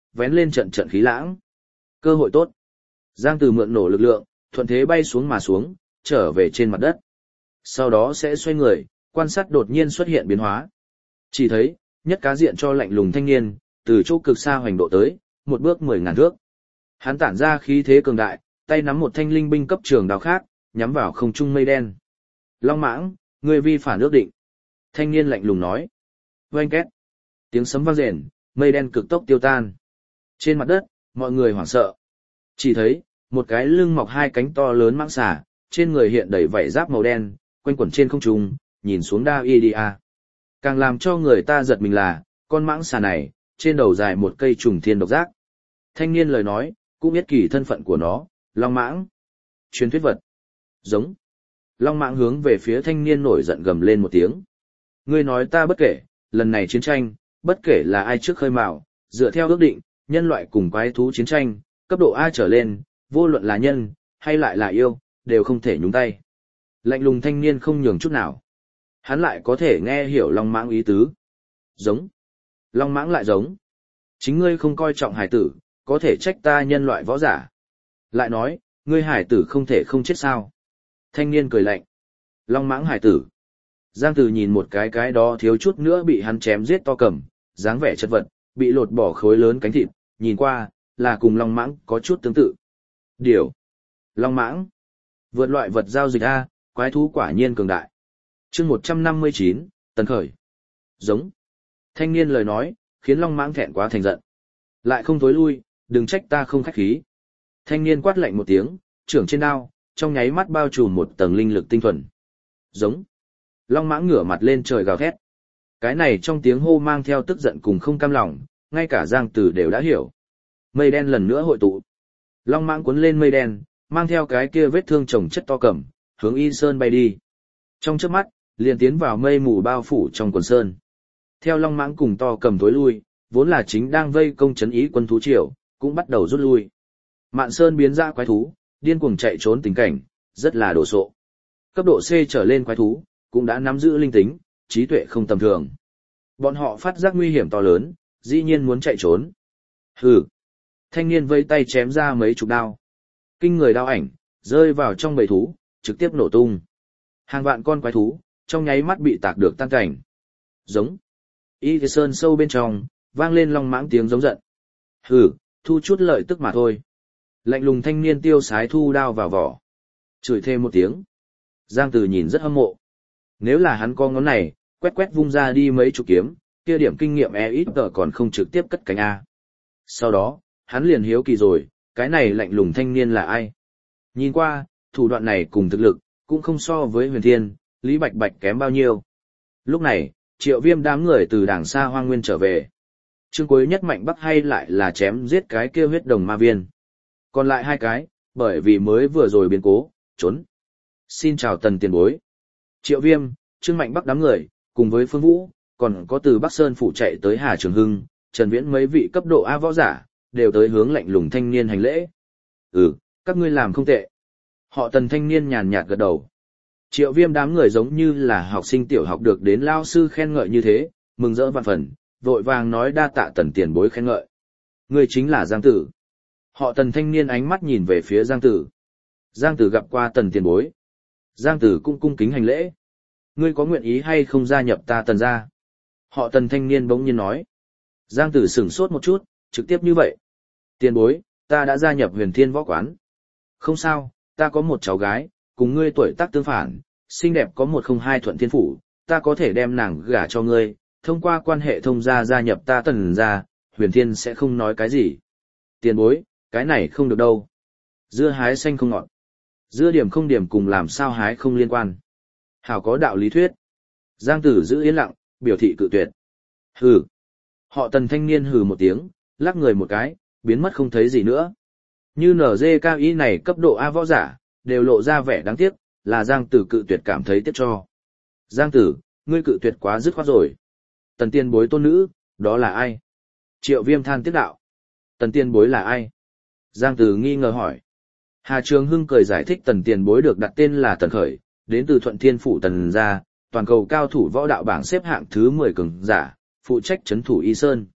A: vén lên trận trận khí lãng. Cơ hội tốt. Giang Tử mượn nổ lực lượng, thuận thế bay xuống mà xuống, trở về trên mặt đất. Sau đó sẽ xoay người, quan sát đột nhiên xuất hiện biến hóa. Chỉ thấy, nhất cá diện cho lạnh lùng thanh niên, từ chỗ cực xa hoành độ tới, một bước 10.000 thước. Hắn tản ra khí thế cường đại, tay nắm một thanh linh binh cấp trường đao khác, nhắm vào không trung mây đen. Long Mãng, ngươi vi phản ước định. Thanh niên lạnh lùng nói. Oanh két. Tiếng sấm vang rền, mây đen cực tốc tiêu tan. Trên mặt đất, mọi người hoảng sợ. Chỉ thấy, một cái lưng mọc hai cánh to lớn mãng xà, trên người hiện đầy vảy giáp màu đen, quanh quẩn trên không trung, nhìn xuống Davidia. Càng làm cho người ta giật mình là, con mãng xà này, trên đầu dài một cây trùng thiên độc giác. Thanh niên lời nói, cũng biết kỳ thân phận của nó, Long Mãng. Truyền thuyết vật. Giống. Long Mãng hướng về phía thanh niên nổi giận gầm lên một tiếng. Ngươi nói ta bất kể, lần này chiến tranh, bất kể là ai trước khơi mào, dựa theo ước định, nhân loại cùng quái thú chiến tranh, cấp độ A trở lên, vô luận là nhân, hay lại là yêu, đều không thể nhúng tay. Lạnh lùng thanh niên không nhường chút nào. Hắn lại có thể nghe hiểu Long Mãng ý tứ. Giống. Long Mãng lại giống. Chính ngươi không coi trọng hải tử, có thể trách ta nhân loại võ giả. Lại nói, ngươi hải tử không thể không chết sao. Thanh niên cười lạnh. Long Mãng hải tử. Giang Tử nhìn một cái đó thiếu chút nữa bị hắn chém giết to cầm, dáng vẻ chất vật, bị lột bỏ khối lớn cánh thịt, nhìn qua, là cùng Long Mãng có chút tương tự. Điều. Long Mãng. Vượt loại vật giao dịch A, quái thú quả nhiên cường đại. chương 159, Tần Khởi. Giống. Thanh niên lời nói, khiến Long Mãng thẹn quá thành giận. Lại không tối lui, đừng trách ta không khách khí. Thanh niên quát lạnh một tiếng, trưởng trên đao, trong nháy mắt bao trùm một tầng linh lực tinh thuần. Giống. Long Mãng ngửa mặt lên trời gào thét. Cái này trong tiếng hô mang theo tức giận cùng không cam lòng, ngay cả Giang Tử đều đã hiểu. Mây đen lần nữa hội tụ. Long Mãng cuốn lên mây đen, mang theo cái kia vết thương chồng chất to cẩm, hướng Y Sơn bay đi. Trong chớp mắt, liền tiến vào mây mù bao phủ trong quần sơn. Theo Long Mãng cùng to cầm tối lui, vốn là chính đang vây công trấn ý quân thú triều, cũng bắt đầu rút lui. Mạn Sơn biến ra quái thú, điên cuồng chạy trốn tình cảnh, rất là đồ sộ. Cấp độ C trở lên quái thú, cũng đã nắm giữ linh tính, trí tuệ không tầm thường. Bọn họ phát giác nguy hiểm to lớn, dĩ nhiên muốn chạy trốn. Hừ. Thanh niên vây tay chém ra mấy chục đao. Kinh người đao ảnh, rơi vào trong bầy thú, trực tiếp nổ tung. Hàng vạn con quái thú, trong nháy mắt bị tạc được tan cảnh. Giống. Y Sơn sâu bên trong, vang lên Long Mãng tiếng giống giận. Hừ, thu chút lợi tức mà thôi. Lạnh lùng thanh niên tiêu sái thu đao vào vỏ. Chửi thêm một tiếng. Giang Tử nhìn rất hâm mộ. Nếu là hắn có ngón này, quét quét vung ra đi mấy chục kiếm, kia điểm kinh nghiệm ít tờ còn không trực tiếp cất cánh A. Sau đó, hắn liền hiếu kỳ rồi, cái này lạnh lùng thanh niên là ai? Nhìn qua, thủ đoạn này cùng thực lực, cũng không so với Huyền Thiên, Lý Bạch Bạch kém bao nhiêu. Lúc này, Triệu Viêm đám người từ đàng xa hoang nguyên trở về. Chương cuối nhất mạnh bắc hay lại là chém giết cái kia huyết đồng ma viên. Còn lại hai cái, bởi vì mới vừa rồi biến cố, trốn. Xin chào Tần tiền bối. Triệu Viêm, Trương Mạnh Bắc đám người, cùng với Phương Vũ, còn có từ Bắc Sơn phủ chạy tới Hà Trường Hưng, Trần Viễn mấy vị cấp độ A võ giả, đều tới hướng lạnh lùng thanh niên hành lễ. Các ngươi làm không tệ. Họ Tần thanh niên nhàn nhạt gật đầu. Triệu Viêm đám người giống như là học sinh tiểu học được đến lao sư khen ngợi như thế, mừng rỡ vạn phần, vội vàng nói đa tạ Tần tiền bối khen ngợi. Người chính là Giang Tử. Họ Tần thanh niên ánh mắt nhìn về phía Giang Tử. Giang Tử gặp qua Tần tiền bối. Giang Tử cũng cung kính hành lễ. Ngươi có nguyện ý hay không gia nhập ta Tần gia? Họ Tần thanh niên bỗng nhiên nói. Giang Tử sửng sốt một chút, trực tiếp như vậy. Tiền bối, ta đã gia nhập Huyền Thiên võ quán. Không sao, ta có một cháu gái, cùng ngươi tuổi tác tương phản, xinh đẹp có 102 Thuận Thiên phủ, ta có thể đem nàng gả cho ngươi, thông qua quan hệ thông gia nhập ta Tần gia, Huyền Thiên sẽ không nói cái gì. Tiền bối, cái này không được đâu. Dưa hái xanh không ngọt. Dưa điểm không điểm cùng làm sao hái không liên quan. Hảo có đạo lý thuyết. Giang Tử giữ yên lặng, biểu thị cự tuyệt. Hừ. Họ Tần thanh niên hừ một tiếng, lắc người một cái, biến mất không thấy gì nữa. Như NGKI này cấp độ A võ giả, đều lộ ra vẻ đáng tiếc, là Giang Tử cự tuyệt cảm thấy tiếc cho. Giang Tử, ngươi cự tuyệt quá dứt khoát rồi. Tần tiên bối tôn nữ, đó là ai? Triệu Viêm than tiếc đạo. Tần tiên bối là ai? Giang Tử nghi ngờ hỏi. Hà Trường Hưng cười giải thích Tần tiền bối được đặt tên là Tần Khởi, đến từ Thuận Thiên phủ Tần gia, toàn cầu cao thủ võ đạo bảng xếp hạng thứ 10 cường giả, phụ trách trấn thủ Y Sơn.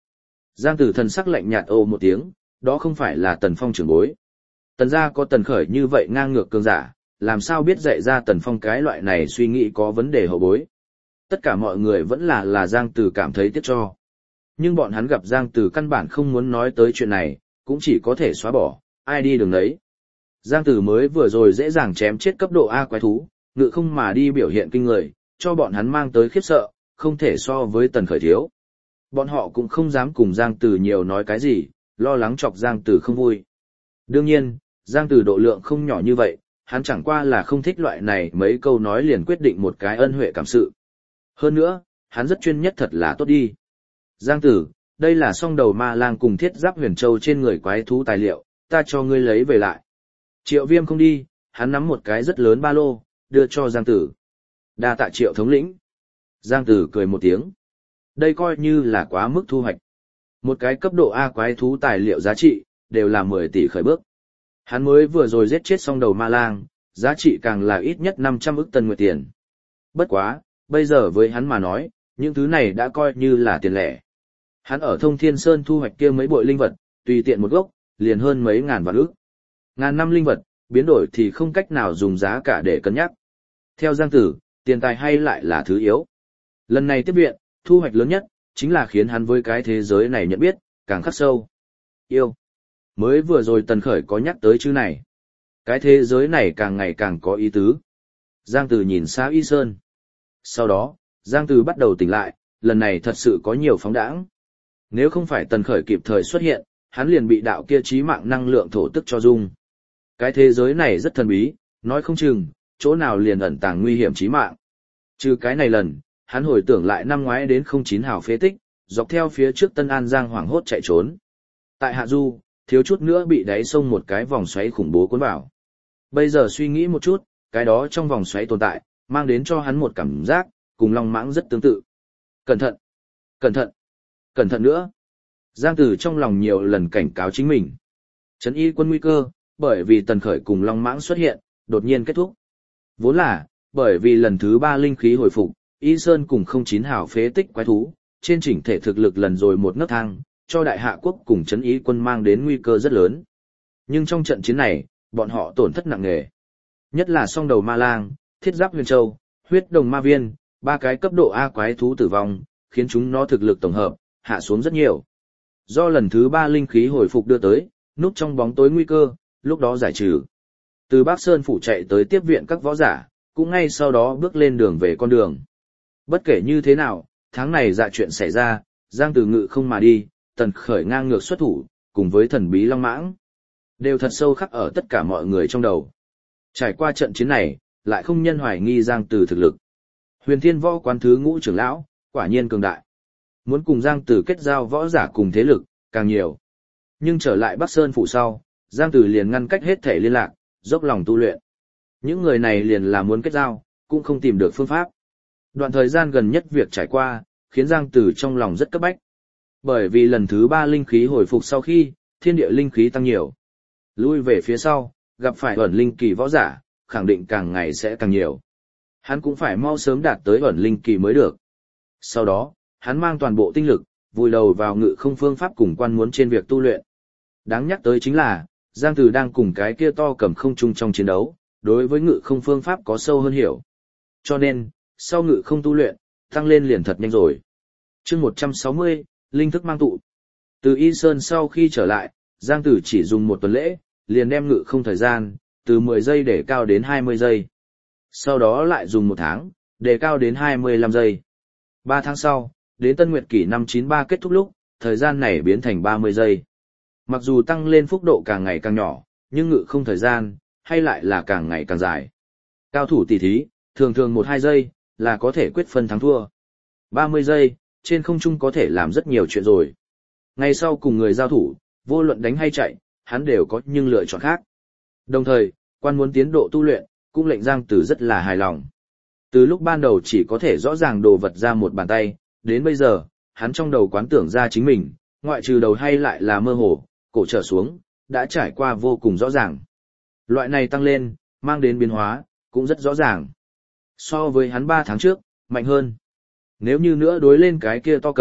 A: Giang Tử thần sắc lạnh nhạt ồ một tiếng, đó không phải là Tần Phong trưởng bối. Tần gia có Tần Khởi như vậy ngang ngược cường giả, làm sao biết dạy ra Tần Phong cái loại này suy nghĩ có vấn đề hậu bối. Tất cả mọi người vẫn là Giang Tử cảm thấy tiếc cho. Nhưng bọn hắn gặp Giang Tử căn bản không muốn nói tới chuyện này, cũng chỉ có thể xóa bỏ, ai đi đường đấy. Giang Tử mới vừa rồi dễ dàng chém chết cấp độ A quái thú, ngự không mà đi biểu hiện kinh người, cho bọn hắn mang tới khiếp sợ, không thể so với Tần Khởi thiếu. Bọn họ cũng không dám cùng Giang Tử nhiều nói cái gì, lo lắng chọc Giang Tử không vui. Đương nhiên, Giang Tử độ lượng không nhỏ như vậy, hắn chẳng qua là không thích loại này mấy câu nói liền quyết định một cái ân huệ cảm sự. Hơn nữa, hắn rất chuyên nhất thật là tốt đi. Giang Tử, đây là song đầu ma lang cùng thiết giáp huyền châu trên người quái thú tài liệu, ta cho ngươi lấy về lại. Triệu Viêm không đi, hắn nắm một cái rất lớn ba lô, đưa cho Giang Tử. Đa tạ Triệu thống lĩnh. Giang Tử cười một tiếng. Đây coi như là quá mức thu hoạch. Một cái cấp độ A quái thú tài liệu giá trị, đều là 10 tỷ khởi bước. Hắn mới vừa rồi giết chết song đầu ma lang, giá trị càng là ít nhất 500 ức tân nguyệt tiền. Bất quá, bây giờ với hắn mà nói, những thứ này đã coi như là tiền lẻ. Hắn ở Thông Thiên Sơn thu hoạch kia mấy bội linh vật, tùy tiện một gốc, liền hơn mấy ngàn vạn ức. Ngàn năm linh vật, biến đổi thì không cách nào dùng giá cả để cân nhắc. Theo Giang Tử, tiền tài hay lại là thứ yếu. Lần này tiếp viện, thu hoạch lớn nhất, chính là khiến hắn với cái thế giới này nhận biết, càng khắc sâu. Yêu. Mới vừa rồi Tần Khởi có nhắc tới chữ này. Cái thế giới này càng ngày càng có ý tứ. Giang Tử nhìn xa Y Sơn. Sau đó, Giang Tử bắt đầu tỉnh lại, lần này thật sự có nhiều phóng đãng. Nếu không phải Tần Khởi kịp thời xuất hiện, hắn liền bị đạo kia chí mạng năng lượng thổ tức cho dung. Cái thế giới này rất thần bí, nói không chừng, chỗ nào liền ẩn tàng nguy hiểm chí mạng. Trừ cái này lần, hắn hồi tưởng lại năm ngoái đến 09 hào phế tích, dọc theo phía trước Tân An Giang hoảng hốt chạy trốn. Tại Hạ Du, thiếu chút nữa bị đáy sông một cái vòng xoáy khủng bố cuốn vào. Bây giờ suy nghĩ một chút, cái đó trong vòng xoáy tồn tại, mang đến cho hắn một cảm giác, cùng Long Mãng rất tương tự. Cẩn thận! Cẩn thận! Cẩn thận nữa! Giang Tử trong lòng nhiều lần cảnh cáo chính mình. Trấn Y quân nguy cơ, bởi vì Tần Khởi cùng Long Mãng xuất hiện, đột nhiên kết thúc. Vốn là, bởi vì lần thứ 3 linh khí hồi phục, Y Sơn cùng 09 hào phế tích quái thú, trên chỉnh thể thực lực lần rồi một nấc thang, cho Đại Hạ quốc cùng Trấn Y quân mang đến nguy cơ rất lớn. Nhưng trong trận chiến này, bọn họ tổn thất nặng nề. Nhất là song đầu ma lang, thiết giáp huyền châu, huyết đồng ma viên, 3 cái cấp độ A quái thú tử vong, khiến chúng nó thực lực tổng hợp, hạ xuống rất nhiều. Do lần thứ 3 linh khí hồi phục đưa tới, núp trong bóng tối nguy cơ, lúc đó giải trừ. Từ Bắc Sơn phủ chạy tới tiếp viện các võ giả, cũng ngay sau đó bước lên đường về con đường. Bất kể như thế nào, tháng này dạ chuyện xảy ra, Giang Tử ngự không mà đi, Tần Khởi ngang ngược xuất thủ, cùng với thần bí Long Mãng, đều thật sâu khắc ở tất cả mọi người trong đầu. Trải qua trận chiến này, lại không nhân hoài nghi Giang Tử thực lực. Huyền Thiên Võ Quán thứ ngũ trưởng lão, quả nhiên cường đại. Muốn cùng Giang Tử kết giao võ giả cùng thế lực, càng nhiều. Nhưng trở lại Bắc Sơn phủ sau, Giang Tử liền ngăn cách hết thể liên lạc, dốc lòng tu luyện. Những người này liền là muốn kết giao, cũng không tìm được phương pháp. Đoạn thời gian gần nhất việc trải qua, khiến Giang Tử trong lòng rất cấp bách. Bởi vì lần thứ 3 linh khí hồi phục sau khi, thiên địa linh khí tăng nhiều. Lui về phía sau, gặp phải ẩn linh kỳ võ giả, khẳng định càng ngày sẽ càng nhiều. Hắn cũng phải mau sớm đạt tới ẩn linh kỳ mới được. Sau đó, hắn mang toàn bộ tinh lực, vùi đầu vào ngự không phương pháp cùng quan muốn trên việc tu luyện. Đáng nhắc tới chính là, Giang Tử đang cùng cái kia to cầm không chung trong chiến đấu, đối với ngự không phương pháp có sâu hơn hiểu. Cho nên, sau ngự không tu luyện, tăng lên liền thật nhanh rồi. Chương 160, linh thức mang tụ. Từ Y Sơn sau khi trở lại, Giang Tử chỉ dùng 1 tuần lễ, liền đem ngự không thời gian, từ 10 giây để cao đến 20 giây. Sau đó lại dùng 1 tháng, để cao đến 25 giây. 3 tháng sau, đến Tân Nguyệt kỷ năm 93 kết thúc lúc, thời gian này biến thành 30 giây. Mặc dù tăng lên phúc độ càng ngày càng nhỏ, nhưng ngự không thời gian, hay lại là càng ngày càng dài. Cao thủ tỷ thí, thường thường 1-2 giây, là có thể quyết phân thắng thua. 30 giây, trên không trung có thể làm rất nhiều chuyện rồi. Ngày sau cùng người giao thủ, vô luận đánh hay chạy, hắn đều có nhưng lựa chọn khác. Đồng thời, quan muốn tiến độ tu luyện, cũng lệnh Giang Tử rất là hài lòng. Từ lúc ban đầu chỉ có thể rõ ràng đồ vật ra một bàn tay, đến bây giờ, hắn trong đầu quán tưởng ra chính mình, ngoại trừ đầu hay lại là mơ hồ, cổ trở xuống, đã trải qua vô cùng rõ ràng. Loại này tăng lên, mang đến biến hóa, cũng rất rõ ràng. So với hắn 3 tháng trước, mạnh hơn. Nếu như nữa đối lên cái kia to cầm,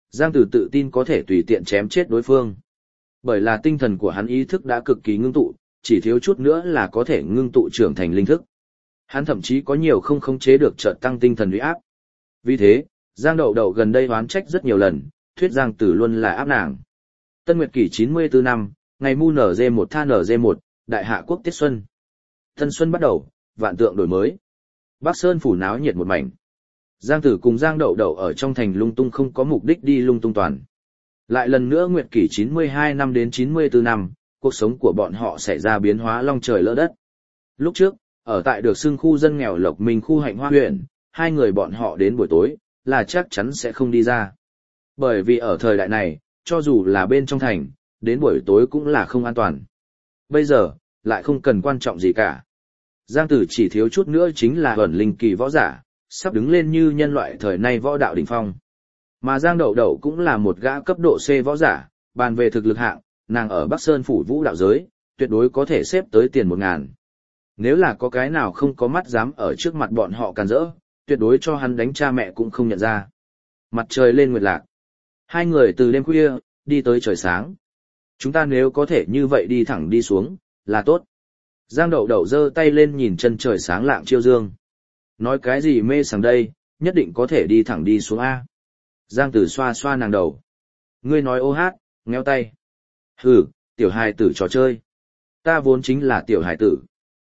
A: Giang Tử tự tin có thể tùy tiện chém chết đối phương. Bởi là tinh thần của hắn ý thức đã cực kỳ ngưng tụ, chỉ thiếu chút nữa là có thể ngưng tụ trưởng thành linh thức. Hắn thậm chí có nhiều không khống chế được chợt tăng tinh thần uy áp. Vì thế, Giang Đậu Đậu gần đây oán trách rất nhiều lần, thuyết Giang Tử luôn là áp nàng. Tân Nguyệt kỷ 94 năm, ngày mu NG1 tha NG1, đại hạ quốc tiết xuân. Tân xuân bắt đầu, vạn tượng đổi mới. Bắc Sơn phủ náo nhiệt một mảnh. Giang Tử cùng Giang Đậu Đậu ở trong thành lung tung không có mục đích đi lung tung toàn. Lại lần nữa Nguyệt kỷ 92 năm đến 94 năm, cuộc sống của bọn họ xảy ra biến hóa long trời lỡ đất. Lúc trước, ở tại được xưng khu dân nghèo Lộc Minh khu Hạnh Hoa huyện, hai người bọn họ đến buổi tối, là chắc chắn sẽ không đi ra. Bởi vì ở thời đại này, cho dù là bên trong thành, đến buổi tối cũng là không an toàn. Bây giờ, lại không cần quan trọng gì cả. Giang Tử chỉ thiếu chút nữa chính là ẩn linh kỳ võ giả, sắp đứng lên như nhân loại thời nay võ đạo đỉnh phong. Mà Giang Đậu Đậu cũng là một gã cấp độ C võ giả, bàn về thực lực hạng, nàng ở Bắc Sơn phủ vũ đạo giới, tuyệt đối có thể xếp tới tiền 1000. Nếu là có cái nào không có mắt dám ở trước mặt bọn họ càn rỡ, tuyệt đối cho hắn đánh cha mẹ cũng không nhận ra. Mặt trời lên nguyệt lạc. Hai người từ đêm khuya, đi tới trời sáng. Chúng ta nếu có thể như vậy đi thẳng đi xuống, là tốt. Giang Đậu Đậu giơ tay lên nhìn chân trời sáng lạng chiêu dương. Nói cái gì mê sảng đây, nhất định có thể đi thẳng đi xuống A. Giang Tử xoa xoa nàng đầu. Ngươi nói ô hát, ngheo tay. Hừ, tiểu hài tử trò chơi. Ta vốn chính là tiểu hài tử.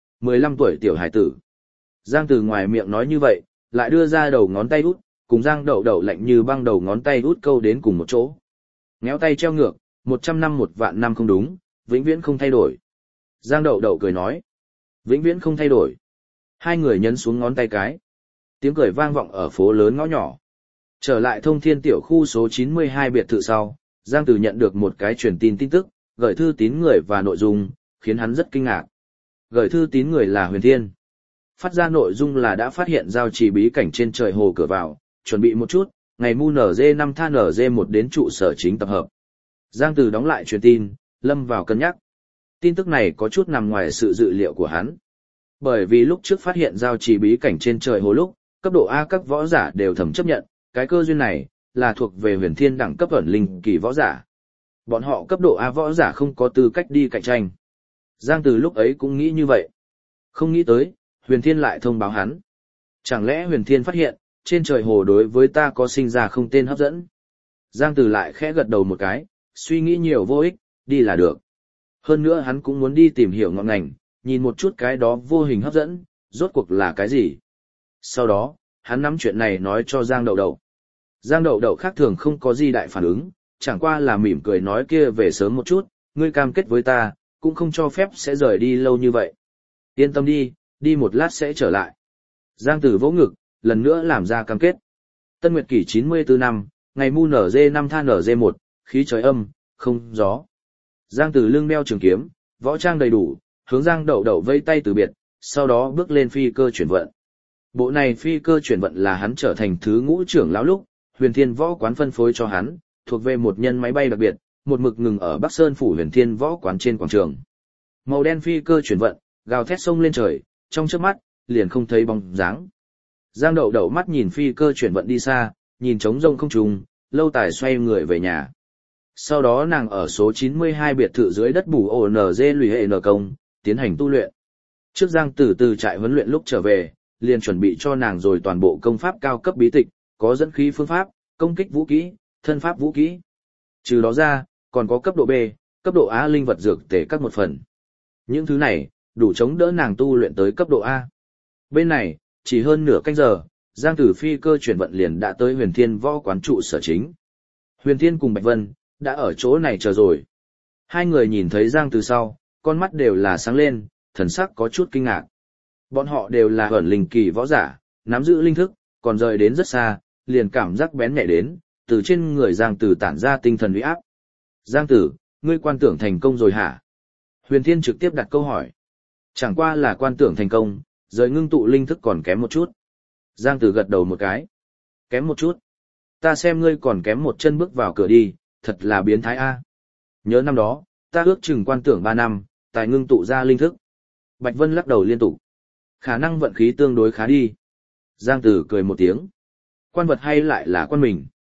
A: 15 tuổi tiểu hài tử. Giang Tử ngoài miệng nói như vậy, lại đưa ra đầu ngón tay út, cùng Giang Đậu Đậu lạnh như băng đầu ngón tay út câu đến cùng một chỗ. Ngéo tay treo ngược, 100 năm 1.000 năm không đúng, vĩnh viễn không thay đổi. Giang Đậu Đậu cười nói. Vĩnh viễn không thay đổi. Hai người nhấn xuống ngón tay cái. Tiếng cười vang vọng ở phố lớn ngõ nhỏ. Trở lại Thông Thiên tiểu khu số 92 biệt thự sau, Giang Tử nhận được một cái truyền tin tức, gửi thư tín người và nội dung, khiến hắn rất kinh ngạc. Gửi thư tín người là Huyền Thiên. Phát ra nội dung là đã phát hiện giao trì bí cảnh trên trời hồ cửa vào, chuẩn bị một chút, ngày mu NG5 tha NG1 đến trụ sở chính tập hợp. Giang Tử đóng lại truyền tin, lâm vào cân nhắc. Tin tức này có chút nằm ngoài sự dự liệu của hắn. Bởi vì lúc trước phát hiện giao trì bí cảnh trên trời hồ lúc, cấp độ A các võ giả đều thầm chấp nhận, cái cơ duyên này là thuộc về Huyền Thiên đẳng cấp ẩn linh kỳ võ giả. Bọn họ cấp độ A võ giả không có tư cách đi cạnh tranh. Giang Tử lúc ấy cũng nghĩ như vậy. Không nghĩ tới, Huyền Thiên lại thông báo hắn. Chẳng lẽ Huyền Thiên phát hiện, trên trời hồ đối với ta có sinh ra không tên hấp dẫn? Giang Tử lại khẽ gật đầu một cái, suy nghĩ nhiều vô ích, đi là được. Hơn nữa hắn cũng muốn đi tìm hiểu ngọn ngành, nhìn một chút cái đó vô hình hấp dẫn, rốt cuộc là cái gì. Sau đó, hắn nắm chuyện này nói cho Giang Đậu Đậu. Giang Đậu Đậu khác thường không có gì đại phản ứng, chẳng qua là mỉm cười nói kia về sớm một chút, ngươi cam kết với ta, cũng không cho phép sẽ rời đi lâu như vậy. Yên tâm đi, đi một lát sẽ trở lại. Giang Tử vỗ ngực, lần nữa làm ra cam kết. Tân Nguyệt kỷ 94 năm, ngày mu NG5 tha NG1, khí trời âm, không gió. Giang Tử lưng đeo trường kiếm, võ trang đầy đủ, hướng Giang Đậu Đậu vây tay từ biệt, sau đó bước lên phi cơ chuyển vận. Bộ này phi cơ chuyển vận là hắn trở thành thứ ngũ trưởng lão lúc, Huyền Thiên võ quán phân phối cho hắn, thuộc về một nhân máy bay đặc biệt, một mực ngừng ở Bắc Sơn phủ Huyền Thiên võ quán trên quảng trường. Màu đen phi cơ chuyển vận, gào thét sông lên trời, trong chớp mắt, liền không thấy bóng dáng. Giang Đậu Đậu mắt nhìn phi cơ chuyển vận đi xa, nhìn trống rông không trùng, lâu tài xoay người về nhà. Sau đó nàng ở số 92 biệt thự dưới đất bù ONG lùi hệ nở công, tiến hành tu luyện. Trước Giang Tử từ trại huấn luyện lúc trở về, liền chuẩn bị cho nàng rồi toàn bộ công pháp cao cấp bí tịch, có dẫn khí phương pháp, công kích vũ kỹ, thân pháp vũ kỹ. Trừ đó ra, còn có cấp độ B, cấp độ A linh vật dược tể các một phần. Những thứ này, đủ chống đỡ nàng tu luyện tới cấp độ A. Bên này, chỉ hơn nửa canh giờ, Giang Tử phi cơ chuyển vận liền đã tới Huyền Thiên võ quán trụ sở chính. Huyền Thiên cùng Bạch Vân, đã ở chỗ này chờ rồi. Hai người nhìn thấy Giang Tử sau, con mắt đều là sáng lên, thần sắc có chút kinh ngạc. Bọn họ đều là ẩn linh kỳ võ giả, nắm giữ linh thức, còn rời đến rất xa, liền cảm giác bén nhạy đến, từ trên người Giang Tử tản ra tinh thần uy áp. Giang Tử, ngươi quan tưởng thành công rồi hả? Huyền Thiên trực tiếp đặt câu hỏi. Chẳng qua là quan tưởng thành công, rời ngưng tụ linh thức còn kém một chút. Giang Tử gật đầu một cái. Kém một chút. Ta xem ngươi còn kém một chân bước vào cửa đi, thật là biến thái a. Nhớ năm đó, ta ước chừng quan tưởng 3 năm, tài ngưng tụ ra linh thức. Bạch Vân lắc đầu liên tục. Khả năng vận khí tương đối khá đi. Giang Tử cười một tiếng. Quan vật hay lại là quan mình.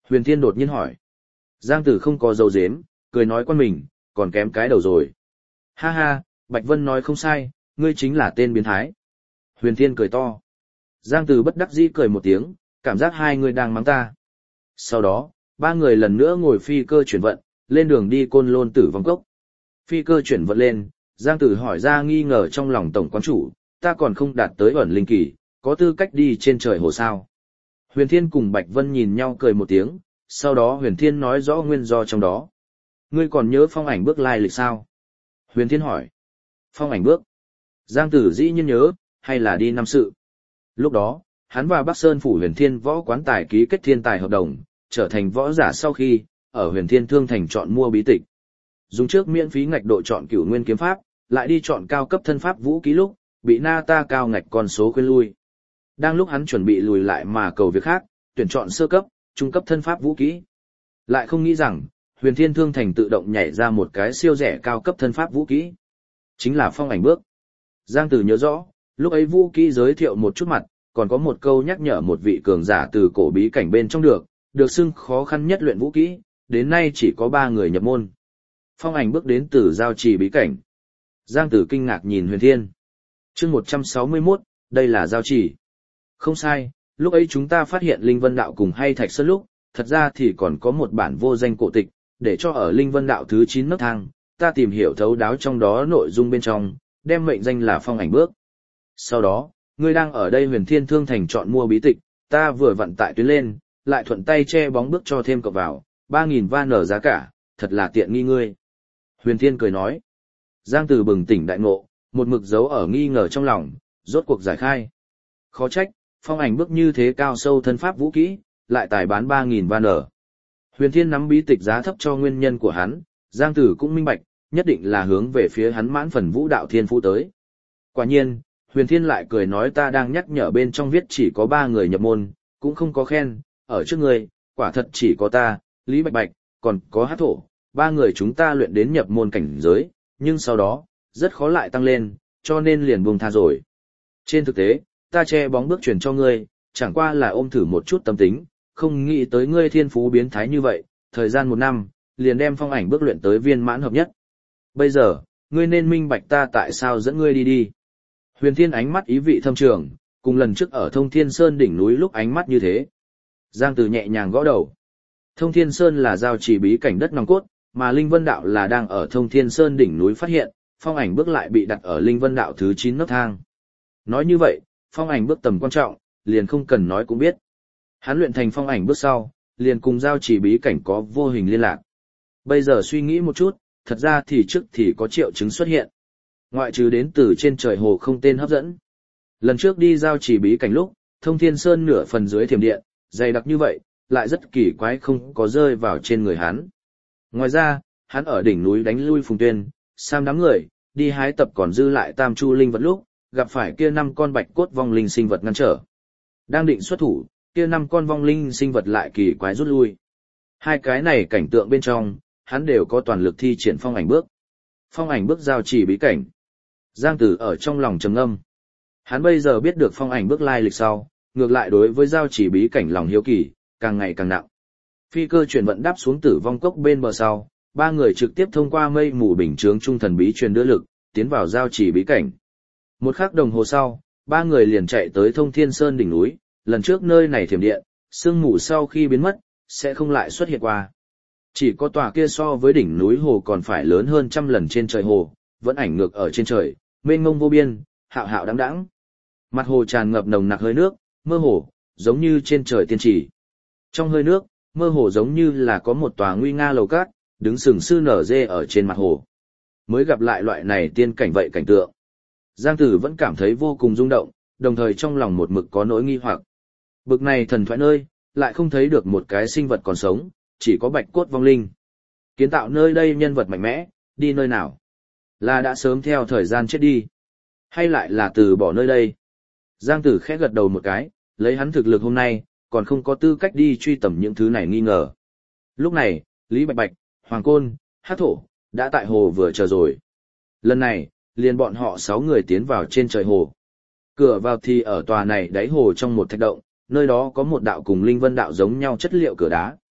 A: Huyền Thiên đột nhiên hỏi. Giang Tử không có dấu dếm, cười nói quan mình, còn kém cái đầu rồi. Ha ha, Bạch Vân nói không sai, ngươi chính là tên biến thái. Huyền Thiên cười to. Giang Tử bất đắc dĩ cười một tiếng, cảm giác hai người đang mắng ta. Sau đó, ba người lần nữa ngồi phi cơ chuyển vận, lên đường đi Côn Lôn Tử Vong Cốc. Phi cơ chuyển vận lên, Giang Tử hỏi ra nghi ngờ trong lòng tổng quán chủ, ta còn không đạt tới ẩn linh kỳ, có tư cách đi trên trời hồ sao. Huyền Thiên cùng Bạch Vân nhìn nhau cười một tiếng, sau đó Huyền Thiên nói rõ nguyên do trong đó. Ngươi còn nhớ phong ảnh bước lai lịch sao? Huyền Thiên hỏi. Phong ảnh bước. Giang Tử dĩ nhiên nhớ, hay là đi năm sự. Lúc đó, hắn và Bắc Sơn phủ Huyền Thiên võ quán tài ký kết thiên tài hợp đồng, trở thành võ giả sau khi, ở Huyền Thiên Thương Thành chọn mua bí tịch. Dùng trước miễn phí ngạch độ chọn cửu nguyên kiếm pháp, lại đi chọn cao cấp thân pháp vũ ký lúc, bị Na Ta cao ngạch con số khuyên lui. Đang lúc hắn chuẩn bị lùi lại mà cầu việc khác, tuyển chọn sơ cấp, trung cấp thân pháp vũ kỹ. Lại không nghĩ rằng, Huyền Thiên Thương Thành tự động nhảy ra một cái siêu rẻ cao cấp thân pháp vũ kỹ. Chính là phong ảnh bước. Giang Tử nhớ rõ, lúc ấy vũ kỹ giới thiệu một chút mặt, còn có một câu nhắc nhở một vị cường giả từ cổ bí cảnh bên trong được xưng khó khăn nhất luyện vũ kỹ, đến nay chỉ có 3 người nhập môn. Phong ảnh bước đến từ giao trì bí cảnh. Giang Tử kinh ngạc nhìn Huyền Thiên. Chương 161, đây là giao trì. Không sai, lúc ấy chúng ta phát hiện Linh Vân Đạo cùng hay Thạch Sơn lúc, thật ra thì còn có một bản vô danh cổ tịch, để cho ở Linh Vân Đạo thứ 9 nấc thang, ta tìm hiểu thấu đáo trong đó nội dung bên trong, đem mệnh danh là phong ảnh bước. Sau đó, ngươi đang ở đây Huyền Thiên Thương Thành chọn mua bí tịch, ta vừa vặn tại tuyến lên, lại thuận tay che bóng bước cho thêm cậu vào, 3.000 van nở giá cả, thật là tiện nghi ngươi. Huyền Thiên cười nói. Giang Tử bừng tỉnh đại ngộ, một mực dấu ở nghi ngờ trong lòng, rốt cuộc giải khai. Khó trách, phong ảnh bước như thế cao sâu thân pháp vũ kỹ, lại tài bán 3.000 van nở. Huyền Thiên nắm bí tịch giá thấp cho nguyên nhân của hắn, Giang Tử cũng minh bạch, nhất định là hướng về phía hắn mãn phần vũ đạo thiên phú tới. Quả nhiên, Huyền Thiên lại cười nói ta đang nhắc nhở bên trong viết chỉ có 3 người nhập môn, cũng không có khen, ở trước ngươi, quả thật chỉ có ta, Lý Bạch Bạch, còn có Hát Thổ, 3 người chúng ta luyện đến nhập môn cảnh giới, nhưng sau đó, rất khó lại tăng lên, cho nên liền buông tha rồi. Trên thực tế, ta che bóng bước chuyển cho ngươi, chẳng qua là ôm thử một chút tâm tính, không nghĩ tới ngươi thiên phú biến thái như vậy, thời gian 1 năm, liền đem phong ảnh bước luyện tới viên mãn hợp nhất. Bây giờ, ngươi nên minh bạch ta tại sao dẫn ngươi đi. Huyền Thiên ánh mắt ý vị thâm trường, cùng lần trước ở Thông Thiên Sơn đỉnh núi lúc ánh mắt như thế. Giang Tử nhẹ nhàng gõ đầu. Thông Thiên Sơn là giao trì bí cảnh đất nòng cốt, mà Linh Vân Đạo là đang ở Thông Thiên Sơn đỉnh núi phát hiện, phong ảnh bước lại bị đặt ở Linh Vân Đạo thứ 9 nấc thang. Nói như vậy, phong ảnh bước tầm quan trọng, liền không cần nói cũng biết. Hắn luyện thành phong ảnh bước sau, liền cùng giao trì bí cảnh có vô hình liên lạc. Bây giờ suy nghĩ một chút, thật ra thì trước thì có triệu chứng xuất hiện. Ngoại trừ đến từ trên trời hồ không tên hấp dẫn. Lần trước đi giao trì bí cảnh lúc, Thông Thiên Sơn nửa phần dưới thiểm điện, dày đặc như vậy, lại rất kỳ quái không có rơi vào trên người hắn. Ngoài ra, hắn ở đỉnh núi đánh lui Phùng Tuyên, Sam đám người, đi hái tập còn dư lại Tam Chu linh vật lúc, gặp phải kia 5 con bạch cốt vong linh sinh vật ngăn trở. Đang định xuất thủ, kia 5 con vong linh sinh vật lại kỳ quái rút lui. Hai cái này cảnh tượng bên trong, hắn đều có toàn lực thi triển phong ảnh bước. Phong ảnh bước giao trì bí cảnh. Giang Tử ở trong lòng trầm ngâm. Hắn bây giờ biết được phong ảnh bước lai lịch sau, ngược lại đối với giao trì bí cảnh lòng hiếu kỳ, càng ngày càng nặng. Phi cơ chuyển vận đáp xuống Tử Vong Cốc bên bờ sau, 3 người trực tiếp thông qua mây mù bình chướng trung thần bí truyền đưa lực, tiến vào giao trì bí cảnh. 1 khắc đồng hồ sau, 3 người liền chạy tới Thông Thiên Sơn đỉnh núi, lần trước nơi này thiểm điện, sương mù sau khi biến mất, sẽ không lại xuất hiện qua. Chỉ có tòa kia so với đỉnh núi hồ còn phải lớn hơn 100 lần trên trời hồ, vẫn ảnh ngược ở trên trời, mênh mông vô biên, hạo hạo đãng đãng. Mặt hồ tràn ngập nồng nặc hơi nước, mơ hồ, giống như trên trời tiên trì. Trong hơi nước, mơ hồ giống như là có một tòa nguy nga lầu cát, đứng sừng sư nở dê ở trên mặt hồ. Mới gặp lại loại này tiên cảnh vậy cảnh tượng. Giang Tử vẫn cảm thấy vô cùng rung động, đồng thời trong lòng một mực có nỗi nghi hoặc. Bực này thần thoại nơi, lại không thấy được một cái sinh vật còn sống, chỉ có bạch cốt vong linh. Kiến tạo nơi đây nhân vật mạnh mẽ, đi nơi nào? Là đã sớm theo thời gian chết đi? Hay lại là từ bỏ nơi đây? Giang Tử khẽ gật đầu một cái, lấy hắn thực lực hôm nay, còn không có tư cách đi truy tầm những thứ này nghi ngờ. Lúc này, Lý Bạch Bạch, Hoàng Côn, Hát Thổ, đã tại hồ vừa chờ rồi. Lần này, liền bọn họ 6 người tiến vào trên trời hồ. Cửa vào thì ở tòa này đáy hồ trong một thạch động, nơi đó có một đạo cùng Linh Vân Đạo giống nhau chất liệu cửa đá.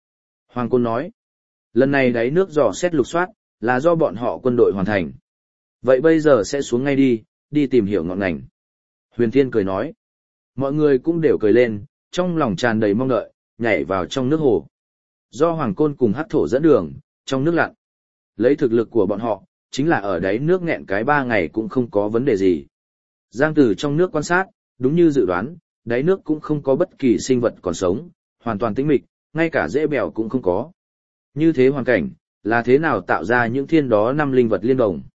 A: Hoàng Côn nói, lần này đáy nước dò xét lục soát, là do bọn họ quân đội hoàn thành. Vậy bây giờ sẽ xuống ngay đi tìm hiểu ngọn ngành. Huyền Thiên cười nói, mọi người cũng đều cười lên, trong lòng tràn đầy mong đợi, nhảy vào trong nước hồ. Do Hoàng Côn cùng Hắc Thổ dẫn đường, trong nước lặn. Lấy thực lực của bọn họ, chính là ở đáy nước nghẹn cái 3 ngày cũng không có vấn đề gì. Giang Tử trong nước quan sát, đúng như dự đoán, đáy nước cũng không có bất kỳ sinh vật còn sống, hoàn toàn tĩnh mịch, ngay cả rễ bèo cũng không có. Như thế hoàn cảnh, là thế nào tạo ra những thiên đó 5 linh vật liên đồng.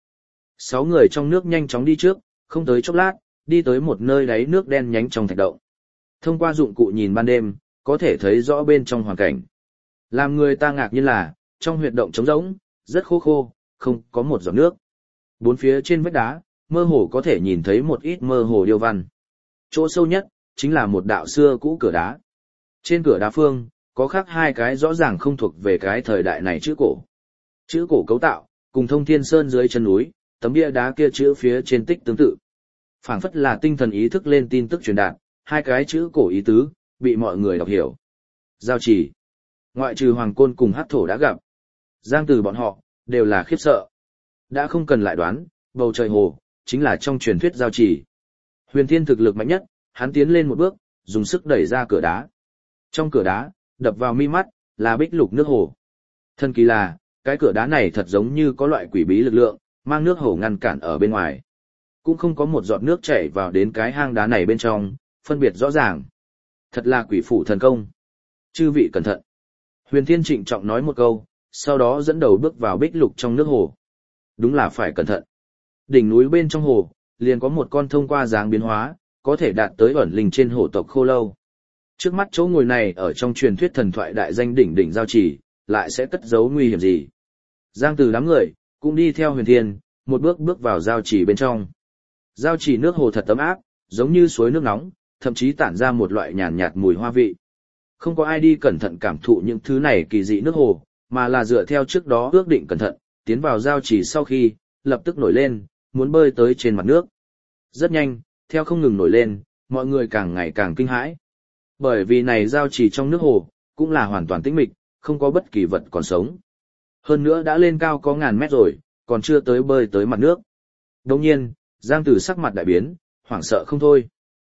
A: 6 người trong nước nhanh chóng đi trước, không tới chốc lát, đi tới một nơi đáy nước đen nhánh trong thạch động. Thông qua dụng cụ nhìn ban đêm, có thể thấy rõ bên trong hoàn cảnh. Làm người ta ngạc nhiên là, trong huyệt động trống rỗng, rất khô, không có một giọt nước. Bốn phía trên vách đá, mơ hồ có thể nhìn thấy một ít mơ hồ điêu văn. Chỗ sâu nhất, chính là một đạo xưa cũ cửa đá. Trên cửa đá phương, có khắc 2 cái rõ ràng không thuộc về cái thời đại này chữ cổ. Chữ cổ cấu tạo, cùng Thông Thiên Sơn dưới chân núi, tấm bia đá kia chữ phía trên tích tương tự. Phảng phất là tinh thần ý thức lên tin tức truyền đạt, 2 cái chữ cổ ý tứ, bị mọi người đọc hiểu. Giao chỉ. Ngoại trừ Hoàng Côn cùng Hắc Thổ đã gặp. Giang Tử bọn họ, đều là khiếp sợ. Đã không cần lại đoán, bầu trời hồ, chính là trong truyền thuyết giao chỉ. Huyền Thiên thực lực mạnh nhất, hắn tiến lên một bước, dùng sức đẩy ra cửa đá. Trong cửa đá, đập vào mi mắt, là bích lục nước hồ. Thần kỳ là, cái cửa đá này thật giống như có loại quỷ bí lực lượng, mang nước hồ ngăn cản ở bên ngoài. Cũng không có một giọt nước chảy vào đến cái hang đá này bên trong, phân biệt rõ ràng. Thật là quỷ phủ thần công. Chư vị cẩn thận. Huyền Thiên trịnh trọng nói một câu, sau đó dẫn đầu bước vào bích lục trong nước hồ. Đúng là phải cẩn thận. Đỉnh núi bên trong hồ, liền có một con thông qua dáng biến hóa, có thể đạt tới ẩn linh trên hổ tộc khô lâu. Trước mắt chỗ ngồi này ở trong truyền thuyết thần thoại đại danh đỉnh giao chỉ, lại sẽ cất giấu nguy hiểm gì. Giang Từ đám người, cũng đi theo Huyền Thiên, một bước bước vào giao chỉ bên trong. Giao chỉ nước hồ thật ấm áp, giống như suối nước nóng, thậm chí tản ra một loại nhàn nhạt mùi hoa vị. Không có ai đi cẩn thận cảm thụ những thứ này kỳ dị nước hồ, mà là dựa theo trước đó ước định cẩn thận, tiến vào giao chỉ sau khi, lập tức nổi lên, muốn bơi tới trên mặt nước. Rất nhanh, theo không ngừng nổi lên, mọi người càng ngày càng kinh hãi. Bởi vì này giao chỉ trong nước hồ, cũng là hoàn toàn tĩnh mịch, không có bất kỳ vật còn sống. Hơn nữa đã lên cao có ngàn mét rồi, còn chưa tới bơi tới mặt nước. Đồng nhiên, Giang Tử sắc mặt đại biến, hoảng sợ không thôi.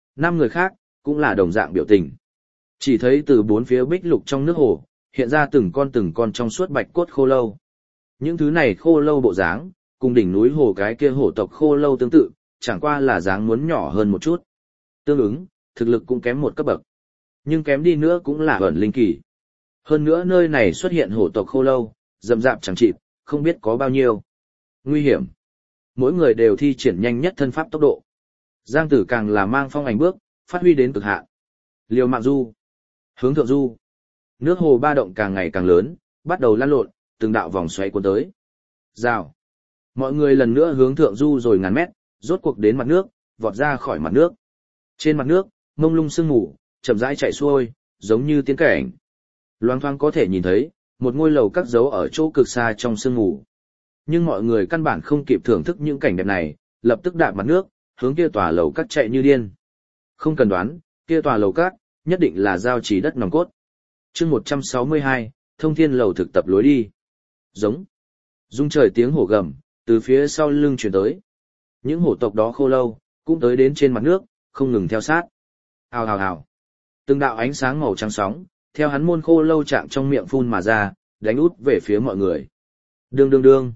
A: 5 người khác, cũng là đồng dạng biểu tình. Chỉ thấy từ 4 phía bích lục trong nước hồ, hiện ra từng con trong suốt bạch cốt khô lâu. Những thứ này khô lâu bộ dáng, cùng đỉnh núi hồ cái kia hổ tộc khô lâu tương tự, chẳng qua là dáng muốn nhỏ hơn một chút. Tương ứng, thực lực cũng kém một cấp bậc. Nhưng kém đi nữa cũng là ẩn linh kỳ. Hơn nữa nơi này xuất hiện hổ tộc khô lâu, rậm rạp chẳng chịt, không biết có bao nhiêu. Nguy hiểm. Mỗi người đều thi triển nhanh nhất thân pháp tốc độ. Giang Tử càng là mang phong ảnh bước, phát huy đến cực hạn. Liều mạng du. Hướng thượng du. Nước hồ ba động càng ngày càng lớn, bắt đầu lăn lộn, từng đạo vòng xoáy cuốn tới. Rào. Mọi người lần nữa hướng thượng du rồi ngàn mét, rốt cuộc đến mặt nước, vọt ra khỏi mặt nước. Trên mặt nước, mông lung sương mù, chậm rãi chạy xuôi, giống như tiến cảnh. Loáng thoáng có thể nhìn thấy, một ngôi lầu các dấu ở chỗ cực xa trong sương mù. Nhưng mọi người căn bản không kịp thưởng thức những cảnh đẹp này, lập tức đạp mặt nước, hướng kia tòa lầu các chạy như điên. Không cần đoán, kia tòa lầu các, nhất định là giao chỉ đất nòng cốt. Chương 162, Thông Thiên lầu thực tập lối đi. Giống. Rung trời tiếng hổ gầm, từ phía sau lưng truyền tới. Những hổ tộc đó khô lâu, cũng tới đến trên mặt nước, không ngừng theo sát. Hào hào hào. Từng đạo ánh sáng màu trắng sóng, theo hắn môn khô lâu chạm trong miệng phun mà ra, đánh út về phía mọi người. Đương đương đương.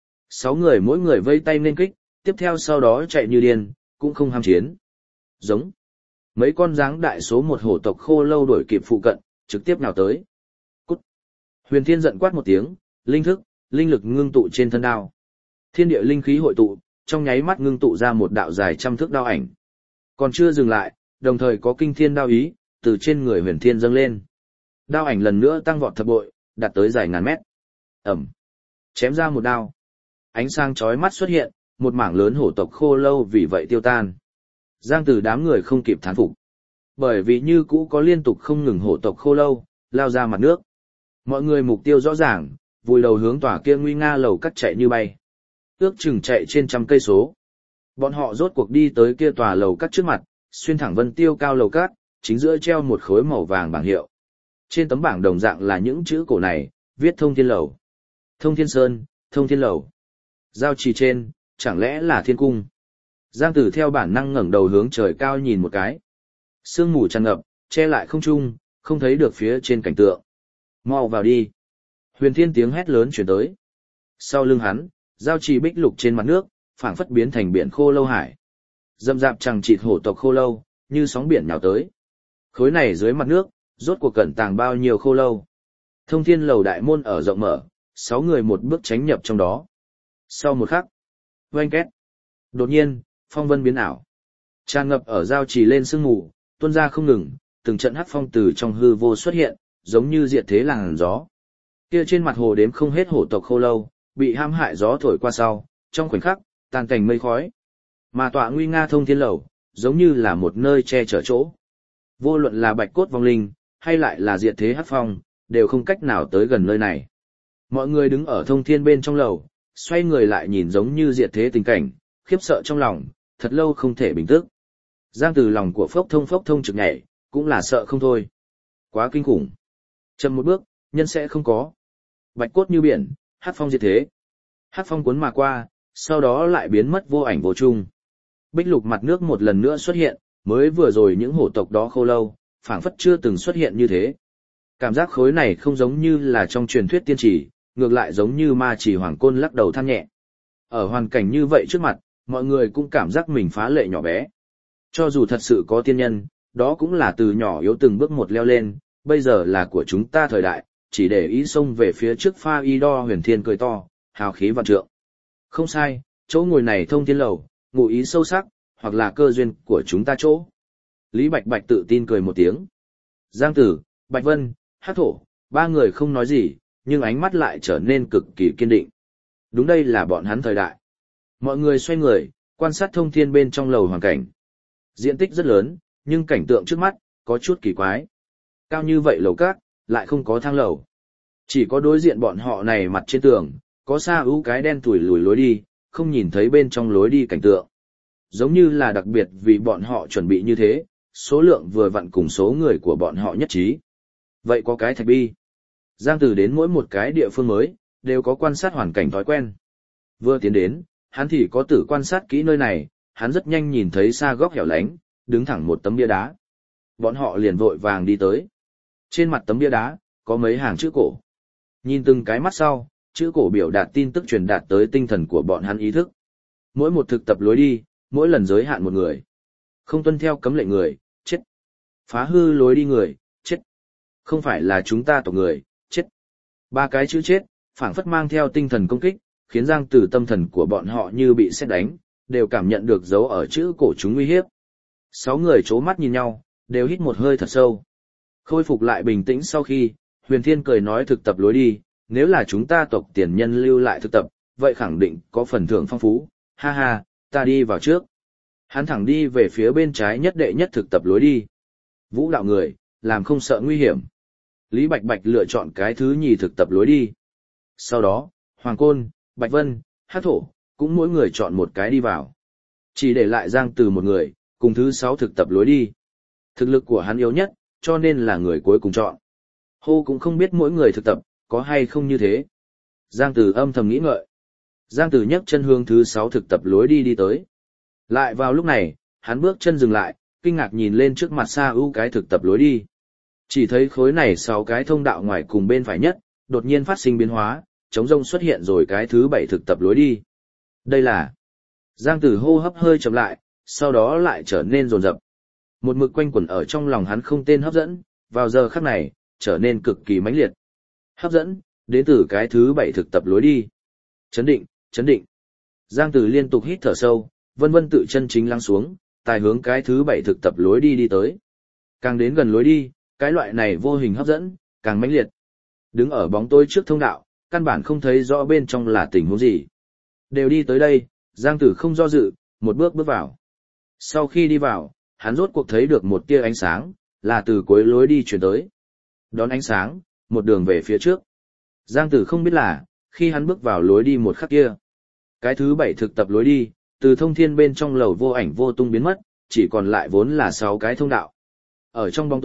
A: 6 người mỗi người vây tay nên kích, tiếp theo sau đó chạy như điên, cũng không ham chiến. Giống. Mấy con dáng đại số 1 hổ tộc khô lâu đuổi kịp phụ cận, trực tiếp nào tới. Cút. Huyền Thiên giận quát một tiếng, linh thức, linh lực ngưng tụ trên thân đao. Thiên địa linh khí hội tụ, trong nháy mắt ngưng tụ ra một đạo dài trăm thước đao ảnh. Còn chưa dừng lại, đồng thời có kinh thiên đao ý, từ trên người Huyền Thiên dâng lên. Đao ảnh lần nữa tăng vọt thập bội, đạt tới dài ngàn mét. Ẩm. Chém ra một đao. Ánh sáng chói mắt xuất hiện, một mảng lớn hổ tộc khô lâu vì vậy tiêu tan. Giang Tử đám người không kịp thán phục. Bởi vì như cũ có liên tục không ngừng hổ tộc khô lâu, lao ra mặt nước. Mọi người mục tiêu rõ ràng, vùi đầu hướng tòa kia nguy nga lầu cắt chạy như bay. Ước chừng chạy trên trăm cây số. Bọn họ rốt cuộc đi tới kia tòa lầu cắt trước mặt, xuyên thẳng vân tiêu cao lầu cát, chính giữa treo một khối màu vàng bảng hiệu. Trên tấm bảng đồng dạng là những chữ cổ này, viết Thông Thiên Lầu. Thông Thiên Sơn, Thông Thiên Lầu. Giao trì trên, chẳng lẽ là thiên cung? Giang Tử theo bản năng ngẩng đầu hướng trời cao nhìn một cái. Sương mù tràn ngập, che lại không trung, không thấy được phía trên cảnh tượng. Mau vào đi. Huyền Thiên tiếng hét lớn chuyển tới. Sau lưng hắn, giao trì bích lục trên mặt nước, phảng phất biến thành biển khô lâu hải. Dâm dạp chằng chịt hổ tộc khô lâu, như sóng biển nhào tới. Khối này dưới mặt nước, rốt cuộc cẩn tàng bao nhiêu khô lâu. Thông Thiên Lầu đại môn ở rộng mở, 6 người một bước tránh nhập trong đó. Sau một khắc, oanh két. Đột nhiên, phong vân biến ảo. Tràn ngập ở giao trì lên sương mù, tuôn ra không ngừng, từng trận hắc phong từ trong hư vô xuất hiện, giống như diệt thế làn gió. Kia trên mặt hồ đếm không hết hổ tộc khô lâu, bị hãm hại gió thổi qua sau, trong khoảnh khắc, tan thành mây khói. Mà tọa nguy nga Thông Thiên Lầu, giống như là một nơi che chở chỗ. Vô luận là bạch cốt vong linh, hay lại là diệt thế hắc phong, đều không cách nào tới gần nơi này. Mọi người đứng ở thông thiên bên trong lầu, xoay người lại nhìn giống như diệt thế tình cảnh, khiếp sợ trong lòng, thật lâu không thể bình tức. Giang Từ lòng của phốc thông trực nhảy, cũng là sợ không thôi. Quá kinh khủng. Chậm một bước, nhân sẽ không có. Bạch cốt như biển, hắc phong diệt thế. Hắc phong cuốn mà qua, sau đó lại biến mất vô ảnh vô chung. Bích lục mặt nước một lần nữa xuất hiện, mới vừa rồi những hổ tộc đó khô lâu, phảng phất chưa từng xuất hiện như thế. Cảm giác khối này không giống như là trong truyền thuyết tiên chỉ, ngược lại giống như ma chỉ hoàng côn lắc đầu than nhẹ. Ở hoàn cảnh như vậy trước mặt, mọi người cũng cảm giác mình phá lệ nhỏ bé. Cho dù thật sự có tiên nhân, đó cũng là từ nhỏ yếu từng bước một leo lên, bây giờ là của chúng ta thời đại, chỉ để ý xông về phía trước pha y đo huyền thiên cười to, hào khí vạn trượng. Không sai, chỗ ngồi này Thông Thiên Lầu, ngụ ý sâu sắc, hoặc là cơ duyên của chúng ta chỗ. Lý Bạch Bạch tự tin cười một tiếng. Giang Tử, Bạch Vân, Hắc Thổ, ba người không nói gì, nhưng ánh mắt lại trở nên cực kỳ kiên định. Đúng đây là bọn hắn thời đại. Mọi người xoay người, quan sát thông thiên bên trong lầu hoàn cảnh. Diện tích rất lớn, nhưng cảnh tượng trước mắt, có chút kỳ quái. Cao như vậy lầu các, lại không có thang lầu. Chỉ có đối diện bọn họ này mặt trên tường, có xa ưu cái đen tủi lùi lối đi, không nhìn thấy bên trong lối đi cảnh tượng. Giống như là đặc biệt vì bọn họ chuẩn bị như thế, số lượng vừa vặn cùng số người của bọn họ nhất trí. Vậy có cái thạch bi. Giang Tử đến mỗi một cái địa phương mới, đều có quan sát hoàn cảnh thói quen. Vừa tiến đến, hắn thì có tử quan sát kỹ nơi này, hắn rất nhanh nhìn thấy xa góc hẻo lánh, đứng thẳng một tấm bia đá. Bọn họ liền vội vàng đi tới. Trên mặt tấm bia đá, có mấy hàng chữ cổ. Nhìn từng cái mắt sau, chữ cổ biểu đạt tin tức truyền đạt tới tinh thần của bọn hắn ý thức. Mỗi một thực tập lối đi, mỗi lần giới hạn một người. Không tuân theo cấm lệnh người, chết. Phá hư lối đi người, chết. Không phải là chúng ta tộc người, chết. Ba cái chữ chết, phảng phất mang theo tinh thần công kích, khiến Giang Tử tâm thần của bọn họ như bị sét đánh, đều cảm nhận được dấu ở chữ cổ chúng uy hiếp. 6 người chố mắt nhìn nhau, đều hít một hơi thật sâu. Khôi phục lại bình tĩnh sau khi, Huyền Thiên cười nói thực tập lối đi, nếu là chúng ta tộc tiền nhân lưu lại thực tập, vậy khẳng định có phần thưởng phong phú, ha ha, ta đi vào trước. Hắn thẳng đi về phía bên trái nhất đệ nhất thực tập lối đi. Vũ đạo người, làm không sợ nguy hiểm. Lý Bạch Bạch lựa chọn cái thứ nhì thực tập lối đi. Sau đó, Hoàng Côn, Bạch Vân, Hắc Thổ, cũng mỗi người chọn một cái đi vào. Chỉ để lại Giang Từ một người, cùng thứ 6 thực tập lối đi. Thực lực của hắn yếu nhất, cho nên là người cuối cùng chọn. Hô cũng không biết mỗi người thực tập, có hay không như thế. Giang Từ âm thầm nghĩ ngợi. Giang Từ nhấc chân hướng thứ 6 thực tập lối đi đi tới. Lại vào lúc này, hắn bước chân dừng lại, kinh ngạc nhìn lên trước mặt xa ưu cái thực tập lối đi. Chỉ thấy khối này 6 cái thông đạo ngoài cùng bên phải nhất, đột nhiên phát sinh biến hóa, trống rông xuất hiện rồi cái thứ 7 thực tập lối đi. Đây là... Giang Tử hô hấp hơi chậm lại, sau đó lại trở nên rồn rập. Một mực quanh quẩn ở trong lòng hắn không tên hấp dẫn, vào giờ khắc này, trở nên cực kỳ mãnh liệt. Hấp dẫn, đến từ cái thứ 7 thực tập lối đi. Chấn định, chấn định. Giang Tử liên tục hít thở sâu, vân vân tự chân chính lắng xuống, tài hướng cái thứ 7 thực tập lối đi đi tới. Càng đến gần lối đi, cái loại này vô hình hấp dẫn, càng mãnh liệt. Đứng ở bóng tối trước thông đạo, căn bản không thấy rõ bên trong là tình huống gì. Đều đi tới đây, Giang Tử không do dự, một bước bước vào. Sau khi đi vào, hắn rốt cuộc thấy được một tia ánh sáng, là từ cuối lối đi chuyển tới. Đón ánh sáng, một đường về phía trước. Giang Tử không biết là, khi hắn bước vào lối đi một khắc kia, cái thứ 7 thực tập lối đi, từ thông thiên bên trong lầu vô ảnh vô tung biến mất, chỉ còn lại vốn là 6 cái thông đạo. Ở trong bóng tối,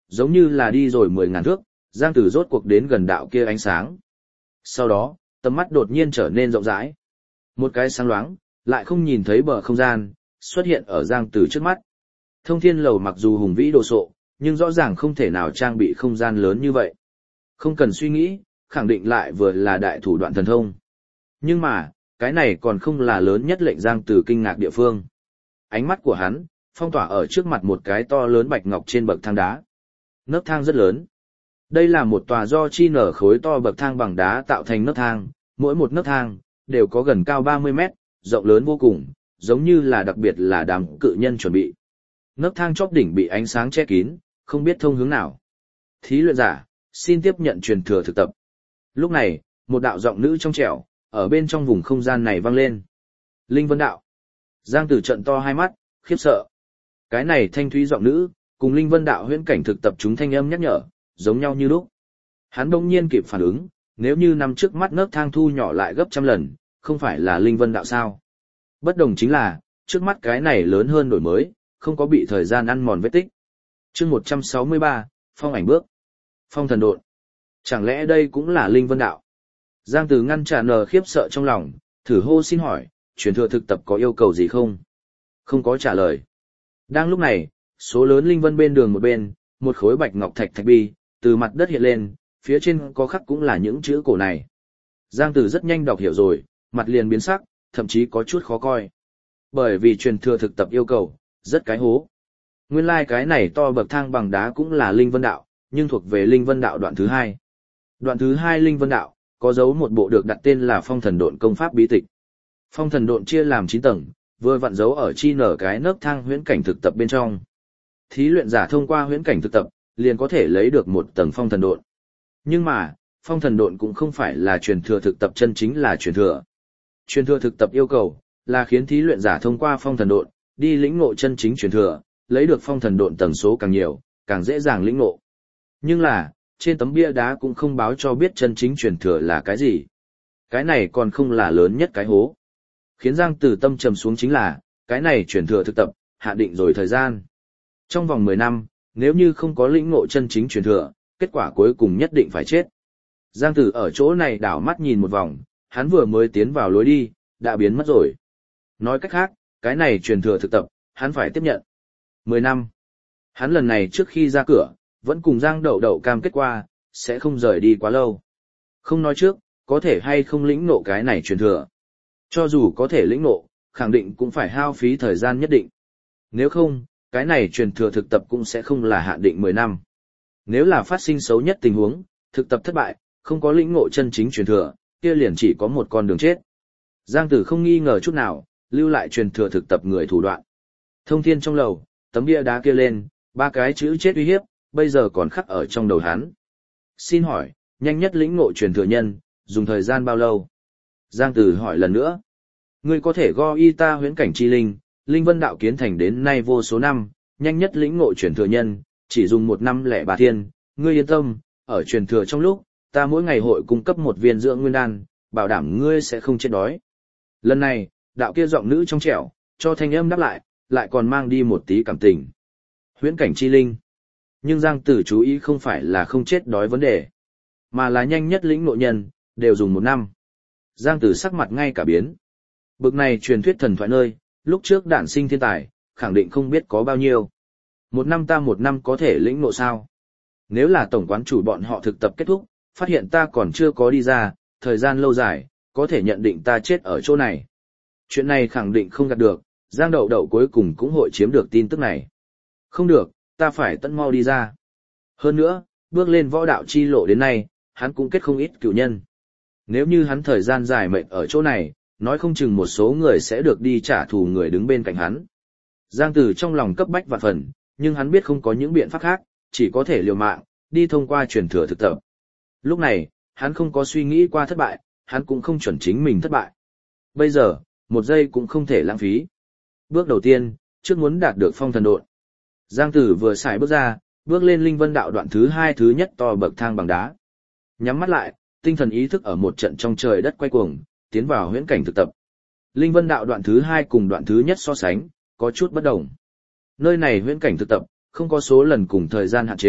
A: giống như là đi rồi 10.000 thước, Giang Tử rốt cuộc đến gần đạo kia ánh sáng. Sau đó, tầm mắt đột nhiên trở nên rộng rãi. Một cái sáng loáng, lại không nhìn thấy bờ không gian, xuất hiện ở Giang Tử trước mắt. Thông Thiên Lầu mặc dù hùng vĩ đồ sộ, nhưng rõ ràng không thể nào trang bị không gian lớn như vậy. Không cần suy nghĩ, khẳng định lại vừa là đại thủ đoạn thần thông. Nhưng mà, cái này còn không là lớn nhất lệnh Giang Tử kinh ngạc địa phương. Ánh mắt của hắn, phong tỏa ở trước mặt một cái to lớn bạch ngọc trên bậc thang đá. Nấc thang rất lớn. Đây là một tòa do chi nở khối to bậc thang bằng đá tạo thành nấc thang, mỗi một nấc thang đều có gần cao 30 mét, rộng lớn vô cùng, giống như là đặc biệt là đám cự nhân chuẩn bị. Nấc thang chóp đỉnh bị ánh sáng che kín, không biết thông hướng nào. Thí luyện giả, xin tiếp nhận truyền thừa thực tập. Lúc này, một đạo giọng nữ trong trẻo, ở bên trong vùng không gian này vang lên. Linh Vân Đạo. Giang Tử trợn to hai mắt, khiếp sợ. Cái này thanh thúy giọng nữ, cùng Linh Vân Đạo huyễn cảnh thực tập chúng thanh âm nhắc nhở, giống nhau như lúc. Hắn bỗng nhiên kịp phản ứng, nếu như nằm trước mắt nấc thang thu nhỏ lại gấp trăm lần, không phải là Linh Vân Đạo sao? Bất đồng chính là, trước mắt cái này lớn hơn đổi mới, không có bị thời gian ăn mòn vết tích. Chương 163, Phong ảnh bước. Phong thần độn. Chẳng lẽ đây cũng là Linh Vân Đạo? Giang Tử ngăn trả nờ khiếp sợ trong lòng, thử hô xin hỏi, truyền thừa thực tập có yêu cầu gì không? Không có trả lời. Đang lúc này, số lớn linh vân bên đường một bên, một khối bạch ngọc thạch bi, từ mặt đất hiện lên, phía trên có khắc cũng là những chữ cổ này. Giang Tử rất nhanh đọc hiểu rồi, mặt liền biến sắc, thậm chí có chút khó coi. Bởi vì truyền thừa thực tập yêu cầu, rất cái hố. Nguyên lai cái này to bậc thang bằng đá cũng là Linh Vân Đạo, nhưng thuộc về Linh Vân Đạo đoạn thứ 2. Đoạn thứ 2 Linh Vân Đạo, có dấu một bộ được đặt tên là Phong Thần Độn công pháp bí tịch. Phong Thần Độn chia làm 9 tầng, vừa vặn dấu ở chi nở cái nấc thang huyễn cảnh thực tập bên trong. Thí luyện giả thông qua huyễn cảnh thực tập, liền có thể lấy được một tầng Phong Thần Độn. Nhưng mà, Phong Thần Độn cũng không phải là truyền thừa thực tập chân chính là truyền thừa. Truyền thừa thực tập yêu cầu là khiến thí luyện giả thông qua Phong Thần Độn, đi lĩnh ngộ chân chính truyền thừa, lấy được Phong Thần Độn tầng số càng nhiều, càng dễ dàng lĩnh ngộ. Nhưng là, trên tấm bia đá cũng không báo cho biết chân chính truyền thừa là cái gì. Cái này còn không là lớn nhất cái hố. Khiến Giang Tử tâm trầm xuống chính là, cái này truyền thừa thực tập, hạ định rồi thời gian. Trong vòng 10 năm, nếu như không có lĩnh ngộ chân chính truyền thừa, kết quả cuối cùng nhất định phải chết. Giang Tử ở chỗ này đảo mắt nhìn một vòng, hắn vừa mới tiến vào lối đi, đã biến mất rồi. Nói cách khác, cái này truyền thừa thực tập, hắn phải tiếp nhận. 10 năm. Hắn lần này trước khi ra cửa, vẫn cùng Giang Đậu Đậu cam kết qua, sẽ không rời đi quá lâu. Không nói trước, có thể hay không lĩnh ngộ cái này truyền thừa. Cho dù có thể lĩnh ngộ, khẳng định cũng phải hao phí thời gian nhất định. Nếu không, cái này truyền thừa thực tập cũng sẽ không là hạn định 10 năm. Nếu là phát sinh xấu nhất tình huống, thực tập thất bại, không có lĩnh ngộ chân chính truyền thừa, kia liền chỉ có một con đường chết. Giang Tử không nghi ngờ chút nào, lưu lại truyền thừa thực tập người thủ đoạn. Thông Thiên trong lầu, tấm bia đá kia lên, 3 cái chữ chết uy hiếp, bây giờ còn khắc ở trong đầu hắn. Xin hỏi, nhanh nhất lĩnh ngộ truyền thừa nhân, dùng thời gian bao lâu? Giang Tử hỏi lần nữa. Ngươi có thể go y ta huyễn cảnh chi linh, Linh Vân Đạo kiến thành đến nay vô số năm, nhanh nhất lĩnh ngộ truyền thừa nhân, chỉ dùng 1 năm lẻ 3 thiên. Ngươi yên tâm, ở truyền thừa trong lúc, ta mỗi ngày hội cung cấp 1 viên dưỡng nguyên đan, bảo đảm ngươi sẽ không chết đói. Lần này, đạo kia giọng nữ trong trẻo, cho thanh âm đáp lại còn mang đi một tí cảm tình. Huyễn cảnh chi linh. Nhưng Giang Tử chú ý không phải là không chết đói vấn đề, mà là nhanh nhất lĩnh ngộ nhân, đều dùng 1 năm. Giang Tử sắc mặt ngay cả biến. Bực này truyền thuyết thần thoại nơi, lúc trước đản sinh thiên tài, khẳng định không biết có bao nhiêu. 1 năm ta 1 năm có thể lĩnh ngộ sao? Nếu là tổng quán chủ bọn họ thực tập kết thúc, phát hiện ta còn chưa có đi ra, thời gian lâu dài, có thể nhận định ta chết ở chỗ này. Chuyện này khẳng định không gạt được, Giang Đậu Đậu cuối cùng cũng hội chiếm được tin tức này. Không được, ta phải tận mau đi ra. Hơn nữa, bước lên võ đạo chi lộ đến nay, hắn cũng kết không ít cựu nhân. Nếu như hắn thời gian dài mệnh ở chỗ này, nói không chừng một số người sẽ được đi trả thù người đứng bên cạnh hắn. Giang Tử trong lòng cấp bách vạn phần, nhưng hắn biết không có những biện pháp khác, chỉ có thể liều mạng, đi thông qua truyền thừa thực tập. Lúc này, hắn không có suy nghĩ qua thất bại, hắn cũng không chuẩn chính mình thất bại. Bây giờ, 1 giây cũng không thể lãng phí. Bước đầu tiên, trước muốn đạt được phong thần độn. Giang Tử vừa xài bước ra, bước lên Linh Vân Đạo đoạn thứ 2 thứ nhất to bậc thang bằng đá. Nhắm mắt lại, tinh thần ý thức ở một trận trong trời đất quay cuồng, tiến vào huyễn cảnh thực tập. Linh Vân Đạo đoạn thứ 2 cùng đoạn thứ nhất so sánh, có chút bất đồng. Nơi này huyễn cảnh thực tập, không có số lần cùng thời gian hạn chế,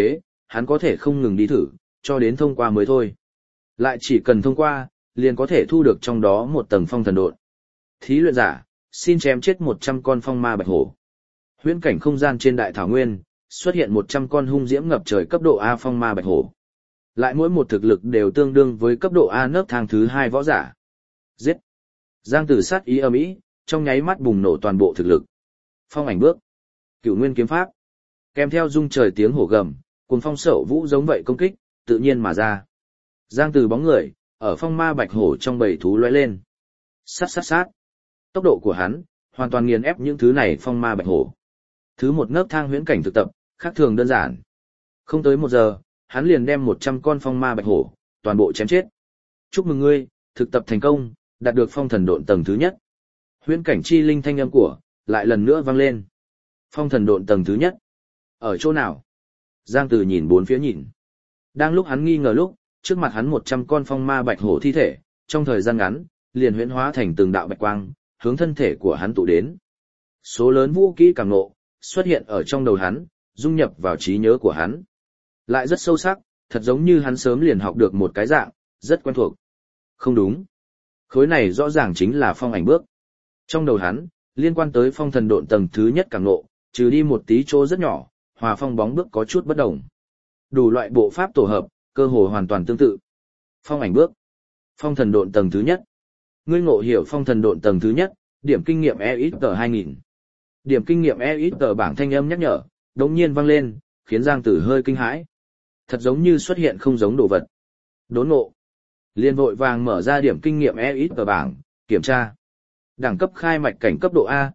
A: hắn có thể không ngừng đi thử, cho đến thông qua mới thôi. Lại chỉ cần thông qua, liền có thể thu được trong đó một tầng phong thần độn. Thí luyện giả, xin chém chết 100 con phong ma bạch hổ. Huyễn cảnh không gian trên đại thảo nguyên, xuất hiện 100 con hung diễm ngập trời cấp độ A phong ma bạch hổ. Lại mỗi một thực lực đều tương đương với cấp độ A nấc thang thứ 2 võ giả. Giết! Giang Tử sát ý ầm ĩ, trong nháy mắt bùng nổ toàn bộ thực lực. Phong ảnh bước, Cửu Nguyên kiếm pháp, kèm theo rung trời tiếng hổ gầm, cuồng phong sậu vũ giống vậy công kích, tự nhiên mà ra. Giang Tử bóng người, ở phong ma bạch hổ trong bầy thú lóe lên. Sát sát sát. Tốc độ của hắn, hoàn toàn nghiền ép những thứ này phong ma bạch hổ. Thứ một nấc thang huyễn cảnh thực tập, khác thường đơn giản. Không tới 1 giờ, hắn liền đem 100 con phong ma bạch hổ, toàn bộ chém chết. Chúc mừng ngươi, thực tập thành công, đạt được phong thần độn tầng thứ nhất. Huyễn cảnh chi linh thanh âm của, lại lần nữa vang lên. Phong thần độn tầng thứ nhất. Ở chỗ nào? Giang Tử nhìn bốn phía nhìn. Đang lúc hắn nghi ngờ lúc, trước mặt hắn 100 con phong ma bạch hổ thi thể, trong thời gian ngắn, liền huyễn hóa thành từng đạo bạch quang, hướng thân thể của hắn tụ đến. Số lớn vũ kỹ càng ngộ, xuất hiện ở trong đầu hắn, dung nhập vào trí nhớ của hắn. Lại rất sâu sắc, thật giống như hắn sớm liền học được một cái dạng, rất quen thuộc. Không đúng. Khối này rõ ràng chính là phong ảnh bước. Trong đầu hắn, liên quan tới phong thần độn tầng thứ nhất càng ngộ, trừ đi một tí chỗ rất nhỏ, hòa phong bóng bước có chút bất đồng. Đủ loại bộ pháp tổ hợp, cơ hồ hoàn toàn tương tự. Phong ảnh bước, phong thần độn tầng thứ nhất. Ngươi ngộ hiểu phong thần độn tầng thứ nhất, điểm kinh nghiệm EXP 2000. Điểm kinh nghiệm EXP bảng thanh âm nhắc nhở, đột nhiên vang lên, khiến Giang Tử hơi kinh hãi. Thật giống như xuất hiện không giống đồ vật. Đốn ngộ. Liên vội vàng mở ra điểm kinh nghiệm EXP bảng, kiểm tra. Đẳng cấp khai mạch cảnh cấp độ A,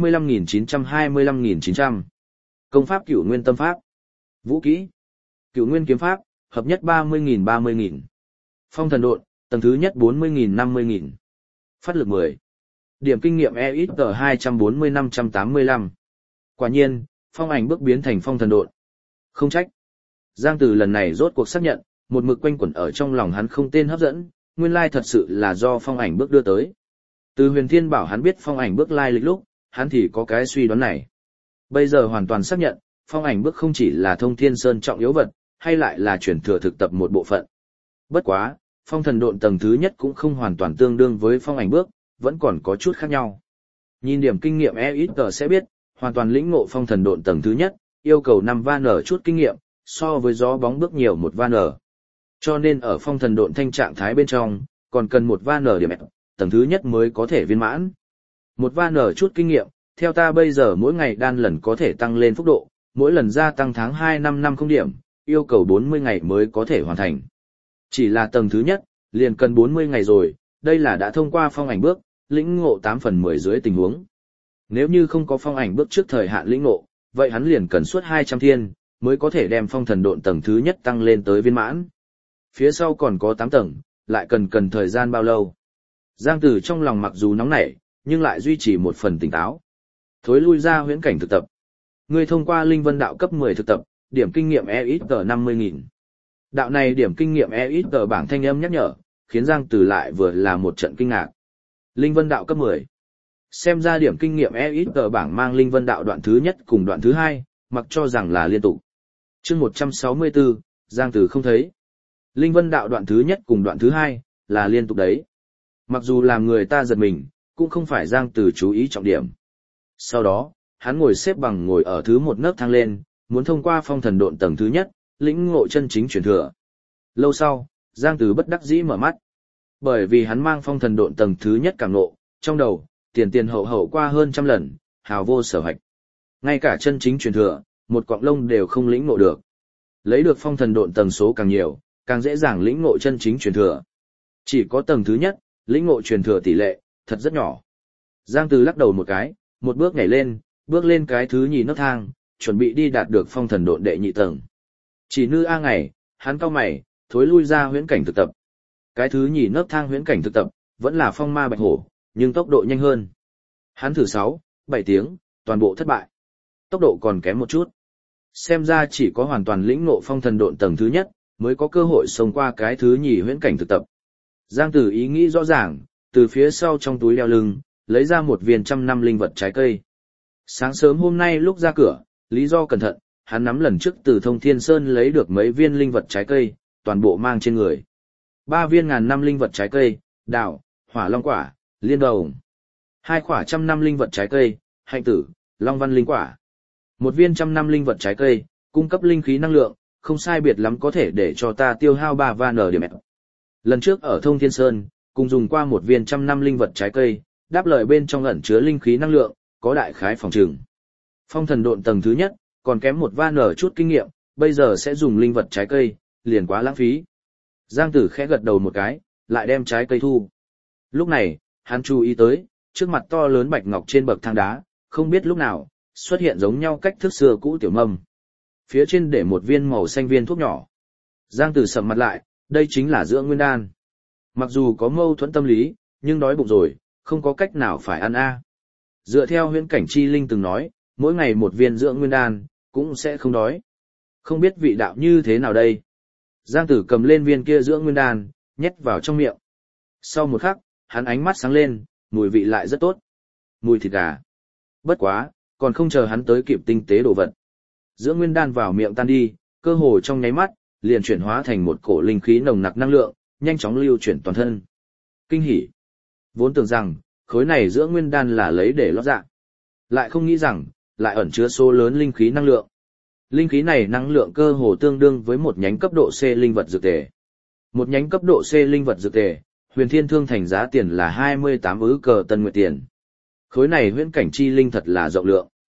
A: 25.900. Công pháp Cửu Nguyên tâm pháp. Vũ kỹ. Cửu Nguyên kiếm pháp, hợp nhất 30.000. Phong thần độn, tầng thứ nhất 40.000. Phát lực 10. Điểm kinh nghiệm EXP 240-585. Quả nhiên, phong ảnh bước biến thành phong thần độn. Không trách. Giang Tử lần này rốt cuộc xác nhận, một mực quanh quẩn ở trong lòng hắn không tên hấp dẫn, nguyên lai thật sự là do phong ảnh bước đưa tới. Từ Huyền Thiên bảo hắn biết phong ảnh bước lai lịch lúc, hắn thì có cái suy đoán này. Bây giờ hoàn toàn xác nhận, phong ảnh bước không chỉ là thông thiên sơn trọng yếu vật, hay lại là chuyển thừa thực tập một bộ phận. Bất quá, phong thần độn tầng thứ nhất cũng không hoàn toàn tương đương với phong ảnh bước, vẫn còn có chút khác nhau. Nhìn điểm kinh nghiệm EXP sẽ biết, hoàn toàn lĩnh ngộ phong thần độn tầng thứ nhất, yêu cầu 5 van ở chút kinh nghiệm, so với gió bóng bước nhiều 1 van ở. Cho nên ở phong thần độn thanh trạng thái bên trong, còn cần 1 van ở điểm tầng thứ nhất mới có thể viên mãn. 1 van ở chút kinh nghiệm, theo ta bây giờ mỗi ngày đan lần có thể tăng lên phúc độ, mỗi lần gia tăng tháng 2 năm không điểm, yêu cầu 40 ngày mới có thể hoàn thành. Chỉ là tầng thứ nhất, liền cần 40 ngày rồi, đây là đã thông qua phong ảnh bước, lĩnh ngộ 8/10 dưới tình huống. Nếu như không có phong ảnh bước trước thời hạn lĩnh ngộ, vậy hắn liền cần suốt 200 thiên, mới có thể đem phong thần độn tầng thứ nhất tăng lên tới viên mãn. Phía sau còn có 8 tầng, lại cần thời gian bao lâu. Giang Tử trong lòng mặc dù nóng nảy, nhưng lại duy trì một phần tỉnh táo. Thối lui ra huyễn cảnh thực tập. Ngươi thông qua linh vân đạo cấp 10 thực tập, điểm kinh nghiệm EXP 50.000. Đạo này điểm kinh nghiệm EXP bảng thanh âm nhắc nhở, khiến Giang Tử lại vừa là một trận kinh ngạc. Linh vân đạo cấp 10. Xem ra điểm kinh nghiệm EXP bảng mang linh vân đạo đoạn thứ nhất cùng đoạn thứ hai, mặc cho rằng là liên tục. Chương 164, Giang Tử không thấy. Linh vân đạo đoạn thứ nhất cùng đoạn thứ hai, là liên tục đấy. Mặc dù làm người ta giật mình, cũng không phải Giang Tử chú ý trọng điểm. Sau đó, hắn ngồi xếp bằng ngồi ở thứ một nấc thang lên, muốn thông qua phong thần độn tầng thứ nhất, lĩnh ngộ chân chính truyền thừa. Lâu sau, Giang Tử bất đắc dĩ mở mắt. Bởi vì hắn mang phong thần độn tầng thứ nhất cảm ngộ, trong đầu, tiền hậu qua hơn 100 lần, hào vô sở hạch. Ngay cả chân chính truyền thừa, một cọng lông đều không lĩnh ngộ được. Lấy được phong thần độn tầng số càng nhiều, càng dễ dàng lĩnh ngộ chân chính truyền thừa. Chỉ có tầng thứ nhất, lĩnh ngộ truyền thừa tỷ lệ, thật rất nhỏ. Giang Tử lắc đầu một cái, một bước nhảy lên, bước lên cái thứ nhì nấc thang, chuẩn bị đi đạt được phong thần độn đệ nhị tầng. Chỉ nư a ngày, hắn cau mày, thối lui ra huyễn cảnh thực tập. Cái thứ nhì nấc thang huyễn cảnh thực tập, vẫn là phong ma bạch hổ, nhưng tốc độ nhanh hơn. Hắn thử 6, 7 tiếng, toàn bộ thất bại. Tốc độ còn kém một chút. Xem ra chỉ có hoàn toàn lĩnh ngộ phong thần độn tầng thứ nhất, mới có cơ hội xông qua cái thứ nhì huyễn cảnh thực tập. Giang Tử ý nghĩ rõ ràng, từ phía sau trong túi đeo lưng, lấy ra một viên 100 năm linh vật trái cây. Sáng sớm hôm nay lúc ra cửa, lý do cẩn thận, hắn nắm lần trước từ Thông Thiên Sơn lấy được mấy viên linh vật trái cây, toàn bộ mang trên người. 3 viên ngàn năm linh vật trái cây, đào, hỏa long quả, liên đồng. 2 quả trăm năm linh vật trái cây, hạnh tử, long văn linh quả. 1 viên trăm năm linh vật trái cây, cung cấp linh khí năng lượng, không sai biệt lắm có thể để cho ta tiêu hao 3 van điểm. Lần trước ở Thông Thiên Sơn, cùng dùng qua 1 viên trăm năm linh vật trái cây, đáp lời bên trong ẩn chứa linh khí năng lượng, có đại khái phòng trừng. Phong thần độn tầng thứ nhất, còn kém 1 van chút kinh nghiệm, bây giờ sẽ dùng linh vật trái cây, liền quá lãng phí. Giang Tử khẽ gật đầu một cái, lại đem trái cây thu. Lúc này, hắn chú ý tới, trước mặt to lớn bạch ngọc trên bậc thang đá, không biết lúc nào, xuất hiện giống nhau cách thức xưa cũ tiểu mâm. Phía trên để một viên màu xanh viên thuốc nhỏ. Giang Tử sầm mặt lại, đây chính là dưỡng nguyên đan. Mặc dù có mâu thuẫn tâm lý, nhưng đói bụng rồi, không có cách nào phải ăn a. Dựa theo huyễn cảnh chi linh từng nói, mỗi ngày 1 viên dưỡng nguyên đan, cũng sẽ không đói. Không biết vị đạo như thế nào đây. Giang Tử cầm lên viên kia dưỡng nguyên đan, nhét vào trong miệng. Sau một khắc, hắn ánh mắt sáng lên, mùi vị lại rất tốt. Mùi thịt gà. Bất quá, còn không chờ hắn tới kịp tinh tế đồ vật. Dưỡng nguyên đan vào miệng tan đi, cơ hồ trong nháy mắt, liền chuyển hóa thành một cổ linh khí nồng nặc năng lượng, nhanh chóng lưu chuyển toàn thân. Kinh hỉ. Vốn tưởng rằng, khối này dưỡng nguyên đan là lấy để lót dạ. Lại không nghĩ rằng, lại ẩn chứa số lớn linh khí năng lượng. Linh khí này năng lượng cơ hồ tương đương với một nhánh cấp độ C linh vật dược tề. Một nhánh cấp độ C linh vật dược tề, Huyền Thiên Thương Thành giá tiền là 28 ứ cờ tân nguyệt tiền. Khối này huyễn cảnh chi linh thật là rộng lượng.